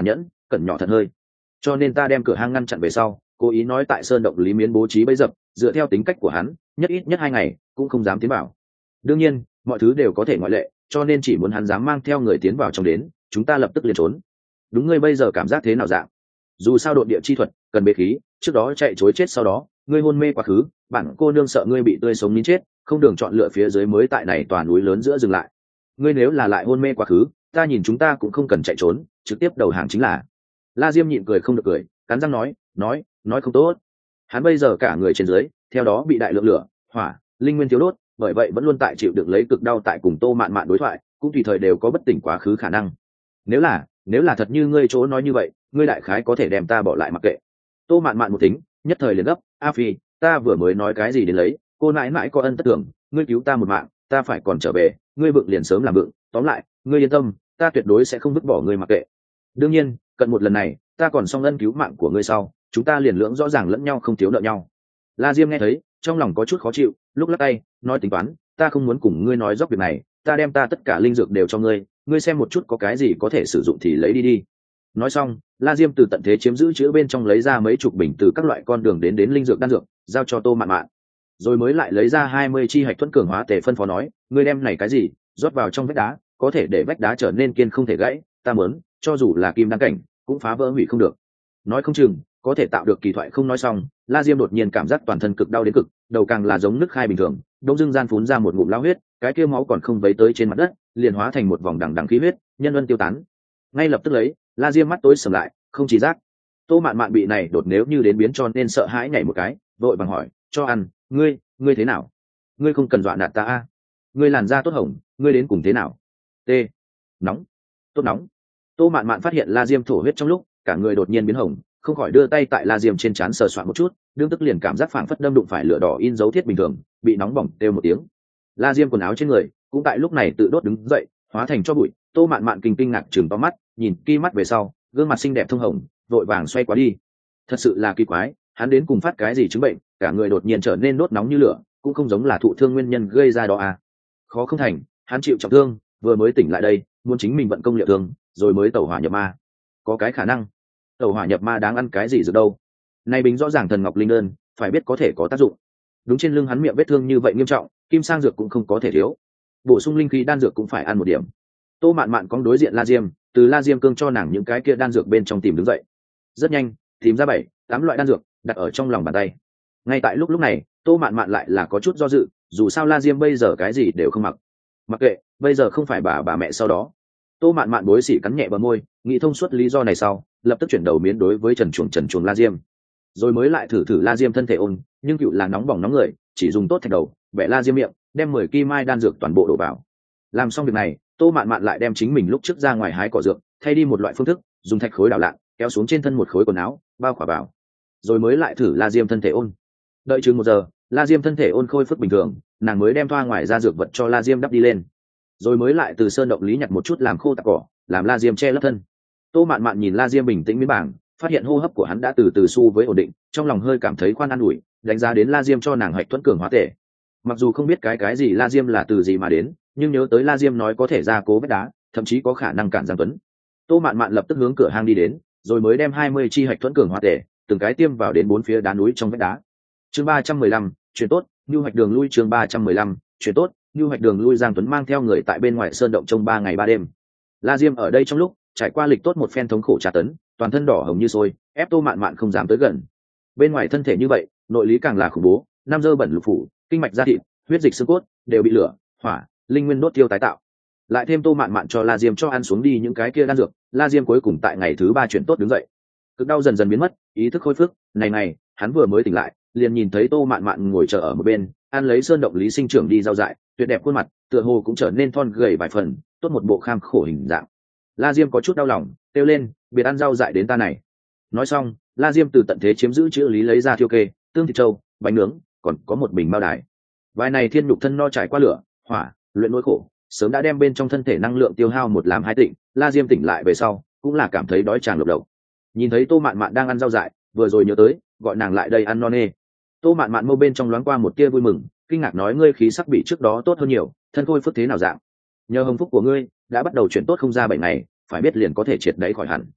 cẩn nhỏ thật hơi. Cho nên ta đem cửa hang ngăn chặn về sau, cố ý nói tại sơn động lý miến bố trí bẫy dập, dựa theo tính cách của hắn, nhất ít nhất hai ngày cũng không dám tiến vào. Đương nhiên mọi thứ đều có thể ngoại lệ, cho nên chỉ muốn hắn dám mang theo người tiến vào trong đến, chúng ta lập tức liền trốn. Đúng, ngươi bây giờ cảm giác thế nào dạng? Dù sao độn địa chi thuật cần bế khí, trước đó chạy chối chết sau đó ngươi hôn mê quá khứ, bản cô nương sợ ngươi bị tươi sống nín chết, không đường chọn lựa phía dưới mới tại này tòa núi lớn giữa dừng lại. Ngươi nếu là lại hôn mê quá khứ, ta nhìn chúng ta cũng không cần chạy trốn, trực tiếp đầu hàng chính là. La Diêm nhịn cười không được cười, cắn răng nói, nói, nói không tốt. Hắn bây giờ cả người trên dưới, theo đó bị đại lượng lửa, hỏa, linh nguyên thiếu đốt, bởi vậy vẫn luôn tại chịu đựng lấy cực đau, tại cùng Tô Mạn Mạn đối thoại, cũng tùy thời đều có bất tỉnh quá khứ khả năng. Nếu là, nếu là thật như ngươi chỗ nói như vậy, ngươi đại khái có thể đem ta bỏ lại mặc kệ. Tô Mạn Mạn một tính, nhất thời liền gấp, a phi, ta vừa mới nói cái gì đến lấy, cô nãi nãi có ân tất tưởng, ngươi cứu ta một mạng, ta phải còn trở về, ngươi vựng liền sớm làm vựng, tóm lại, ngươi yên tâm, ta tuyệt đối sẽ không vứt bỏ ngươi mặc kệ. Đương nhiên, cận một lần này, ta còn xong ân cứu mạng của ngươi sau, chúng ta liền lưỡng rõ ràng lẫn nhau không thiếu nợ nhau. La Diêm nghe thấy, trong lòng có chút khó chịu, lúc lắc tay, nói tính toán, ta không muốn cùng ngươi nói dốc việc này, ta đem ta tất cả linh dược đều cho ngươi, ngươi xem một chút có cái gì có thể sử dụng thì lấy đi đi. Nói xong, La Diêm từ tận thế chiếm giữ chữ bên trong lấy ra mấy chục bình từ các loại con đường đến đến linh dược đan dược, giao cho Tô Mạn Mạn. Rồi mới lại lấy ra hai mươi chi hạch thuẫn cường hóa tề phân phó nói, ngươi đem này cái gì, rót vào trong vách đá, có thể để vách đá trở nên kiên không thể gãy, ta muốn, cho dù là kim đan cảnh, cũng phá vỡ hủy không được. Nói không chừng, có thể tạo được kỳ thoại không nói xong, La Diêm đột nhiên cảm giác toàn thân cực đau đến cực, đầu càng là giống nứt khai bình thường, đông dưng gian phún ra một ngụm lao huyết, cái kia máu còn không vấy tới trên mặt đất, liền hóa thành một vòng đằng đằng khí huyết, nhân luân tiêu tán. Ngay lập tức lấy, La Diêm mắt tối sầm lại, không chỉ giác. Tô Mạn Mạn bị này đột nếu như đến biến cho nên sợ hãi nhảy một cái, vội vàng hỏi, cho ăn, ngươi, ngươi thế nào? Ngươi không cần dọa nạt ta a. Ngươi làn da tốt hồng, ngươi đến cùng thế nào? T. Nóng. Tốt nóng. Tô Mạn Mạn phát hiện La Diêm thổ huyết trong lúc, cả người đột nhiên biến hồng, không khỏi đưa tay tại La Diêm trên trán sờ soạn một chút, đương tức liền cảm giác phảng phất đâm đụng phải lửa đỏ in dấu thiết bình thường, bị nóng bỏng kêu một tiếng. La Diêm quần áo trên người cũng tại lúc này tự đốt đứng dậy, hóa thành cho bụi. Tô Mạn Mạn kinh kinh ngạc trừng to mắt, nhìn ki mắt về sau, gương mặt xinh đẹp thông hồng, vội vàng xoay qua đi. Thật sự là kỳ quái, hắn đến cùng phát cái gì chứng bệnh, cả người đột nhiên trở nên đốt nóng như lửa, cũng không giống là thụ thương nguyên nhân gây ra đó à? Khó không thành, hắn chịu trọng thương, vừa mới tỉnh lại đây, muốn chính mình vận công liệu thương, rồi mới tẩu hỏa nhập ma. Có cái khả năng, tẩu hỏa nhập ma đáng ăn cái gì rồi đâu? Này bình rõ ràng thần ngọc linh đơn, phải biết có thể có tác dụng. Đúng, trên lưng hắn miệng vết thương như vậy nghiêm trọng, kim sang dược cũng không có thể thiếu, bổ sung linh khí đan dược cũng phải ăn một điểm. Tô Mạn Mạn cong đối diện La Diêm, từ La Diêm cương cho nàng những cái kia đan dược bên trong tìm đứng dậy, rất nhanh tìm ra bảy tám loại đan dược đặt ở trong lòng bàn tay. Ngay tại lúc lúc này, Tô Mạn Mạn lại là có chút do dự, dù sao La Diêm bây giờ cái gì đều không mặc. Mặc kệ, bây giờ không phải bà bà mẹ sau đó. Tô Mạn Mạn bối xỉ cắn nhẹ bờ môi, nghĩ thông suốt lý do này sau, lập tức chuyển đầu miến đối với Trần Chuồng Trần Chuồng La Diêm. Rồi mới lại thử thử La Diêm thân thể ôn, nhưng cựu là nóng bỏng nóng người, chỉ dùng tốt thạch đầu, bẻ La Diêm miệng, đem mười kim mai đan dược toàn bộ đổ vào. Làm xong việc này, Tô Mạn Mạn lại đem chính mình lúc trước ra ngoài hái cỏ dược, thay đi một loại phương thức, dùng thạch khối đào lạng, kéo xuống trên thân một khối quần áo, bao khỏa vào. Rồi mới lại thử La Diêm thân thể ôn. Đợi chừng một giờ, La Diêm thân thể ôn khôi phục bình thường, nàng mới đem thoa ngoài ra dược vật cho La Diêm đắp đi lên. Rồi mới lại từ sơn động lý nhặt một chút làm khô tạc cỏ, làm La Diêm che lấp thân. Tô Mạn Mạn nhìn La Diêm bình tĩnh miến bảng, phát hiện hô hấp của hắn đã từ từ xu với ổn định, trong lòng hơi cảm thấy khoan an ủi, đánh giá đến La Diêm cho nàng hạch thuẫn cường hóa thể. Mặc dù không biết cái cái gì La Diêm là từ gì mà đến, nhưng nhớ tới La Diêm nói có thể ra cố vết đá, thậm chí có khả năng cản Giang Tuấn. Tô Mạn Mạn lập tức hướng cửa hang đi đến, rồi mới đem hai mươi chi hạch thuẫn cường hóa thể, từng cái tiêm vào đến bốn phía đá núi trong vách đá. Chương ba trăm mười lăm, chuyển tốt, nhu hoạch đường lui. Chương ba trăm mười lăm, chuyển tốt, nhu hoạch đường lui. Giang Tuấn mang theo người tại bên ngoài sơn động trong ba ngày ba đêm. La Diêm ở đây trong lúc trải qua lịch tốt một phen thống khổ tra tấn, toàn thân đỏ hồng như sôi, ép Tô Mạn Mạn không dám tới gần. Bên ngoài thân thể như vậy, nội lý càng là khủng bố, nam dơ bẩn lục phủ, kinh mạch da thịt, huyết dịch xương cốt đều bị lửa, hỏa, linh nguyên đốt tiêu tái tạo. Lại thêm Tô Mạn Mạn cho La Diêm cho ăn xuống đi những cái kia đan dược, La Diêm cuối cùng tại ngày thứ ba chuyển tốt đứng dậy. Cực đau dần dần biến mất, ý thức khôi phục, này này, hắn vừa mới tỉnh lại, liền nhìn thấy Tô Mạn Mạn ngồi chờ ở một bên, ăn lấy sơn động lý sinh trưởng đi rau dại, tuyệt đẹp khuôn mặt, tựa hồ cũng trở nên thon gầy vài phần, tốt một bộ kham khổ hình dạng. La Diêm có chút đau lòng, kêu lên, biệt ăn rau dại đến ta này. Nói xong, La Diêm từ tận thế chiếm giữ chữ lý lấy ra thiêu kê, tương thịt trâu, bánh nướng, còn có một bình mao đài. Vài này thiên nhục thân no trải qua lửa, hỏa, luyện nỗi khổ, sớm đã đem bên trong thân thể năng lượng tiêu hao một làm hai tịnh. La Diêm tỉnh lại về sau, cũng là cảm thấy đói tràn lục đầu. Nhìn thấy Tô Mạn Mạn đang ăn rau dại, vừa rồi nhớ tới, gọi nàng lại đây ăn no nê. Tô Mạn Mạn mâu bên trong loáng qua một tia vui mừng, kinh ngạc nói, ngươi khí sắc bị trước đó tốt hơn nhiều, thân khôi phức thế nào dạng? Nhờ hồng phúc của ngươi, đã bắt đầu chuyển tốt không ra bảy ngày, phải biết liền có thể triệt đấy khỏi hẳn.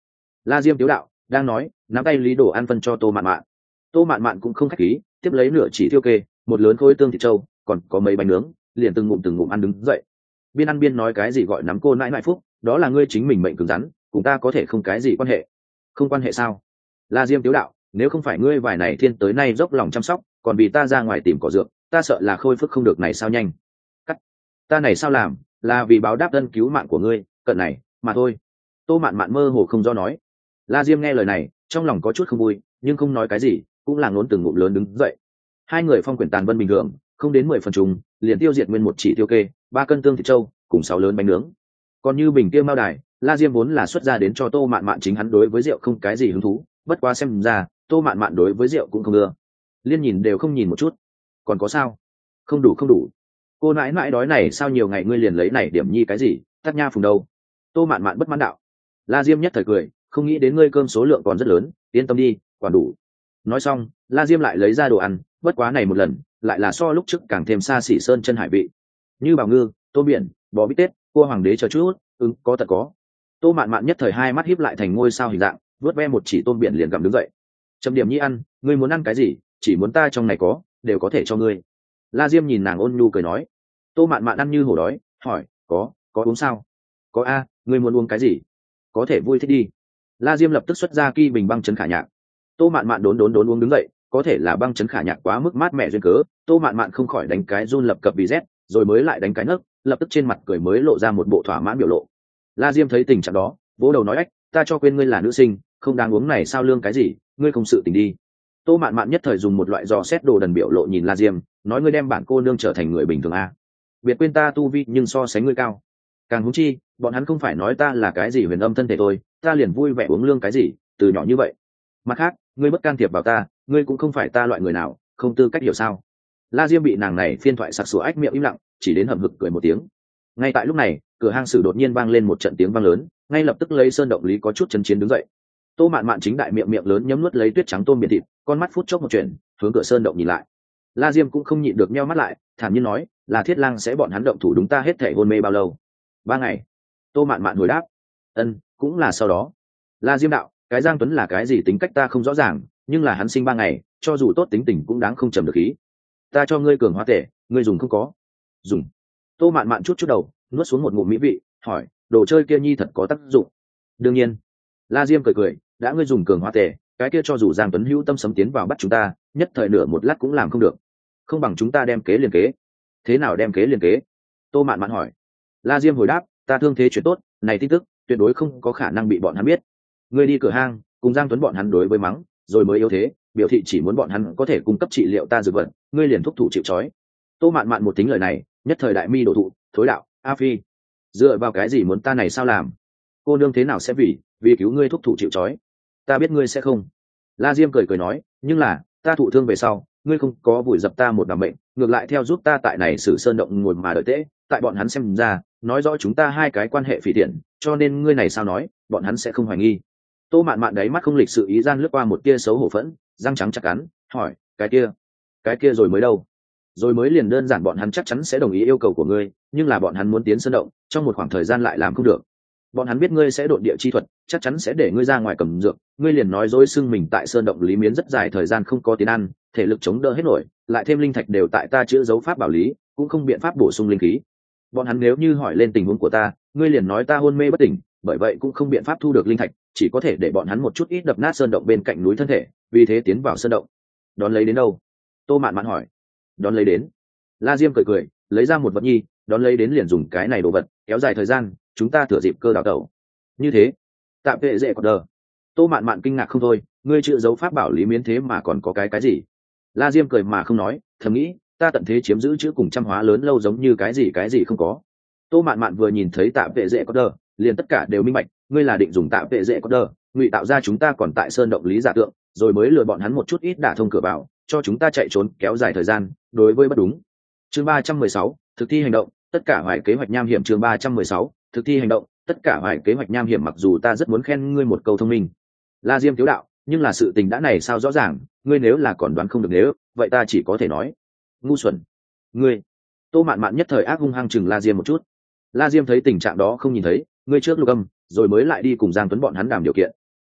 La Diêm tiếu đạo đang nói, nắm tay lý đồ ăn phân cho Tô Mạn Mạn. Tô Mạn Mạn cũng không khách khí, tiếp lấy nửa chỉ tiêu kê, một lớn khối tương thịt trâu, còn có mấy bánh nướng, liền từng ngụm từng ngụm ăn đứng dậy. Biên ăn biên nói cái gì gọi nắm cô nãi nãi phúc, đó là ngươi chính mình mệnh cứng rắn, cùng ta có thể không cái gì quan hệ. Không quan hệ sao? La Diêm tiếu đạo, nếu không phải ngươi vài này thiên tới nay dốc lòng chăm sóc, còn vì ta ra ngoài tìm cỏ dược, ta sợ là khôi phục không được này sao nhanh. Cắt. Ta này sao làm, là vì báo đáp ân cứu mạng của ngươi, cận này, mà thôi. Tô Mạn Mạn mơ hồ không do nói. La Diêm nghe lời này, trong lòng có chút không vui, nhưng không nói cái gì, cũng là ngốn từng ngụm lớn đứng dậy. Hai người phong quyển tàn vân bình thường, không đến mười phần trùng, liền tiêu diệt nguyên một chỉ tiêu kê, ba cân tương thịt trâu, cùng sáu lớn bánh nướng. Còn như bình kia mao đài, La Diêm vốn là xuất ra đến cho Tô Mạn Mạn, chính hắn đối với rượu không cái gì hứng thú, bất quá xem ra, Tô Mạn Mạn đối với rượu cũng không ưa. Liên nhìn đều không nhìn một chút. Còn có sao? Không đủ không đủ. Cô nãi nãi đói này sao nhiều ngày ngươi liền lấy này điểm nhi cái gì, tắc nha phùng đâu. Tô Mạn Mạn bất mãn đạo. La Diêm nhất thời cười, không nghĩ đến ngươi cơm số lượng còn rất lớn, yên tâm đi, quản đủ. Nói xong, La Diêm lại lấy ra đồ ăn, bất quá này một lần, lại là so lúc trước càng thêm xa xỉ sơn chân hải vị. Như bào ngư, tôm biển, bò bít tết, cua hoàng đế chờ chút, ứng có thật có. Tô Mạn Mạn nhất thời hai mắt híp lại thành ngôi sao hình dạng, vớt ve một chỉ tôm biển liền gặm đứng dậy. Trầm điểm nhi ăn, ngươi muốn ăn cái gì, chỉ muốn ta trong này có, đều có thể cho ngươi. La Diêm nhìn nàng ôn nhu cười nói. Tô Mạn Mạn ăn như hổ đói, hỏi, có, có uống sao? Có a, ngươi muốn uống cái gì? Có thể vui thích đi. La Diêm lập tức xuất ra kỳ bình băng chấn khả nhạc. Tô Mạn Mạn đốn đốn đốn uống đứng dậy, có thể là băng chấn khả nhạc quá mức mát mẻ duyên cớ, Tô Mạn Mạn không khỏi đánh cái run lập cập vì rét, rồi mới lại đánh cái nấc, lập tức trên mặt cười mới lộ ra một bộ thỏa mãn biểu lộ. La Diêm thấy tình trạng đó, vỗ đầu nói ách, ta cho quên ngươi là nữ sinh, không đáng uống này sao lương cái gì, ngươi không sự tình đi. Tô Mạn Mạn nhất thời dùng một loại dò xét đồ đần biểu lộ nhìn La Diêm, nói ngươi đem bản cô nương trở thành người bình thường a. Biệt quên ta tu vi nhưng so sánh ngươi cao. Càng huống chi, bọn hắn không phải nói ta là cái gì huyền âm thân thể tôi, ta liền vui vẻ uống lương cái gì, từ nhỏ như vậy. Mặt khác, ngươi bất can thiệp vào ta, ngươi cũng không phải ta loại người nào, không tư cách hiểu sao. La Diêm bị nàng này phiên thoại sặc sụa ách miệng im lặng, chỉ đến hậm hực cười một tiếng. Ngay tại lúc này, cửa hang sử đột nhiên vang lên một trận tiếng vang lớn, ngay lập tức lấy sơn động lý có chút chấn chiến đứng dậy. Tô Mạn Mạn chính đại miệng miệng lớn nhấm nuốt lấy tuyết trắng tôm biển thịt, con mắt phút chốc một chuyện, hướng cửa sơn động nhìn lại. La Diêm cũng không nhịn được nheo mắt lại, thản nhiên nói, là Thiết Lang sẽ bọn hắn động thủ đúng ta hết thể hôn mê bao lâu? Ba ngày. Tô Mạn Mạn hồi đáp. Ân, cũng là sau đó. La Diêm đạo, cái Giang Tuấn là cái gì tính cách ta không rõ ràng, nhưng là hắn sinh ba ngày, cho dù tốt tính tình cũng đáng không trầm được khí. Ta cho ngươi cường hóa tể, ngươi dùng không có? Dùng. Tô Mạn Mạn chút chút đầu, nuốt xuống một ngụm mỹ vị, hỏi, đồ chơi kia nhi thật có tác dụng? Đương nhiên. La Diêm cười cười, đã ngươi dùng cường hóa tể, cái kia cho dù Giang Tuấn hữu tâm sấm tiến vào bắt chúng ta, nhất thời nửa một lát cũng làm không được. Không bằng chúng ta đem kế liền kế. Thế nào đem kế liền kế? Tô Mạn Mạn hỏi. La Diêm hồi đáp, ta thương thế chuyện tốt, này tin tức tuyệt đối không có khả năng bị bọn hắn biết. Ngươi đi cửa hang, cùng Giang Tuấn bọn hắn đối với mắng, rồi mới yếu thế, biểu thị chỉ muốn bọn hắn có thể cung cấp trị liệu ta dược vật, ngươi liền thúc thủ chịu trói. Tô Mạn Mạn một tính lời này, nhất thời đại mi đổ thụ, thối đạo, a phi, dựa vào cái gì muốn ta này sao làm? Cô nương thế nào sẽ vì vì cứu ngươi thúc thủ chịu trói? Ta biết ngươi sẽ không. La Diêm cười cười nói, nhưng là ta thụ thương về sau, ngươi không có vùi dập ta một đám bệnh, ngược lại theo giúp ta tại này xử sơn động ngồi mà đợi tễ, tại bọn hắn xem ra, nói rõ chúng ta hai cái quan hệ phỉ thiện, cho nên ngươi này sao nói, bọn hắn sẽ không hoài nghi. Tô Mạn Mạn đáy mắt không lịch sự ý gian lướt qua một tia xấu hổ phẫn, răng trắng chặt cắn, hỏi, cái kia, cái kia rồi mới đâu? Rồi mới liền đơn giản bọn hắn chắc chắn sẽ đồng ý yêu cầu của ngươi, nhưng là bọn hắn muốn tiến sơn động, trong một khoảng thời gian lại làm không được. Bọn hắn biết ngươi sẽ độn địa chi thuật, chắc chắn sẽ để ngươi ra ngoài cầm dược, ngươi liền nói dối xưng mình tại sơn động lý miến rất dài thời gian không có tiến ăn, thể lực chống đỡ hết nổi, lại thêm linh thạch đều tại ta chữa dấu pháp bảo lý, cũng không biện pháp bổ sung linh khí. Bọn hắn nếu như hỏi lên tình huống của ta, ngươi liền nói ta hôn mê bất tỉnh, bởi vậy cũng không biện pháp thu được linh thạch, chỉ có thể để bọn hắn một chút ít đập nát sơn động bên cạnh núi thân thể, vì thế tiến vào sơn động. Đón lấy đến đâu? Tô Mạn Mạn hỏi. Đón lấy đến. La Diêm cười cười, lấy ra một vật nhi, đón lấy đến liền dùng cái này đồ vật, kéo dài thời gian, chúng ta thừa dịp cơ đào tẩu. Như thế, tạm vệ dễ còn đờ. Tô Mạn Mạn kinh ngạc không thôi, ngươi chữa dấu pháp bảo lý miến thế mà còn có cái cái gì? La Diêm cười mà không nói, thầm nghĩ, ta tận thế chiếm giữ chữ cùng trăm hóa lớn lâu giống như cái gì cái gì không có. Tô Mạn Mạn vừa nhìn thấy tạm vệ dễ có đờ, liền tất cả đều minh bạch, ngươi là định dùng tạm vệ dễ có đờ, ngụy tạo ra chúng ta còn tại sơn động lý giả tượng, rồi mới lừa bọn hắn một chút ít đả thông cửa vào, cho chúng ta chạy trốn kéo dài thời gian, đối với bất đúng. Chương ba trăm mười sáu, thực thi hành động, tất cả hoài kế hoạch nham hiểm. Chương ba trăm mười sáu, thực thi hành động, tất cả hoài kế hoạch nham hiểm. Mặc dù ta rất muốn khen ngươi một câu thông minh, La Diêm thiếu đạo, nhưng là sự tình đã này sao rõ ràng, ngươi nếu là còn đoán không được nếu, vậy ta chỉ có thể nói, ngu xuẩn. Ngươi. Tô Mạn Mạn nhất thời ác hung hăng chừng La Diêm một chút. La Diêm thấy tình trạng đó không nhìn thấy, ngươi trước lục âm, rồi mới lại đi cùng Giang Tuấn bọn hắn đàm điều kiện.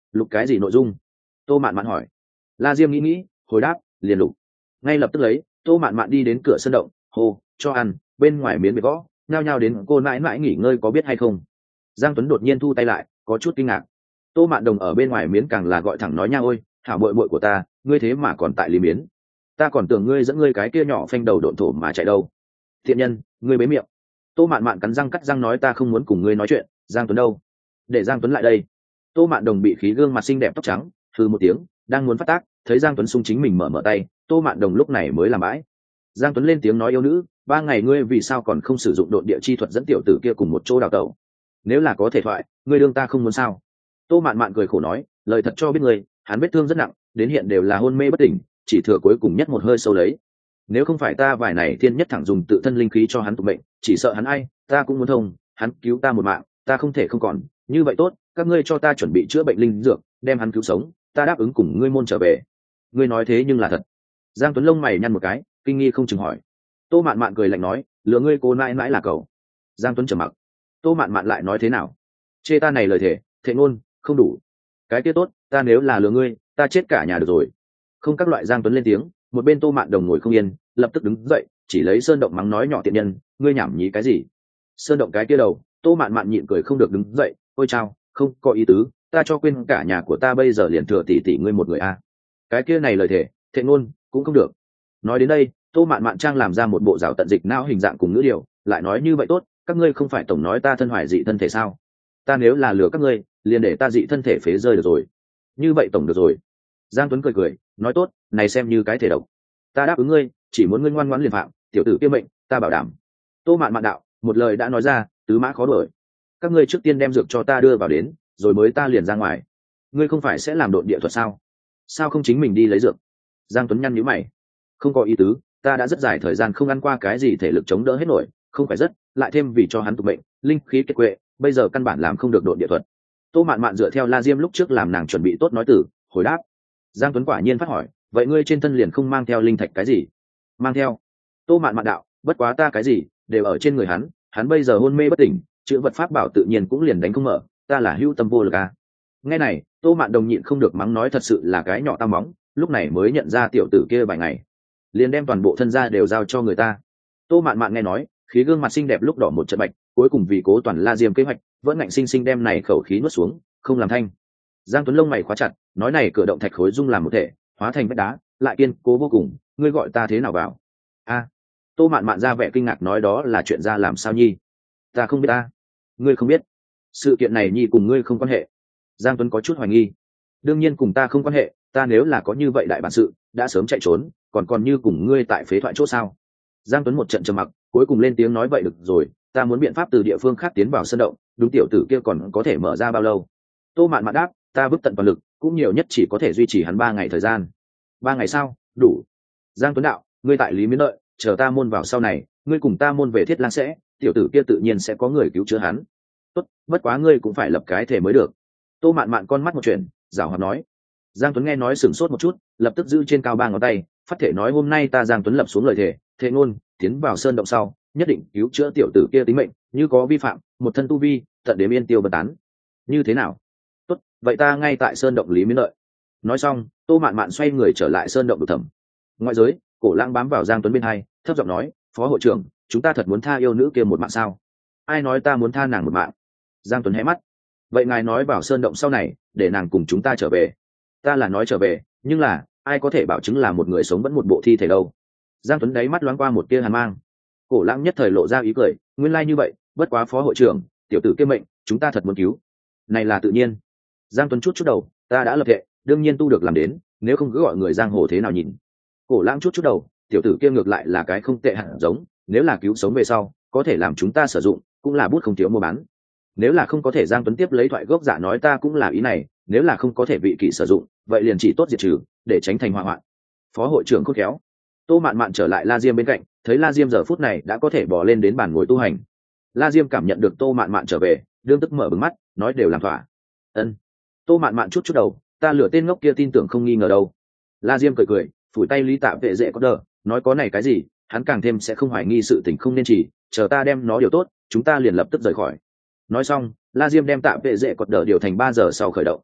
lục cái gì nội dung? Tô mạn mạn hỏi. La Diêm nghĩ nghĩ hồi đáp, liền lục. Ngay lập tức lấy, Tô mạn mạn đi đến cửa sân động, hô cho ăn, bên ngoài miến bị gõ, nhao nhao đến cô mãi mãi nghỉ ngơi có biết hay không. Giang Tuấn đột nhiên thu tay lại, có chút kinh ngạc. Tô mạn đồng ở bên ngoài miến càng là gọi thẳng nói nha, ôi thảo bội bội của ta, ngươi thế mà còn tại lý miến, ta còn tưởng ngươi dẫn ngươi cái kia nhỏ phanh đầu độn thổ mà chạy đâu. Thiện nhân, ngươi bế miệng. Tô mạn mạn cắn răng cắt răng nói, ta không muốn cùng ngươi nói chuyện. Giang Tuấn đâu? Để Giang Tuấn lại đây. Tô mạn đồng bị khí gương mặt xinh đẹp tóc trắng, hừ một tiếng, đang muốn phát tác, thấy Giang Tuấn sung chính mình mở mở tay, Tô mạn đồng lúc này mới làm bãi. Giang Tuấn lên tiếng nói, yêu nữ, ba ngày ngươi vì sao còn không sử dụng độn địa chi thuật dẫn tiểu tử kia cùng một chỗ đào tẩu? Nếu là có thể thoại, ngươi đương ta không muốn sao? Tô mạn mạn cười khổ nói, lời thật cho biết ngươi, hắn vết thương rất nặng, đến hiện đều là hôn mê bất tỉnh, chỉ thừa cuối cùng nhất một hơi sâu lấy. Nếu không phải ta vài này thiên nhất thẳng dùng tự thân linh khí cho hắn tục mệnh, chỉ sợ hắn ai, ta cũng muốn thông, hắn cứu ta một mạng, ta không thể không còn. Như vậy tốt, các ngươi cho ta chuẩn bị chữa bệnh linh dược, đem hắn cứu sống, ta đáp ứng cùng ngươi môn trở về. Ngươi nói thế nhưng là thật? Giang Tuấn lông mày nhăn một cái, kinh nghi không chừng hỏi. Tô mạn mạn cười lạnh nói, lừa ngươi cô mãi mãi là cậu. Giang Tuấn trầm mặc. Tô mạn mạn lại nói thế nào? Chê ta này lời thể, thệ ngôn, không đủ. Cái kia tốt, ta nếu là lừa ngươi, ta chết cả nhà được rồi. Không các loại. Giang Tuấn lên tiếng, một bên Tô mạn đồng ngồi không yên, lập tức đứng dậy, chỉ lấy sơn động mắng nói, nhỏ tiện nhân, ngươi nhảm nhí cái gì? Sơn động cái kia đầu. Tô mạn mạn nhịn cười không được đứng dậy, ôi chao, không có ý tứ, ta cho quên cả nhà của ta bây giờ liền thừa tỷ tỷ ngươi một người a. Cái kia này lời thể, thệ ngôn, cũng không được. Nói đến đây, Tô mạn mạn trang làm ra một bộ rào tận dịch não hình dạng cùng ngữ điệu, lại nói, như vậy tốt, các ngươi không phải tổng nói ta thân hoài dị thân thể sao? Ta nếu là lừa các ngươi, liền để ta dị thân thể phế rơi được rồi. Như vậy tổng được rồi. Giang Tuấn cười cười, nói tốt, này xem như cái thể độc. Ta đáp ứng ngươi, chỉ muốn ngươi ngoan ngoãn liền phạm, tiểu tử kia mệnh, ta bảo đảm. Tô mạn mạn đạo, một lời đã nói ra, tứ mã khó đuổi. Các ngươi trước tiên đem dược cho ta đưa vào đến, rồi mới ta liền ra ngoài. Ngươi không phải sẽ làm độn địa thuật sao? Sao không chính mình đi lấy dược? Giang Tuấn nhăn nhíu mày. Không có ý tứ, ta đã rất dài thời gian không ăn qua cái gì thể lực chống đỡ hết nổi, không phải rất, lại thêm vì cho hắn tục bệnh, linh khí kiệt quệ, bây giờ căn bản làm không được độn địa thuật. Tô mạn mạn dựa theo La Diêm lúc trước làm nàng chuẩn bị tốt nói từ, hồi đáp. Giang Tuấn quả nhiên phát hỏi, vậy ngươi trên thân liền không mang theo linh thạch cái gì? Mang theo. Tô mạn mạn đạo, bất quá ta cái gì đều ở trên người hắn, hắn bây giờ hôn mê bất tỉnh, chữ vật pháp bảo tự nhiên cũng liền đánh không mở, ta là hữu tâm vô lực à. Nghe này, Tô mạn đồng nhịn không được mắng nói, thật sự là cái nhỏ tam bóng, lúc này mới nhận ra tiểu tử kia vài ngày liền đem toàn bộ thân gia đều giao cho người ta. Tô mạn mạn nghe nói, khí gương mặt xinh đẹp lúc đỏ một trận bạch, cuối cùng vì cố toàn La Diêm kế hoạch, vẫn ngạnh sinh sinh đem này khẩu khí nuốt xuống, không làm thanh. Giang Tuấn lông mày khóa chặt, nói, này cửa động thạch khối dung làm một thể, hóa thành vách đá, lại kiên cố vô cùng, ngươi gọi ta thế nào vào? A. Tô mạn mạn ra vẻ kinh ngạc nói, đó là chuyện ra làm sao nhi? Ta không biết. Ta. Ngươi không biết? Sự kiện này nhi cùng ngươi không quan hệ. Giang Tuấn có chút hoài nghi. Đương nhiên cùng ta không quan hệ, ta nếu là có như vậy đại bản sự, đã sớm chạy trốn, còn còn như cùng ngươi tại phế thoại chỗ sao? Giang Tuấn một trận trầm mặc, cuối cùng lên tiếng nói, vậy được rồi, ta muốn biện pháp từ địa phương khác tiến vào sân động, đúng tiểu tử kia còn có thể mở ra bao lâu? Tô mạn mạn đáp, ta vứt tận toàn lực, cũng nhiều nhất chỉ có thể duy trì hắn ba ngày thời gian. Ba ngày sao? Đủ. Giang Tuấn đạo, ngươi tại Lý Miến đợi, chờ ta môn vào sau này, ngươi cùng ta môn về Thiết Lang sẽ, tiểu tử kia tự nhiên sẽ có người cứu chữa hắn. Tốt, bất quá ngươi cũng phải lập cái thể mới được. Tô mạn mạn con mắt một chuyện, giảo hoạt nói. Giang Tuấn nghe nói sửng sốt một chút, lập tức giữ trên cao ba ngón tay, phát thể nói, hôm nay ta Giang Tuấn lập xuống lời thề, thề ngôn, tiến vào sơn động sau, nhất định cứu chữa tiểu tử kia tính mệnh, như có vi phạm, một thân tu vi, tận đến yên tiêu bần tán. Như thế nào? Tốt, vậy ta ngay tại sơn động Lý Miến đợi. Nói xong, Tô mạn mạn xoay người trở lại sơn động Đục Thẩm. Ngoại giới, Cổ Lãng bám vào Giang Tuấn bên hai, thấp giọng nói, phó hội trưởng, chúng ta thật muốn tha yêu nữ kia một mạng sao? Ai nói ta muốn tha nàng một mạng? Giang Tuấn hé mắt. Vậy ngài nói vào sơn động sau này, để nàng cùng chúng ta trở về. Ta là nói trở về, nhưng là ai có thể bảo chứng là một người sống vẫn một bộ thi thể đâu? Giang Tuấn đáy mắt loáng qua một tia hàn mang. Cổ Lãng nhất thời lộ ra ý cười, nguyên lai like như vậy, bất quá phó hội trưởng, tiểu tử kia mệnh, chúng ta thật muốn cứu. Này là tự nhiên. Giang Tuấn chút chút đầu, ta đã lập hệ, đương nhiên tu được làm đến, nếu không cứ gọi người giang hồ thế nào nhìn. Cổ Lãng chút chút đầu, tiểu tử kia ngược lại là cái không tệ hẳn giống, nếu là cứu sống về sau, có thể làm chúng ta sử dụng, cũng là bút không thiếu mua bán. Nếu là không có thể, Giang Tuấn tiếp lấy thoại gốc giả nói, ta cũng là ý này, nếu là không có thể vị kỵ sử dụng, vậy liền chỉ tốt diệt trừ, để tránh thành họa hoạn. Phó hội trưởng khôn khéo. Tô mạn mạn trở lại La Diêm bên cạnh, thấy La Diêm giờ phút này đã có thể bò lên đến bàn ngồi tu hành. La Diêm cảm nhận được Tô mạn mạn trở về, đương tức mở bừng mắt, nói đều làm thỏa. Ân. Tô mạn mạn chút chút đầu, ta lựa tên ngốc kia tin tưởng không nghi ngờ đâu. La Diêm cười cười, phủi tay Lý Tạ Vệ dễ có đờ, nói có này cái gì, hắn càng thêm sẽ không hoài nghi sự tình không nên chỉ, chờ ta đem nó điều tốt, chúng ta liền lập tức rời khỏi. Nói xong, La Diêm đem Tạ Vệ dễ cột đờ điều thành ba giờ sau khởi động.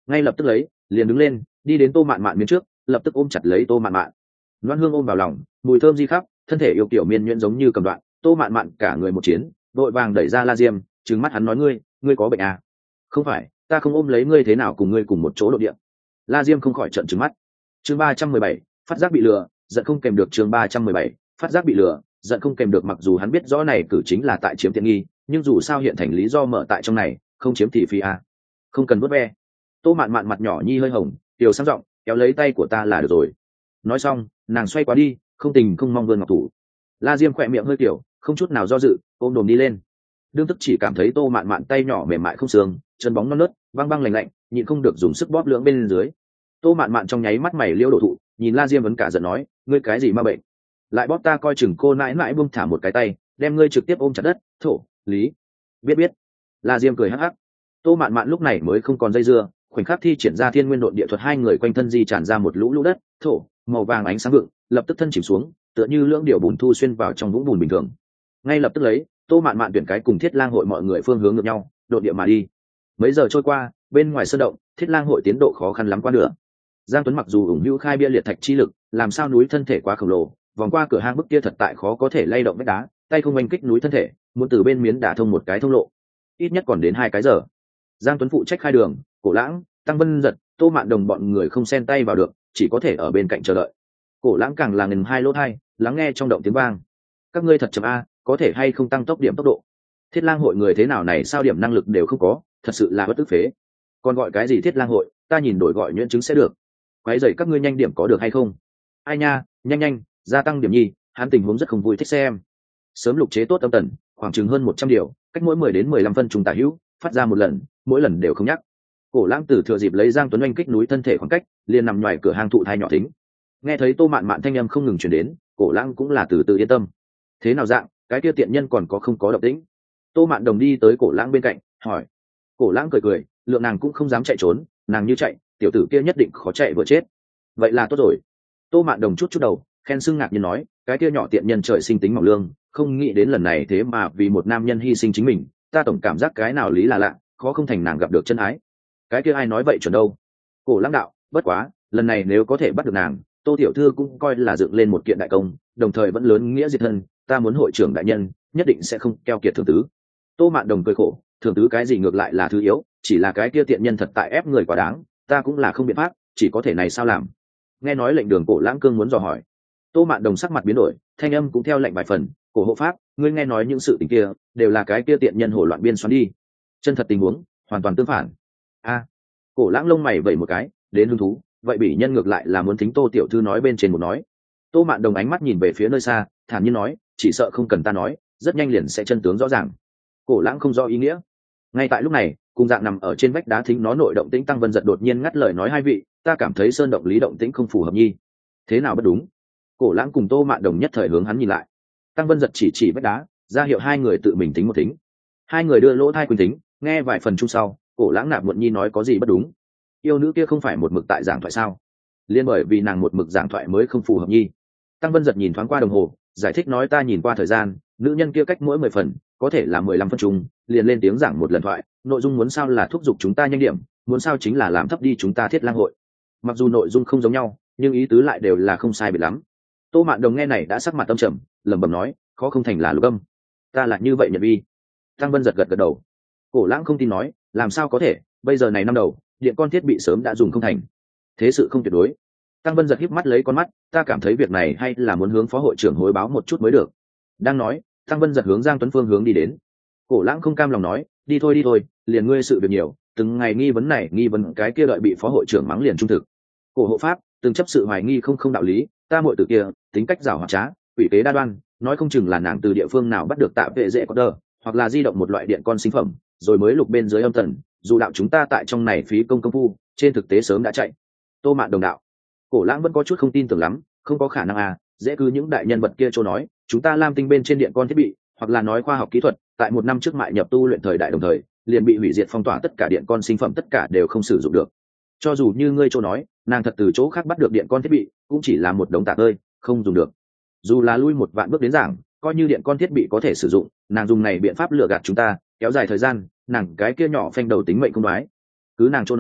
ngay lập tức lấy liền đứng lên đi đến Tô Mạn Mạn miếng trước, lập tức ôm chặt lấy Tô Mạn Mạn. Loan Hương ôm vào lòng, mùi thơm di khắp, thân thể yêu kiểu miên nhuyễn giống như cầm đoạn. Tô Mạn Mạn cả người một chiến, vội vàng đẩy ra La Diêm, trừng mắt hắn nói ngươi ngươi có bệnh à? Không phải, ta không ôm lấy ngươi thế nào cùng ngươi cùng một chỗ độ địa. La Diêm không khỏi trợn trừng mắt. Chương ba trăm mười bảy, phát giác bị lừa, giận không kèm được. Chương ba trăm mười bảy, phát giác bị lừa, giận không kèm được. Mặc dù hắn biết rõ này cử chính là tại chiếm tiện nghi, nhưng dù sao hiện thành lý do mở tại trong này, không chiếm thì phi à. Không cần vuốt ve. Tô Mạn Mạn mặt nhỏ nhi hơi hồng, tiểu sang giọng kéo lấy tay của ta là được rồi. Nói xong, nàng xoay qua đi, không tình không mong vươn ngọc thủ. La Diêm khỏe miệng hơi kiểu, không chút nào do dự, ôm đồm đi lên. Đương tức chỉ cảm thấy Tô Mạn Mạn tay nhỏ mềm mại không xương, chân bóng non nớt, băng băng lạnh lạnh, nhịn không được dùng sức bóp lưỡng bên dưới. Tô Mạn Mạn trong nháy mắt mày liêu đổ thụ, nhìn La Diêm vẫn cả giận nói, ngươi cái gì ma bệnh? Lại bóp ta coi chừng cô nãi nãi buông thả một cái tay, đem ngươi trực tiếp ôm chặt đất, thổ, lý. Biết biết. La Diêm cười hắc hắc. Tô Mạn Mạn lúc này mới không còn dây dưa, khoảnh khắc thi triển ra thiên nguyên độn địa thuật, hai người quanh thân di tràn ra một lũ lũ đất, thổ, màu vàng ánh sáng vượng, lập tức thân chìm xuống, tựa như lưỡng điệu bùn thu xuyên vào trong vũng bùn bình thường. Ngay lập tức lấy, Tô Mạn Mạn tuyển cái cùng Thiết Lang hội mọi người phương hướng ngược nhau, độn địa mà đi. Mấy giờ trôi qua, bên ngoài sơn động, Thiết Lang hội tiến độ khó khăn lắm qua nữa. Giang Tuấn mặc dù ủng hữu khai bia liệt thạch chi lực, làm sao núi thân thể quá khổng lồ, vòng qua cửa hang bức kia thật tại khó có thể lay động vách đá, tay không oanh kích núi thân thể, muốn từ bên miến đả thông một cái thông lộ, ít nhất còn đến hai cái giờ. Giang Tuấn phụ trách khai đường, Cổ Lãng, Tăng Vân Giật, Tô Mạn Đồng bọn người không xen tay vào được, chỉ có thể ở bên cạnh chờ đợi. Cổ Lãng càng là ngừng hai lỗ tai, lắng nghe trong động tiếng vang. Các ngươi thật chậm a, có thể hay không tăng tốc điểm tốc độ? Thiết Lang hội người thế nào này sao điểm năng lực đều không có, thật sự là bất tức phế. Còn gọi cái gì Thiết Lang hội, ta nhìn đổi gọi nhuyễn chứng sẽ được. Quái dậy các ngươi nhanh điểm có được hay không? Ai nha, nhanh nhanh, gia tăng điểm nhi, hắn tình huống rất không vui thích xem. Sớm lục chế tốt âm tần, khoảng chừng hơn một trăm điều, cách mỗi mười đến mười lăm phân trùng tả hữu, phát ra một lần, mỗi lần đều không nhắc. Cổ Lãng Tử thừa dịp lấy Giang Tuấn oanh kích núi thân thể khoảng cách, liền nằm ngoài cửa hang thụ thai nhỏ thính. Nghe thấy Tô Mạn Mạn thanh âm không ngừng truyền đến, Cổ Lãng cũng là từ từ yên tâm. Thế nào dạng, cái kia tiện nhân còn có không có động tĩnh? Tô Mạn Đồng đi tới Cổ Lãng bên cạnh, hỏi. Cổ Lãng cười cười, lượng nàng cũng không dám chạy trốn, nàng như chạy, tiểu tử kia nhất định khó chạy vừa chết. Vậy là tốt rồi. Tô Mạn Đồng chút chút đầu, khen xưng ngạc nhiên nói, cái kia nhỏ tiện nhân trời sinh tính mỏng lương, không nghĩ đến lần này thế mà vì một nam nhân hy sinh chính mình, ta tổng cảm giác cái nào lý là lạ, khó không thành nàng gặp được chân ái. Cái kia ai nói vậy chuẩn đâu? Cổ Lãng đạo, bất quá, lần này nếu có thể bắt được nàng, Tô tiểu thư cũng coi là dựng lên một kiện đại công, đồng thời vẫn lớn nghĩa diệt thân, ta muốn hội trưởng đại nhân, nhất định sẽ không keo kiệt thượng tứ. Tô Mạn Đồng cười khổ, thượng tứ cái gì ngược lại là thứ yếu, chỉ là cái kia tiện nhân thật tại ép người quá đáng, ta cũng là không biện pháp, chỉ có thể này sao làm. Nghe nói lệnh đường Cổ Lãng cương muốn dò hỏi. Tô Mạn Đồng sắc mặt biến đổi, thanh âm cũng theo lệnh vài phần, Cổ hộ pháp, ngươi nghe nói những sự tình kia đều là cái kia tiện nhân hổ loạn biên xoắn đi, chân thật tình huống hoàn toàn tương phản. A. Cổ Lãng lông mày vẩy một cái, đến hứng thú, vậy bị nhân ngược lại là muốn thính Tô tiểu thư nói bên trên một nói. Tô Mạn Đồng ánh mắt nhìn về phía nơi xa, thản nhiên nói, chỉ sợ không cần ta nói, rất nhanh liền sẽ chân tướng rõ ràng. Cổ Lãng không rõ ý nghĩa. Ngay tại lúc này, cùng dạng nằm ở trên vách đá thính nó nội động tĩnh Tăng Vân Giật đột nhiên ngắt lời nói, hai vị, ta cảm thấy sơn động lý động tĩnh không phù hợp nhi. Thế nào bất đúng? Cổ Lãng cùng Tô Mạn Đồng nhất thời hướng hắn nhìn lại. Tăng Vân Giật chỉ chỉ vách đá, ra hiệu hai người tự mình tính một tính. Hai người đưa lỗ tai quỳnh tính, nghe vài phần chung sau, Cổ Lãng nạp muộn nhi nói có gì bất đúng? Yêu nữ kia không phải một mực tại giảng thoại sao? Liên bởi vì nàng một mực giảng thoại mới không phù hợp nhi. Tăng Vân Giật nhìn thoáng qua đồng hồ, giải thích nói ta nhìn qua thời gian, nữ nhân kia cách mỗi mười phần, có thể là mười lăm phân chung, liền lên tiếng giảng một lần thoại, nội dung muốn sao là thúc giục chúng ta nhanh điểm, muốn sao chính là làm thấp đi chúng ta Thiết Lang hội. Mặc dù nội dung không giống nhau, nhưng ý tứ lại đều là không sai biệt lắm. Tô Mạn Đồng nghe này đã sắc mặt tâm trầm, lẩm bẩm nói, khó không thành là lục âm. Ta là như vậy nhận vi. Tăng Vân Giật gật gật đầu. Cổ Lãng không tin nói, làm sao có thể, bây giờ này năm đầu, điện con thiết bị sớm đã dùng không thành. Thế sự không tuyệt đối. Tăng Vân Giật híp mắt lấy con mắt, ta cảm thấy việc này hay là muốn hướng phó hội trưởng hối báo một chút mới được. Đang nói, Tăng Vân Giật hướng Giang Tuấn phương hướng đi đến. Cổ Lãng không cam lòng nói, đi thôi đi thôi, liền ngươi sự việc nhiều, từng ngày nghi vấn này nghi vấn cái kia đợi bị phó hội trưởng mắng liền trung thực. Cổ hộ pháp, từng chấp sự hoài nghi không không đạo lý, ta muội tử kia, tính cách giàu hoạt trá, quỷ kế đa đoan, nói không chừng là nàng từ địa phương nào bắt được tạ vệ dễ có đờ, hoặc là di động một loại điện con sinh phẩm, rồi mới lục bên dưới âm tần, dù đạo chúng ta tại trong này phí công công phu, trên thực tế sớm đã chạy. Tô Mạn Đồng đạo. Cổ Lãng vẫn có chút không tin tưởng lắm, không có khả năng à, dễ cứ những đại nhân vật kia chỗ nói, chúng ta Lam Tinh bên trên điện con thiết bị, hoặc là nói khoa học kỹ thuật, tại một năm trước mại nhập tu luyện thời đại đồng thời, liền bị hủy diệt phong tỏa, tất cả điện con sinh phẩm tất cả đều không sử dụng được. Cho dù như ngươi chỗ nói, nàng thật từ chỗ khác bắt được điện con thiết bị, cũng chỉ là một đống tạp ơi, không dùng được. Dù là lui một vạn bước đến giảng, coi như điện con thiết bị có thể sử dụng, nàng dùng này biện pháp lừa gạt chúng ta, kéo dài thời gian, nàng cái kia nhỏ phanh đầu tính mệnh không đoái. Cứ nàng chỗ nói,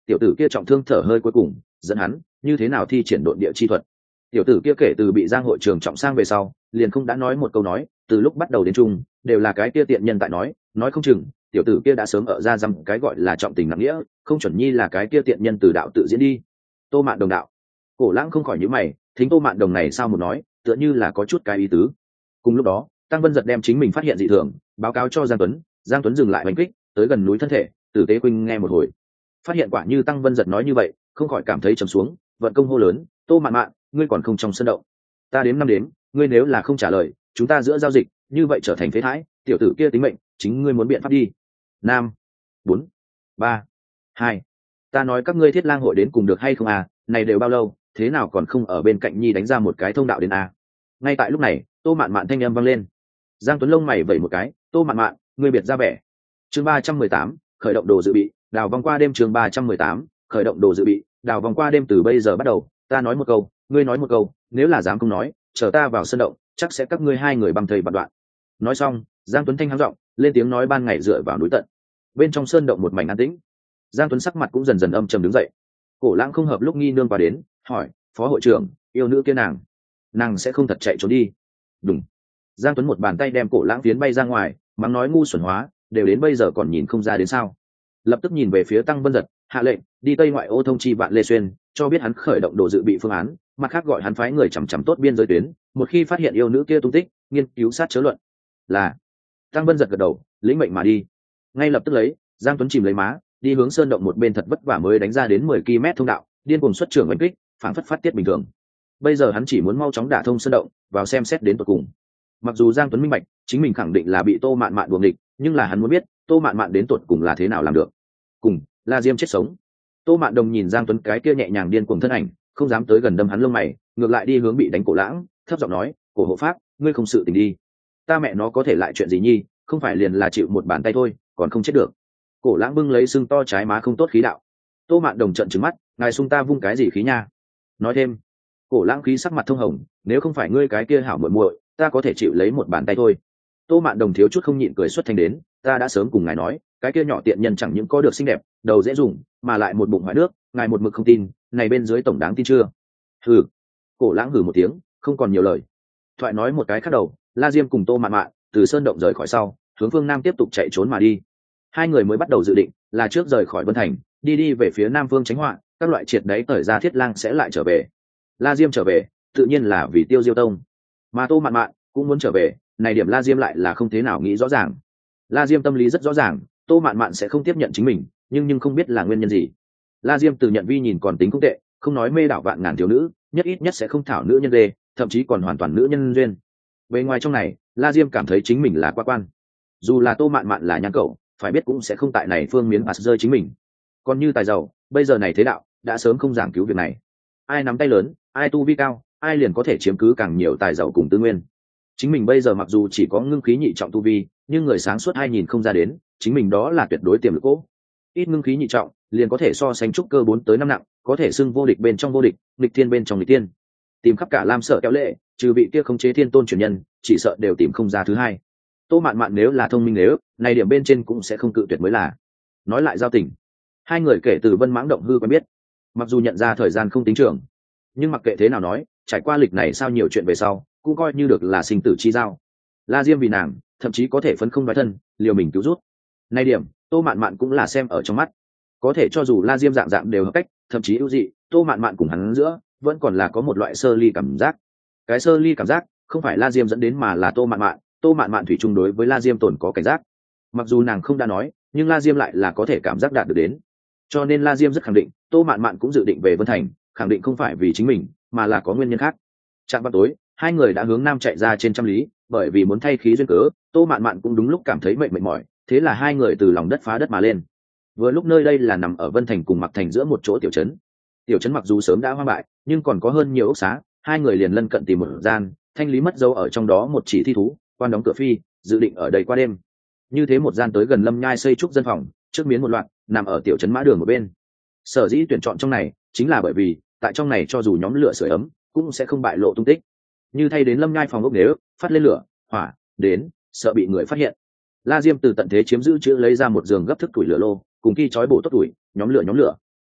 tiểu tử kia trọng thương thở hơi cuối cùng dẫn hắn như thế nào thi triển độn địa chi thuật. Tiểu tử kia kể từ bị giang hội trường trọng sang về sau liền không đã nói một câu nói, từ lúc bắt đầu đến chung đều là cái kia tiện nhân tại nói nói không chừng tiểu tử kia đã sớm ở ra dăm cái gọi là trọng tình nặng nghĩa, không chuẩn nhi là cái kia tiện nhân từ đạo tự diễn đi. Tô Mạn Đồng đạo. Cổ Lãng không khỏi nhíu mày, thính Tô Mạn Đồng này sao một nói tựa như là có chút cái ý tứ. Cùng lúc đó Tăng Vân Giật đem chính mình phát hiện dị thường báo cáo cho Giang Tuấn. Giang Tuấn dừng lại hành kích tới gần núi thân thể, Tử Tế Khuynh nghe một hồi phát hiện quả như Tăng Vân Giật nói như vậy, không khỏi cảm thấy trầm xuống, vận công hô lớn: Tô Mạn Mạn, ngươi còn không trong sân động, ta đếm năm đếm, ngươi nếu là không trả lời chúng ta giữa giao dịch như vậy trở thành phế thái, tiểu tử kia tính mệnh chính ngươi muốn biện pháp đi. Nam, bốn, ba, hai, ta nói các ngươi Thiết Lang hội đến cùng được hay không à, này đều bao lâu, thế nào còn không ở bên cạnh nhi đánh ra một cái thông đạo đến à. Ngay tại lúc này Tô Mạn Mạn thanh âm vang lên. Giang Tuấn lông mày vẩy một cái: Tô Mạn Mạn, ngươi biệt ra vẻ. Chương ba trăm mười tám, khởi động đồ dự bị, đào vòng qua đêm. Chương ba trăm mười tám, khởi động đồ dự bị, đào vòng qua đêm. Từ bây giờ bắt đầu ta nói một câu ngươi nói một câu, nếu là dám không nói chờ ta vào sân động chắc sẽ các ngươi hai người bằng thầy bạt đoạn. Nói xong Giang Tuấn thanh hắng giọng lên tiếng nói ban ngày dựa vào núi tận. Bên trong sơn động một mảnh an tĩnh. Giang Tuấn sắc mặt cũng dần dần âm trầm đứng dậy. Cổ Lãng không hợp lúc nghi nương qua đến hỏi: Phó hội trưởng, yêu nữ kia nàng nàng sẽ không thật chạy trốn đi? Đúng. Giang Tuấn một bàn tay đem Cổ Lãng phiến bay ra ngoài, mắng nói: ngu xuẩn hóa, đều đến bây giờ còn nhìn không ra đến sao? Lập tức nhìn về phía Tăng Vân Giật, hạ lệnh đi tây ngoại ô thông chi Vạn Lê Xuyên, cho biết hắn khởi động đồ dự bị phương án, mặt khác gọi hắn phái người chằm chằm tốt biên giới tuyến, một khi phát hiện yêu nữ kia tung tích nghiên cứu sát chớ luận. Là. Tăng Vân Giật gật đầu, lĩnh mệnh mà đi. Ngay lập tức lấy Giang Tuấn chìm lấy má đi hướng sơn động một bên thật vất vả mới đánh ra đến mười ki lô mét thông đạo, điên cuồng xuất trưởng đánh kích, phản phất phát tiết bình thường. Bây giờ hắn chỉ muốn mau chóng đả thông sơn động, vào xem xét đến tận cùng. Mặc dù Giang Tuấn minh bạch chính mình khẳng định là bị Tô Mạn Mạn đuổi địch, nhưng là hắn muốn biết Tô Mạn Mạn đến tận cùng là thế nào làm được. Cùng La Diêm chết sống. Tô Mạn Đồng nhìn Giang Tuấn cái kia nhẹ nhàng điên cuồng thân ảnh, không dám tới gần đâm hắn lông mày, ngược lại đi hướng bị đánh Cổ Lãng, thấp giọng nói: Cổ hộ pháp, ngươi không sự tình đi, ta mẹ nó có thể lại chuyện gì nhi, không phải liền là chịu một bàn tay thôi còn không chết được. Cổ Lãng bưng lấy sưng to trái má không tốt khí đạo. Tô Mạn Đồng trợn trừng mắt: ngài xung ta vung cái gì khí nha? Nói thêm. Cổ Lãng khí sắc mặt thông hồng: nếu không phải ngươi cái kia hảo muội muội, ta có thể chịu lấy một bàn tay thôi. Tô Mạn Đồng thiếu chút không nhịn cười xuất thanh đến: ta đã sớm cùng ngài nói, cái kia nhỏ tiện nhân chẳng những có được xinh đẹp, đầu dễ dùng, mà lại một bụng hoại nước, ngài một mực không tin, này bên dưới tổng đáng tin chưa? Hừ. Cổ Lãng hừ một tiếng, không còn nhiều lời. Thoại nói một cái khác đầu, La Diêm cùng Tô Mạn Mạn từ sơn động rời khỏi sau, hướng phương nam tiếp tục chạy trốn mà đi. Hai người mới bắt đầu dự định là trước rời khỏi Vân Thành, đi đi về phía nam phương tránh họa, các loại triệt đấy tởi ra Thiết Lang sẽ lại trở về. La Diêm trở về, tự nhiên là vì Tiêu Diêu Tông, mà Tô Mạn Mạn cũng muốn trở về, này điểm La Diêm lại là không thế nào nghĩ rõ ràng. La Diêm tâm lý rất rõ ràng, Tô Mạn Mạn sẽ không tiếp nhận chính mình, nhưng nhưng không biết là nguyên nhân gì. La Diêm từ nhận vi nhìn còn tính không tệ, không nói mê đảo vạn ngàn thiếu nữ, nhất ít nhất sẽ không thảo nữ nhân đê, thậm chí còn hoàn toàn nữ nhân duyên. Bên ngoài trong này, La Diêm cảm thấy chính mình là quá quan. Dù là Tô Mạn Mạn là nhan cậu, phải biết cũng sẽ không tại này phương miếng bạt rơi chính mình. Còn như tài giàu, bây giờ này thế đạo đã sớm không giảng cứu việc này. Ai nắm tay lớn, ai tu vi cao, ai liền có thể chiếm cứ càng nhiều tài giàu cùng tư nguyên. Chính mình bây giờ mặc dù chỉ có ngưng khí nhị trọng tu vi, nhưng người sáng suốt hai nhìn không ra đến, chính mình đó là tuyệt đối tiềm lực cố. Ít ngưng khí nhị trọng, liền có thể so sánh trúc cơ bốn tới năm nặng, có thể xưng vô địch bên trong vô địch, nghịch thiên bên trong nghịch thiên. Tìm khắp cả Lam Sợ kéo lệ, trừ vị kia khống chế thiên tôn truyền nhân, chỉ sợ đều tìm không ra thứ hai. Tô Mạn Mạn nếu là thông minh, nếu này điểm bên trên cũng sẽ không cự tuyệt mới là. Nói lại giao tình, hai người kể từ Vân Mãng động hư quen biết, mặc dù nhận ra thời gian không tính trưởng, nhưng mặc kệ thế nào nói, trải qua lịch này sao nhiều chuyện về sau, cũng coi như được là sinh tử chi giao. La Diêm vì nàng, thậm chí có thể phấn không nói thân, liều mình cứu rút. Nay điểm, Tô Mạn Mạn cũng là xem ở trong mắt. Có thể cho dù La Diêm dạng dạng đều hợp cách, thậm chí ưu dị, Tô Mạn Mạn cùng hắn giữa vẫn còn là có một loại sơ ly cảm giác. Cái sơ ly cảm giác không phải La Diêm dẫn đến mà là Tô Mạn Mạn, Tô Mạn Mạn thủy chung đối với La Diêm tồn có cảnh giác. Mặc dù nàng không đã nói, nhưng La Diêm lại là có thể cảm giác đạt được đến. Cho nên La Diêm rất khẳng định, Tô Mạn Mạn cũng dự định về Vân Thành, khẳng định không phải vì chính mình, mà là có nguyên nhân khác. Trạm vào tối, hai người đã hướng nam chạy ra trên trăm lý, bởi vì muốn thay khí duyên cớ, Tô Mạn Mạn cũng đúng lúc cảm thấy mệt mệt mỏi, thế là hai người từ lòng đất phá đất mà lên. Vừa lúc nơi đây là nằm ở Vân Thành cùng Mặc Thành giữa một chỗ tiểu trấn. Tiểu trấn mặc dù sớm đã hoang bại, nhưng còn có hơn nhiều ốc xá, hai người liền lân cận tìm một gian, thanh lý mất dấu ở trong đó một chỉ thi thú, quan đóng cửa phi, dự định ở đây qua đêm. Như thế một gian tới gần Lâm Nhai xây trúc dân phòng, trước miến một loạt, nằm ở tiểu trấn mã đường một bên. Sở dĩ tuyển chọn trong này, chính là bởi vì tại trong này cho dù nhóm lửa sưởi ấm, cũng sẽ không bại lộ tung tích. Như thay đến Lâm Nhai phòng ốc nếu phát lên lửa, hỏa đến, sợ bị người phát hiện. La Diêm từ tận thế chiếm giữ chữ lấy ra một giường gấp thức tuổi lửa lô, cùng ki chói bổ tốt tuổi, nhóm lửa nhóm lửa.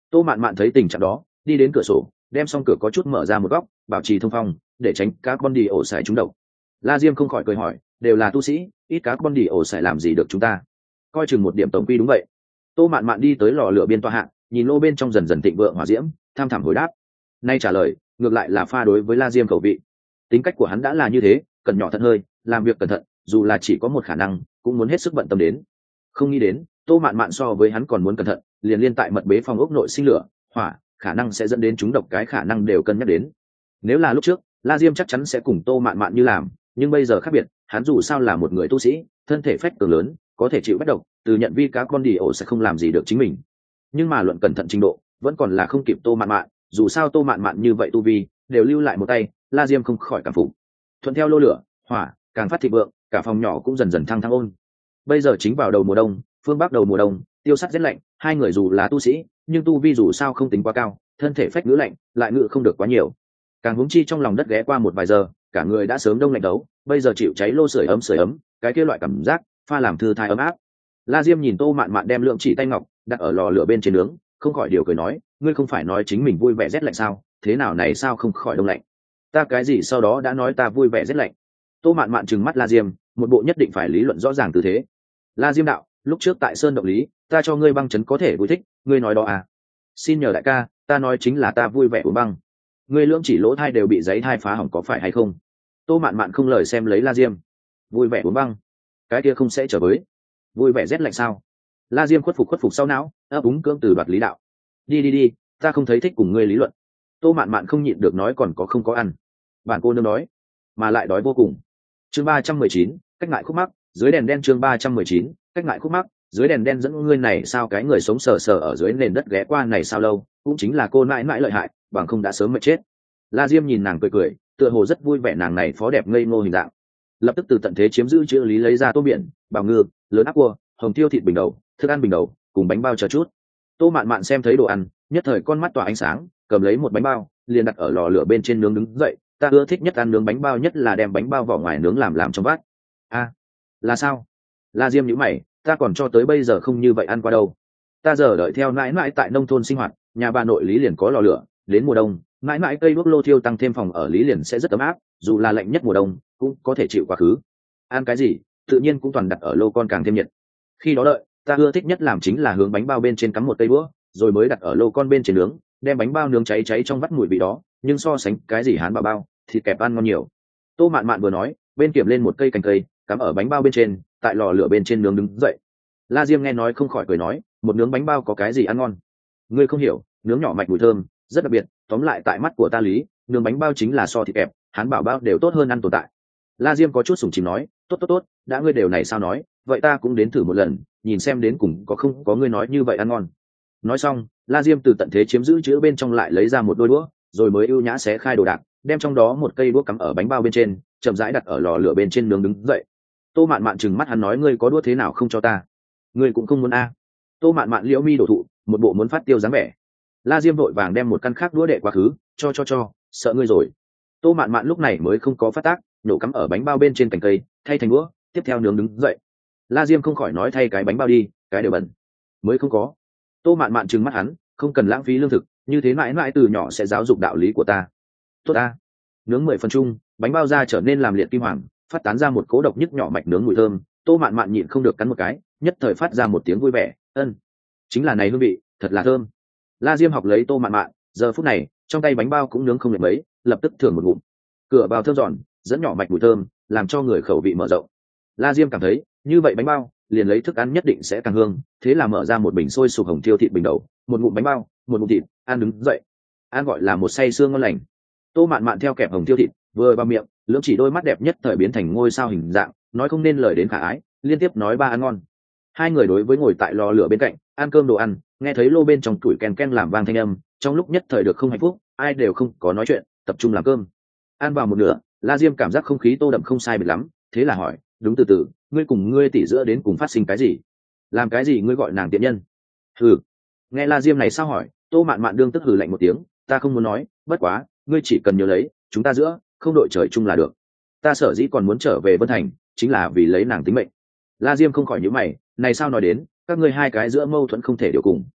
Tô mạn mạn thấy tình trạng đó, đi đến cửa sổ, đem xong cửa có chút mở ra một góc, bảo trì thông phong để tránh các con đi ổ xài trúng độc. La Diêm không khỏi cười hỏi, đều là tu sĩ, ít các con đi ổ xài làm gì được chúng ta? Coi chừng một điểm tổng quy đúng vậy. Tô mạn mạn đi tới lò lửa biên tọa hạ, nhìn lô bên trong dần dần thịnh vượng hỏa diễm, tham thẳm hồi đáp. Nay trả lời ngược lại là pha đối với La Diêm khẩu vị. Tính cách của hắn đã là như thế, cẩn nhỏ thận hơi, làm việc cẩn thận, dù là chỉ có một khả năng cũng muốn hết sức bận tâm đến. Không nghĩ đến Tô mạn mạn so với hắn còn muốn cẩn thận, liền liên tại mật bế phòng ốc nội sinh lửa hỏa, khả năng sẽ dẫn đến chúng độc, cái khả năng đều cân nhắc đến. Nếu là lúc trước, La Diêm chắc chắn sẽ cùng Tô mạn mạn như làm, nhưng bây giờ khác biệt, hắn dù sao là một người tu sĩ, thân thể phách cường lớn, có thể chịu bất độc, từ nhận vi cá con đi ổ sẽ không làm gì được chính mình. Nhưng mà luận cẩn thận trình độ vẫn còn là không kịp Tô mạn mạn, dù sao Tô mạn mạn như vậy tu vi đều lưu lại một tay, La Diêm không khỏi cảm phục. Thuận theo lô lửa hỏa càng phát thịnh vượng, cả phòng nhỏ cũng dần dần thăng thăng ôn. Bây giờ chính vào đầu mùa đông, phương bắc đầu mùa đông, tiêu sắt rét lạnh, hai người dù là tu sĩ nhưng tu vi dù sao không tính quá cao, thân thể phách ngữ lạnh lại ngự không được quá nhiều. Càng huống chi trong lòng đất ghé qua một vài giờ, cả người đã sớm đông lạnh đấu, bây giờ chịu cháy lô sưởi ấm sưởi ấm, cái kia loại cảm giác pha làm thư thái ấm áp. La Diêm nhìn Tô mạn mạn đem lượng chỉ tay ngọc đặt ở lò lửa bên trên nướng, không khỏi điều cười nói, ngươi không phải nói chính mình vui vẻ rét lạnh sao, thế nào này sao không khỏi đông lạnh? Ta cái gì sau đó đã nói ta vui vẻ rét lạnh? Tô mạn mạn trừng mắt La Diêm, một bộ nhất định phải lý luận rõ ràng tư thế. La Diêm đạo, lúc trước tại sơn động lý, ta cho ngươi băng chấn có thể vui thích, ngươi nói đó à? Xin nhờ đại ca, ta nói chính là ta vui vẻ uống băng. Ngươi lưỡng chỉ lỗ thai đều bị giấy thai phá hỏng có phải hay không? Tô mạn mạn không lời xem lấy La Diêm. Vui vẻ uống băng, cái kia không sẽ trở với vui vẻ rét lạnh sao? La Diêm khuất phục khuất phục sau não, ấp úng cưỡng từ đoạt lý đạo. Đi đi đi, ta không thấy thích cùng ngươi lý luận. Tô mạn mạn không nhịn được nói, còn có không có ăn? Bản cô nương đói, mà lại đói vô cùng. Chương ba trăm mười chín, cách ngại khúc mắc, dưới đèn đen. Chương ba trăm mười chín, cách ngại khúc mắc, dưới đèn đen. Dẫn ngươi này sao cái người sống sờ sờ ở dưới nền đất ghé qua này sao lâu, cũng chính là cô mãi mãi lợi hại, bằng không đã sớm mệt chết. La Diêm nhìn nàng cười cười, tựa hồ rất vui vẻ nàng này phó đẹp ngây ngô hình dạng. Lập tức từ tận thế chiếm giữ chữ lý lấy ra tô biển, bào ngư, lớn áp cua, hồng tiêu thịt bình đầu, thức ăn bình đầu, cùng bánh bao chờ chút. Tô mạn mạn xem thấy đồ ăn, nhất thời con mắt tỏa ánh sáng, cầm lấy một bánh bao, liền đặt ở lò lửa bên trên nướng đứng dậy. Ta ưa thích nhất ăn nướng bánh bao, nhất là đem bánh bao vỏ ngoài nướng làm làm trong bát. A, à, là sao? La Diêm nhíu mày, ta còn cho tới bây giờ không như vậy ăn qua đâu. Ta giờ đợi theo mãi mãi tại nông thôn sinh hoạt, nhà bà nội lý liền có lò lửa, đến mùa đông, mãi mãi cây đuốc lô thiêu tăng thêm phòng ở lý liền sẽ rất ấm áp, dù là lạnh nhất mùa đông cũng có thể chịu quá khứ. Ăn cái gì, tự nhiên cũng toàn đặt ở lô con càng thêm nhiệt. Khi đó đợi, ta ưa thích nhất làm chính là hướng bánh bao bên trên cắm một cây đũa, rồi mới đặt ở lô con bên trên nướng, đem bánh bao nướng cháy cháy trong vắt mùi vị đó, nhưng so sánh cái gì hán bảo bao, thịt kẹp ăn ngon nhiều. Tô mạn mạn vừa nói, bên kiểm lên một cây cành cây, cắm ở bánh bao bên trên, tại lò lửa bên trên nướng đứng dậy. La Diêm nghe nói không khỏi cười nói, một nướng bánh bao có cái gì ăn ngon? Ngươi không hiểu, nướng nhỏ mạch mùi thơm, rất đặc biệt. Tóm lại tại mắt của ta lý, nướng bánh bao chính là so thịt kẹp, hán bảo bao đều tốt hơn ăn tồn tại. La Diêm có chút sùng chìm nói, tốt tốt tốt, đã ngươi đều này sao nói, vậy ta cũng đến thử một lần, nhìn xem đến cùng có không có ngươi nói như vậy ăn ngon. Nói xong, La Diêm từ tận thế chiếm giữ chữ bên trong lại lấy ra một đôi đũa, rồi mới ưu nhã xé khai đồ đạc, đem trong đó một cây đũa cắm ở bánh bao bên trên, chậm rãi đặt ở lò lửa bên trên nướng đứng dậy. Tô mạn mạn trừng mắt hắn nói, ngươi có đũa thế nào không cho ta? Ngươi cũng không muốn a? À. Tô mạn mạn liễu mi đổ thụ, một bộ muốn phát tiêu dáng vẻ. La Diêm vội vàng đem một căn khác đũa đệ quá khứ, cho cho cho, sợ ngươi rồi. Tô mạn mạn lúc này mới không có phát tác, nhổ cắm ở bánh bao bên trên cành cây, thay thành đũa, tiếp theo nướng đứng dậy. La Diêm không khỏi nói, thay cái bánh bao đi, cái đều bẩn. Mới không có. Tô mạn mạn trừng mắt hắn, không cần lãng phí lương thực, như thế mãi mãi từ nhỏ sẽ giáo dục đạo lý của ta. Tốt ta. Nướng mười phần chung, bánh bao ra trở nên làm liệt kim hoàng, phát tán ra một cỗ độc nhức nhỏ mạch nướng mùi thơm. Tô mạn mạn nhịn không được cắn một cái, nhất thời phát ra một tiếng vui vẻ, ân, chính là này hương vị, thật là thơm. La Diêm học lấy Tô mạn mạn, giờ phút này trong tay bánh bao cũng nướng không được mấy, lập tức thưởng một ngụm. Cửa bao thơm giòn, dẫn nhỏ mạch mùi thơm, làm cho người khẩu vị mở rộng. La Diêm cảm thấy như vậy bánh bao liền lấy thức ăn nhất định sẽ càng hương, thế là mở ra một bình sôi sục hồng tiêu thịt bình đầu, một ngụm bánh bao, một ngụm thịt, ăn đứng dậy. Ăn gọi là một say sương ngon lành. Tô mạn mạn theo kẹp hồng tiêu thịt, vừa vào miệng, lưỡng chỉ đôi mắt đẹp nhất thời biến thành ngôi sao hình dạng, nói không nên lời đến khả ái, liên tiếp nói ba ăn ngon. Hai người đối với ngồi tại lò lửa bên cạnh, ăn cơm đồ ăn, nghe thấy lô bên trong tuổi ken ken làm vang thanh âm, trong lúc nhất thời được không hạnh phúc, ai đều không có nói chuyện, tập trung làm cơm. Ăn vào một nửa, La Diêm cảm giác không khí tô đậm không sai biệt lắm, thế là hỏi, đúng từ từ, ngươi cùng ngươi tỷ giữa đến cùng phát sinh cái gì? Làm cái gì ngươi gọi nàng tiện nhân? Hừ. Nghe La Diêm này sao hỏi, Tô mạn mạn đương tức hừ lạnh một tiếng, ta không muốn nói, bất quá, ngươi chỉ cần nhớ lấy, chúng ta giữa không đội trời chung là được. Ta sở dĩ còn muốn trở về Vân Thành, chính là vì lấy nàng tính mệnh. La Diêm không khỏi nhíu mày, này sao nói đến, các ngươi hai cái giữa mâu thuẫn không thể điều cùng.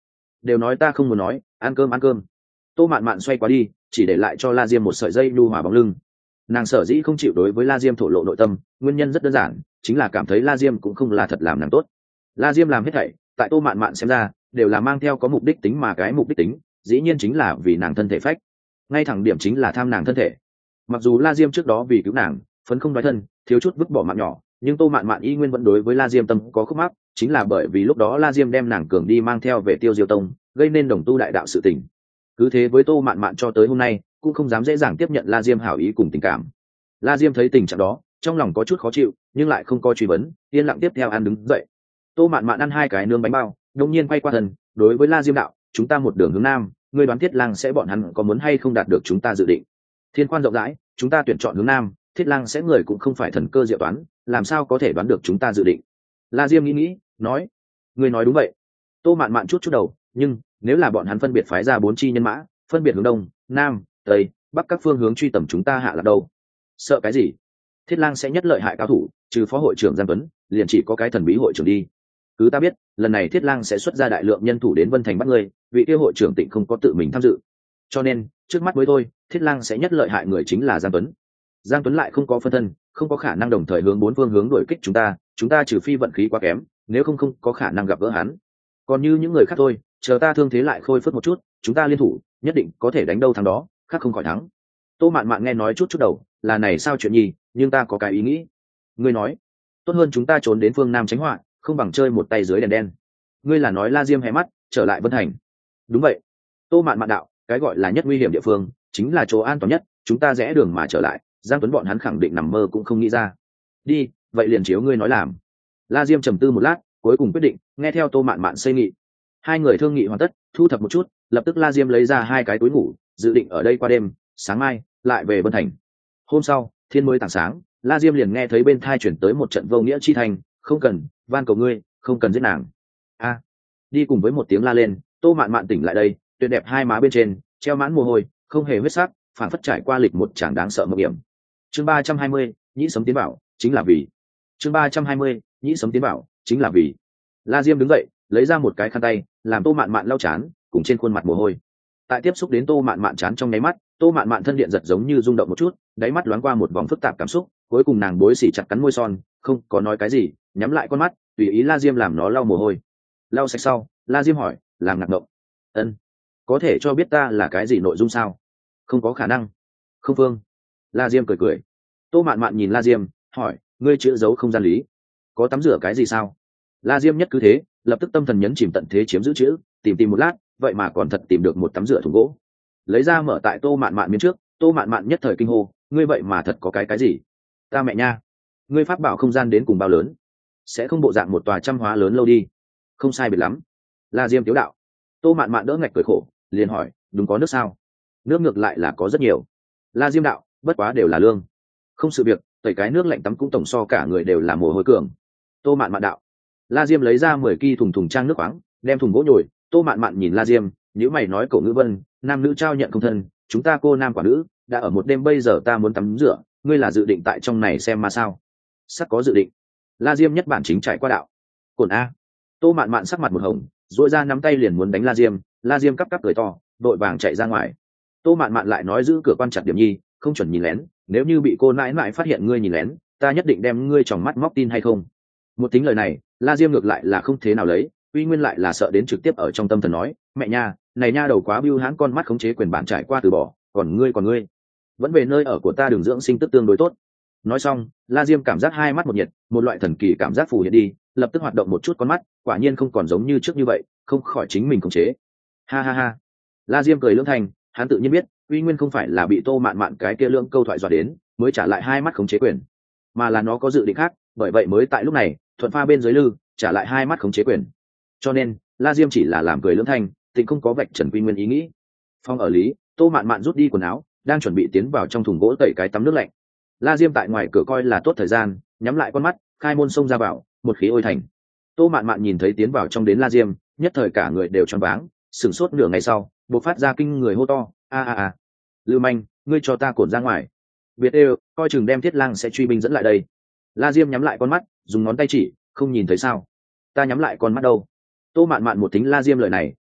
đều nói ta không muốn nói, ăn cơm ăn cơm. Tô mạn mạn xoay qua đi, chỉ để lại cho La Diêm một sợi dây nhu hòa bóng lưng. Nàng sở dĩ không chịu đối với La Diêm thổ lộ nội tâm, nguyên nhân rất đơn giản, chính là cảm thấy La Diêm cũng không là thật làm nàng tốt. La Diêm làm hết thảy, tại Tô mạn mạn xem ra, đều là mang theo có mục đích tính, mà cái mục đích tính, dĩ nhiên chính là vì nàng thân thể phách. Ngay thẳng điểm chính là tham nàng thân thể. Mặc dù La Diêm trước đó vì cứu nàng, phấn không nói thân, thiếu chút vứt bỏ mạng nhỏ, nhưng Tô mạn mạn y nguyên vẫn đối với La Diêm tâm có khúc mắc, chính là bởi vì lúc đó La Diêm đem nàng cường đi mang theo về Tiêu Diêu Tông, gây nên đồng tu đại đạo sự tình. Cứ thế với Tô mạn mạn cho tới hôm nay, cũng không dám dễ dàng tiếp nhận La Diêm hảo ý cùng tình cảm. La Diêm thấy tình trạng đó, trong lòng có chút khó chịu, nhưng lại không có truy vấn, yên lặng tiếp theo ăn đứng dậy. Tô mạn mạn ăn hai cái nướng bánh bao, đột nhiên quay qua thân, đối với La Diêm đạo, chúng ta một đường hướng nam, ngươi đoán Thiết Lang sẽ bọn hắn có muốn hay không đạt được chúng ta dự định? Thiên quan rộng rãi, chúng ta tuyển chọn hướng nam, Thiết Lang sẽ người cũng không phải thần cơ diệu toán, làm sao có thể đoán được chúng ta dự định? La Diêm nghĩ nghĩ, nói, ngươi nói đúng vậy. Tô mạn mạn chút chút đầu, nhưng nếu là bọn hắn phân biệt phái ra bốn chi nhân mã, phân biệt hướng đông, nam, tây, bắc các phương hướng truy tầm chúng ta hạ là đâu? Sợ cái gì? Thiết Lang sẽ nhất lợi hại cao thủ, trừ phó hội trưởng Giang Tuấn, liền chỉ có cái thần bí hội trưởng đi. Cứ ta biết, lần này Thiết Lang sẽ xuất ra đại lượng nhân thủ đến Vân Thành bắt ngươi, vị kia hội trưởng Tịnh không có tự mình tham dự. Cho nên, trước mắt với tôi, Thiết Lang sẽ nhất lợi hại người chính là Giang Tuấn. Giang Tuấn lại không có phân thân, không có khả năng đồng thời hướng bốn phương hướng đuổi kích chúng ta, chúng ta trừ phi vận khí quá kém, nếu không không có khả năng gặp gỡ hắn. Còn như những người khác thôi, chờ ta thương thế lại khôi phục một chút, chúng ta liên thủ, nhất định có thể đánh đâu thắng đó, khác không khỏi thắng. Tô mạn mạn nghe nói chút chút đầu, là này sao chuyện nhỉ, nhưng ta có cái ý nghĩ. Ngươi nói, tốt hơn chúng ta trốn đến phương Nam tránh họa, không bằng chơi một tay dưới đèn đen. Ngươi là nói La Diêm hé mắt, trở lại Vân Thành? Đúng vậy. Tô mạn mạn đạo, cái gọi là nhất nguy hiểm địa phương, chính là chỗ an toàn nhất, chúng ta rẽ đường mà trở lại, Giang Tuấn bọn hắn khẳng định nằm mơ cũng không nghĩ ra. Đi, vậy liền chiếu ngươi nói làm. La Diêm trầm tư một lát, cuối cùng quyết định, nghe theo Tô mạn mạn xây nghị. Hai người thương nghị hoàn tất, thu thập một chút, lập tức La Diêm lấy ra hai cái túi ngủ, dự định ở đây qua đêm, sáng mai lại về Vân Thành. Hôm sau, thiên mới tảng sáng, La Diêm liền nghe thấy bên thai chuyển tới một trận vô nghĩa chi thành, không cần, van cầu ngươi, không cần giết nàng. A, đi cùng với một tiếng la lên, Tô mạn mạn tỉnh lại đây, tuyệt đẹp hai má bên trên treo mãn mồ hôi, không hề huyết sắc, phản phất trải qua lịch một tràng đáng sợ mộng hiểm. Chương ba trăm hai mươi, nhĩ sấm tiến bảo, chính là vì. Chương ba trăm hai mươi, nhĩ sấm tiến bảo, chính là vì. La Diêm đứng dậy, lấy ra một cái khăn tay, làm Tô mạn mạn lau chán, cùng trên khuôn mặt mồ hôi. Tại tiếp xúc đến Tô mạn mạn chán trong nháy mắt, Tô mạn mạn thân điện giật giống như rung động một chút, đáy mắt loáng qua một vòng phức tạp cảm xúc, cuối cùng nàng bối xỉ chặt cắn môi son, không có nói cái gì, nhắm lại con mắt, tùy ý La Diêm làm nó lau mồ hôi. Lau sạch sau, La Diêm hỏi, làm ngạc động. Ân, có thể cho biết ta là cái gì nội dung sao? Không có khả năng. Không phương. La Diêm cười cười. Tô mạn mạn nhìn La Diêm, hỏi, ngươi chữa giấu không gian lý, có tắm rửa cái gì sao? La Diêm nhất cứ thế, lập tức tâm thần nhấn chìm tận thế chiếm giữ chữ, tìm tìm một lát, vậy mà còn thật tìm được một tắm rửa thùng gỗ. Lấy ra mở tại Tô mạn mạn miếng trước, Tô mạn mạn nhất thời kinh hô, ngươi vậy mà thật có cái cái gì? Ta mẹ nha, ngươi pháp bảo không gian đến cùng bao lớn? Sẽ không bộ dạng một tòa trăm hóa lớn lâu đi. Không sai biệt lắm. La Diêm tiếu đạo. Tô mạn mạn đỡ ngạch cười khổ, liền hỏi, đúng có nước sao? Nước ngược lại là có rất nhiều. La Diêm đạo, bất quá đều là lương. Không sự việc, tẩy cái nước lạnh tắm cũng tổng so cả người đều là mồ hôi cường. Tô mạn mạn đạo. La Diêm lấy ra mười ki thùng thùng trang nước khoáng, đem thùng gỗ nhồi. Tô mạn mạn nhìn La Diêm, nếu mày nói cổ ngữ vân, nam nữ trao nhận không thân, chúng ta cô nam quả nữ, đã ở một đêm, bây giờ ta muốn tắm rửa, ngươi là dự định tại trong này xem mà sao? Sắc có dự định. La Diêm nhất bản chính trải qua đạo. Cổn a. Tô mạn mạn sắc mặt một hồng, duỗi ra nắm tay liền muốn đánh La Diêm, La Diêm cắp cắp cười to, đội vàng chạy ra ngoài. Tô mạn mạn lại nói giữ cửa quan chặt điểm nhi, không chuẩn nhìn lén, nếu như bị cô nãi nãi phát hiện ngươi nhìn lén, ta nhất định đem ngươi tròng mắt móc tin hay không. Một tính lời này, La Diêm ngược lại là không thế nào lấy, uy nguyên lại là sợ đến trực tiếp ở trong tâm thần nói, mẹ nha, này nha đầu quá bưu hãn, con mắt khống chế quyền bản trải qua từ bỏ, còn ngươi còn ngươi vẫn về nơi ở của ta, đường dưỡng sinh tức tương đối tốt. Nói xong, La Diêm cảm giác hai mắt một nhiệt, một loại thần kỳ cảm giác phù hiện đi, lập tức hoạt động một chút con mắt, quả nhiên không còn giống như trước như vậy, không khỏi chính mình khống chế. Ha ha ha. La Diêm cười lưỡng thành, hắn tự nhiên biết, uy nguyên không phải là bị Tô mạn mạn cái kia lưỡng câu thoại dọa đến, mới trả lại hai mắt khống chế quyền, mà là nó có dự định khác, bởi vậy mới tại lúc này, thuận pha bên dưới lư, trả lại hai mắt khống chế quyền. Cho nên, La Diêm chỉ là làm cười lưỡng thành, tình không có vạch trần quy nguyên ý nghĩ. Phong ở lý, Tô mạn mạn rút đi quần áo, đang chuẩn bị tiến vào trong thùng gỗ tẩy cái tắm nước lạnh. La Diêm tại ngoài cửa coi là tốt thời gian, nhắm lại con mắt, khai môn xông ra vào, một khí ôi thành. Tô mạn mạn nhìn thấy tiến vào trong đến La Diêm, nhất thời cả người đều choáng váng, sửng sốt nửa ngày sau, bộc phát ra kinh người hô to, a a a, Lưu Manh, ngươi cho ta cột ra ngoài. Biệt đều, coi chừng đem Thiết Lang sẽ truy binh dẫn lại đây. La Diêm nhắm lại con mắt, dùng ngón tay chỉ, không nhìn thấy sao? Ta nhắm lại con mắt đâu? Tô mạn mạn một tính La Diêm lời này,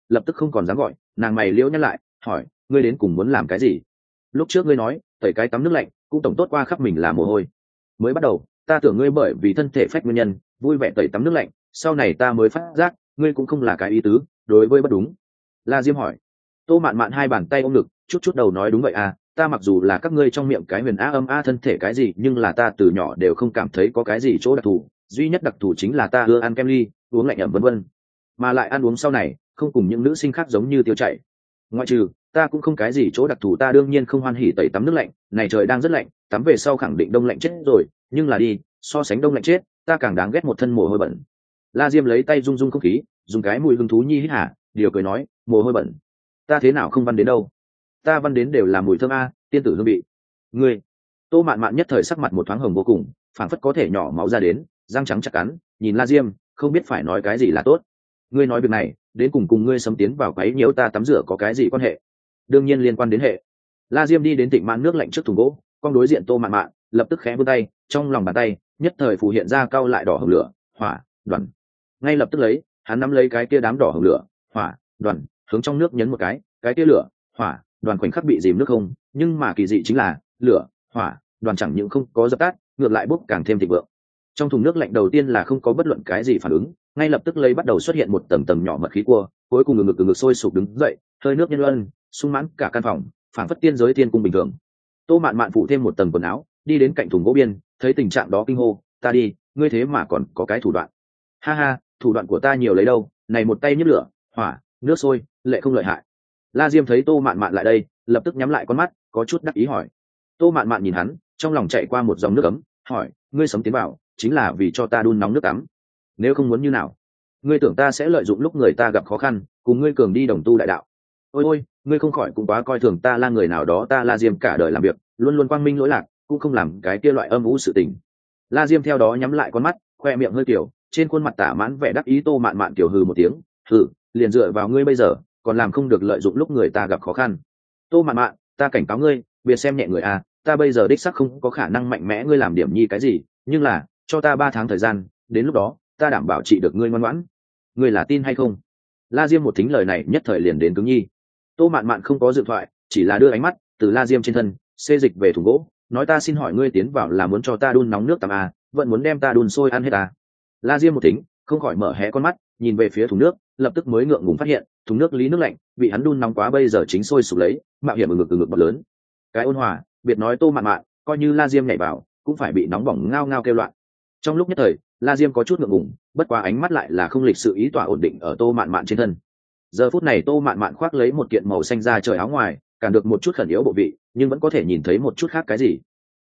lập tức không còn dám gọi, nàng mày liễu nhăn lại hỏi, ngươi đến cùng muốn làm cái gì? Lúc trước ngươi nói tẩy cái tắm nước lạnh cũng tổng tốt qua khắp mình là mồ hôi. Mới bắt đầu ta tưởng ngươi bởi vì thân thể phách nguyên nhân vui vẻ tẩy tắm nước lạnh, sau này ta mới phát giác ngươi cũng không là cái ý tứ đối với bất đúng. La Diêm hỏi. Tô Mạn Mạn hai bàn tay ôm ngực chút chút đầu nói, đúng vậy à, ta mặc dù là các ngươi trong miệng cái huyền á âm a thân thể cái gì, nhưng là ta từ nhỏ đều không cảm thấy có cái gì chỗ đặc thù, duy nhất đặc thù chính là ta ưa ăn kem ly, uống lạnh ẩm vân vân, mà lại ăn uống sau này không cùng những nữ sinh khác giống như tiêu chảy. Ngoại trừ ta cũng không cái gì chỗ đặc thù, ta đương nhiên không hoan hỉ tẩy tắm nước lạnh, này trời đang rất lạnh, tắm về sau khẳng định đông lạnh chết rồi, nhưng là đi so sánh đông lạnh chết, ta càng đáng ghét một thân mồ hôi bẩn. La Diêm lấy tay rung rung không khí, dùng cái mùi hương thú nhi hít hả, điều cười nói, mồ hôi bẩn, ta thế nào không văn đến đâu, ta văn đến đều là mùi thơm a, tiên tử hương vị. Ngươi. Tô Mạn Mạn nhất thời sắc mặt một thoáng hồng vô cùng, phảng phất có thể nhỏ máu ra đến, răng trắng chặt cắn, nhìn La Diêm không biết phải nói cái gì là tốt. Ngươi nói việc này đến cùng cùng ngươi xâm tiến vào quấy nhiễu ta tắm rửa có cái gì quan hệ? Đương nhiên liên quan đến hệ. La Diêm đi đến Tịnh Mạn nước lạnh trước thùng gỗ, con đối diện Tô Mạn Mạn, lập tức khẽ vươn tay, trong lòng bàn tay nhất thời phù hiện ra cao lại đỏ hồng lửa, hỏa, đoàn. Ngay lập tức lấy, hắn nắm lấy cái kia đám đỏ hồng lửa, hỏa, đoàn, hướng trong nước nhấn một cái, cái kia lửa, hỏa, đoàn khoảnh khắc bị dìm nước không, nhưng mà kỳ dị chính là, lửa, hỏa, đoàn chẳng những không có dập tắt, ngược lại bốc càng thêm thịnh vượng. Trong thùng nước lạnh đầu tiên là không có bất luận cái gì phản ứng, ngay lập tức lấy bắt đầu xuất hiện một tầng tầng nhỏ mật khí cua, cuối cùng ngực ngực ngực sôi sục đứng dậy, hơi nước nhân luân, sung mãn cả căn phòng, phảng phất tiên giới tiên cung bình thường. Tô Mạn Mạn phủ thêm một tầng quần áo, đi đến cạnh thùng gỗ biên, thấy tình trạng đó kinh hô, ta đi, ngươi thế mà còn có cái thủ đoạn. Ha ha, thủ đoạn của ta nhiều lấy đâu, này một tay nhấp lửa, hỏa, nước sôi, lệ không lợi hại. La Diêm thấy Tô Mạn Mạn lại đây, lập tức nhắm lại con mắt, có chút đắc ý hỏi. Tô Mạn Mạn nhìn hắn, trong lòng chạy qua một dòng nước ấm, hỏi, ngươi sống tiến vào chính là vì cho ta đun nóng nước tắm, nếu không muốn như nào? Ngươi tưởng ta sẽ lợi dụng lúc người ta gặp khó khăn cùng ngươi cường đi đồng tu đại đạo? Ôi ôi, ngươi không khỏi cũng quá coi thường ta La người nào đó, ta La Diêm cả đời làm việc luôn luôn quang minh lỗi lạc, cũng không làm cái kia loại âm u sự tình. La Diêm theo đó nhắm lại con mắt, khoe miệng hơi kiểu, trên khuôn mặt tả mãn vẻ đắc ý. Tô Mạn Mạn tiểu hừ một tiếng, hừ, liền dựa vào ngươi bây giờ còn làm không được lợi dụng lúc người ta gặp khó khăn. Tô Mạn Mạn, ta cảnh cáo ngươi, biệt xem nhẹ người à, ta bây giờ đích xác không có khả năng mạnh mẽ ngươi làm điểm nhi cái gì, nhưng là cho ta ba tháng thời gian, đến lúc đó ta đảm bảo trị được ngươi ngoan ngoãn. Ngươi là tin hay không? La Diêm một thính lời này nhất thời liền đến cứng nhi. Tô Mạn Mạn không có dự thoại, chỉ là đưa ánh mắt từ La Diêm trên thân xê dịch về thùng gỗ, nói, ta xin hỏi ngươi tiến vào là muốn cho ta đun nóng nước tắm à, vẫn muốn đem ta đun sôi ăn hết à? La Diêm một thính không khỏi mở hé con mắt, nhìn về phía thùng nước, lập tức mới ngượng ngùng phát hiện thùng nước lý nước lạnh bị hắn đun nóng quá, bây giờ chính sôi sục lấy, mạo hiểm ở ngực ở ngực bật lớn. Cái ôn hòa biệt nói Tô Mạn Mạn, coi như La Diêm nhảy vào cũng phải bị nóng bỏng ngao ngao kêu loạn. Trong lúc nhất thời, La Diêm có chút ngượng ngùng, bất quá ánh mắt lại là không lịch sự ý tỏa ổn định ở Tô Mạn Mạn trên thân. Giờ phút này Tô Mạn Mạn khoác lấy một kiện màu xanh da trời áo ngoài, cản được một chút khẩn yếu bộ vị, nhưng vẫn có thể nhìn thấy một chút khác cái gì.